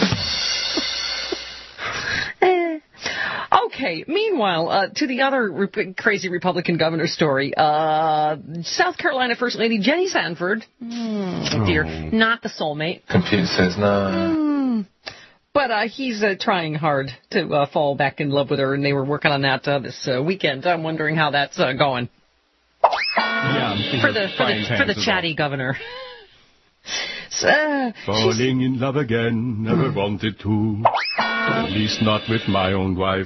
Okay, meanwhile, to the other crazy Republican governor story, South Carolina First Lady Jenny Sanford, dear, not the soulmate. Computer says no. But he's trying hard to fall back in love with her, and they were working on that this weekend. I'm wondering how that's going. Yeah, for the chatty governor. Falling in love again, never wanted to. At least not with my own wife.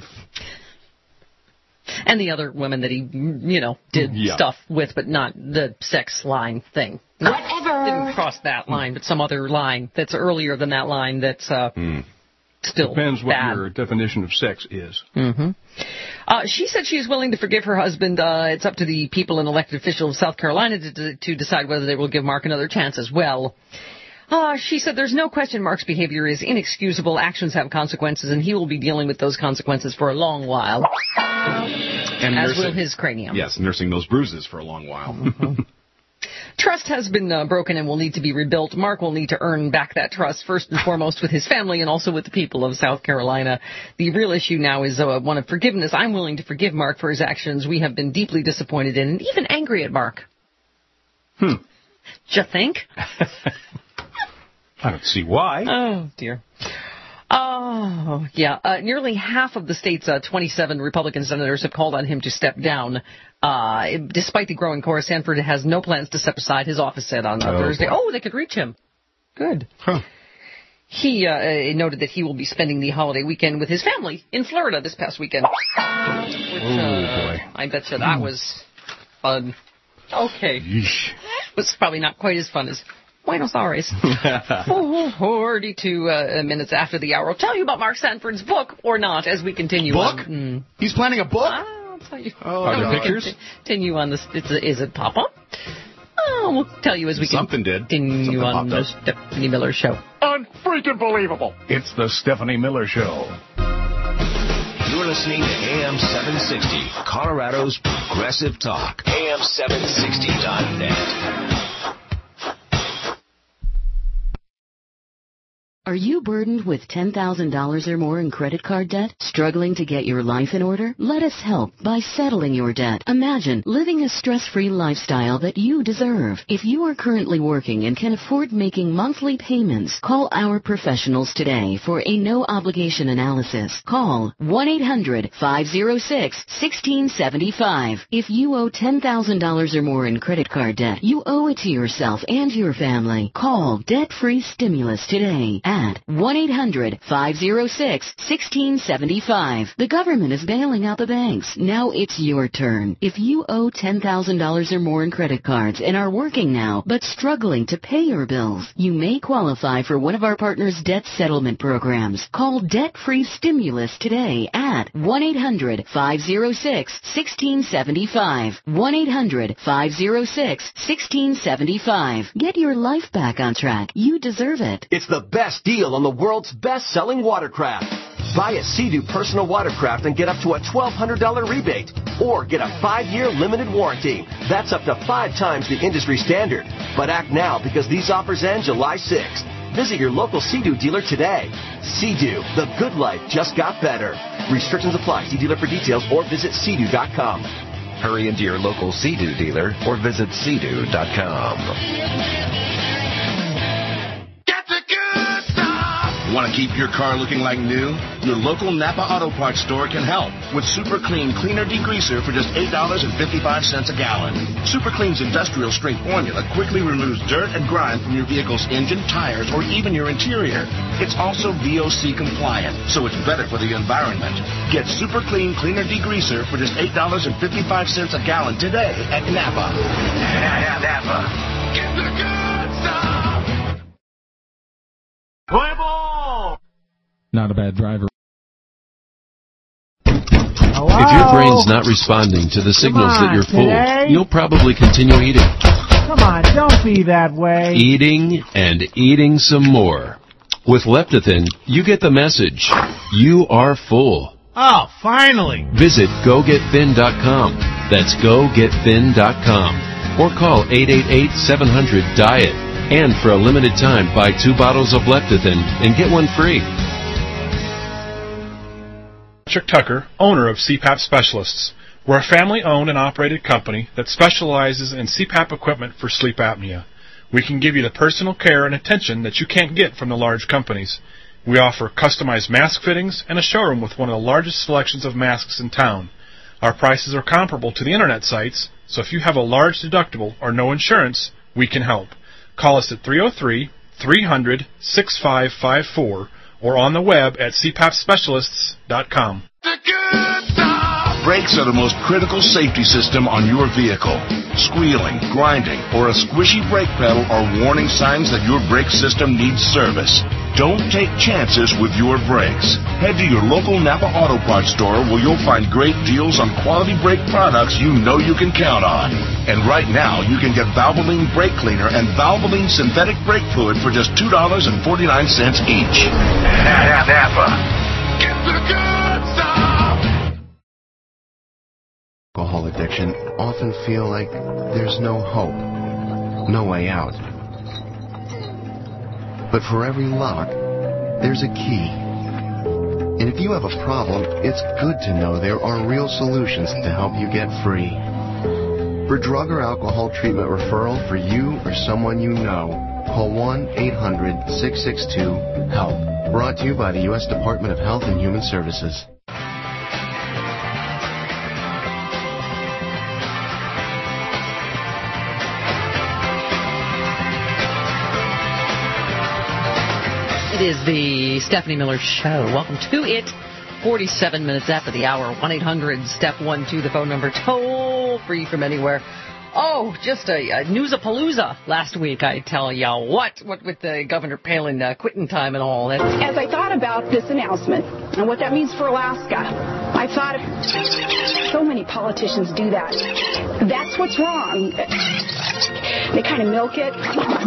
And the other women that he, did stuff with, but not the sex line thing. Whatever. Didn't cross that line, but some other line that's earlier than that line that's still depends bad. What your definition of sex is. Mm-hmm. She said she is willing to forgive her husband. It's up to the people and elected officials of South Carolina to decide whether they will give Mark another chance as well. She said there's no question Mark's behavior is inexcusable. Actions have consequences, and he will be dealing with those consequences for a long while. And as will his cranium. Yes, nursing those bruises for a long while. Mm-hmm. Trust has been broken and will need to be rebuilt. Mark will need to earn back that trust, first and foremost with his family and also with the people of South Carolina. The real issue now is one of forgiveness. I'm willing to forgive Mark for his actions. We have been deeply disappointed in and even angry at Mark. You think? I don't see why. Oh, dear. Oh, yeah. Nearly half of the state's 27 Republican senators have called on him to step down. Despite the growing chorus, Sanford has no plans to step aside, his office said on Thursday. Oh, they could reach him. Good. Huh. He noted that he will be spending the holiday weekend with his family in Florida this past weekend. Which, boy. I bet you that was fun. Okay. Yeesh. It was probably not quite as fun as Buenos Aires. 42 minutes after the hour. I'll tell you about Mark Sanford's book, or not, as we continue book? on. He's planning a book? I'll tell you. Are there pictures? Continue on this. Is it Papa? Oh, we'll tell you as we continue on the Stephanie Miller Show. Unfreaking believable. It's the Stephanie Miller Show. You're listening to AM 760, Colorado's Progressive Talk. AM760.net. Are you burdened with $10,000 or more in credit card debt? Struggling to get your life in order? Let us help by settling your debt. Imagine living a stress-free lifestyle that you deserve. If you are currently working and can afford making monthly payments, call our professionals today for a no-obligation analysis. Call 1-800-506-1675. If you owe $10,000 or more in credit card debt, you owe it to yourself and your family. Call Debt-Free Stimulus today at 1-800-506-1675. The government is bailing out the banks. Now it's your turn. If you owe $10,000 or more in credit cards and are working now but struggling to pay your bills, you may qualify for one of our partners' debt settlement programs. Call Debt-Free Stimulus today at 1-800-506-1675. 1-800-506-1675. Get your life back on track. You deserve it. It's the best deal on the world's best-selling watercraft. Buy a Sea-Doo personal watercraft and get up to a $1,200 rebate. Or get a 5-year limited warranty. That's up to 5 times the industry standard. But act now because these offers end July 6th. Visit your local Sea-Doo dealer today. Sea-Doo, the good life just got better. Restrictions apply. See dealer for details or visit Sea-Doo.com. Hurry into your local Sea-Doo dealer or visit Sea-Doo.com. Want to keep your car looking like new? Your local Napa Auto Parts store can help with Super Clean Cleaner Degreaser for just $8.55 a gallon. Super Clean's industrial strength formula quickly removes dirt and grime from your vehicle's engine, tires, or even your interior. It's also VOC compliant, so it's better for the environment. Get Super Clean Cleaner Degreaser for just $8.55 a gallon today at Napa. Napa. Get the good stuff! Play ball! Not a bad driver. Hello? If your brain's not responding to the signals that you're full, you'll probably continue eating. Come on, don't be that way. Eating and eating some more. With Leptathin, you get the message. You are full. Oh, finally. Visit GoGetThin.com. That's GoGetThin.com. Or call 888-700-DIET. And for a limited time, buy 2 bottles of Leptathin and get one free. Patrick Tucker, owner of CPAP Specialists. We're a family-owned and operated company that specializes in CPAP equipment for sleep apnea. We can give you the personal care and attention that you can't get from the large companies. We offer customized mask fittings and a showroom with one of the largest selections of masks in town. Our prices are comparable to the internet sites, so if you have a large deductible or no insurance, we can help. Call us at 303-300-6554 or on the web at cpapspecialists.com. Brakes are the most critical safety system on your vehicle. Squealing, grinding, or a squishy brake pedal are warning signs that your brake system needs service. Don't take chances with your brakes. Head to your local Napa Auto Parts store where you'll find great deals on quality brake products you know you can count on. And right now, you can get Valvoline Brake Cleaner and Valvoline Synthetic Brake Fluid for just $2.49 each. Napa. Get the good stuff! Alcohol addiction often feel like there's no hope, no way out. But for every lock, there's a key. And if you have a problem, it's good to know there are real solutions to help you get free. For drug or alcohol treatment referral for you or someone you know, call 1-800-662-HELP. Brought to you by the U.S. Department of Health and Human Services. It is the Stephanie Miller Show. Welcome to it. 47 minutes after the hour. 1-800-STEP-12, the phone number. Toll free from anywhere. Oh, just a newsapalooza last week, I tell ya. What with the Governor Palin quitting time and all that. As I thought about this announcement and what that means for Alaska, I thought so many politicians do that. That's what's wrong. They kind of milk it.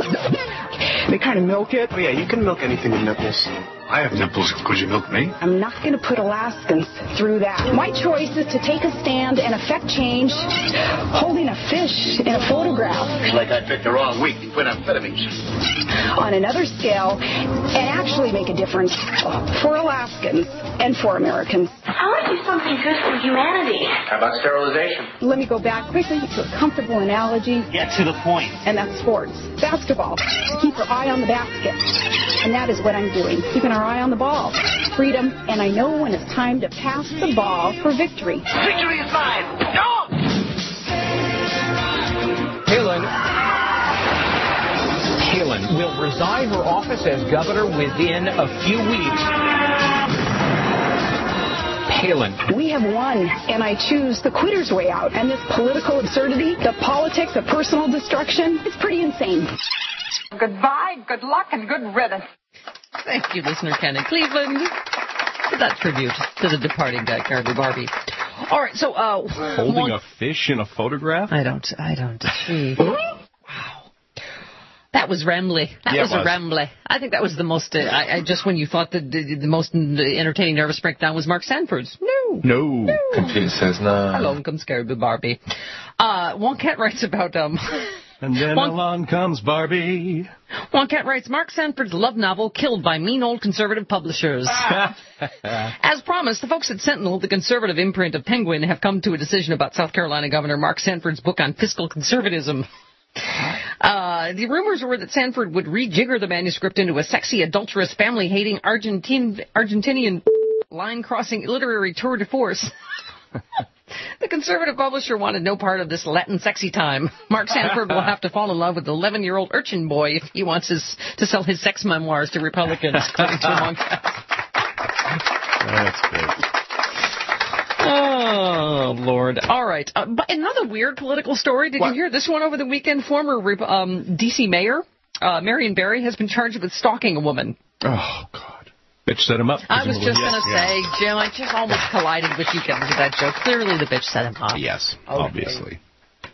Oh, yeah, you can milk anything with nipples. I have nipples. Could you milk me? I'm not going to put Alaskans through that. My choice is to take a stand and affect change holding a fish in a photograph. It's like I picked the wrong week to quit amphetamines. On another scale, and actually make a difference for Alaskans and for Americans. I want to do something good for humanity. How about sterilization? Let me go back quickly to a comfortable analogy. Get to the point. And that's sports. Basketball. Keep your eye on the basket. And that is what I'm doing. Keeping our eye on the ball. Freedom. And I know when it's time to pass the ball for victory. Victory is mine. No! Palin will resign her office as governor within a few weeks. Palin. We have won, and I choose the quitter's way out. And this political absurdity, the politics of personal destruction, it's pretty insane. Goodbye, good luck, and good riddance. Thank you, listener Ken in Cleveland, for that tribute to the departing Caribou Barbie. All right, so holding a fish in a photograph? I don't see. Wow. That was rambly. That was rambly. I think that was the most, just when you thought the most entertaining nervous breakdown was Mark Sanford's. No. Computer says no. Along comes Caribou Barbie. Wonkat writes about, and then along comes Barbie. Wonkat writes, Mark Sanford's love novel killed by mean old conservative publishers. As promised, the folks at Sentinel, the conservative imprint of Penguin, have come to a decision about South Carolina Governor Mark Sanford's book on fiscal conservatism. The rumors were that Sanford would rejigger the manuscript into a sexy, adulterous, family-hating Argentinian line-crossing literary tour de force. The conservative publisher wanted no part of this Latin sexy time. Mark Sanford will have to fall in love with the 11-year-old urchin boy if he wants to sell his sex memoirs to Republicans, according to among That's good. Oh, Lord. All right. But another weird political story. Did you hear this one over the weekend? Former D.C. Mayor Marion Barry has been charged with stalking a woman. Oh, God. Bitch set him up. I was just going to say, Jim, I just almost collided with you getting to that joke. Clearly the bitch set him up. Yes, okay. Obviously.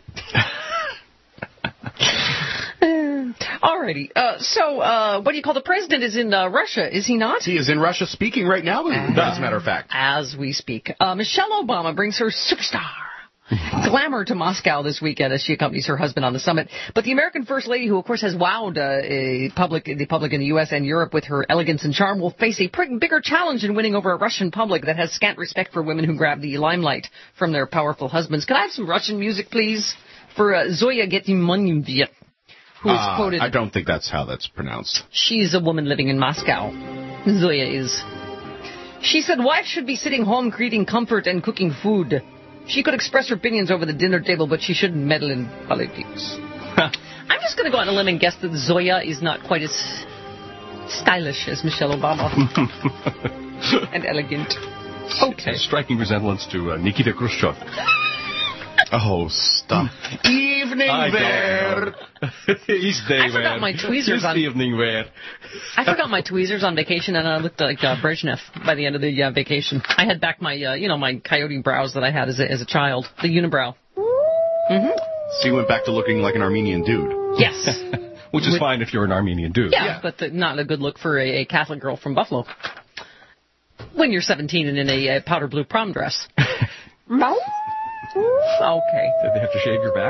Alrighty. So, what do you call the president is in Russia, is he not? He is in Russia speaking right now, as a matter of fact. As we speak. Michelle Obama brings her superstar glamour to Moscow this weekend as she accompanies her husband on the summit. But the American First Lady, who of course has wowed the public in the U.S. and Europe with her elegance and charm, will face a bigger challenge in winning over a Russian public that has scant respect for women who grab the limelight from their powerful husbands. Can I have some Russian music, please, for Zoya Getymonyeva, who is quoted... I don't think that's how that's pronounced. She's a woman living in Moscow. Zoya is. She said, wife should be sitting home creating comfort and cooking food. She could express her opinions over the dinner table, but she shouldn't meddle in politics. I'm just going to go on a limb and guess that Zoya is not quite as stylish as Michelle Obama. And elegant. Okay. A striking resemblance to Nikita Khrushchev. Oh, stop. Evening wear. I forgot my tweezers on... evening wear. I forgot my tweezers on vacation, and I looked like Brezhnev by the end of the vacation. I had back my, my coyote brows that I had as a child, the unibrow. Mm-hmm. So you went back to looking like an Armenian dude. Yes. Which is fine if you're an Armenian dude. Yeah. But not a good look for a Catholic girl from Buffalo. When you're 17 and in a powder blue prom dress. No. Okay. Did they have to shave your back?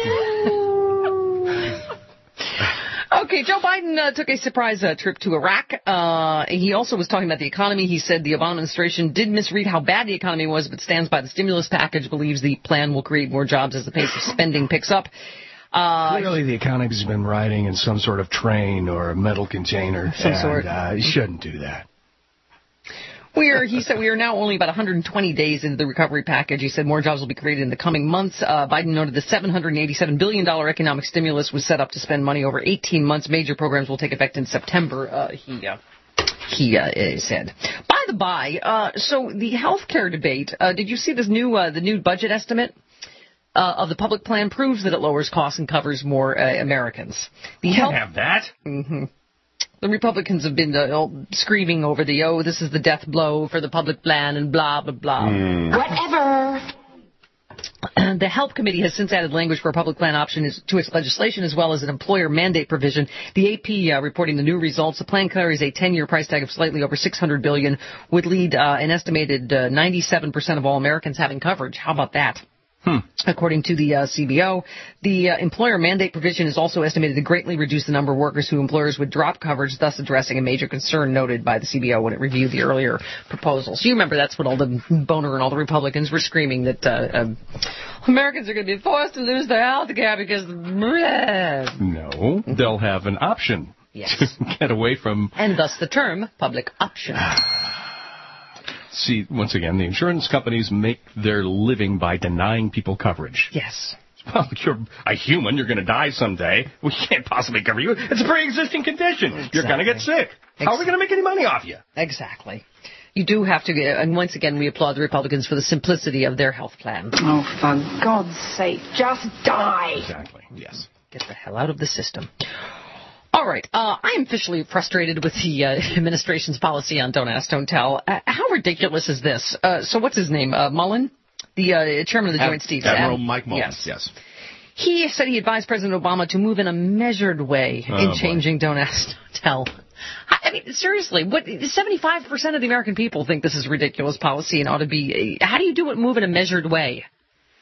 Okay, Joe Biden took a surprise trip to Iraq. He also was talking about the economy. He said the Obama administration did misread how bad the economy was, but stands by the stimulus package, believes the plan will create more jobs as the pace of spending picks up. Clearly the economy's been riding in some sort of train or a metal container. Some sort. You shouldn't do that. He said we are now only about 120 days into the recovery package. He said more jobs will be created in the coming months. Biden noted the $787 billion economic stimulus was set up to spend money over 18 months. Major programs will take effect in September, he said. By the by, so the health care debate, did you see this the new budget estimate? Of the public plan proves that it lowers costs and covers more Americans. You can't have that. Mm-hmm. The Republicans have been screaming over this is the death blow for the public plan and blah, blah, blah. Whatever. The Health Committee has since added language for a public plan option to its legislation as well as an employer mandate provision. The AP reporting the new results. The plan carries a 10-year price tag of slightly over $600 billion, would lead an estimated 97% of all Americans having coverage. How about that? According to the CBO, the employer mandate provision is also estimated to greatly reduce the number of workers who employers would drop coverage, thus addressing a major concern noted by the CBO when it reviewed the earlier proposals. You remember that's what all the Boner and all the Republicans were screaming, that Americans are going to be forced to lose their health care because... No, they'll have an option to get away from... And thus the term public option. See, once again, the insurance companies make their living by denying people coverage. Yes. Well, you're a human. You're going to die someday. We can't possibly cover you. It's a pre-existing condition. Exactly. You're going to get sick. How are we going to make any money off you? Exactly. You do have to get, and once again, we applaud the Republicans for the simplicity of their health plan. Oh, for God's sake, just die. Exactly. Yes. Get the hell out of the system. All right. I am officially frustrated with the administration's policy on Don't Ask, Don't Tell. How ridiculous is this? So what's his name? Mullen? The chairman of the Joint Chiefs. Admiral Mike Mullen. Yes. He said he advised President Obama to move in a measured way in changing Don't Ask, Don't Tell. I mean, seriously, 75% of the American people think this is ridiculous policy and ought to be... how do you move in a measured way?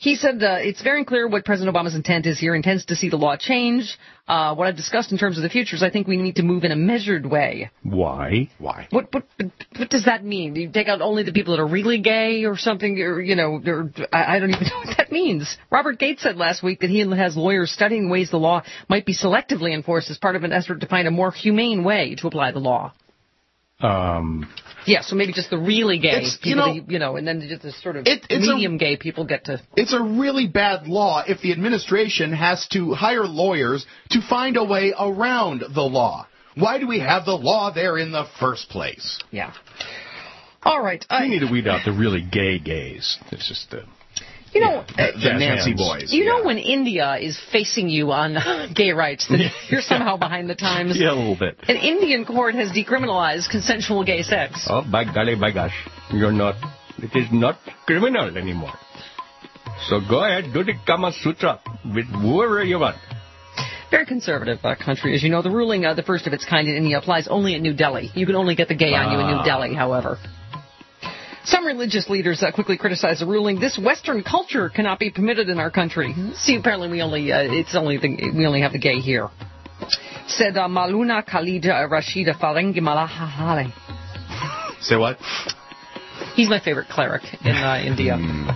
He said it's very clear what President Obama's intent is here. He intends to see the law change. What I've discussed in terms of the future is I think we need to move in a measured way. Why? What does that mean? Do you take out only the people that are really gay or something? Or, I don't even know what that means. Robert Gates said last week that he has lawyers studying ways the law might be selectively enforced as part of an effort to find a more humane way to apply the law. Yeah, so maybe just the really gay people, and then just the sort of medium gay people get to... It's a really bad law if the administration has to hire lawyers to find a way around the law. Why do we have the law there in the first place? Yeah. All right. We need to weed out the really gay gays. It's just the Nancy boys. When India is facing you on gay rights, that you're somehow behind the times? Yeah, a little bit. An Indian court has decriminalized consensual gay sex. Oh, by golly, by gosh. It is not criminal anymore. So go ahead, do the Kama Sutra with whoever you want. Very conservative country. As you know, the ruling, the first of its kind in India, applies only in New Delhi. You can only get the gay on you in New Delhi, however. Some religious leaders quickly criticize the ruling. This Western culture cannot be permitted in our country. See, apparently we only have the gay here. Said Maluna Khalid Rashida Farengi Malahale. Say what? He's my favorite cleric in India.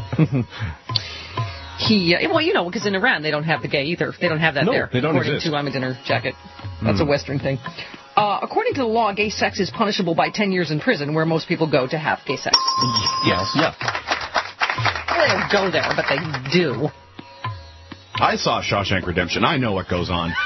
Because in Iran they don't have the gay either. They don't have that there. They don't according exist. to I'm a Dinner Jacket. That's a Western thing. According to the law, gay sex is punishable by 10 years in prison, where most people go to have gay sex. Yes. Yeah. They don't go there, but they do. I saw Shawshank Redemption. I know what goes on.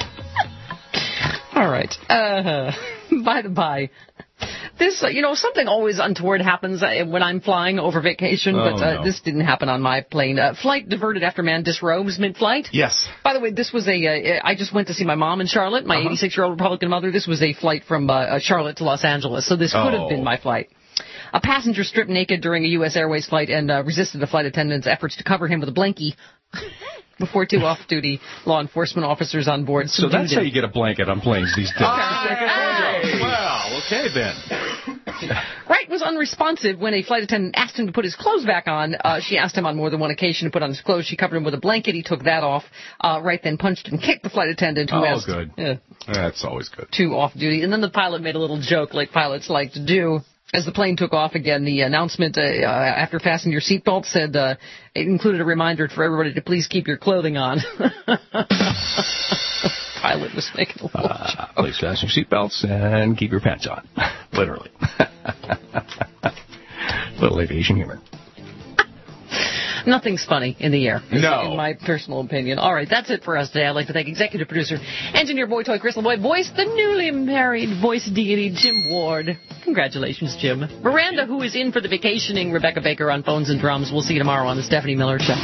All right. By the by, this, something always untoward happens when I'm flying over vacation, this didn't happen on my plane. Flight diverted after man disrobes mid-flight. Yes. By the way, this was I just went to see my mom in Charlotte, my 86-year-old Republican mother. This was a flight from Charlotte to Los Angeles, so this could have been my flight. A passenger stripped naked during a U.S. Airways flight and resisted the flight attendant's efforts to cover him with a blankie before two off-duty law enforcement officers on board. So that's how you get a blanket on planes these days. Well, okay then. Wright was unresponsive when a flight attendant asked him to put his clothes back on. She asked him on more than one occasion to put on his clothes. She covered him with a blanket. He took that off. Wright then punched and kicked the flight attendant who asked. Oh, good. That's always good. To off-duty. And then the pilot made a little joke like pilots like to do. As the plane took off again, the announcement after fastening your seatbelt said it included a reminder for everybody to please keep your clothing on. Pilot was making a little joke. Please fasten your seatbelts and keep your pants on. Literally. Little aviation humor. Nothing's funny in the air. No. In my personal opinion. All right, that's it for us today. I'd like to thank executive producer, engineer boy toy Crystal Boy, voice the newly married voice deity Jim Ward. Congratulations, Jim. Miranda, who is in for the vacationing Rebecca Baker on phones and drums. We'll see you tomorrow on the Stephanie Miller Show.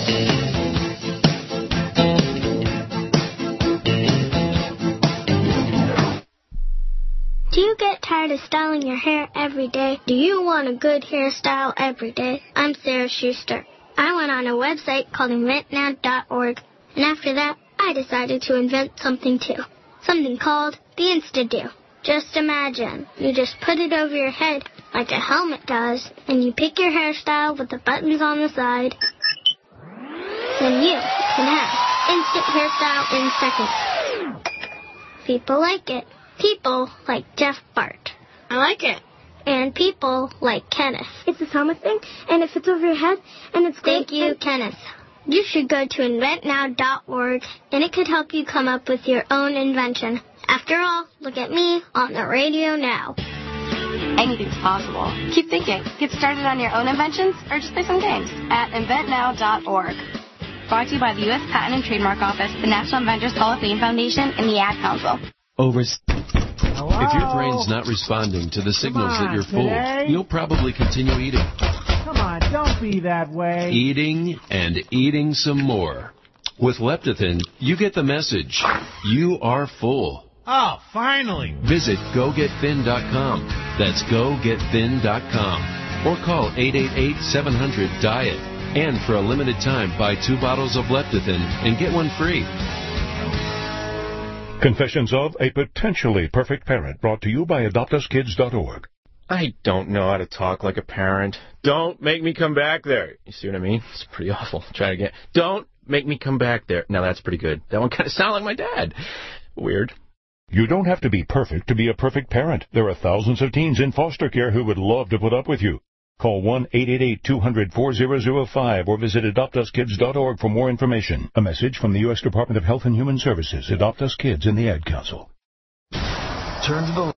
Do you get tired of styling your hair every day? Do you want a good hairstyle every day? I'm Sarah Schuster. I went on a website called inventnow.org, and after that, I decided to invent something too. Something called the Insta-Do. Just imagine, you just put it over your head like a helmet does, and you pick your hairstyle with the buttons on the side. Then you can have instant hairstyle in seconds. People like it. People like Jeff Bart. I like it. And people like Kenneth. It's a helmet thing, and it fits over your head, and it's great. Thank you, Kenneth. You should go to inventnow.org, and it could help you come up with your own invention. After all, look at me on the radio now. Anything's possible. Keep thinking. Get started on your own inventions, or just play some games at inventnow.org. Brought to you by the U.S. Patent and Trademark Office, the National Inventors Hall of Fame Foundation, and the Ad Council. Hello? If your brain's not responding to the signals that you're full, you'll probably continue eating. Come on, don't be that way. Eating and eating some more. With Leptithin, you get the message. You are full. Oh, finally. Visit GoGetThin.com. That's GoGetThin.com. Or call 888-700-DIET. And for a limited time, buy 2 bottles of Leptithin and get one free. Confessions of a Potentially Perfect Parent, brought to you by AdoptUsKids.org. I don't know how to talk like a parent. Don't make me come back there. You see what I mean? It's pretty awful. Try it again. Don't make me come back there. Now that's pretty good. That one kind of sounded like my dad. Weird. You don't have to be perfect to be a perfect parent. There are thousands of teens in foster care who would love to put up with you. Call 1-888-200-4005 or visit AdoptUsKids.org for more information. A message from the U.S. Department of Health and Human Services, Adopt Us Kids, and the Ad Council. Turn to the